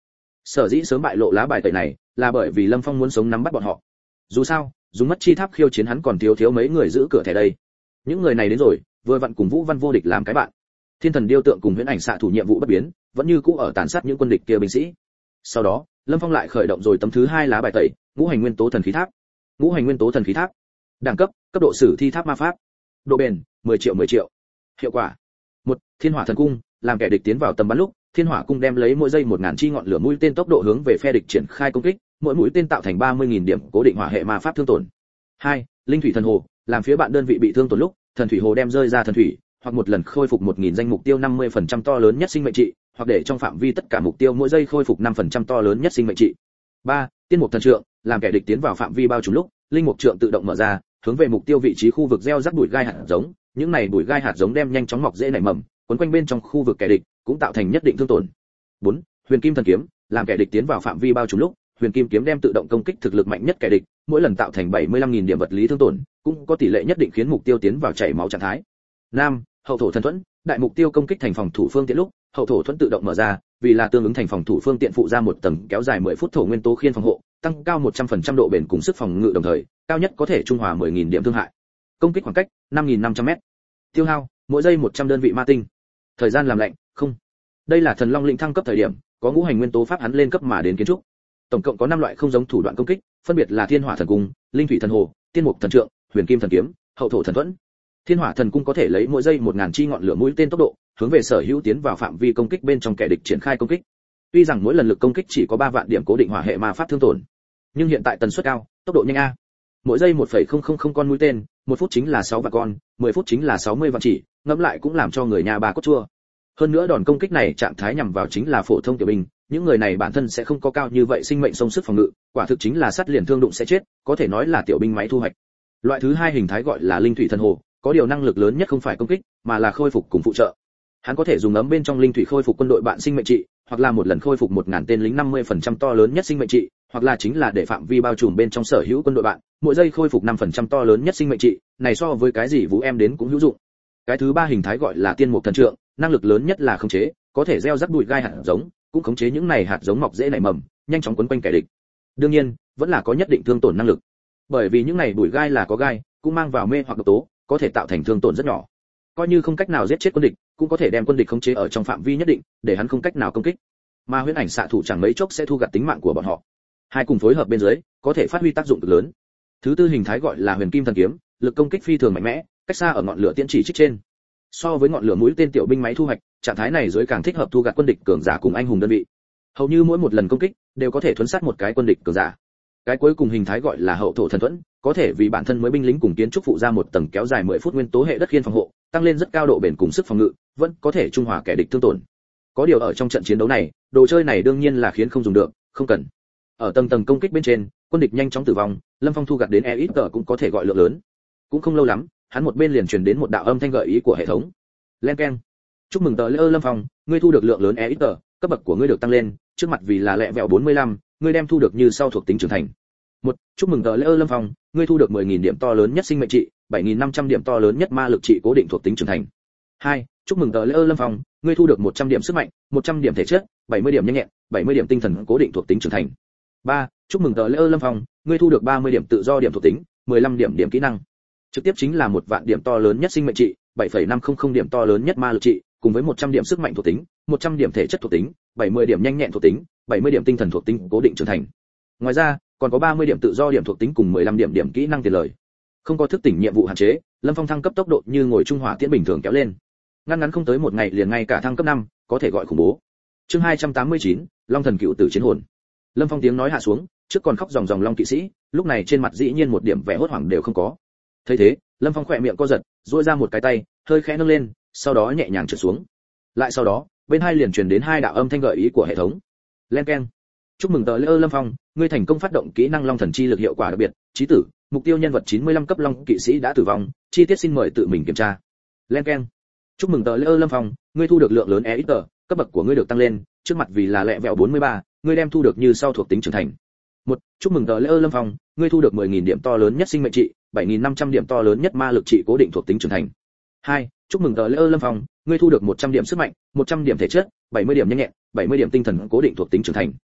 Sở dĩ sớm bại lộ lá bài tẩy này, là bởi vì Lâm Phong muốn sống nắm bắt bọn họ. Dù sao, dùng mất chi tháp khiêu chiến hắn còn thiếu thiếu mấy người giữ cửa thẻ đây. Những người này đến rồi, vừa vặn cùng Vũ Văn vô địch làm cái bạn. Thiên thần điêu tượng cùng Huyễn ảnh xạ thủ nhiệm vụ bất biến, vẫn như cũ ở tàn sát những quân địch kia binh sĩ. Sau đó, Lâm Phong lại khởi động rồi tấm thứ hai lá bài tẩy, ngũ hành nguyên tố thần khí tháp. Ngũ hành nguyên tố thần khí tháp. Đẳng cấp, cấp độ sử thi tháp ma pháp. Độ bền, mười triệu mười triệu. Hiệu quả. một Thiên hỏa thần cung, làm kẻ địch tiến vào tầm bắn lúc, thiên hỏa cung đem lấy mỗi giây một ngàn chi ngọn lửa mũi tên tốc độ hướng về phe địch triển khai công kích, mỗi mũi tên tạo thành ba mươi nghìn điểm cố định hỏa hệ ma pháp thương tổn. hai Linh thủy thần hồ, làm phía bạn đơn vị bị thương tổn lúc, thần thủy hồ đem rơi ra thần thủy, hoặc một lần khôi phục một nghìn danh mục tiêu năm mươi phần trăm to lớn nhất sinh mệnh trị, hoặc để trong phạm vi tất cả mục tiêu mỗi giây khôi phục năm phần trăm to lớn nhất sinh mệnh trị. ba Tiên mục thần trượng, làm kẻ địch tiến vào phạm vi bao trùm lúc, linh mục trượng tự động mở ra, hướng về mục tiêu vị trí khu vực gieo rắc bụi gai hạt giống, những này bụi gai hạt giống đem nhanh chóng mọc dễ nảy mầm, quấn quanh bên trong khu vực kẻ địch, cũng tạo thành nhất định thương tổn. bốn Huyền kim thần kiếm, làm kẻ địch tiến vào phạm vi bao trùm lúc, huyền kim kiếm đem tự động công kích thực lực mạnh nhất kẻ địch, mỗi lần tạo thành bảy mươi lăm nghìn điểm vật lý thương tổn, cũng có tỷ lệ nhất định khiến mục tiêu tiến vào chảy máu trạng thái. năm Hậu thổ thần thuẫn, đại mục tiêu công kích thành phòng thủ phương tiện lúc, hậu thổ thuẫn tự động mở ra, vì là tương ứng thành phòng thủ phương tiện phụ ra một tầng kéo dài mười phút thổ nguyên tố khiên phòng hộ, tăng cao một trăm phần trăm độ bền cùng sức phòng ngự đồng thời, cao nhất có thể trung hòa mười nghìn điểm thương hại. Công kích khoảng cách năm nghìn năm trăm mét. Tiêu hao mỗi giây một trăm đơn vị ma tinh. Thời gian làm lạnh không. Đây là thần long lĩnh thăng cấp thời điểm, có ngũ hành nguyên tố pháp hắn lên cấp mà đến kiến trúc. Tổng cộng có năm loại không giống thủ đoạn công kích, phân biệt là thiên hỏa thần cung, linh thủy thần hồ, tiên mục thần trượng, huyền kim thần kiếm, hậu thổ thần thuẫn. Thiên hỏa thần cung có thể lấy mỗi giây một nghìn chi ngọn lửa mũi tên tốc độ, hướng về sở hữu tiến vào phạm vi công kích bên trong kẻ địch triển khai công kích. Tuy rằng mỗi lần lực công kích chỉ có ba vạn điểm cố định hỏa hệ ma pháp thương tổn, nhưng hiện tại tần suất cao, tốc độ nhanh a. Mỗi giây một phẩy không không không con mũi tên, một phút chính là sáu vạn con, mười phút chính là sáu mươi vạn chỉ, ngẫm lại cũng làm cho người nhà bà cốt chua. Hơn nữa đòn công kích này trạng thái nhằm vào chính là phổ thông tiểu binh, những người này bản thân sẽ không có cao như vậy sinh mệnh sông sức phòng ngự, quả thực chính là sát liền thương đụng sẽ chết, có thể nói là tiểu binh máy thu hoạch. Loại thứ hai hình thái gọi là linh thủy thần hồ, có điều năng lực lớn nhất không phải công kích, mà là khôi phục cùng phụ trợ. Hắn có thể dùng ấm bên trong linh thủy khôi phục quân đội bạn sinh mệnh trị, hoặc là một lần khôi phục một nghìn tên lính năm mươi phần trăm to lớn nhất sinh mệnh trị, hoặc là chính là để phạm vi bao trùm bên trong sở hữu quân đội bạn, mỗi giây khôi phục năm phần trăm to lớn nhất sinh mệnh trị, này so với cái gì vũ em đến cũng hữu dụng. Cái thứ ba hình thái gọi là tiên mục thần trượng, năng lực lớn nhất là khống chế, có thể gieo rắc bụi gai hạt giống, cũng khống chế những này hạt giống mọc dễ nảy mầm, nhanh chóng quấn quanh kẻ địch. Đương nhiên, vẫn là có nhất định thương tổn năng lực. Bởi vì những này bụi gai là có gai, cũng mang vào mê hoặc độc tố, có thể tạo thành thương tổn rất nhỏ. Coi như không cách nào giết chết quân địch, cũng có thể đem quân địch khống chế ở trong phạm vi nhất định, để hắn không cách nào công kích. Mà huyễn ảnh xạ thủ chẳng mấy chốc sẽ thu gặt tính mạng của bọn họ. Hai cùng phối hợp bên dưới, có thể phát huy tác dụng cực lớn. Thứ tư hình thái gọi là huyền kim thần kiếm, lực công kích phi thường mạnh mẽ, cách xa ở ngọn lửa tiễn chỉ trích trên. So với ngọn lửa mũi tên tiểu binh máy thu hoạch, trạng thái này dưới càng thích hợp thu gặt quân địch cường giả cùng anh hùng đơn vị. Hầu như mỗi một lần công kích đều có thể thuấn sát một cái quân địch cường giả. Cái cuối cùng hình thái gọi là hậu thổ thần thuẫn, có thể vì bản thân mới binh lính cùng kiến trúc phụ ra một tầng kéo dài mười phút nguyên tố hệ đất khiên phòng hộ, tăng lên rất cao độ bền cùng sức phòng ngự, vẫn có thể trung hòa kẻ địch thương tổn. Có điều ở trong trận chiến đấu này, đồ chơi này đương nhiên là khiến không dùng được, không cần. Ở tầng tầng công kích bên trên, quân địch nhanh chóng tử vong, Lâm Phong thu gặt đến e ít tờ cũng có thể gọi lượng lớn. Cũng không lâu lắm, hắn một bên liền truyền đến một đạo âm thanh gợi ý của hệ thống. Len keng. Chúc mừng tờ Lê Lâm Phong, ngươi thu được lượng lớn e ít tờ, cấp bậc của ngươi được tăng lên, trước mặt vì là lẹ vẹo bốn mươi lăm, ngươi đem thu được như sau thuộc tính trưởng thành. một Chúc mừng tờ Lê Lâm Phong, ngươi thu được mười nghìn điểm to lớn nhất sinh mệnh trị, bảy nghìn năm trăm điểm to lớn nhất ma lực trị cố định thuộc tính trưởng thành. hai Chúc mừng tờ Lê Lâm Phong, ngươi thu được một trăm điểm sức mạnh, một trăm điểm thể chất, bảy mươi điểm nhanh nhẹn, bảy mươi điểm tinh thần cố định thuộc tính trưởng thành. ba Chúc mừng tờ Lê Lâm Phong, ngươi thu được ba mươi điểm tự do điểm thuộc tính, mười lăm điểm điểm kỹ năng. Trực tiếp chính là một vạn điểm to lớn nhất sinh mệnh trị, bảy phẩy năm không không điểm to lớn nhất ma lực trị, cùng với một trăm điểm sức mạnh thuộc tính, một trăm điểm thể chất thuộc tính, bảy mươi điểm nhanh nhẹn thuộc tính, bảy mươi điểm tinh thần thuộc tính cố định trưởng thành. Ngoài ra, còn có ba mươi điểm tự do điểm thuộc tính cùng mười lăm điểm điểm kỹ năng tiền lời. Không có thức tỉnh nhiệm vụ hạn chế, Lâm Phong thăng cấp tốc độ như ngồi trung hỏa tiễn bình thường kéo lên. Ngắn ngắn không tới một ngày liền ngay cả thăng cấp năm, có thể gọi khủng bố. Chương hai trăm tám mươi chín, Long thần cựu tử chiến hồn. Lâm Phong tiếng nói hạ xuống, trước còn khóc ròng ròng long kỵ sĩ, lúc này trên mặt dĩ nhiên một điểm vẻ hốt hoảng đều không có. Thấy thế, Lâm Phong khỏe miệng co giật, duỗi ra một cái tay, hơi khẽ nâng lên, sau đó nhẹ nhàng trượt xuống. Lại sau đó, bên hai liền truyền đến hai đạo âm thanh gợi ý của hệ thống. Len keng. Chúc mừng tờ Lê Lâm Phong, ngươi thành công phát động kỹ năng Long thần chi lực hiệu quả đặc biệt, chí tử, mục tiêu nhân vật chín mươi lăm cấp Long kỵ sĩ đã tử vong, chi tiết xin mời tự mình kiểm tra. Len keng. Chúc mừng tờ Lê Lâm Phong, ngươi thu được lượng lớn e ít tờ, cấp bậc của ngươi được tăng lên, trước mặt vì là lẹ vẹo bốn mươi ba, ngươi đem thu được như sau thuộc tính trưởng thành. một Chúc mừng tờ Lê Lâm Phong, ngươi thu được mười nghìn điểm to lớn nhất sinh mệnh trị, bảy nghìn năm trăm điểm to lớn nhất ma lực trị cố định thuộc tính trưởng thành. hai Chúc mừng tờ Lê Lâm Phong, ngươi thu được một trăm điểm sức mạnh, một trăm điểm thể chất, bảy mươi điểm nhanh nhẹn, bảy mươi điểm tinh thần cố định thuộc tính trưởng thành.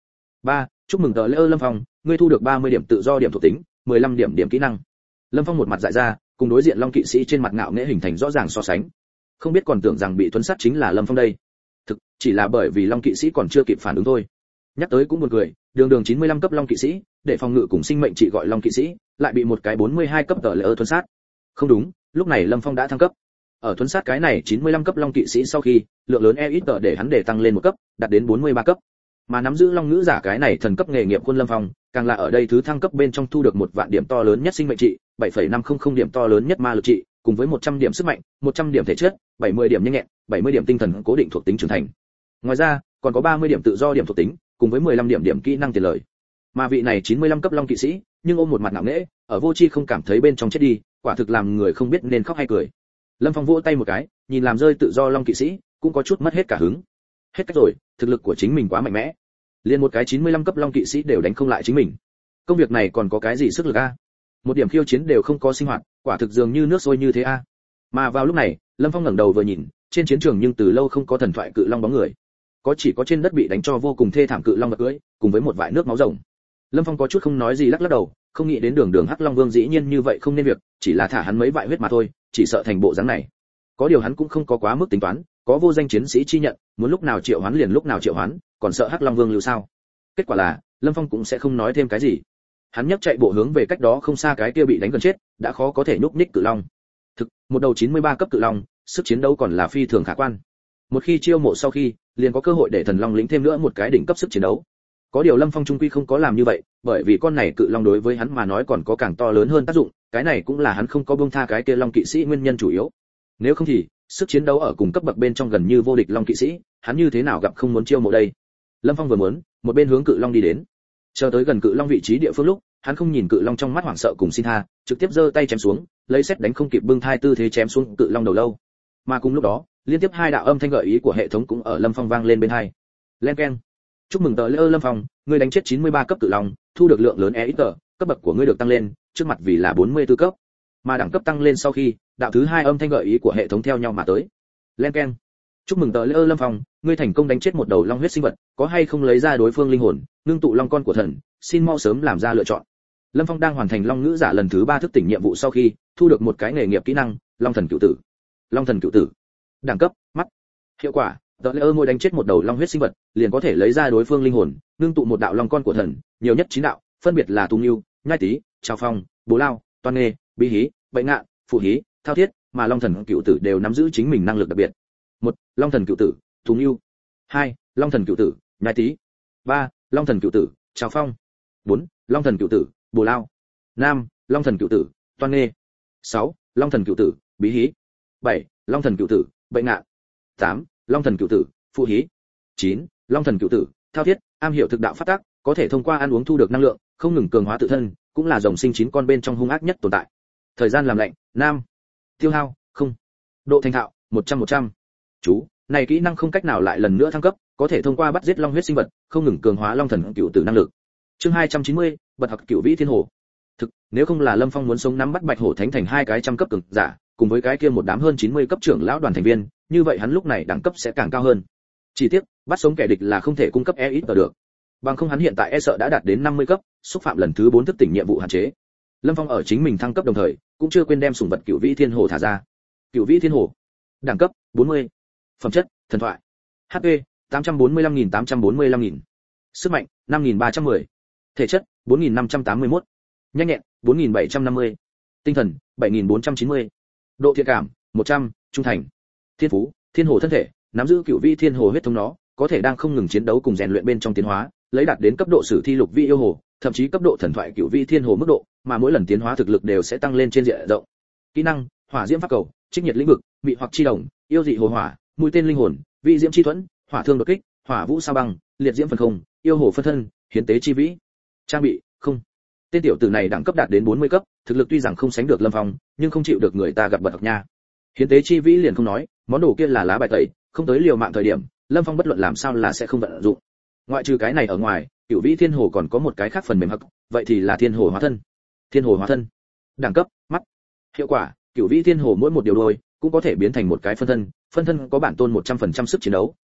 ba chúc mừng tờ lễ ơ Lâm Phong, ngươi thu được ba mươi điểm tự do điểm thuộc tính, mười lăm điểm điểm kỹ năng. Lâm Phong một mặt dại ra, cùng đối diện Long kỵ sĩ trên mặt ngạo nghễ hình thành rõ ràng so sánh. Không biết còn tưởng rằng bị tuấn sát chính là Lâm Phong đây. Thực, chỉ là bởi vì Long kỵ sĩ còn chưa kịp phản ứng thôi. Nhắc tới cũng buồn cười, đường đường chín mươi lăm cấp Long kỵ sĩ, để phòng ngự cùng sinh mệnh chỉ gọi Long kỵ sĩ, lại bị một cái bốn mươi hai cấp tờ lễ ơ tuấn sát. Không đúng, lúc này Lâm Phong đã thăng cấp. Ở tuấn sát cái này chín mươi lăm cấp Long kỵ sĩ sau khi, lượng lớn e ít tờ để hắn để tăng lên một cấp, đạt đến bốn mươi ba cấp. Mà nắm giữ Long ngữ giả cái này thần cấp nghề nghiệp quân Lâm Phong, càng là ở đây thứ thăng cấp bên trong thu được một vạn điểm to lớn nhất sinh mệnh trị, bảy phẩy năm không không điểm to lớn nhất ma lực trị, cùng với một trăm điểm sức mạnh, một trăm điểm thể chất, bảy mươi điểm nhanh nhẹn, bảy mươi điểm tinh thần cố định thuộc tính trưởng thành. Ngoài ra, còn có ba mươi điểm tự do điểm thuộc tính, cùng với mười lăm điểm điểm kỹ năng tiền lợi. Mà vị này chín mươi lăm cấp Long kỵ sĩ, nhưng ôm một mặt ngạo nghễ, ở vô tri không cảm thấy bên trong chết đi, quả thực làm người không biết nên khóc hay cười. Lâm Phong vỗ tay một cái, nhìn làm rơi tự do Long kỵ sĩ, cũng có chút mất hết cả hứng. Hết cách rồi, thực lực của chính mình quá mạnh mẽ. Liên một cái chín mươi lăm cấp Long kỵ sĩ đều đánh không lại chính mình. Công việc này còn có cái gì sức lực a? Một điểm khiêu chiến đều không có sinh hoạt, quả thực dường như nước sôi như thế a. Mà vào lúc này, Lâm Phong ngẩng đầu vừa nhìn, trên chiến trường nhưng từ lâu không có thần thoại cự long bóng người. Có chỉ có trên đất bị đánh cho vô cùng thê thảm cự long vật cưỡi, cùng với một vại nước máu rồng. Lâm Phong có chút không nói gì lắc lắc đầu, không nghĩ đến đường đường Hắc Long Vương dĩ nhiên như vậy không nên việc, chỉ là thả hắn mấy vại huyết mà thôi, chỉ sợ thành bộ dáng này. Có điều hắn cũng không có quá mức tính toán, có vô danh chiến sĩ chi nhận, muốn lúc nào triệu hoán liền lúc nào triệu hoán, còn sợ Hắc Long Vương lưu sao? Kết quả là, Lâm Phong cũng sẽ không nói thêm cái gì. Hắn nhấc chạy bộ hướng về cách đó không xa cái kia bị đánh gần chết, đã khó có thể nhúc nhích cự long. Thực, một đầu chín mươi ba cấp cự long, sức chiến đấu còn là phi thường khả quan. Một khi chiêu mộ sau khi, liền có cơ hội để thần long lĩnh thêm nữa một cái đỉnh cấp sức chiến đấu. Có điều Lâm Phong trung quy không có làm như vậy, bởi vì con này cự long đối với hắn mà nói còn có càng to lớn hơn tác dụng, cái này cũng là hắn không có buông tha cái kia long kỵ sĩ nguyên nhân chủ yếu. Nếu không thì, sức chiến đấu ở cùng cấp bậc bên trong gần như vô địch long kỵ sĩ, hắn như thế nào gặp không muốn chiêu mộ đây. Lâm Phong vừa muốn, một bên hướng cự long đi đến. Chờ tới gần cự long vị trí địa phương lúc, hắn không nhìn cự long trong mắt hoảng sợ cùng xin tha, trực tiếp giơ tay chém xuống, lấy sét đánh không kịp bưng thai tư thế chém xuống cự long đầu lâu. Mà cùng lúc đó, liên tiếp hai đạo âm thanh gợi ý của hệ thống cũng ở Lâm Phong vang lên bên tai. Len keng. Chúc mừng tờ lễ ơ Lâm Phong, ngươi đánh chết chín mươi ba cấp cự long, thu được lượng lớn e ít tờ, cấp bậc của ngươi được tăng lên, trước mặt vì là bốn mươi tư cấp. Mà đẳng cấp tăng lên sau khi, đạo thứ hai âm thanh gợi ý của hệ thống theo nhau mà tới. Len keng. Chúc mừng tờ lễ ơ Lâm Phong, ngươi thành công đánh chết một đầu long huyết sinh vật, có hay không lấy ra đối phương linh hồn, nương tụ long con của thần, xin mau sớm làm ra lựa chọn. Lâm Phong đang hoàn thành long ngữ giả lần thứ ba thức tỉnh nhiệm vụ sau khi, thu được một cái nghề nghiệp kỹ năng, long thần cựu tử. Long thần cựu tử. Đẳng cấp, mắt. Hiệu quả, tờ lễ ơ mỗi đánh chết một đầu long huyết sinh vật, liền có thể lấy ra đối phương linh hồn, nương tụ một đạo long con của thần, nhiều nhất chín đạo, phân biệt là tùng lưu, nhai tý, trào phong, bố lao, toan nghê, bí hí, bệnh ngạn, phụ hí, thao thiết, mà long thần cựu tử đều nắm giữ chính mình năng lực đặc biệt. Một, long thần cựu tử, tùng lưu. Hai, long thần cựu tử, nhai tý. Ba, long thần cựu tử, trào phong. Bốn, long thần cựu tử, bồ lao. Năm, long thần cựu tử, toan nghê. Sáu, long thần cựu tử, bí hí. Bảy, long thần cựu tử, bệnh ngạn. Tám, long thần cựu tử, phụ hí. Chín, long thần cựu tử, thao thiết, am hiểu thực đạo phát tác, có thể thông qua ăn uống thu được năng lượng, không ngừng cường hóa tự thân, cũng là rồng sinh chín con bên trong hung ác nhất tồn tại. Thời gian làm lạnh, nam. Tiêu hao, không. Độ thành thạo, một trăm một trăm. Chú, này kỹ năng không cách nào lại lần nữa thăng cấp, có thể thông qua bắt giết long huyết sinh vật, không ngừng cường hóa long thần cựu tử năng lực. Chương hai trăm chín mươi, bật học cựu vĩ thiên hồ. Thực, nếu không là Lâm Phong muốn sống nắm bắt Bạch Hổ Thánh thành hai cái trăm cấp cường giả, cùng với cái kia một đám hơn chín mươi cấp trưởng lão đoàn thành viên, như vậy hắn lúc này đẳng cấp sẽ càng cao hơn. Chỉ tiếc, bắt sống kẻ địch là không thể cung cấp e ít được. Bằng không hắn hiện tại e sợ đã đạt đến năm mươi cấp, xúc phạm lần thứ bốn thức tỉnh nhiệm vụ hạn chế. Lâm Phong ở chính mình thăng cấp đồng thời, cũng chưa quên đem sủng vật Cửu Vĩ Thiên Hồ thả ra. Cửu Vĩ Thiên Hồ, đẳng cấp bốn mươi, phẩm chất thần thoại, hát pê tám trăm bốn mươi lăm nghìn tám trăm bốn mươi lăm nghìn, sức mạnh năm nghìn ba trăm mười, thể chất bốn nghìn năm trăm tám mươi mốt, nhanh nhẹn bốn nghìn bảy trăm năm mươi, tinh thần bảy nghìn bốn trăm chín mươi, độ thiện cảm một trăm, trung thành. Thiên phú, Thiên Hồ thân thể, nắm giữ Cửu Vĩ Thiên Hồ huyết thống nó, có thể đang không ngừng chiến đấu cùng rèn luyện bên trong tiến hóa, lấy đạt đến cấp độ sử thi lục vị yêu hồ, thậm chí cấp độ thần thoại Cửu Vĩ Thiên Hồ mức độ, mà mỗi lần tiến hóa thực lực đều sẽ tăng lên trên diện rộng. Kỹ năng, hỏa diễm pháp cầu, trích nhiệt lĩnh vực, mị hoặc chi đồng, yêu dị hồ hỏa, mũi tên linh hồn, vị diễm chi thuẫn, hỏa thương đột kích, hỏa vũ sao băng, liệt diễm phần không, yêu hồ phân thân, hiến tế chi vĩ. Trang bị, không. Tên tiểu tử này đẳng cấp đạt đến bốn mươi cấp, thực lực tuy rằng không sánh được Lâm Phong, nhưng không chịu được người ta gặp bật học nha. Hiến tế chi vĩ liền không nói, món đồ kia là lá bài tẩy, không tới liều mạng thời điểm, Lâm Phong bất luận làm sao là sẽ không vận dụng. Ngoại trừ cái này ở ngoài, Cửu Vĩ Thiên Hồ còn có một cái khác phần mềm hắc, vậy thì là Thiên Hồ hóa thân. Thiên Hồ hóa thân. Đẳng cấp, mắt. Hiệu quả, Cửu Vĩ Thiên Hồ mỗi một điều đôi cũng có thể biến thành một cái phân thân, phân thân có bản tôn một trăm phần trăm sức chiến đấu,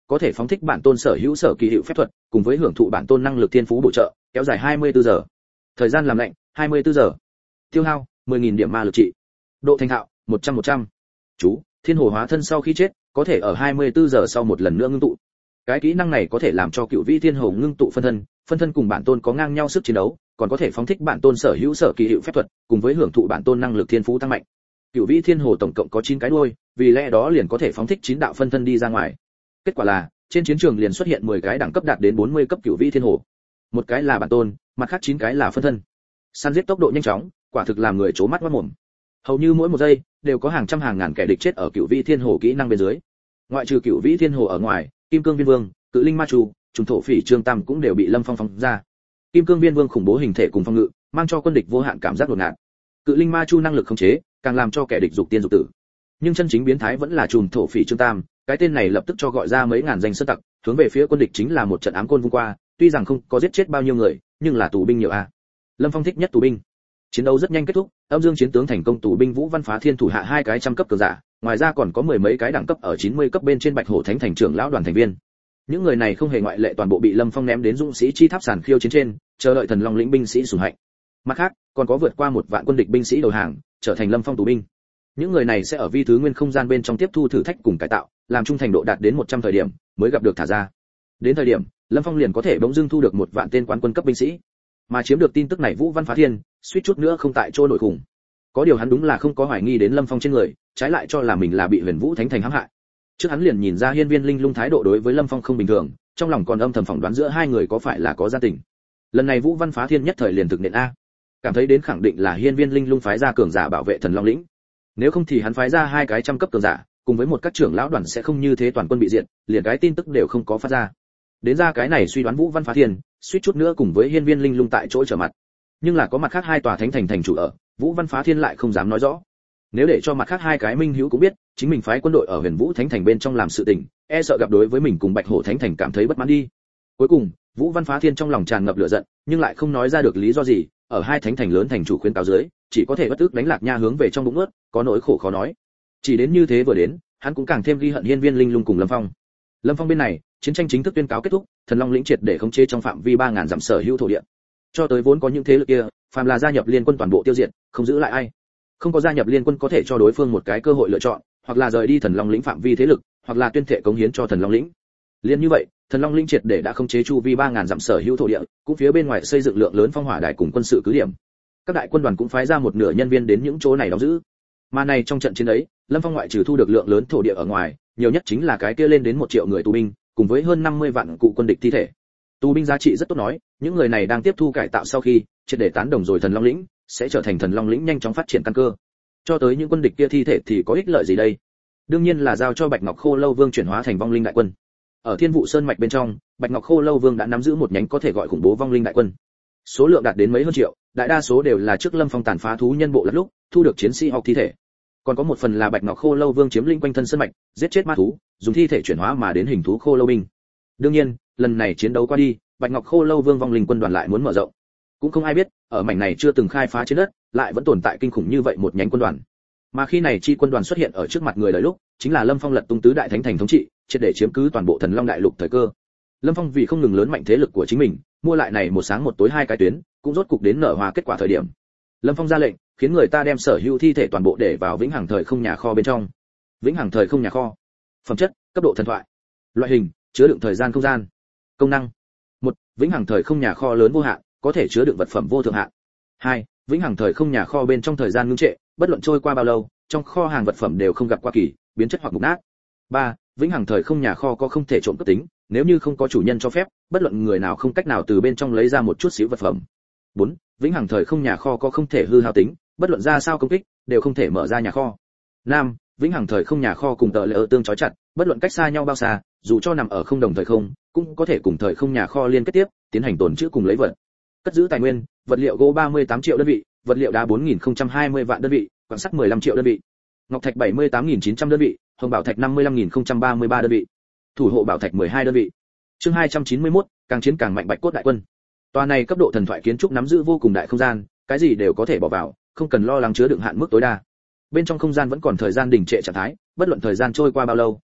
có thể phóng thích bản tôn sở hữu sở kỳ hiệu phép thuật, cùng với hưởng thụ bản tôn năng lực thiên phú bổ trợ, kéo dài hai mươi tư giờ. Thời gian làm lạnh, hai mươi tư giờ. Tiêu hao, mười nghìn điểm ma lực trị. Độ thành thạo, một trăm một trăm. Chú, thiên hồ hóa thân sau khi chết, có thể ở hai mươi tư giờ sau một lần nữa ngưng tụ. Cái kỹ năng này có thể làm cho cựu vĩ thiên hồ ngưng tụ phân thân, phân thân cùng bản tôn có ngang nhau sức chiến đấu, còn có thể phóng thích bản tôn sở hữu sở kỳ hiệu phép thuật, cùng với hưởng thụ bản tôn năng lực thiên phú tăng mạnh. Cựu vĩ thiên hồ tổng cộng có chín cái đuôi, vì lẽ đó liền có thể phóng thích chín đạo phân thân đi ra ngoài. Kết quả là, trên chiến trường liền xuất hiện mười cái đẳng cấp đạt đến bốn mươi cấp cựu vĩ thiên hồ. Một cái là bản tôn, mặt khác chín cái là phân thân. Săn giết tốc độ nhanh chóng, quả thực làm người chố mắt ngoác mồm. Hầu như mỗi một giây đều có hàng trăm hàng ngàn kẻ địch chết ở cựu vĩ thiên hồ kỹ năng bên dưới. Ngoại trừ cựu vĩ thiên hồ ở ngoài, kim cương viên vương, cự linh ma chu, trùng thổ phỉ trương tam cũng đều bị Lâm Phong phóng ra. Kim cương viên vương khủng bố hình thể cùng phong ngự, mang cho quân địch vô hạn cảm giác đột ngột. Cự linh ma chu năng lực khống chế, càng làm cho kẻ địch dục tiên dục tử. Nhưng chân chính biến thái vẫn là trùng thổ phỉ trương tam, cái tên này lập tức cho gọi ra mấy ngàn danh sơn tặc, hướng về phía quân địch chính là một trận ám côn vung qua, tuy rằng không có giết chết bao nhiêu người, nhưng là tù binh nhiều a. Lâm Phong thích nhất tù binh. Chiến đấu rất nhanh kết thúc, âm dương chiến tướng thành công tù binh Vũ Văn Phá Thiên thủ hạ hai cái trăm cấp cường giả, ngoài ra còn có mười mấy cái đẳng cấp ở chín mươi cấp bên trên Bạch Hổ Thánh thành trưởng lão đoàn thành viên. Những người này không hề ngoại lệ toàn bộ bị Lâm Phong ném đến dũng sĩ chi tháp sàn khiêu chiến trên, chờ đợi thần long lĩnh binh sĩ sủng hạnh. Mặt khác, còn có vượt qua một vạn quân địch binh sĩ đầu hàng, trở thành Lâm Phong tù binh. Những người này sẽ ở vi thứ nguyên không gian bên trong tiếp thu thử thách cùng cải tạo, làm trung thành độ đạt đến một trăm thời điểm, mới gặp được thả ra. Đến thời điểm, Lâm Phong liền có thể bỗng dưng thu được một vạn tên quán quân cấp binh sĩ. Mà chiếm được tin tức này Vũ Văn Phá Thiên, suýt chút nữa không tại chỗ nổi khủng. Có điều hắn đúng là không có hoài nghi đến Lâm Phong trên người, trái lại cho là mình là bị Huyền Vũ Thánh thành hãm hại. Trước hắn liền nhìn ra Hiên Viên Linh Lung thái độ đối với Lâm Phong không bình thường, trong lòng còn âm thầm phỏng đoán giữa hai người có phải là có gia tình. Lần này Vũ Văn Phá Thiên nhất thời liền thực nện a, cảm thấy đến khẳng định là Hiên Viên Linh Lung phái ra cường giả bảo vệ Thần Long lĩnh. Nếu không thì hắn phái ra hai cái trăm cấp cường giả, cùng với một các trưởng lão đoàn sẽ không như thế toàn quân bị diệt, liền cái tin tức đều không có phát ra. Đến ra cái này suy đoán Vũ Văn Phá Thiên, suýt chút nữa cùng với Hiên Viên Linh Lung tại chỗ trở mặt. Nhưng là có mặt khác hai tòa thánh thành thành chủ ở, Vũ Văn Phá Thiên lại không dám nói rõ. Nếu để cho mặt khác hai cái minh hữu cũng biết, chính mình phái quân đội ở Huyền Vũ Thánh thành bên trong làm sự tình, e sợ gặp đối với mình cùng Bạch Hổ Thánh thành cảm thấy bất mãn đi. Cuối cùng, Vũ Văn Phá Thiên trong lòng tràn ngập lửa giận, nhưng lại không nói ra được lý do gì, ở hai thánh thành lớn thành chủ khuyên cáo dưới, chỉ có thể bất ức đánh Lạc Nha hướng về trong bụng ướt, có nỗi khổ khó nói. Chỉ đến như thế vừa đến, hắn cũng càng thêm ghi hận Hiên Viên Linh Lung cùng Lâm Phong. Lâm Phong bên này, chiến tranh chính thức tuyên cáo kết thúc, Thần Long lĩnh triệt để khống chế trong phạm vi ba ngàn dặm sở hữu thổ địa. Cho tới vốn có những thế lực kia, phàm là gia nhập liên quân toàn bộ tiêu diệt, không giữ lại ai. Không có gia nhập liên quân có thể cho đối phương một cái cơ hội lựa chọn, hoặc là rời đi Thần Long lĩnh phạm vi thế lực, hoặc là tuyên thệ cống hiến cho Thần Long lĩnh. Liên như vậy, Thần Long lĩnh triệt để đã khống chế chu vi ba ngàn dặm sở hữu thổ địa, cũng phía bên ngoài xây dựng lượng lớn phong hỏa đài cùng quân sự cứ điểm. Các đại quân đoàn cũng phái ra một nửa nhân viên đến những chỗ này đóng giữ. Mà này trong trận chiến ấy, Lâm Phong ngoại trừ thu được lượng lớn thổ địa ở ngoài, nhiều nhất chính là cái kia lên đến một triệu người tù binh, cùng với hơn năm mươi vạn cụ quân địch thi thể. Tù binh giá trị rất tốt nói, những người này đang tiếp thu cải tạo sau khi, triệt để tán đồng rồi Thần Long lĩnh, sẽ trở thành Thần Long lĩnh nhanh chóng phát triển căn cơ. Cho tới những quân địch kia thi thể thì có ích lợi gì đây? Đương nhiên là giao cho Bạch Ngọc Khô Lâu Vương chuyển hóa thành vong linh đại quân. Ở Thiên Vụ Sơn mạch bên trong, Bạch Ngọc Khô Lâu Vương đã nắm giữ một nhánh có thể gọi khủng bố vong linh đại quân. Số lượng đạt đến mấy hơn triệu, đại đa số đều là trước Lâm Phong tàn phá thú nhân bộ lật lúc, thu được chiến sĩ học thi thể. Còn có một phần là Bạch Ngọc Khô Lâu Vương chiếm linh quanh thân sơn mạch, giết chết ma thú, dùng thi thể chuyển hóa mà đến hình thú khô lâu binh. Đương nhiên, lần này chiến đấu qua đi, Bạch Ngọc Khô Lâu Vương vong linh quân đoàn lại muốn mở rộng. Cũng không ai biết, ở mảnh này chưa từng khai phá trên đất, lại vẫn tồn tại kinh khủng như vậy một nhánh quân đoàn. Mà khi này chi quân đoàn xuất hiện ở trước mặt người đời lúc, chính là Lâm Phong lật tung tứ đại thánh thành thống trị, triệt để chiếm cứ toàn bộ Thần Long đại lục thời cơ. Lâm Phong vì không ngừng lớn mạnh thế lực của chính mình, mua lại này một sáng một tối hai cái tuyến, cũng rốt cục đến nở hoa kết quả thời điểm. Lâm Phong ra lệnh, khiến người ta đem sở hữu thi thể toàn bộ để vào vĩnh hằng thời không nhà kho bên trong. Vĩnh hằng thời không nhà kho. Phẩm chất, cấp độ thần thoại. Loại hình, chứa đựng thời gian không gian. Công năng. một Vĩnh hằng thời không nhà kho lớn vô hạn, có thể chứa đựng vật phẩm vô thượng hạn. hai Vĩnh hằng thời không nhà kho bên trong thời gian ngưng trệ, bất luận trôi qua bao lâu, trong kho hàng vật phẩm đều không gặp qua kỳ, biến chất hoặc mục nát. ba Vĩnh hằng thời không nhà kho có không thể trộm cướp tính, nếu như không có chủ nhân cho phép, bất luận người nào không cách nào từ bên trong lấy ra một chút xíu vật phẩm. bốn Vĩnh hằng thời không nhà kho có không thể hư hao tính, bất luận ra sao công kích, đều không thể mở ra nhà kho. năm Vĩnh hằng thời không nhà kho cùng tờ lệ tương chói chặt, bất luận cách xa nhau bao xa, dù cho nằm ở không đồng thời không, cũng có thể cùng thời không nhà kho liên kết tiếp, tiến hành tồn trữ cùng lấy vật. Cất giữ tài nguyên, vật liệu gỗ ba mươi tám triệu đơn vị, vật liệu đá bốn nghìn không trăm hai mươi vạn đơn vị, quặng sắt mười lăm triệu đơn vị, ngọc thạch bảy mươi tám nghìn chín trăm đơn vị, hồng bảo thạch năm mươi lăm nghìn không trăm ba mươi ba đơn vị, thủ hộ bảo thạch mười hai đơn vị. Chương hai trăm chín mươi mốt, càng chiến càng mạnh Bạch cốt đại quân. Tòa này cấp độ thần thoại kiến trúc nắm giữ vô cùng đại không gian, cái gì đều có thể bỏ vào, không cần lo lắng chứa đựng hạn mức tối đa. Bên trong không gian vẫn còn thời gian đình trệ trạng thái, bất luận thời gian trôi qua bao lâu,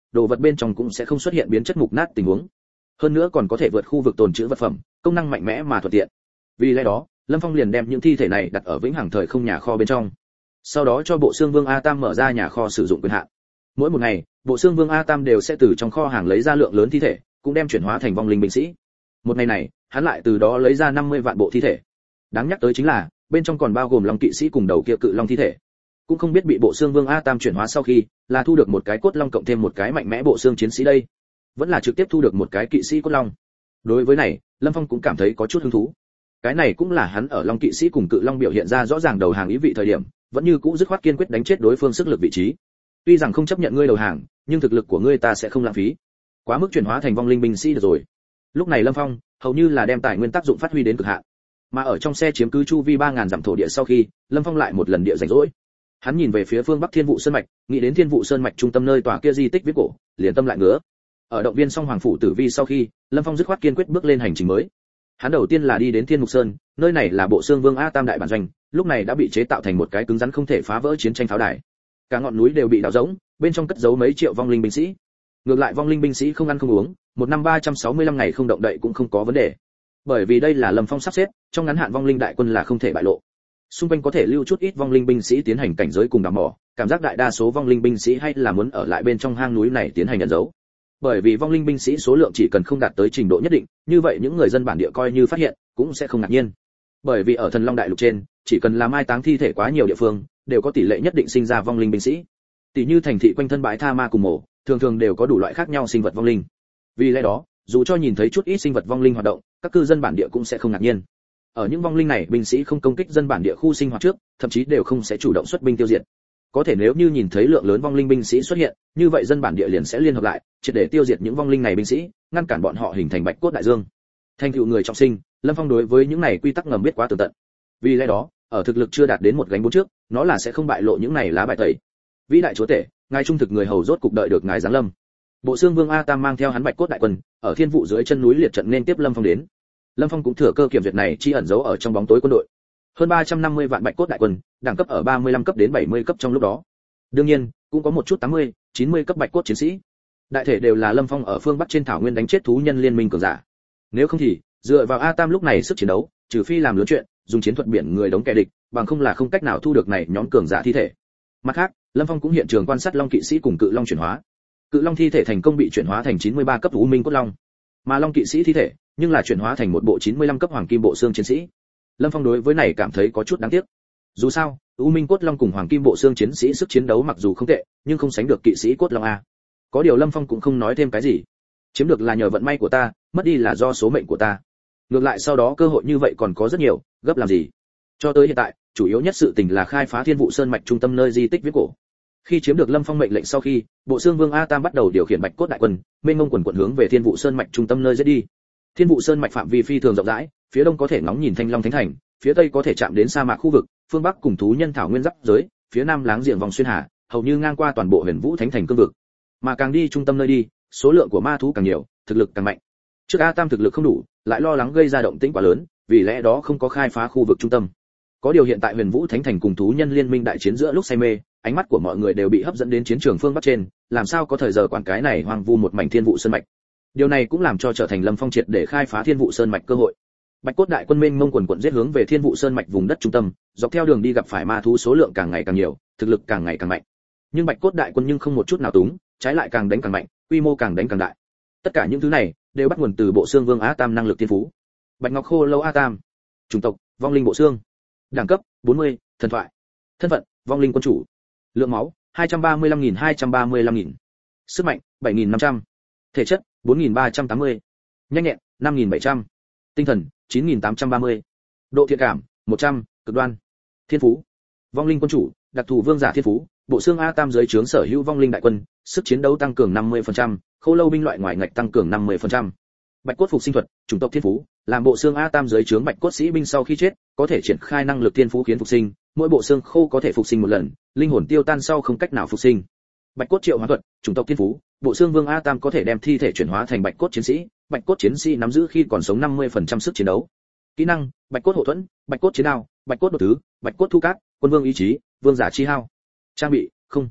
đồ vật bên trong cũng sẽ không xuất hiện biến chất mục nát tình huống. Hơn nữa còn có thể vượt khu vực tồn trữ vật phẩm, công năng mạnh mẽ mà thuận tiện. Vì lẽ đó, Lâm Phong liền đem những thi thể này đặt ở vĩnh hằng thời không nhà kho bên trong. Sau đó cho Bộ Xương Vương A Tam mở ra nhà kho sử dụng quyền hạn. Mỗi một ngày, Bộ Xương Vương A Tam đều sẽ từ trong kho hàng lấy ra lượng lớn thi thể, cũng đem chuyển hóa thành vong linh binh sĩ. Một ngày này, hắn lại từ đó lấy ra năm mươi vạn bộ thi thể. Đáng nhắc tới chính là, bên trong còn bao gồm long kỵ sĩ cùng đầu kia cự long thi thể. Cũng không biết bị Bộ Xương Vương A Tam chuyển hóa sau khi, là thu được một cái cốt long cộng thêm một cái mạnh mẽ bộ xương chiến sĩ đây, vẫn là trực tiếp thu được một cái kỵ sĩ cốt long. Đối với này, Lâm Phong cũng cảm thấy có chút hứng thú. Cái này cũng là hắn ở long kỵ sĩ cùng cự long biểu hiện ra rõ ràng đầu hàng ý vị thời điểm, vẫn như cũ dứt khoát kiên quyết đánh chết đối phương sức lực vị trí. Tuy rằng không chấp nhận ngươi đầu hàng, nhưng thực lực của ngươi ta sẽ không lãng phí. Quá mức chuyển hóa thành vong linh binh sĩ được rồi. Lúc này Lâm Phong hầu như là đem tài nguyên tác dụng phát huy đến cực hạn. Mà ở trong xe chiếm cứ chu vi ba ngàn dặm thổ địa sau khi, Lâm Phong lại một lần địa rảnh rỗi. Hắn nhìn về phía phương bắc Thiên Vụ Sơn mạch, nghĩ đến Thiên Vụ Sơn mạch trung tâm nơi tòa kia di tích viễn cổ, liền tâm lại ngứa. Ở động viên xong hoàng phủ tử vi sau khi, Lâm Phong dứt khoát kiên quyết bước lên hành trình mới. Hắn đầu tiên là đi đến Thiên Mục Sơn, nơi này là Bộ Xương Vương A Tam đại bản doanh, lúc này đã bị chế tạo thành một cái cứng rắn không thể phá vỡ chiến tranh pháo đài. Cả ngọn núi đều bị đào rỗng, bên trong cất giấu mấy triệu vong linh binh sĩ. Ngược lại vong linh binh sĩ không ăn không uống, một năm ba trăm sáu mươi lăm ngày không động đậy cũng không có vấn đề. Bởi vì đây là Lâm Phong sắp xếp, trong ngắn hạn vong linh đại quân là không thể bại lộ. Xung quanh có thể lưu chút ít vong linh binh sĩ tiến hành cảnh giới cùng đào mỏ, cảm giác đại đa số vong linh binh sĩ hay là muốn ở lại bên trong hang núi này tiến hành ẩn giấu. Bởi vì vong linh binh sĩ số lượng chỉ cần không đạt tới trình độ nhất định, như vậy những người dân bản địa coi như phát hiện, cũng sẽ không ngạc nhiên. Bởi vì ở Thần Long đại lục trên, chỉ cần làm mai táng thi thể quá nhiều địa phương, đều có tỷ lệ nhất định sinh ra vong linh binh sĩ. Tỷ như thành thị quanh thân bãi tha ma cùng mộ, thường thường đều có đủ loại khác nhau sinh vật vong linh. Vì lẽ đó, dù cho nhìn thấy chút ít sinh vật vong linh hoạt động, các cư dân bản địa cũng sẽ không ngạc nhiên. Ở những vong linh này, binh sĩ không công kích dân bản địa khu sinh hoạt trước, thậm chí đều không sẽ chủ động xuất binh tiêu diệt. Có thể nếu như nhìn thấy lượng lớn vong linh binh sĩ xuất hiện, như vậy dân bản địa liền sẽ liên hợp lại, triệt để tiêu diệt những vong linh này binh sĩ, ngăn cản bọn họ hình thành bạch cốt đại dương. Thành tựu người trọng sinh, Lâm Phong đối với những này quy tắc ngầm biết quá tường tận. Vì lẽ đó, ở thực lực chưa đạt đến một gánh bốn trước, nó là sẽ không bại lộ những này lá bài tẩy. Vĩ đại chúa tể, ngài trung thực người hầu rốt cục đợi được ngài giáng lâm. Bộ Xương Vương A Tam mang theo hắn bạch cốt đại quân, ở Thiên Vụ dưới chân núi liệt trận nên tiếp Lâm Phong đến. Lâm Phong cũng thừa cơ kiểm duyệt này chi ẩn giấu ở trong bóng tối quân đội. Hơn ba trăm năm mươi vạn bạch cốt đại quân, đẳng cấp ở ba mươi lăm cấp đến bảy mươi cấp trong lúc đó. Đương nhiên, cũng có một chút tám mươi, chín mươi cấp bạch cốt chiến sĩ. Đại thể đều là Lâm Phong ở phương Bắc trên thảo nguyên đánh chết thú nhân liên minh cường giả. Nếu không thì, dựa vào A Tam lúc này sức chiến đấu, trừ phi làm lớn chuyện, dùng chiến thuật biển người đóng kẻ địch, bằng không là không cách nào thu được này nhóm cường giả thi thể. Mặt khác, Lâm Phong cũng hiện trường quan sát long kỵ sĩ cùng cự long chuyển hóa. Cự long thi thể thành công bị chuyển hóa thành chín mươi ba cấp U Minh cốt long, mà long kỵ sĩ thi thể nhưng là chuyển hóa thành một bộ chín mươi lăm cấp hoàng kim bộ xương chiến sĩ. Lâm Phong đối với này cảm thấy có chút đáng tiếc. Dù sao, U Minh cốt long cùng hoàng kim bộ xương chiến sĩ sức chiến đấu mặc dù không tệ, nhưng không sánh được kỵ sĩ cốt long a. Có điều Lâm Phong cũng không nói thêm cái gì. Chiếm được là nhờ vận may của ta, mất đi là do số mệnh của ta. Ngược lại sau đó cơ hội như vậy còn có rất nhiều, gấp làm gì? Cho tới hiện tại, chủ yếu nhất sự tình là khai phá Thiên Vụ Sơn mạch trung tâm nơi di tích viễn cổ. Khi chiếm được Lâm Phong mệnh lệnh sau khi, Bộ Xương Vương A Tam bắt đầu điều khiển bạch cốt đại quân, mênh mông quần quần hướng về Thiên Vụ Sơn mạch trung tâm nơi giết đi. Thiên Vụ Sơn mạch phạm vi phi thường rộng rãi, phía đông có thể ngóng nhìn Thanh Long Thánh Thành, phía tây có thể chạm đến sa mạc khu vực, phương bắc cùng thú nhân thảo nguyên giáp giới, phía nam láng giềng vòng xuyên hà, hầu như ngang qua toàn bộ Huyền Vũ Thánh Thành cương vực. Mà càng đi trung tâm nơi đi, số lượng của ma thú càng nhiều, thực lực càng mạnh. Trước A Tam thực lực không đủ, lại lo lắng gây ra động tĩnh quá lớn, vì lẽ đó không có khai phá khu vực trung tâm. Có điều hiện tại Huyền Vũ Thánh Thành cùng thú nhân liên minh đại chiến giữa lúc say mê, ánh mắt của mọi người đều bị hấp dẫn đến chiến trường phương bắc trên, làm sao có thời giờ quản cái này hoang vu một mảnh Thiên Vụ Sơn mạch. Điều này cũng làm cho trở thành Lâm Phong triệt để khai phá Thiên Vụ Sơn mạch cơ hội. Bạch cốt đại quân mênh mông quần quần giết hướng về Thiên Vụ Sơn mạch vùng đất trung tâm, dọc theo đường đi gặp phải ma thú số lượng càng ngày càng nhiều, thực lực càng ngày càng mạnh. Nhưng Bạch cốt đại quân nhưng không một chút nào túng, trái lại càng đánh càng mạnh, quy mô càng đánh càng đại. Tất cả những thứ này đều bắt nguồn từ Bộ Xương Vương A Tam năng lực thiên phú. Bạch Ngọc Khô Lâu A Tam, chủng tộc vong linh bộ xương, đẳng cấp bốn mươi, thần thoại, thân phận vong linh quân chủ, lượng máu hai trăm ba mươi lăm nghìn hai trăm ba mươi lăm nghìn, sức mạnh bảy nghìn năm trăm, thể chất bốn nghìn ba trăm tám mươi, nhanh nhẹn năm nghìn bảy trăm, tinh thần chín nghìn tám trăm ba mươi, độ thiện cảm một trăm, cực đoan. Thiên phú vong linh quân chủ, đặc thù vương giả thiên phú. Bộ xương A Tam dưới trướng sở hữu vong linh đại quân, sức chiến đấu tăng cường năm mươi phần trăm, khô lâu binh loại ngoài ngạch tăng cường năm mươi phần trăm. Bạch cốt phục sinh thuật, chủng tộc thiên phú, làm bộ xương A Tam dưới trướng bạch cốt sĩ binh sau khi chết, có thể triển khai năng lực thiên phú khiến phục sinh, mỗi bộ xương khô có thể phục sinh một lần, linh hồn tiêu tan sau không cách nào phục sinh. Bạch cốt triệu hóa thuật, chủng tộc thiên phú, bộ xương vương A Tam có thể đem thi thể chuyển hóa thành bạch cốt chiến sĩ, bạch cốt chiến sĩ nắm giữ khi còn sống năm mươi phần trăm sức chiến đấu. Kỹ năng, bạch cốt hộ thuẫn, bạch cốt chiến đao, bạch cốt đột thứ, bạch cốt thu cát, quân vương ý chí, vương giả chi hao. Trang bị, không.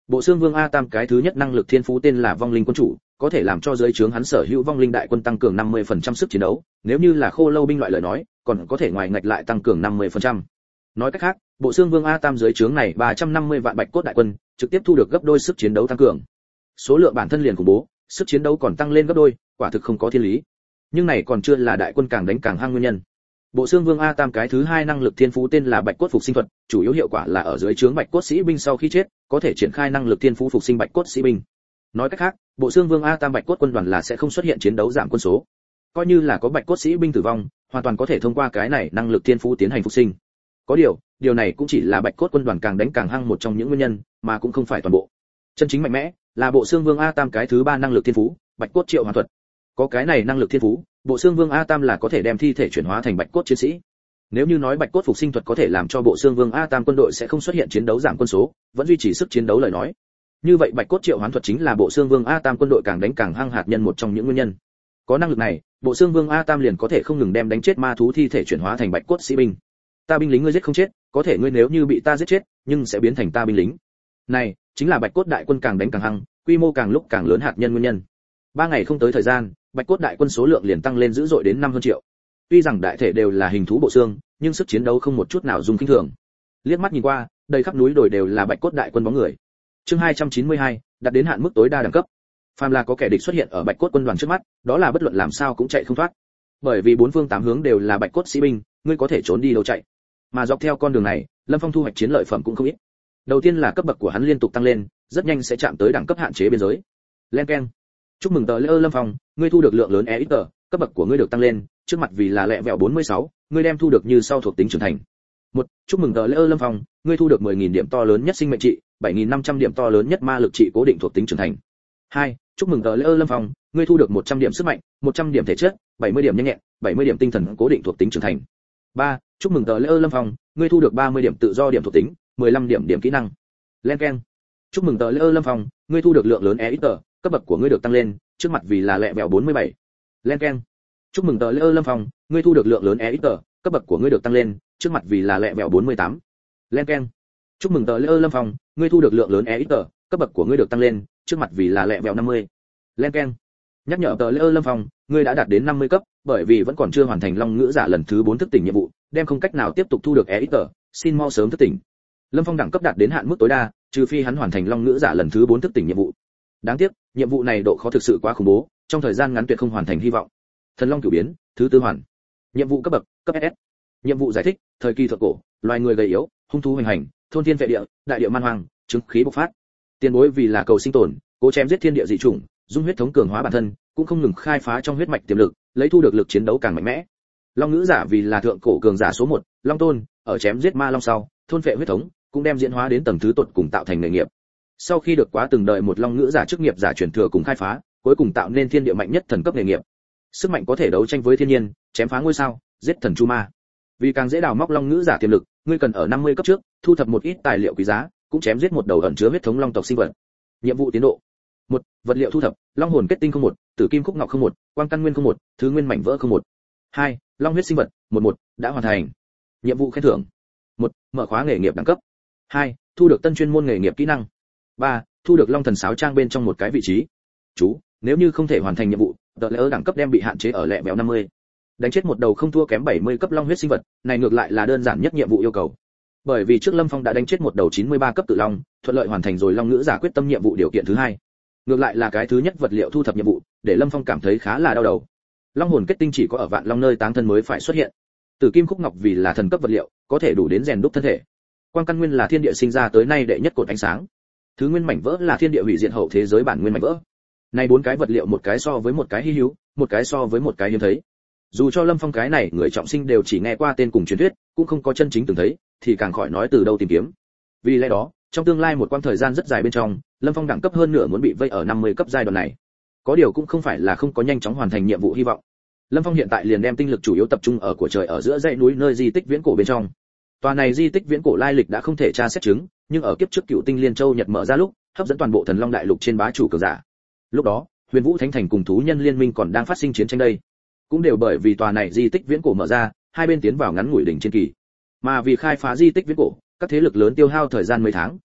Bộ Xương Vương A Tam cái thứ nhất năng lực thiên phú tên là Vong Linh Quân Chủ, có thể làm cho dưới trướng hắn sở hữu vong linh đại quân tăng cường năm mươi phần trăm sức chiến đấu, nếu như là khô lâu binh loại lời nói, còn có thể ngoài ngạch lại tăng cường năm mươi phần trăm. Nói cách khác, Bộ Xương Vương A Tam dưới trướng này ba trăm năm mươi vạn bạch cốt đại quân, trực tiếp thu được gấp đôi sức chiến đấu tăng cường. Số lượng bản thân liền khủng bố, sức chiến đấu còn tăng lên gấp đôi, quả thực không có thiên lý. Nhưng này còn chưa là đại quân càng đánh càng hăng nguyên nhân. Bộ Xương Vương A Tam cái thứ hai năng lực thiên phú tên là Bạch Cốt Phục Sinh Thuật, chủ yếu hiệu quả là ở dưới trướng bạch cốt sĩ binh sau khi chết, có thể triển khai năng lực thiên phú phục sinh bạch cốt sĩ binh. Nói cách khác, Bộ Xương Vương A Tam bạch cốt quân đoàn là sẽ không xuất hiện chiến đấu giảm quân số. Coi như là có bạch cốt sĩ binh tử vong, hoàn toàn có thể thông qua cái này năng lực thiên phú tiến hành phục sinh. Có điều, điều này cũng chỉ là bạch cốt quân đoàn càng đánh càng hăng một trong những nguyên nhân, mà cũng không phải toàn bộ. Chân chính mạnh mẽ là Bộ Xương Vương A Tam cái thứ ba năng lực thiên phú, Bạch Cốt Triệu Hoán Thuật. Có cái này năng lực thiên phú, Bộ Xương Vương A Tam là có thể đem thi thể chuyển hóa thành bạch cốt chiến sĩ. Nếu như nói bạch cốt phục sinh thuật có thể làm cho Bộ Xương Vương A Tam quân đội sẽ không xuất hiện chiến đấu giảm quân số, vẫn duy trì sức chiến đấu lời nói, như vậy bạch cốt triệu hoán thuật chính là Bộ Xương Vương A Tam quân đội càng đánh càng hăng hạt nhân một trong những nguyên nhân. Có năng lực này, Bộ Xương Vương A Tam liền có thể không ngừng đem đánh chết ma thú thi thể chuyển hóa thành bạch cốt sĩ binh. Ta binh lính ngươi giết không chết, có thể ngươi nếu như bị ta giết chết, nhưng sẽ biến thành ta binh lính. Này, chính là bạch cốt đại quân càng đánh càng hăng, quy mô càng lúc càng lớn hạt nhân nguyên nhân. Ba ngày không tới thời gian, bạch cốt đại quân số lượng liền tăng lên dữ dội đến năm hơn triệu. Tuy rằng đại thể đều là hình thú bộ xương, nhưng sức chiến đấu không một chút nào dùng kinh thường. Liếc mắt nhìn qua, đầy khắp núi đồi đều là bạch cốt đại quân bóng người. Chương hai trăm chín mươi hai, đạt đến hạn mức tối đa đẳng cấp. Phàm là có kẻ địch xuất hiện ở bạch cốt quân đoàn trước mắt, đó là bất luận làm sao cũng chạy không thoát. Bởi vì bốn phương tám hướng đều là bạch cốt sĩ binh, ngươi có thể trốn đi đâu chạy. Mà dọc theo con đường này, Lâm Phong thu hoạch chiến lợi phẩm cũng không ít. Đầu tiên là cấp bậc của hắn liên tục tăng lên, rất nhanh sẽ chạm tới đẳng cấp hạn chế biên giới. Len keng. Chúc mừng tờ Lê Lâm Phong, ngươi thu được lượng lớn e ít tờ, cấp bậc của ngươi được tăng lên, trước mặt vì là lẹ vẹo bốn mươi sáu, ngươi đem thu được như sau thuộc tính trưởng thành. Một, chúc mừng tờ Lê Lâm Phong, ngươi thu được mười nghìn điểm to lớn nhất sinh mệnh trị, bảy nghìn năm trăm điểm to lớn nhất ma lực trị cố định thuộc tính trưởng thành. Hai, chúc mừng tờ Lê Lâm Phong, ngươi thu được một trăm điểm sức mạnh, một trăm điểm thể chất, bảy mươi điểm nhanh nhẹn, bảy mươi điểm tinh thần cố định thuộc tính trưởng thành. Ba, chúc mừng tờ Lê Lâm Phong, ngươi thu được ba mươi điểm tự do điểm thuộc tính, mười lăm điểm điểm kỹ năng. Len keng. Chúc mừng tờ Lê Lâm Phong, ngươi thu được lượng lớn e ít tờ, cấp bậc của ngươi được tăng lên, trước mặt vì là lẹ vẹo bốn mươi bảy. Len keng. Chúc mừng tờ Lê Lâm Phong, ngươi thu được lượng lớn e ít tờ, cấp bậc của ngươi được tăng lên, trước mặt vì là lẹ vẹo bốn mươi tám. Len keng. Chúc mừng tờ Lê Lâm Phong, ngươi thu được lượng lớn e ít tờ, cấp bậc của ngươi được tăng lên, trước mặt vì là lẹ vẹo năm mươi. Len keng. Nhắc nhở tờ Lê Lâm Phong, ngươi đã đạt đến năm mươi cấp, bởi vì vẫn còn chưa hoàn thành long ngữ giả lần thứ bốn thức tỉnh nhiệm vụ, đem không cách nào tiếp tục thu được e ít tờ, xin mau sớm thức tỉnh. Lâm Phong đẳng cấp đạt đến hạn mức tối đa, trừ phi hắn hoàn thành long ngữ giả lần thứ bốn thức tỉnh nhiệm vụ. Đáng tiếc, nhiệm vụ này độ khó thực sự quá khủng bố, trong thời gian ngắn tuyệt không hoàn thành hy vọng. Thần long cửu biến, thứ tư hoàn. Nhiệm vụ cấp bậc, cấp ét ét. Nhiệm vụ giải thích, thời kỳ thượng cổ, loài người gầy yếu, hung thú hoành hành, thôn thiên vệ địa, đại địa man hoang, chứng khí bộc phát. Tiền bối vì là cầu sinh tồn, cố chém giết thiên địa dị chủng, dung huyết thống cường hóa bản thân, cũng không ngừng khai phá trong huyết mạch tiềm lực, lấy thu được lực chiến đấu càng mạnh mẽ. Long ngữ giả vì là thượng cổ cường giả số một, Long Tôn, ở chém giết ma long sau, thôn phệ huyết thống, cũng đem diễn hóa đến tầng thứ tột cùng tạo thành nghề nghiệp. Sau khi được quá từng đời một long ngữ giả chức nghiệp giả truyền thừa cùng khai phá, cuối cùng tạo nên thiên địa mạnh nhất thần cấp nghề nghiệp. Sức mạnh có thể đấu tranh với thiên nhiên, chém phá ngôi sao, giết thần chu ma. Vì càng dễ đào móc long ngữ giả tiềm lực, ngươi cần ở năm mươi cấp trước, thu thập một ít tài liệu quý giá, cũng chém giết một đầu ẩn chứa huyết thống long tộc sinh vật. Nhiệm vụ tiến độ: một, vật liệu thu thập, long hồn kết tinh không một, tử kim khúc ngọc không một, quang căn nguyên không một, thứ nguyên mảnh vỡ không một. hai, long huyết sinh vật một một, đã hoàn thành. Nhiệm vụ khen thưởng: một, mở khóa nghề nghiệp đẳng cấp. hai, thu được tân chuyên môn nghề nghiệp kỹ năng. ba, thu được long thần sáo trang bên trong một cái vị trí. Chú, nếu như không thể hoàn thành nhiệm vụ, tờ lễ đẳng cấp đem bị hạn chế ở lẹ vẹo năm mươi. Đánh chết một đầu không thua kém bảy mươi cấp long huyết sinh vật, này ngược lại là đơn giản nhất nhiệm vụ yêu cầu. Bởi vì trước Lâm Phong đã đánh chết một đầu chín mươi ba cấp tự long, thuận lợi hoàn thành rồi long ngữ giả quyết tâm nhiệm vụ điều kiện thứ hai. Ngược lại là cái thứ nhất vật liệu thu thập nhiệm vụ, để Lâm Phong cảm thấy khá là đau đầu. Long hồn kết tinh chỉ có ở vạn long nơi táng thân mới phải xuất hiện. Tử kim khúc ngọc vì là thần cấp vật liệu, có thể đủ đến rèn đúc thân thể. Quang căn nguyên là thiên địa sinh ra tới nay đệ nhất cột ánh sáng. Thứ nguyên mảnh vỡ là thiên địa hủy diệt hậu thế giới bản nguyên mảnh vỡ. Này bốn cái vật liệu một cái so với một cái hi hữu, một cái so với một cái hiếm thấy. Dù cho Lâm Phong cái này người trọng sinh đều chỉ nghe qua tên cùng truyền thuyết, cũng không có chân chính từng thấy, thì càng khỏi nói từ đâu tìm kiếm. Vì lẽ đó, trong tương lai một quãng thời gian rất dài bên trong, Lâm Phong đẳng cấp hơn nửa muốn bị vây ở năm mươi cấp giai đoạn này. Có điều cũng không phải là không có nhanh chóng hoàn thành nhiệm vụ hy vọng. Lâm Phong hiện tại liền đem tinh lực chủ yếu tập trung ở của trời ở giữa dãy núi nơi di tích viễn cổ bên trong. Tòa này di tích viễn cổ lai lịch đã không thể tra xét chứng, nhưng ở kiếp trước Cựu Tinh Liên Châu Nhật mở ra lúc, hấp dẫn toàn bộ Thần Long đại lục trên bá chủ cường giả. Lúc đó, Huyền Vũ Thánh Thành cùng thú nhân liên minh còn đang phát sinh chiến tranh đây. Cũng đều bởi vì tòa này di tích viễn cổ mở ra, hai bên tiến vào ngắn ngủi đỉnh chiến kỳ. Mà vì khai phá di tích viễn cổ, các thế lực lớn tiêu hao thời gian mấy tháng,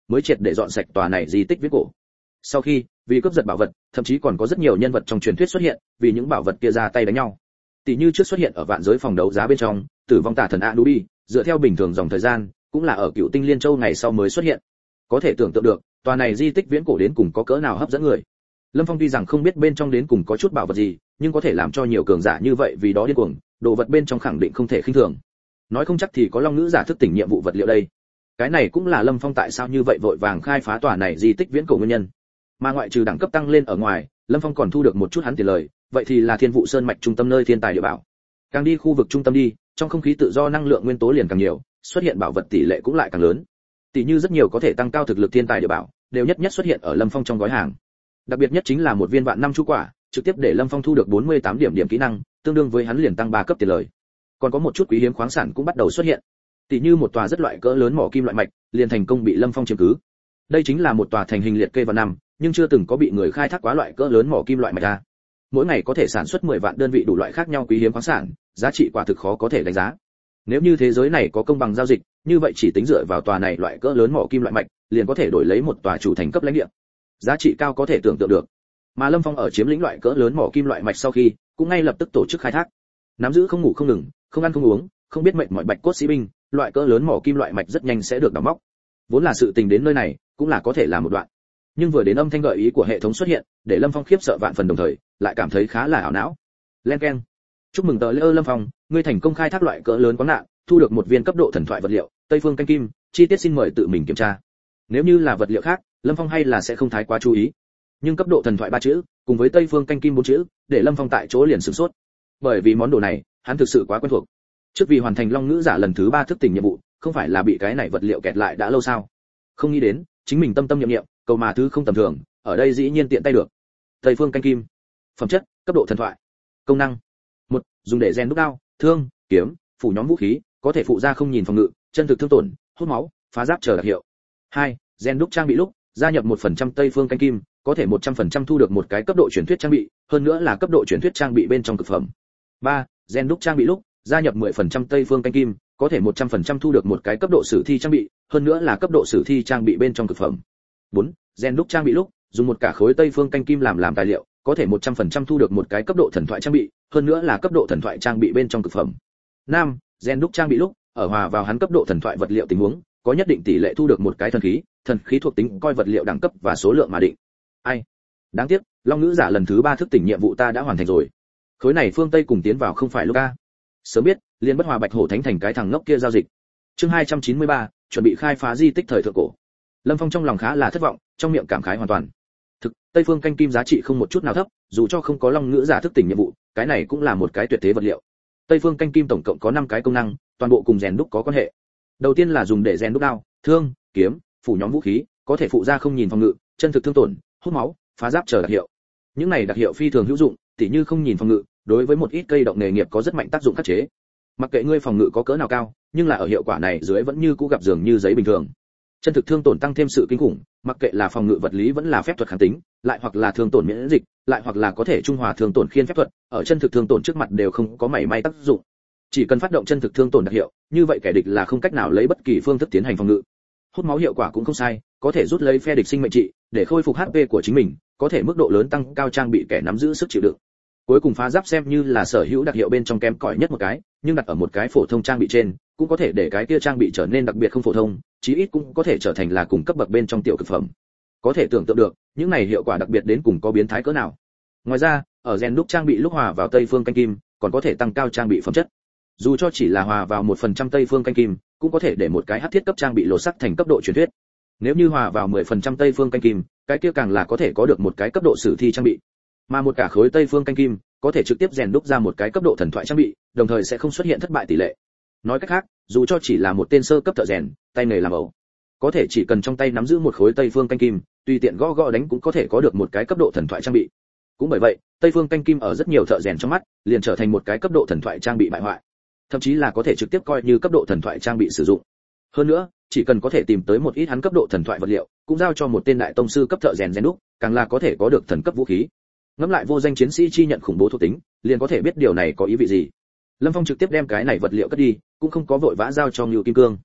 mới triệt để dọn sạch tòa này di tích viễn cổ. Sau khi vì cướp giật bảo vật, thậm chí còn có rất nhiều nhân vật trong truyền thuyết xuất hiện, vì những bảo vật kia ra tay đánh nhau. Tỷ như trước xuất hiện ở vạn giới phòng đấu giá bên trong, tử vong tà thần Anubi, dựa theo bình thường dòng thời gian, cũng là ở Cựu Tinh Liên Châu ngày sau mới xuất hiện. Có thể tưởng tượng được, tòa này di tích viễn cổ đến cùng có cỡ nào hấp dẫn người. Lâm Phong tuy rằng không biết bên trong đến cùng có chút bảo vật gì, nhưng có thể làm cho nhiều cường giả như vậy vì đó điên cuồng, đồ vật bên trong khẳng định không thể khinh thường. Nói không chắc thì có long nữ giả thức tỉnh nhiệm vụ vật liệu đây. Cái này cũng là Lâm Phong tại sao như vậy vội vàng khai phá tòa này di tích viễn cổ nguyên nhân. Mà ngoại trừ đẳng cấp tăng lên ở ngoài, Lâm Phong còn thu được một chút hắn tiền lời, vậy thì là Thiên Vụ Sơn mạch trung tâm nơi thiên tài địa bảo. Càng đi khu vực trung tâm đi, trong không khí tự do năng lượng nguyên tố liền càng nhiều, xuất hiện bảo vật tỷ lệ cũng lại càng lớn. Tỷ như rất nhiều có thể tăng cao thực lực thiên tài địa bảo, đều nhất nhất xuất hiện ở Lâm Phong trong gói hàng. Đặc biệt nhất chính là một viên vạn năm chu quả, trực tiếp để Lâm Phong thu được bốn mươi tám điểm điểm kỹ năng, tương đương với hắn liền tăng ba cấp tiền lời. Còn có một chút quý hiếm khoáng sản cũng bắt đầu xuất hiện. Tỷ như một tòa rất loại cỡ lớn mỏ kim loại mạch, liền thành công bị Lâm Phong chiếm cứ. Đây chính là một tòa thành hình liệt kê vạn năm, nhưng chưa từng có bị người khai thác quá loại cỡ lớn mỏ kim loại mạch ra. Mỗi ngày có thể sản xuất mười vạn đơn vị đủ loại khác nhau quý hiếm khoáng sản, giá trị quả thực khó có thể đánh giá. Nếu như thế giới này có công bằng giao dịch, như vậy chỉ tính dựa vào tòa này loại cỡ lớn mỏ kim loại mạch, liền có thể đổi lấy một tòa chủ thành cấp lãnh địa. Giá trị cao có thể tưởng tượng được. Mà Lâm Phong ở chiếm lĩnh loại cỡ lớn mỏ kim loại mạch sau khi, cũng ngay lập tức tổ chức khai thác. Nắm giữ không ngủ không ngừng, không ăn không uống, không biết mệnh mọi bạch cốt sĩ binh, loại cỡ lớn mỏ kim loại mạch rất nhanh sẽ được đào móc. Vốn là sự tình đến nơi này, cũng là có thể làm một đoạn. Nhưng vừa đến âm thanh gợi ý của hệ thống xuất hiện, để Lâm Phong khiếp sợ vạn phần đồng thời, lại cảm thấy khá là ảo não. Len keng. Chúc mừng tờ lễ Lâm Phong, ngươi thành công khai thác loại cỡ lớn có nạn, thu được một viên cấp độ thần thoại vật liệu, Tây Phương canh kim, chi tiết xin mời tự mình kiểm tra. Nếu như là vật liệu khác, Lâm Phong hay là sẽ không thái quá chú ý. Nhưng cấp độ thần thoại ba chữ, cùng với Tây Phương canh kim bốn chữ, để Lâm Phong tại chỗ liền sửng sốt. Bởi vì món đồ này, hắn thực sự quá quen thuộc. Trước vì hoàn thành long ngữ giả lần thứ ba thức tỉnh nhiệm vụ, không phải là bị cái này vật liệu kẹt lại đã lâu sao? Không nghĩ đến, chính mình tâm tâm niệm niệm, cầu mà thứ không tầm thường, ở đây dĩ nhiên tiện tay được. Tây Phương canh kim. Phẩm chất, cấp độ thần thoại. Công năng. một Dùng để rèn đúc đao, thương, kiếm, phủ nhóm vũ khí, có thể phụ ra không nhìn phòng ngự, chân thực thương tổn, hút máu, phá giáp chờ đặc hiệu. hai Rèn đúc trang bị lúc, gia nhập một phần trăm Tây Phương canh kim, có thể một trăm phần trăm thu được một cái cấp độ truyền thuyết trang bị, hơn nữa là cấp độ truyền thuyết trang bị bên trong cực phẩm. ba Rèn đúc trang bị lúc, gia nhập mười phần trăm Tây Phương canh kim, có thể một trăm phần trăm thu được một cái cấp độ sử thi trang bị, hơn nữa là cấp độ sử thi trang bị bên trong cực phẩm. bốn Rèn đúc trang bị lúc, dùng một cả khối Tây Phương canh kim làm làm tài liệu, có thể một trăm phần trăm thu được một cái cấp độ thần thoại trang bị, hơn nữa là cấp độ thần thoại trang bị bên trong cực phẩm. năm Rèn đúc trang bị lúc, ở hòa vào hắn cấp độ thần thoại vật liệu tình huống, có nhất định tỷ lệ thu được một cái thần khí, thần khí thuộc tính coi vật liệu đẳng cấp và số lượng mà định. Ai? Đáng tiếc, long nữ giả lần thứ ba thức tỉnh nhiệm vụ ta đã hoàn thành rồi. Khối này phương Tây cùng tiến vào không phải lúc a. Sớm biết, liên bất hòa bạch hổ thánh thành cái thằng ngốc kia giao dịch. Chương hai trăm chín mươi ba, chuẩn bị khai phá di tích thời thượng cổ. Lâm Phong trong lòng khá là thất vọng, trong miệng cảm khái hoàn toàn. Thực, Tây Phương canh kim giá trị không một chút nào thấp, dù cho không có long ngữ giả thức tỉnh nhiệm vụ, cái này cũng là một cái tuyệt thế vật liệu. Tây Phương canh kim tổng cộng có năm cái công năng, toàn bộ cùng rèn đúc có quan hệ. Đầu tiên là dùng để rèn đúc đao, thương, kiếm, phủ nhóm vũ khí, có thể phụ ra không nhìn phòng ngự, chân thực thương tổn, hút máu, phá giáp chờ đặc hiệu. Những này đặc hiệu phi thường hữu dụng, tỉ như không nhìn phòng ngự, đối với một ít cây động nghề nghiệp có rất mạnh tác dụng khắc chế. Mặc kệ ngươi phòng ngự có cỡ nào cao, nhưng là ở hiệu quả này dưới vẫn như cũ gặp dường như giấy bình thường. Chân thực thương tổn tăng thêm sự kinh khủng, mặc kệ là phòng ngự vật lý vẫn là phép thuật kháng tính, lại hoặc là thương tổn miễn dịch, lại hoặc là có thể trung hòa thương tổn khiên phép thuật, ở chân thực thương tổn trước mặt đều không có mảy may tác dụng. Chỉ cần phát động chân thực thương tổn đặc hiệu, như vậy kẻ địch là không cách nào lấy bất kỳ phương thức tiến hành phòng ngự. Hút máu hiệu quả cũng không sai, có thể rút lấy phe địch sinh mệnh trị, để khôi phục hát pê của chính mình, có thể mức độ lớn tăng cao trang bị kẻ nắm giữ sức chịu đựng. Cuối cùng phá giáp xem như là sở hữu đặc hiệu bên trong kém cỏi nhất một cái, nhưng đặt ở một cái phổ thông trang bị trên, cũng có thể để cái kia trang bị trở nên đặc biệt không phổ thông, chí ít cũng có thể trở thành là cùng cấp bậc bên trong tiểu cực phẩm. Có thể tưởng tượng được, những này hiệu quả đặc biệt đến cùng có biến thái cỡ nào. Ngoài ra, ở rèn đúc trang bị lúc hòa vào Tây Phương canh kim, còn có thể tăng cao trang bị phẩm chất. Dù cho chỉ là hòa vào một phần trăm Tây Phương canh kim, cũng có thể để một cái hắc thiết cấp trang bị lột sắc thành cấp độ truyền thuyết. Nếu như hòa vào mười phần trăm Tây Phương canh kim, cái kia càng là có thể có được một cái cấp độ sử thi trang bị. Mà một cả khối Tây Phương canh kim, có thể trực tiếp rèn đúc ra một cái cấp độ thần thoại trang bị, đồng thời sẽ không xuất hiện thất bại tỷ lệ. Nói cách khác, dù cho chỉ là một tên sơ cấp thợ rèn, tay nghề làm ẩu, có thể chỉ cần trong tay nắm giữ một khối Tây Phương canh kim, tùy tiện gõ gõ đánh cũng có thể có được một cái cấp độ thần thoại trang bị. Cũng bởi vậy, Tây Phương canh kim ở rất nhiều thợ rèn trong mắt, liền trở thành một cái cấp độ thần thoại trang bị bại hoại. Thậm chí là có thể trực tiếp coi như cấp độ thần thoại trang bị sử dụng. Hơn nữa, chỉ cần có thể tìm tới một ít hắn cấp độ thần thoại vật liệu, cũng giao cho một tên đại tông sư cấp thợ rèn rèn đúc, càng là có thể có được thần cấp vũ khí. Ngẫm lại vô danh chiến sĩ chi nhận khủng bố thuộc tính, liền có thể biết điều này có ý vị gì. Lâm Phong trực tiếp đem cái này vật liệu cất đi, cũng không có vội vã giao cho Ngưu Kim Cương.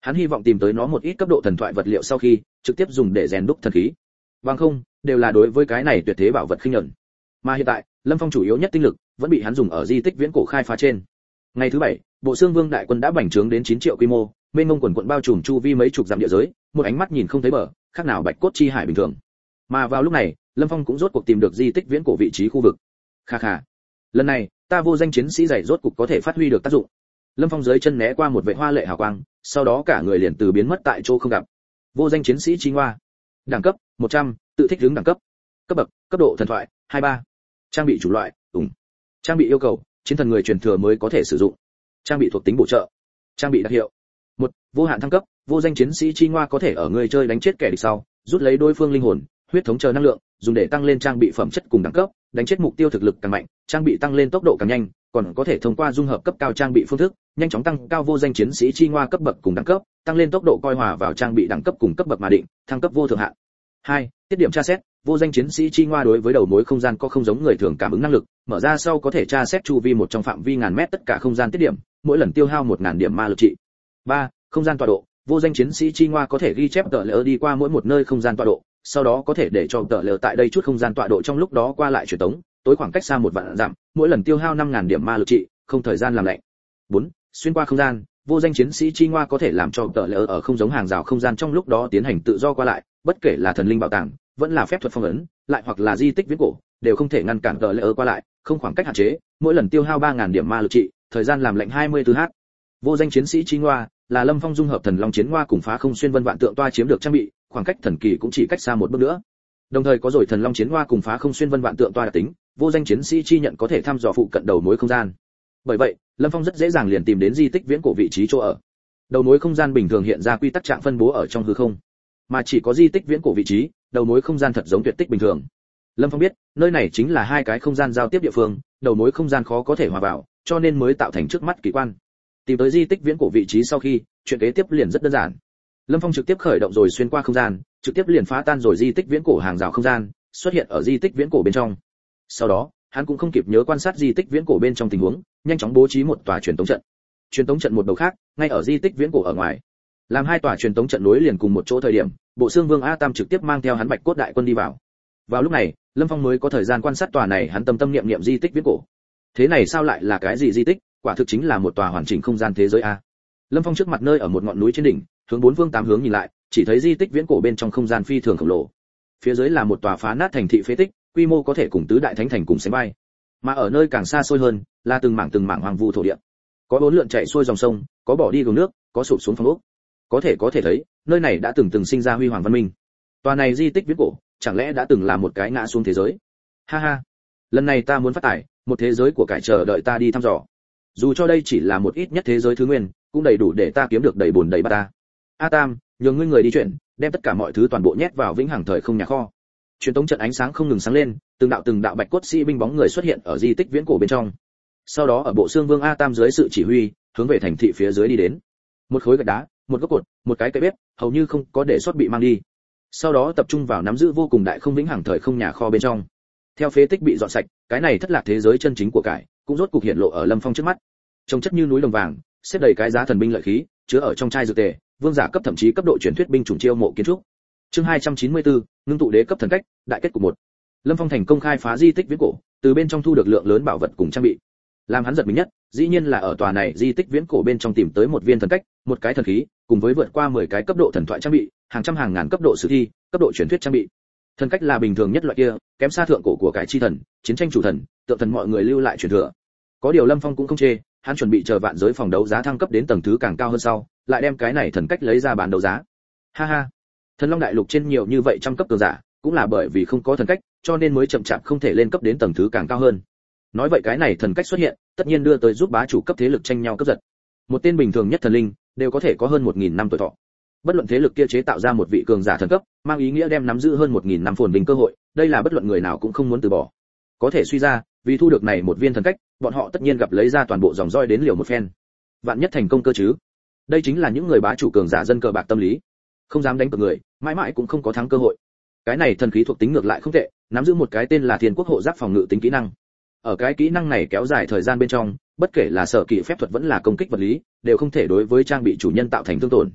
Hắn hy vọng tìm tới nó một ít cấp độ thần thoại vật liệu sau khi trực tiếp dùng để rèn đúc thần khí. Bằng không, đều là đối với cái này tuyệt thế bảo vật khinh nhẫn. Mà hiện tại, Lâm Phong chủ yếu nhất tinh lực vẫn bị hắn dùng ở di tích viễn cổ khai phá trên. Ngày thứ bảy, Bộ Xương Vương đại quân đã bành trướng đến chín triệu quy mô, mênh mông quần quận bao trùm chu vi mấy chục dặm địa giới, một ánh mắt nhìn không thấy bờ, khác nào bạch cốt chi hải bình thường. Mà vào lúc này, Lâm Phong cũng rốt cuộc tìm được di tích viễn cổ vị trí khu vực. Kha kha. Lần này, ta vô danh chiến sĩ dày rốt cuộc có thể phát huy được tác dụng. Lâm Phong dưới chân né qua một vệt hoa lệ hào quang, sau đó cả người liền từ biến mất tại chỗ không gặp. Vô danh chiến sĩ chi ngoa. Đẳng cấp một trăm, tự thích ứng đẳng cấp. Cấp bậc, cấp độ thần thoại hai mươi ba. Trang bị chủ loại, ủng. Trang bị yêu cầu, chiến thần người truyền thừa mới có thể sử dụng. Trang bị thuộc tính bổ trợ. Trang bị đặc hiệu. một, vô hạn thăng cấp, vô danh chiến sĩ chi ngoa có thể ở người chơi đánh chết kẻ địch sau, rút lấy đối phương linh hồn, huyết thống chờ năng lượng, dùng để tăng lên trang bị phẩm chất cùng đẳng cấp, đánh chết mục tiêu thực lực càng mạnh, trang bị tăng lên tốc độ càng nhanh, còn có thể thông qua dung hợp cấp cao trang bị phương thức, nhanh chóng tăng cao vô danh chiến sĩ chi ngoa cấp bậc cùng đẳng cấp, tăng lên tốc độ coi hòa vào trang bị đẳng cấp cùng cấp bậc mà định, thăng cấp vô thượng hạn. hai, tiết điểm tra xét, vô danh chiến sĩ chi ngoa đối với đầu mối không gian có không giống người thường cảm ứng năng lực, mở ra sau có thể tra xét chu vi một trong phạm vi ngàn mét tất cả không gian tiết điểm, mỗi lần tiêu hao một nghìn điểm ma lực trị. ba, không gian tọa độ, vô danh chiến sĩ chi ngoa có thể ghi chép tờ lỡ đi qua mỗi một nơi không gian tọa độ, sau đó có thể để cho tờ lỡ tại đây chút không gian tọa độ trong lúc đó qua lại truyền tống, tối khoảng cách xa một vạn dặm, mỗi lần tiêu hao năm nghìn điểm ma lực trị, không thời gian làm lạnh. bốn, xuyên qua không gian, vô danh chiến sĩ chi ngoa có thể làm cho tờ lỡ ở không giống hàng rào không gian trong lúc đó tiến hành tự do qua lại, bất kể là thần linh bảo tàng, vẫn là phép thuật phong ấn, lại hoặc là di tích viễn cổ, đều không thể ngăn cản tờ lỡ qua lại, không khoảng cách hạn chế, mỗi lần tiêu hao ba nghìn điểm ma lực trị, thời gian làm lạnh hai mươi tư h. Vô danh chiến sĩ chi ngoa là Lâm Phong dung hợp thần long chiến ngoa cùng phá không xuyên vân vạn tượng toa chiếm được trang bị, khoảng cách thần kỳ cũng chỉ cách xa một bước nữa. Đồng thời có rồi thần long chiến hoa cùng phá không xuyên vân vạn tượng toa đặc tính, vô danh chiến sĩ chi nhận có thể thăm dò phụ cận đầu mối không gian. Bởi vậy, Lâm Phong rất dễ dàng liền tìm đến di tích viễn cổ vị trí chỗ ở. Đầu mối không gian bình thường hiện ra quy tắc trạng phân bố ở trong hư không, mà chỉ có di tích viễn cổ vị trí, đầu mối không gian thật giống tuyệt tích bình thường. Lâm Phong biết, nơi này chính là hai cái không gian giao tiếp địa phương, đầu mối không gian khó có thể hòa vào, cho nên mới tạo thành trước mắt kỳ quan. Tìm tới di tích viễn cổ vị trí sau khi, chuyện kế tiếp liền rất đơn giản. Lâm Phong trực tiếp khởi động rồi xuyên qua không gian, trực tiếp liền phá tan rồi di tích viễn cổ hàng rào không gian, xuất hiện ở di tích viễn cổ bên trong. Sau đó, hắn cũng không kịp nhớ quan sát di tích viễn cổ bên trong tình huống, nhanh chóng bố trí một tòa truyền tống trận. Truyền tống trận một đầu khác, ngay ở di tích viễn cổ ở ngoài. Làm hai tòa truyền tống trận nối liền cùng một chỗ thời điểm, Bộ Xương Vương A Tam trực tiếp mang theo hắn Bạch Cốt đại quân đi vào. Vào lúc này, Lâm Phong mới có thời gian quan sát tòa này hắn tâm tâm niệm niệm di tích viễn cổ. Thế này sao lại là cái gì di tích, quả thực chính là một tòa hoàn chỉnh không gian thế giới a. Lâm Phong trước mặt nơi ở một ngọn núi trên đỉnh, hướng bốn phương tám hướng nhìn lại, chỉ thấy di tích viễn cổ bên trong không gian phi thường khổng lồ. Phía dưới là một tòa phá nát thành thị phế tích, quy mô có thể cùng tứ đại thánh thành cùng sánh vai. Mà ở nơi càng xa xôi hơn, là từng mảng từng mảng hoang vu thổ địa. Có bốn lượn chạy xuôi dòng sông, có bỏ đi gồm nước, có sụp xuống phong ốc. Có thể có thể thấy, nơi này đã từng từng sinh ra huy hoàng văn minh. Tòa này di tích viễn cổ, chẳng lẽ đã từng là một cái ngã xuống thế giới? Ha ha, lần này ta muốn phát tài, một thế giới của cải chờ đợi ta đi thăm dò. Dù cho đây chỉ là một ít nhất thế giới thứ nguyên, cũng đầy đủ để ta kiếm được đầy bùn đầy bát ta. A Tam, nhường ngươi người đi chuyển, đem tất cả mọi thứ toàn bộ nhét vào vĩnh hằng thời không nhà kho. Truyền tống trận ánh sáng không ngừng sáng lên, từng đạo từng đạo bạch cốt sĩ binh bóng người xuất hiện ở di tích viễn cổ bên trong. Sau đó ở Bộ Xương Vương A Tam dưới sự chỉ huy, hướng về thành thị phía dưới đi đến. Một khối gạch đá, một gốc cột, một cái cây bếp, hầu như không có để sót bị mang đi. Sau đó tập trung vào nắm giữ vô cùng đại không vĩnh hằng thời không nhà kho bên trong. Theo phế tích bị dọn sạch, cái này thất lạc thế giới chân chính của cải, cũng rốt cục hiện lộ ở Lâm Phong trước mắt. Trông chất như núi đồng vàng, xếp đầy cái giá thần binh lợi khí, chứa ở trong chai dược tề, vương giả cấp thậm chí cấp độ truyền thuyết binh chủng chiêu mộ kiến trúc. Chương hai trăm chín mươi tư, ngưng tụ đế cấp thần cách, đại kết cục một. Lâm Phong thành công khai phá di tích viễn cổ, từ bên trong thu được lượng lớn bảo vật cùng trang bị. Làm hắn giật mình nhất, dĩ nhiên là ở tòa này di tích viễn cổ bên trong tìm tới một viên thần cách, một cái thần khí, cùng với vượt qua mười cái cấp độ thần thoại trang bị, hàng trăm hàng ngàn cấp độ sử thi, cấp độ truyền thuyết trang bị. Thần cách là bình thường nhất loại kia, kém xa thượng cổ của cải chi thần, chiến tranh chủ thần, tượng thần mọi người lưu lại truyền thừa. Có điều Lâm Phong cũng không chê, hắn chuẩn bị chờ vạn giới phòng đấu giá thăng cấp đến tầng thứ càng cao hơn sau, lại đem cái này thần cách lấy ra bán đấu giá. Ha ha, Thần Long đại lục trên nhiều như vậy trăm cấp cường giả, cũng là bởi vì không có thần cách, cho nên mới chậm chạp không thể lên cấp đến tầng thứ càng cao hơn. Nói vậy cái này thần cách xuất hiện, tất nhiên đưa tới giúp bá chủ cấp thế lực tranh nhau cấp giật. Một tên bình thường nhất thần linh, đều có thể có hơn một nghìn năm tuổi thọ. Bất luận thế lực kia chế tạo ra một vị cường giả thần cấp, mang ý nghĩa đem nắm giữ hơn một nghìn năm phồn vinh cơ hội, đây là bất luận người nào cũng không muốn từ bỏ. Có thể suy ra, vì thu được này một viên thần cách, bọn họ tất nhiên gặp lấy ra toàn bộ dòng roi đến liều một phen. Vạn nhất thành công cơ chứ? Đây chính là những người bá chủ cường giả dân cờ bạc tâm lý, không dám đánh cược người, mãi mãi cũng không có thắng cơ hội. Cái này thần khí thuộc tính ngược lại không tệ, nắm giữ một cái tên là Thiên Quốc hộ giáp phòng ngự tính kỹ năng. Ở cái kỹ năng này kéo dài thời gian bên trong, bất kể là sở kỹ phép thuật vẫn là công kích vật lý, đều không thể đối với trang bị chủ nhân tạo thành thương tổn.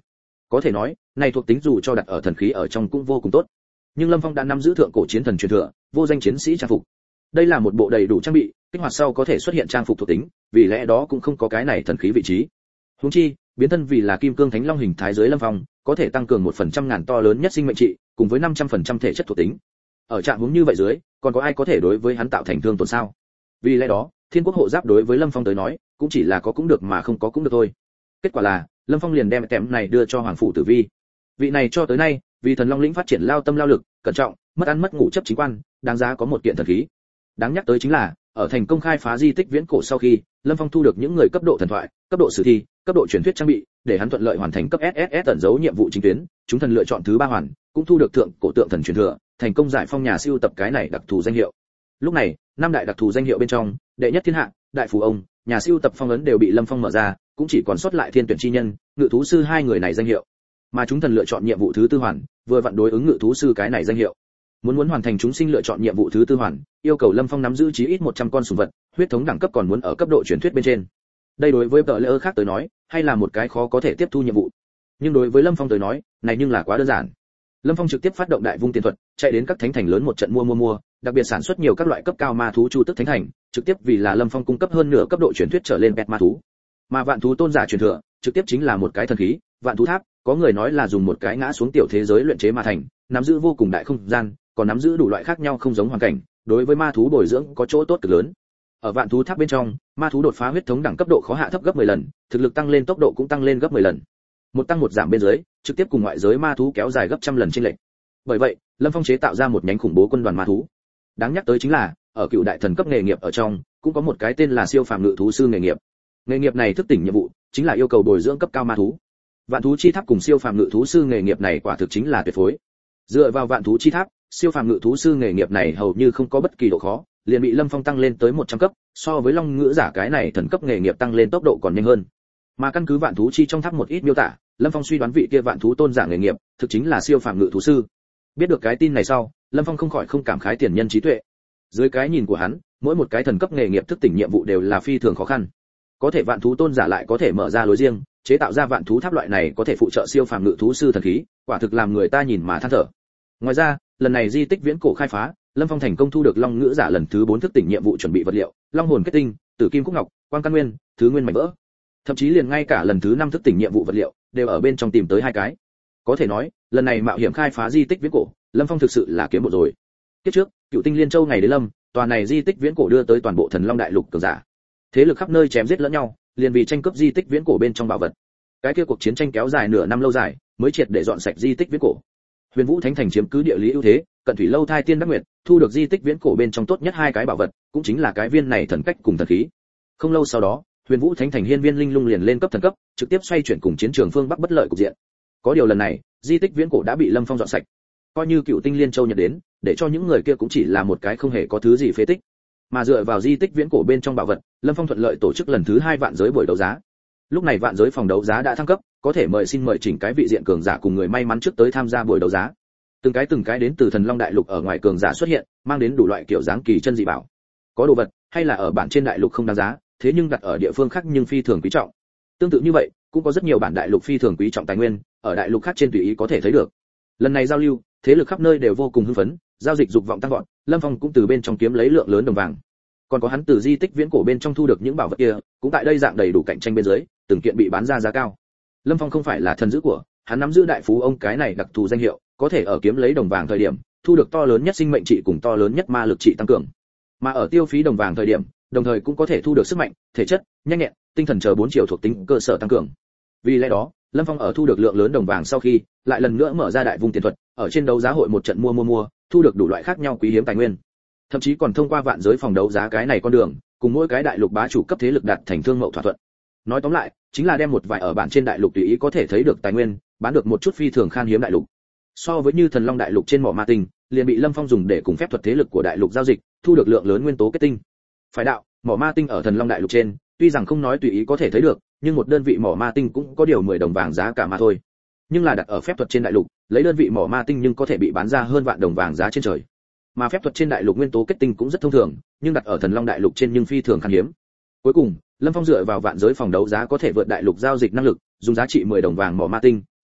Có thể nói, này thuộc tính dù cho đặt ở thần khí ở trong cũng vô cùng tốt. Nhưng Lâm Phong đã nắm giữ thượng cổ chiến thần truyền thừa, vô danh chiến sĩ trang phục. Đây là một bộ đầy đủ trang bị, kích hoạt sau có thể xuất hiện trang phục thuộc tính, vì lẽ đó cũng không có cái này thần khí vị trí. Huống chi, biến thân vì là kim cương thánh long hình thái dưới Lâm Phong, có thể tăng cường một phần trăm ngàn to lớn nhất sinh mệnh trị, cùng với năm trăm phần trăm thể chất thuộc tính. Ở trạng huống như vậy dưới, còn có ai có thể đối với hắn tạo thành thương tổn sao? Vì lẽ đó, Thiên Quốc hộ giáp đối với Lâm Phong tới nói, cũng chỉ là có cũng được mà không có cũng được thôi. Kết quả là, Lâm Phong liền đem tém này đưa cho hoàng phủ Tử Vi. Vị này cho tới nay, vì thần long lĩnh phát triển lao tâm lao lực, cẩn trọng, mất ăn mất ngủ chấp chính quan, đáng giá có một kiện thần khí. Đáng nhắc tới chính là, ở thành công khai phá di tích viễn cổ sau khi, Lâm Phong thu được những người cấp độ thần thoại, cấp độ sử thi, cấp độ truyền thuyết trang bị, để hắn thuận lợi hoàn thành cấp ét ét ét tận dấu nhiệm vụ chính tuyến, chúng thần lựa chọn thứ ba hoàn, cũng thu được thượng cổ tượng thần truyền thừa, thành công giải phong nhà siêu tập cái này đặc thù danh hiệu. Lúc này, năm đại đặc thù danh hiệu bên trong, đệ nhất thiên hạ, đại phù ông, nhà siêu tập phong ấn đều bị Lâm Phong mở ra, cũng chỉ còn sót lại thiên tuyển chi nhân, ngự thú sư hai người này danh hiệu. Mà chúng thần lựa chọn nhiệm vụ thứ tư hoàn, vừa vặn đối ứng ngự thú sư cái này danh hiệu. Muốn muốn hoàn thành chúng sinh lựa chọn nhiệm vụ thứ tư hoàn, yêu cầu Lâm Phong nắm giữ chí ít một trăm con sủng vật, huyết thống đẳng cấp còn muốn ở cấp độ truyền thuyết bên trên. Đây đối với player khác tới nói, hay là một cái khó có thể tiếp thu nhiệm vụ. Nhưng đối với Lâm Phong tới nói, này nhưng là quá đơn giản. Lâm Phong trực tiếp phát động đại vung tiền thuật, chạy đến các thánh thành lớn một trận mua mua mua, đặc biệt sản xuất nhiều các loại cấp cao ma thú chu tức thánh thành, trực tiếp vì là Lâm Phong cung cấp hơn nửa cấp độ truyền thuyết trở lên pet ma thú. Mà vạn thú tôn giả truyền thừa, trực tiếp chính là một cái thần khí, vạn thú tháp, có người nói là dùng một cái ngã xuống tiểu thế giới luyện chế mà thành, nắm giữ vô cùng đại không gian, còn nắm giữ đủ loại khác nhau không giống hoàn cảnh, đối với ma thú bồi dưỡng có chỗ tốt cực lớn. Ở vạn thú tháp bên trong, ma thú đột phá huyết thống đẳng cấp độ khó hạ thấp gấp mười lần, thực lực tăng lên tốc độ cũng tăng lên gấp mười lần. Một tăng một giảm bên dưới, trực tiếp cùng ngoại giới ma thú kéo dài gấp trăm lần chênh lệch. Bởi vậy, Lâm Phong chế tạo ra một nhánh khủng bố quân đoàn ma thú. Đáng nhắc tới chính là, ở cựu đại thần cấp nghề nghiệp ở trong, cũng có một cái tên là siêu phàm ngự thú sư nghề nghiệp. Nghề nghiệp này thức tỉnh nhiệm vụ, chính là yêu cầu bồi dưỡng cấp cao ma thú. Vạn thú chi tháp cùng siêu phàm ngự thú sư nghề nghiệp này quả thực chính là tuyệt phối. Dựa vào vạn thú chi tháp, siêu phàm ngự thú sư nghề nghiệp này hầu như không có bất kỳ độ khó, liền bị Lâm Phong tăng lên tới một trăm cấp, so với long ngữ giả cái này thần cấp nghề nghiệp tăng lên tốc độ còn nhanh hơn. Mà căn cứ vạn thú chi trong tháp một ít miêu tả, Lâm Phong suy đoán vị kia vạn thú tôn giả nghề nghiệp, thực chính là siêu phàm ngự thú sư. Biết được cái tin này sau, Lâm Phong không khỏi không cảm khái tiền nhân trí tuệ. Dưới cái nhìn của hắn, mỗi một cái thần cấp nghề nghiệp thức tỉnh nhiệm vụ đều là phi thường khó khăn. Có thể vạn thú tôn giả lại có thể mở ra lối riêng, chế tạo ra vạn thú tháp loại này có thể phụ trợ siêu phàm ngự thú sư thần khí, quả thực làm người ta nhìn mà than thở. Ngoài ra, lần này di tích viễn cổ khai phá, Lâm Phong thành công thu được long ngữ giả lần thứ bốn thức tỉnh nhiệm vụ chuẩn bị vật liệu, long hồn kết tinh, tử kim cúc ngọc, quang căn nguyên, thứ nguyên mảnh vỡ. Thậm chí liền ngay cả lần thứ năm thức tỉnh nhiệm vụ vật liệu, đều ở bên trong tìm tới hai cái. Có thể nói, lần này mạo hiểm khai phá di tích viễn cổ, Lâm Phong thực sự là kiếm một rồi. Tiếp trước, Cựu Tinh Liên Châu ngày đến lâm, tòa này di tích viễn cổ đưa tới toàn bộ Thần Long đại lục cường giả. Thế lực khắp nơi chém giết lẫn nhau, liền vì tranh cướp di tích viễn cổ bên trong bảo vật. Cái kia cuộc chiến tranh kéo dài nửa năm lâu dài, mới triệt để dọn sạch di tích viễn cổ. Huyền Vũ Thánh Thành chiếm cứ địa lý ưu thế, Cận Thủy Lâu Thai Tiên Đắc Nguyệt, thu được di tích viễn cổ bên trong tốt nhất hai cái bảo vật, cũng chính là cái viên này thần cách cùng thần khí. Không lâu sau đó, Huyền Vũ Thánh Thành Hiên Viên Linh Lung liền lên cấp thần cấp, trực tiếp xoay chuyển cùng chiến trường phương Bắc bất lợi cục diện. Có điều lần này, di tích viễn cổ đã bị Lâm Phong dọn sạch. Coi như Cựu Tinh Liên Châu nhận đến, để cho những người kia cũng chỉ là một cái không hề có thứ gì phế tích. Mà dựa vào di tích viễn cổ bên trong bảo vật, Lâm Phong thuận lợi tổ chức lần thứ hai vạn giới buổi đấu giá. Lúc này vạn giới phòng đấu giá đã thăng cấp, có thể mời xin mời chỉnh cái vị diện cường giả cùng người may mắn trước tới tham gia buổi đấu giá. Từng cái từng cái đến từ Thần Long đại lục ở ngoài cường giả xuất hiện, mang đến đủ loại kiểu dáng kỳ chân dị bảo. Có đồ vật, hay là ở bản trên đại lục không đáng giá, thế nhưng đặt ở địa phương khác nhưng phi thường quý trọng. Tương tự như vậy, cũng có rất nhiều bản đại lục phi thường quý trọng tài nguyên, ở đại lục khác trên tùy ý có thể thấy được. Lần này giao lưu, thế lực khắp nơi đều vô cùng hưng phấn, giao dịch dục vọng tăng vọt, Lâm Phong cũng từ bên trong kiếm lấy lượng lớn đồng vàng. Còn có hắn từ di tích viễn cổ bên trong thu được những bảo vật kia, cũng tại đây dạng đầy đủ cạnh tranh bên dưới, từng kiện bị bán ra giá cao. Lâm Phong không phải là thần dữ của, hắn nắm giữ đại phú ông cái này đặc thù danh hiệu, có thể ở kiếm lấy đồng vàng thời điểm, thu được to lớn nhất sinh mệnh trị cùng to lớn nhất ma lực trị tăng cường. Mà ở tiêu phí đồng vàng thời điểm, đồng thời cũng có thể thu được sức mạnh, thể chất, nhanh nhẹn, tinh thần chờ bốn chiều thuộc tính cơ sở tăng cường. Vì lẽ đó, Lâm Phong ở thu được lượng lớn đồng vàng sau khi, lại lần nữa mở ra đại vung tiền thuật, ở trên đấu giá hội một trận mua mua mua, thu được đủ loại khác nhau quý hiếm tài nguyên. Thậm chí còn thông qua vạn giới phòng đấu giá cái này con đường, cùng mỗi cái đại lục bá chủ cấp thế lực đạt thành thương mậu thỏa thuận. Nói tóm lại, chính là đem một vài ở bản trên đại lục tùy ý có thể thấy được tài nguyên, bán được một chút phi thường khan hiếm đại lục. So với như Thần Long đại lục trên mỏ ma tinh, liền bị Lâm Phong dùng để cùng phép thuật thế lực của đại lục giao dịch, thu được lượng lớn nguyên tố kết tinh. Phải đạo, mỏ ma tinh ở Thần Long đại lục trên, tuy rằng không nói tùy ý có thể thấy được, nhưng một đơn vị mỏ ma tinh cũng có điều mười đồng vàng giá cả mà thôi. Nhưng là đặt ở phép thuật trên đại lục, lấy đơn vị mỏ ma tinh nhưng có thể bị bán ra hơn vạn đồng vàng giá trên trời. Mà phép thuật trên đại lục nguyên tố kết tinh cũng rất thông thường, nhưng đặt ở Thần Long đại lục trên nhưng phi thường khan hiếm. Cuối cùng, Lâm Phong dựa vào vạn giới phòng đấu giá có thể vượt đại lục giao dịch năng lực, dùng giá trị mười đồng vàng mỏ ma tinh,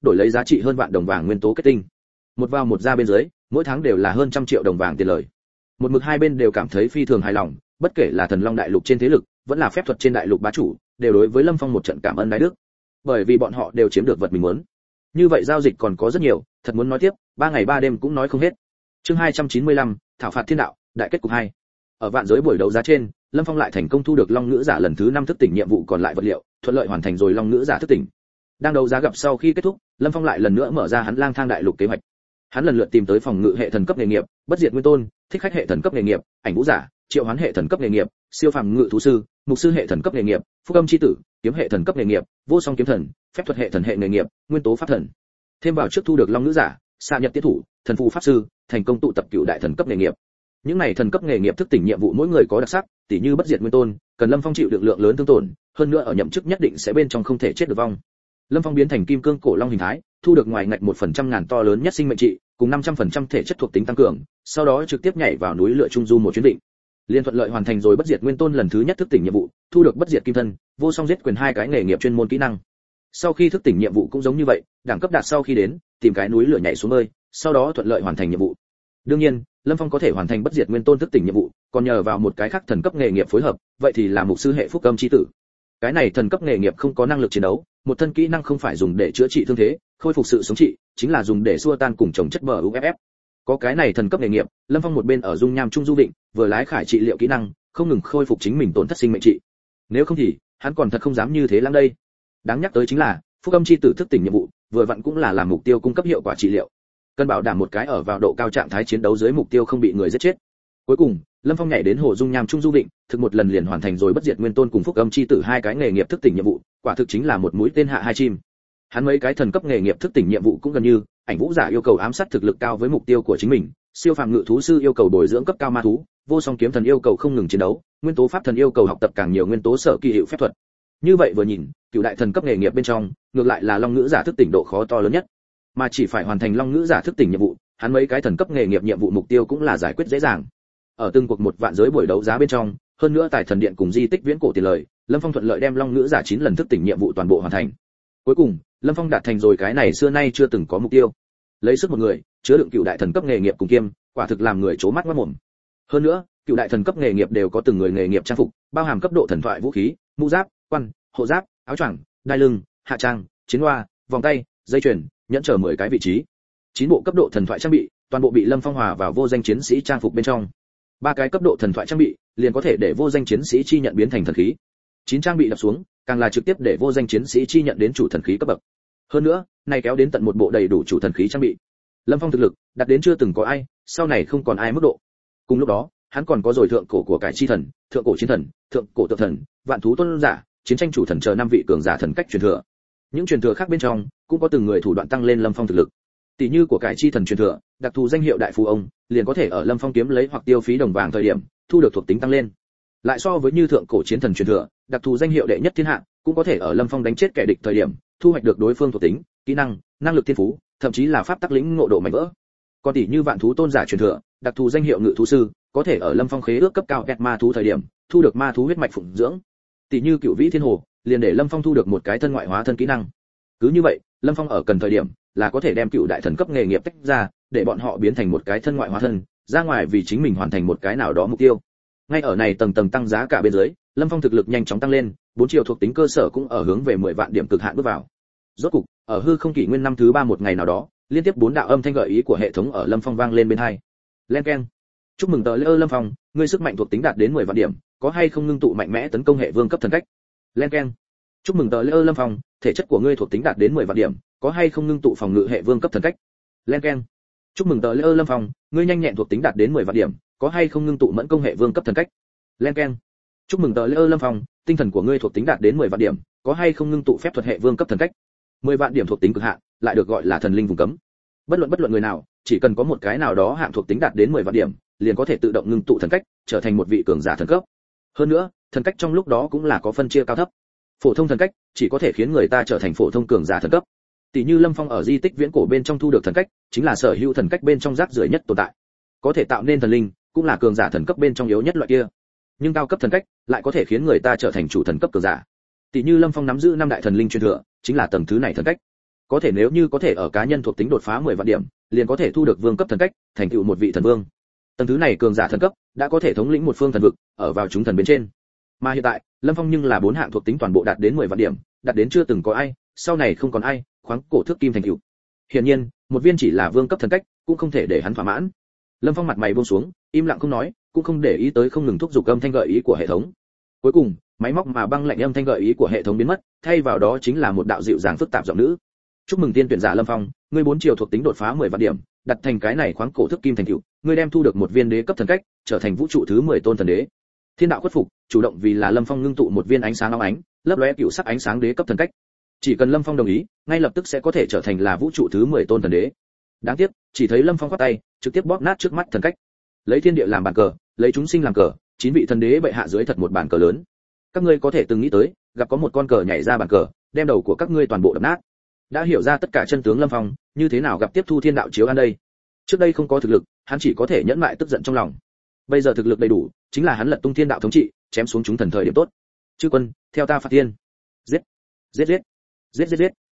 đổi lấy giá trị hơn vạn đồng vàng nguyên tố kết tinh. Một vào một ra bên dưới, mỗi tháng đều là hơn trăm triệu đồng vàng tiền lời. Một mực hai bên đều cảm thấy phi thường hài lòng, bất kể là Thần Long đại lục trên thế lực, vẫn là phép thuật trên đại lục bá chủ, đều đối với Lâm Phong một trận cảm ơn đái đức. Bởi vì bọn họ đều chiếm được vật mình muốn. Như vậy giao dịch còn có rất nhiều, thật muốn nói tiếp, ba ngày ba đêm cũng nói không hết. Chương hai trăm chín mươi lăm, thảo phạt thiên đạo, đại kết cục hai. Ở vạn giới buổi đấu giá trên, Lâm Phong lại thành công thu được Long Ngữ giả lần thứ năm thức tỉnh nhiệm vụ còn lại vật liệu, thuận lợi hoàn thành rồi Long Ngữ giả thức tỉnh. Đang đấu giá gặp sau khi kết thúc, Lâm Phong lại lần nữa mở ra hắn lang thang đại lục kế hoạch. Hắn lần lượt tìm tới phòng ngự hệ thần cấp nghề nghiệp, bất diệt nguyên tôn, thích khách hệ thần cấp nghề nghiệp, ảnh vũ giả, triệu hoán hệ thần cấp nghề nghiệp, siêu phàm ngự thú sư, mục sư hệ thần cấp nghề nghiệp, phúc âm chi tử, kiếm hệ thần cấp nghề nghiệp, vô song kiếm thần, phép thuật hệ thần hệ nghề nghiệp, nguyên tố pháp thần. Thêm vào trước thu được Long Ngữ giả, xạ nhật tiết thủ, thần phù pháp sư, thành công tụ tập cựu đại thần cấp nghề nghiệp. Những này thần cấp nghề nghiệp thức tỉnh nhiệm vụ mỗi người có đặc sắc, tỉ như bất diệt nguyên tôn, cần Lâm Phong chịu được lượng lớn thương tổn, hơn nữa ở nhậm chức nhất định sẽ bên trong không thể chết được vong. Lâm Phong biến thành kim cương cổ long hình thái, thu được ngoài ngạch một phần trăm ngàn to lớn nhất sinh mệnh trị, cùng năm trăm phần trăm thể chất thuộc tính tăng cường, sau đó trực tiếp nhảy vào núi lửa trung du một chuyến định. Liên thuận lợi hoàn thành rồi bất diệt nguyên tôn lần thứ nhất thức tỉnh nhiệm vụ, thu được bất diệt kim thân, vô song giết quyền hai cái nghề nghiệp chuyên môn kỹ năng. Sau khi thức tỉnh nhiệm vụ cũng giống như vậy, đẳng cấp đạt sau khi đến, tìm cái núi lửa nhảy xuống ơi, sau đó thuận lợi hoàn thành nhiệm vụ. Đương nhiên, Lâm Phong có thể hoàn thành bất diệt nguyên tôn thức tỉnh nhiệm vụ, còn nhờ vào một cái khác thần cấp nghề nghiệp phối hợp, vậy thì là mục sư hệ phúc âm chi tử. Cái này thần cấp nghề nghiệp không có năng lực chiến đấu, một thân kỹ năng không phải dùng để chữa trị thương thế, khôi phục sự sống trị, chính là dùng để xua tan cùng chồng chất bờ u ép ép. Có cái này thần cấp nghề nghiệp, Lâm Phong một bên ở dung nham trung du định, vừa lái khải trị liệu kỹ năng, không ngừng khôi phục chính mình tổn thất sinh mệnh trị. Nếu không thì, hắn còn thật không dám như thế lắm đây. Đáng nhắc tới chính là, phúc âm chi tử thức tỉnh nhiệm vụ, vừa vặn cũng là làm mục tiêu cung cấp hiệu quả trị liệu. Cần bảo đảm một cái ở vào độ cao trạng thái chiến đấu dưới mục tiêu không bị người giết chết. Cuối cùng, Lâm Phong nhảy đến hồ dung nham trung du định, thực một lần liền hoàn thành rồi bất diệt nguyên tôn cùng phúc âm chi tử hai cái nghề nghiệp thức tỉnh nhiệm vụ, quả thực chính là một mũi tên hạ hai chim. Hắn mấy cái thần cấp nghề nghiệp thức tỉnh nhiệm vụ cũng gần như, ảnh vũ giả yêu cầu ám sát thực lực cao với mục tiêu của chính mình, siêu phàm ngự thú sư yêu cầu bồi dưỡng cấp cao ma thú, vô song kiếm thần yêu cầu không ngừng chiến đấu, nguyên tố pháp thần yêu cầu học tập càng nhiều nguyên tố sở kỳ hiệu phép thuật. Như vậy vừa nhìn, cửu đại thần cấp nghề nghiệp bên trong, ngược lại là Long Ngữ giả thức tỉnh độ khó to lớn nhất. Mà chỉ phải hoàn thành Long Ngữ giả thức tỉnh nhiệm vụ, hắn mấy cái thần cấp nghề nghiệp nhiệm vụ mục tiêu cũng là giải quyết dễ dàng. Ở từng cuộc một vạn giới buổi đấu giá bên trong, hơn nữa tài thần điện cùng di tích viễn cổ tiền lời, Lâm Phong thuận lợi đem Long Ngữ giả chín lần thức tỉnh nhiệm vụ toàn bộ hoàn thành. Cuối cùng, Lâm Phong đạt thành rồi cái này xưa nay chưa từng có mục tiêu. Lấy sức một người, chứa đựng cựu đại thần cấp nghề nghiệp cùng kiêm, quả thực làm người chố mắt mắt mồm. Hơn nữa, cựu đại thần cấp nghề nghiệp đều có từng người nghề nghiệp trang phục, bao hàm cấp độ thần thoại vũ khí, mũ giáp, quan, hộ giáp, áo choàng, đai lưng, hạ trang, chiến hoa, vòng tay, dây chuyền, nhẫn chờ mười cái vị trí. Chín bộ cấp độ thần thoại trang bị, toàn bộ bị Lâm Phong hòa vào vô danh chiến sĩ trang phục bên trong. Ba cái cấp độ thần thoại trang bị, liền có thể để vô danh chiến sĩ chi nhận biến thành thần khí. Chín trang bị đập xuống, càng là trực tiếp để vô danh chiến sĩ chi nhận đến chủ thần khí cấp bậc. Hơn nữa, này kéo đến tận một bộ đầy đủ chủ thần khí trang bị. Lâm Phong thực lực đạt đến chưa từng có ai, sau này không còn ai mức độ. Cùng lúc đó, hắn còn có rồi thượng cổ của cải chi thần, thượng cổ chiến thần, thượng cổ tượng thần, vạn thú tôn giả, chiến tranh chủ thần chờ năm vị cường giả thần cách truyền thừa. Những truyền thừa khác bên trong cũng có từng người thủ đoạn tăng lên Lâm Phong thực lực. Tỷ như của cải chi thần truyền thừa, đặc thù danh hiệu đại phú ông, liền có thể ở Lâm Phong kiếm lấy hoặc tiêu phí đồng vàng thời điểm, thu được thuộc tính tăng lên. Lại so với như thượng cổ chiến thần truyền thừa, đặc thù danh hiệu đệ nhất thiên hạ, cũng có thể ở Lâm Phong đánh chết kẻ địch thời điểm, thu hoạch được đối phương thuộc tính, kỹ năng, năng lực thiên phú, thậm chí là pháp tắc lĩnh ngộ độ mạnh vỡ. Còn tỷ như vạn thú tôn giả truyền thừa, đặc thù danh hiệu ngự thú sư, có thể ở Lâm Phong khế ước cấp cao kẹt ma thú thời điểm, thu được ma thú huyết mạch phụng dưỡng. Tỷ như cựu vĩ thiên hồ, liền để Lâm Phong thu được một cái thân ngoại hóa thân kỹ năng. Cứ như vậy, Lâm Phong ở cần thời điểm, là có thể đem cựu đại thần cấp nghề nghiệp tách ra, để bọn họ biến thành một cái thân ngoại hóa thân, ra ngoài vì chính mình hoàn thành một cái nào đó mục tiêu. Ngay ở này tầng tầng tăng giá cả bên dưới, Lâm Phong thực lực nhanh chóng tăng lên, bốn chiều thuộc tính cơ sở cũng ở hướng về mười vạn điểm cực hạn bước vào. Rốt cục, ở hư không kỷ nguyên năm thứ ba một ngày nào đó, liên tiếp bốn đạo âm thanh gợi ý của hệ thống ở Lâm Phong vang lên bên tai. Len keng. Chúc mừng tờ Lơ Lâm Phong, ngươi sức mạnh thuộc tính đạt đến mười vạn điểm, có hay không ngưng tụ mạnh mẽ tấn công hệ vương cấp thần cách. Len keng. Chúc mừng tờ Lơ Lâm Phong, thể chất của ngươi thuộc tính đạt đến mười vạn điểm, có hay không ngưng tụ phòng ngự hệ vương cấp thần cách. Len keng. Chúc mừng tờ Lơ Lâm Phong, ngươi nhanh nhẹn thuộc tính đạt đến mười vạn điểm, có hay không ngưng tụ mẫn công hệ vương cấp thần cách. Len keng. Chúc mừng tờ Lơ Lâm Phong, tinh thần của ngươi thuộc tính đạt đến mười vạn điểm, có hay không ngưng tụ phép thuật hệ vương cấp thần cách. mười vạn điểm thuộc tính cực hạn, lại được gọi là thần linh vùng cấm. Bất luận bất luận người nào, chỉ cần có một cái nào đó hạng thuộc tính đạt đến mười vạn điểm, liền có thể tự động ngưng tụ thần cách, trở thành một vị cường giả thần cấp. Hơn nữa, thần cách trong lúc đó cũng là có phân chia cao thấp. Phổ thông thần cách chỉ có thể khiến người ta trở thành phổ thông cường giả thần cấp. Tỷ như Lâm Phong ở di tích viễn cổ bên trong thu được thần cách, chính là sở hữu thần cách bên trong rác rưởi nhất tồn tại. Có thể tạo nên thần linh, cũng là cường giả thần cấp bên trong yếu nhất loại kia. Nhưng cao cấp thần cách lại có thể khiến người ta trở thành chủ thần cấp cường giả. Tỷ như Lâm Phong nắm giữ năm đại thần linh truyền thừa, chính là tầng thứ này thần cách. Có thể nếu như có thể ở cá nhân thuộc tính đột phá mười vạn điểm, liền có thể thu được vương cấp thần cách, thành tựu một vị thần vương. Tầng thứ này cường giả thần cấp, đã có thể thống lĩnh một phương thần vực, ở vào chúng thần bên trên. Mà hiện tại, Lâm Phong nhưng là bốn hạng thuộc tính toàn bộ đạt đến mười vạn điểm, đạt đến chưa từng có ai, sau này không còn ai, khoáng cổ thước kim thành tựu. Hiển nhiên, một viên chỉ là vương cấp thần cách, cũng không thể để hắn thỏa mãn. Lâm Phong mặt mày buông xuống, im lặng không nói, cũng không để ý tới không ngừng thúc giục âm thanh gợi ý của hệ thống. Cuối cùng, máy móc mà băng lạnh âm thanh gợi ý của hệ thống biến mất, thay vào đó chính là một đạo dịu dàng phức tạp giọng nữ. Chúc mừng tiên tuyển giả Lâm Phong, ngươi bốn chiều thuộc tính đột phá mười vạn điểm, đặt thành cái này khoáng cổ thức kim thành tựu, ngươi đem thu được một viên đế cấp thần cách, trở thành vũ trụ thứ mười tôn thần đế. Thiên đạo khuất phục, chủ động vì là Lâm Phong ngưng tụ một viên ánh sáng óng ánh, lấp lóe cựu sắc ánh sáng đế cấp thần cách. Chỉ cần Lâm Phong đồng ý, ngay lập tức sẽ có thể trở thành là vũ trụ thứ mười tôn thần đế. Đáng tiếc, chỉ thấy Lâm Phong quát tay, trực tiếp bóp nát trước mắt thần cách. Lấy thiên địa làm bàn cờ, lấy chúng sinh làm cờ, chín vị thần đế bệ hạ dưới thật một bàn cờ lớn. Các ngươi có thể từng nghĩ tới, gặp có một con cờ nhảy ra bàn cờ, đem đầu của các ngươi toàn bộ đập nát. Đã hiểu ra tất cả chân tướng Lâm Phong, như thế nào gặp tiếp thu thiên đạo chiếu an đây? Trước đây không có thực lực, hắn chỉ có thể nhẫn mại tức giận trong lòng. Bây giờ thực lực đầy đủ, chính là hắn lật tung thiên đạo thống trị, chém xuống chúng thần thời điểm tốt. Chư quân, theo ta phạt thiên. Giết, giết giết, giết giết giết.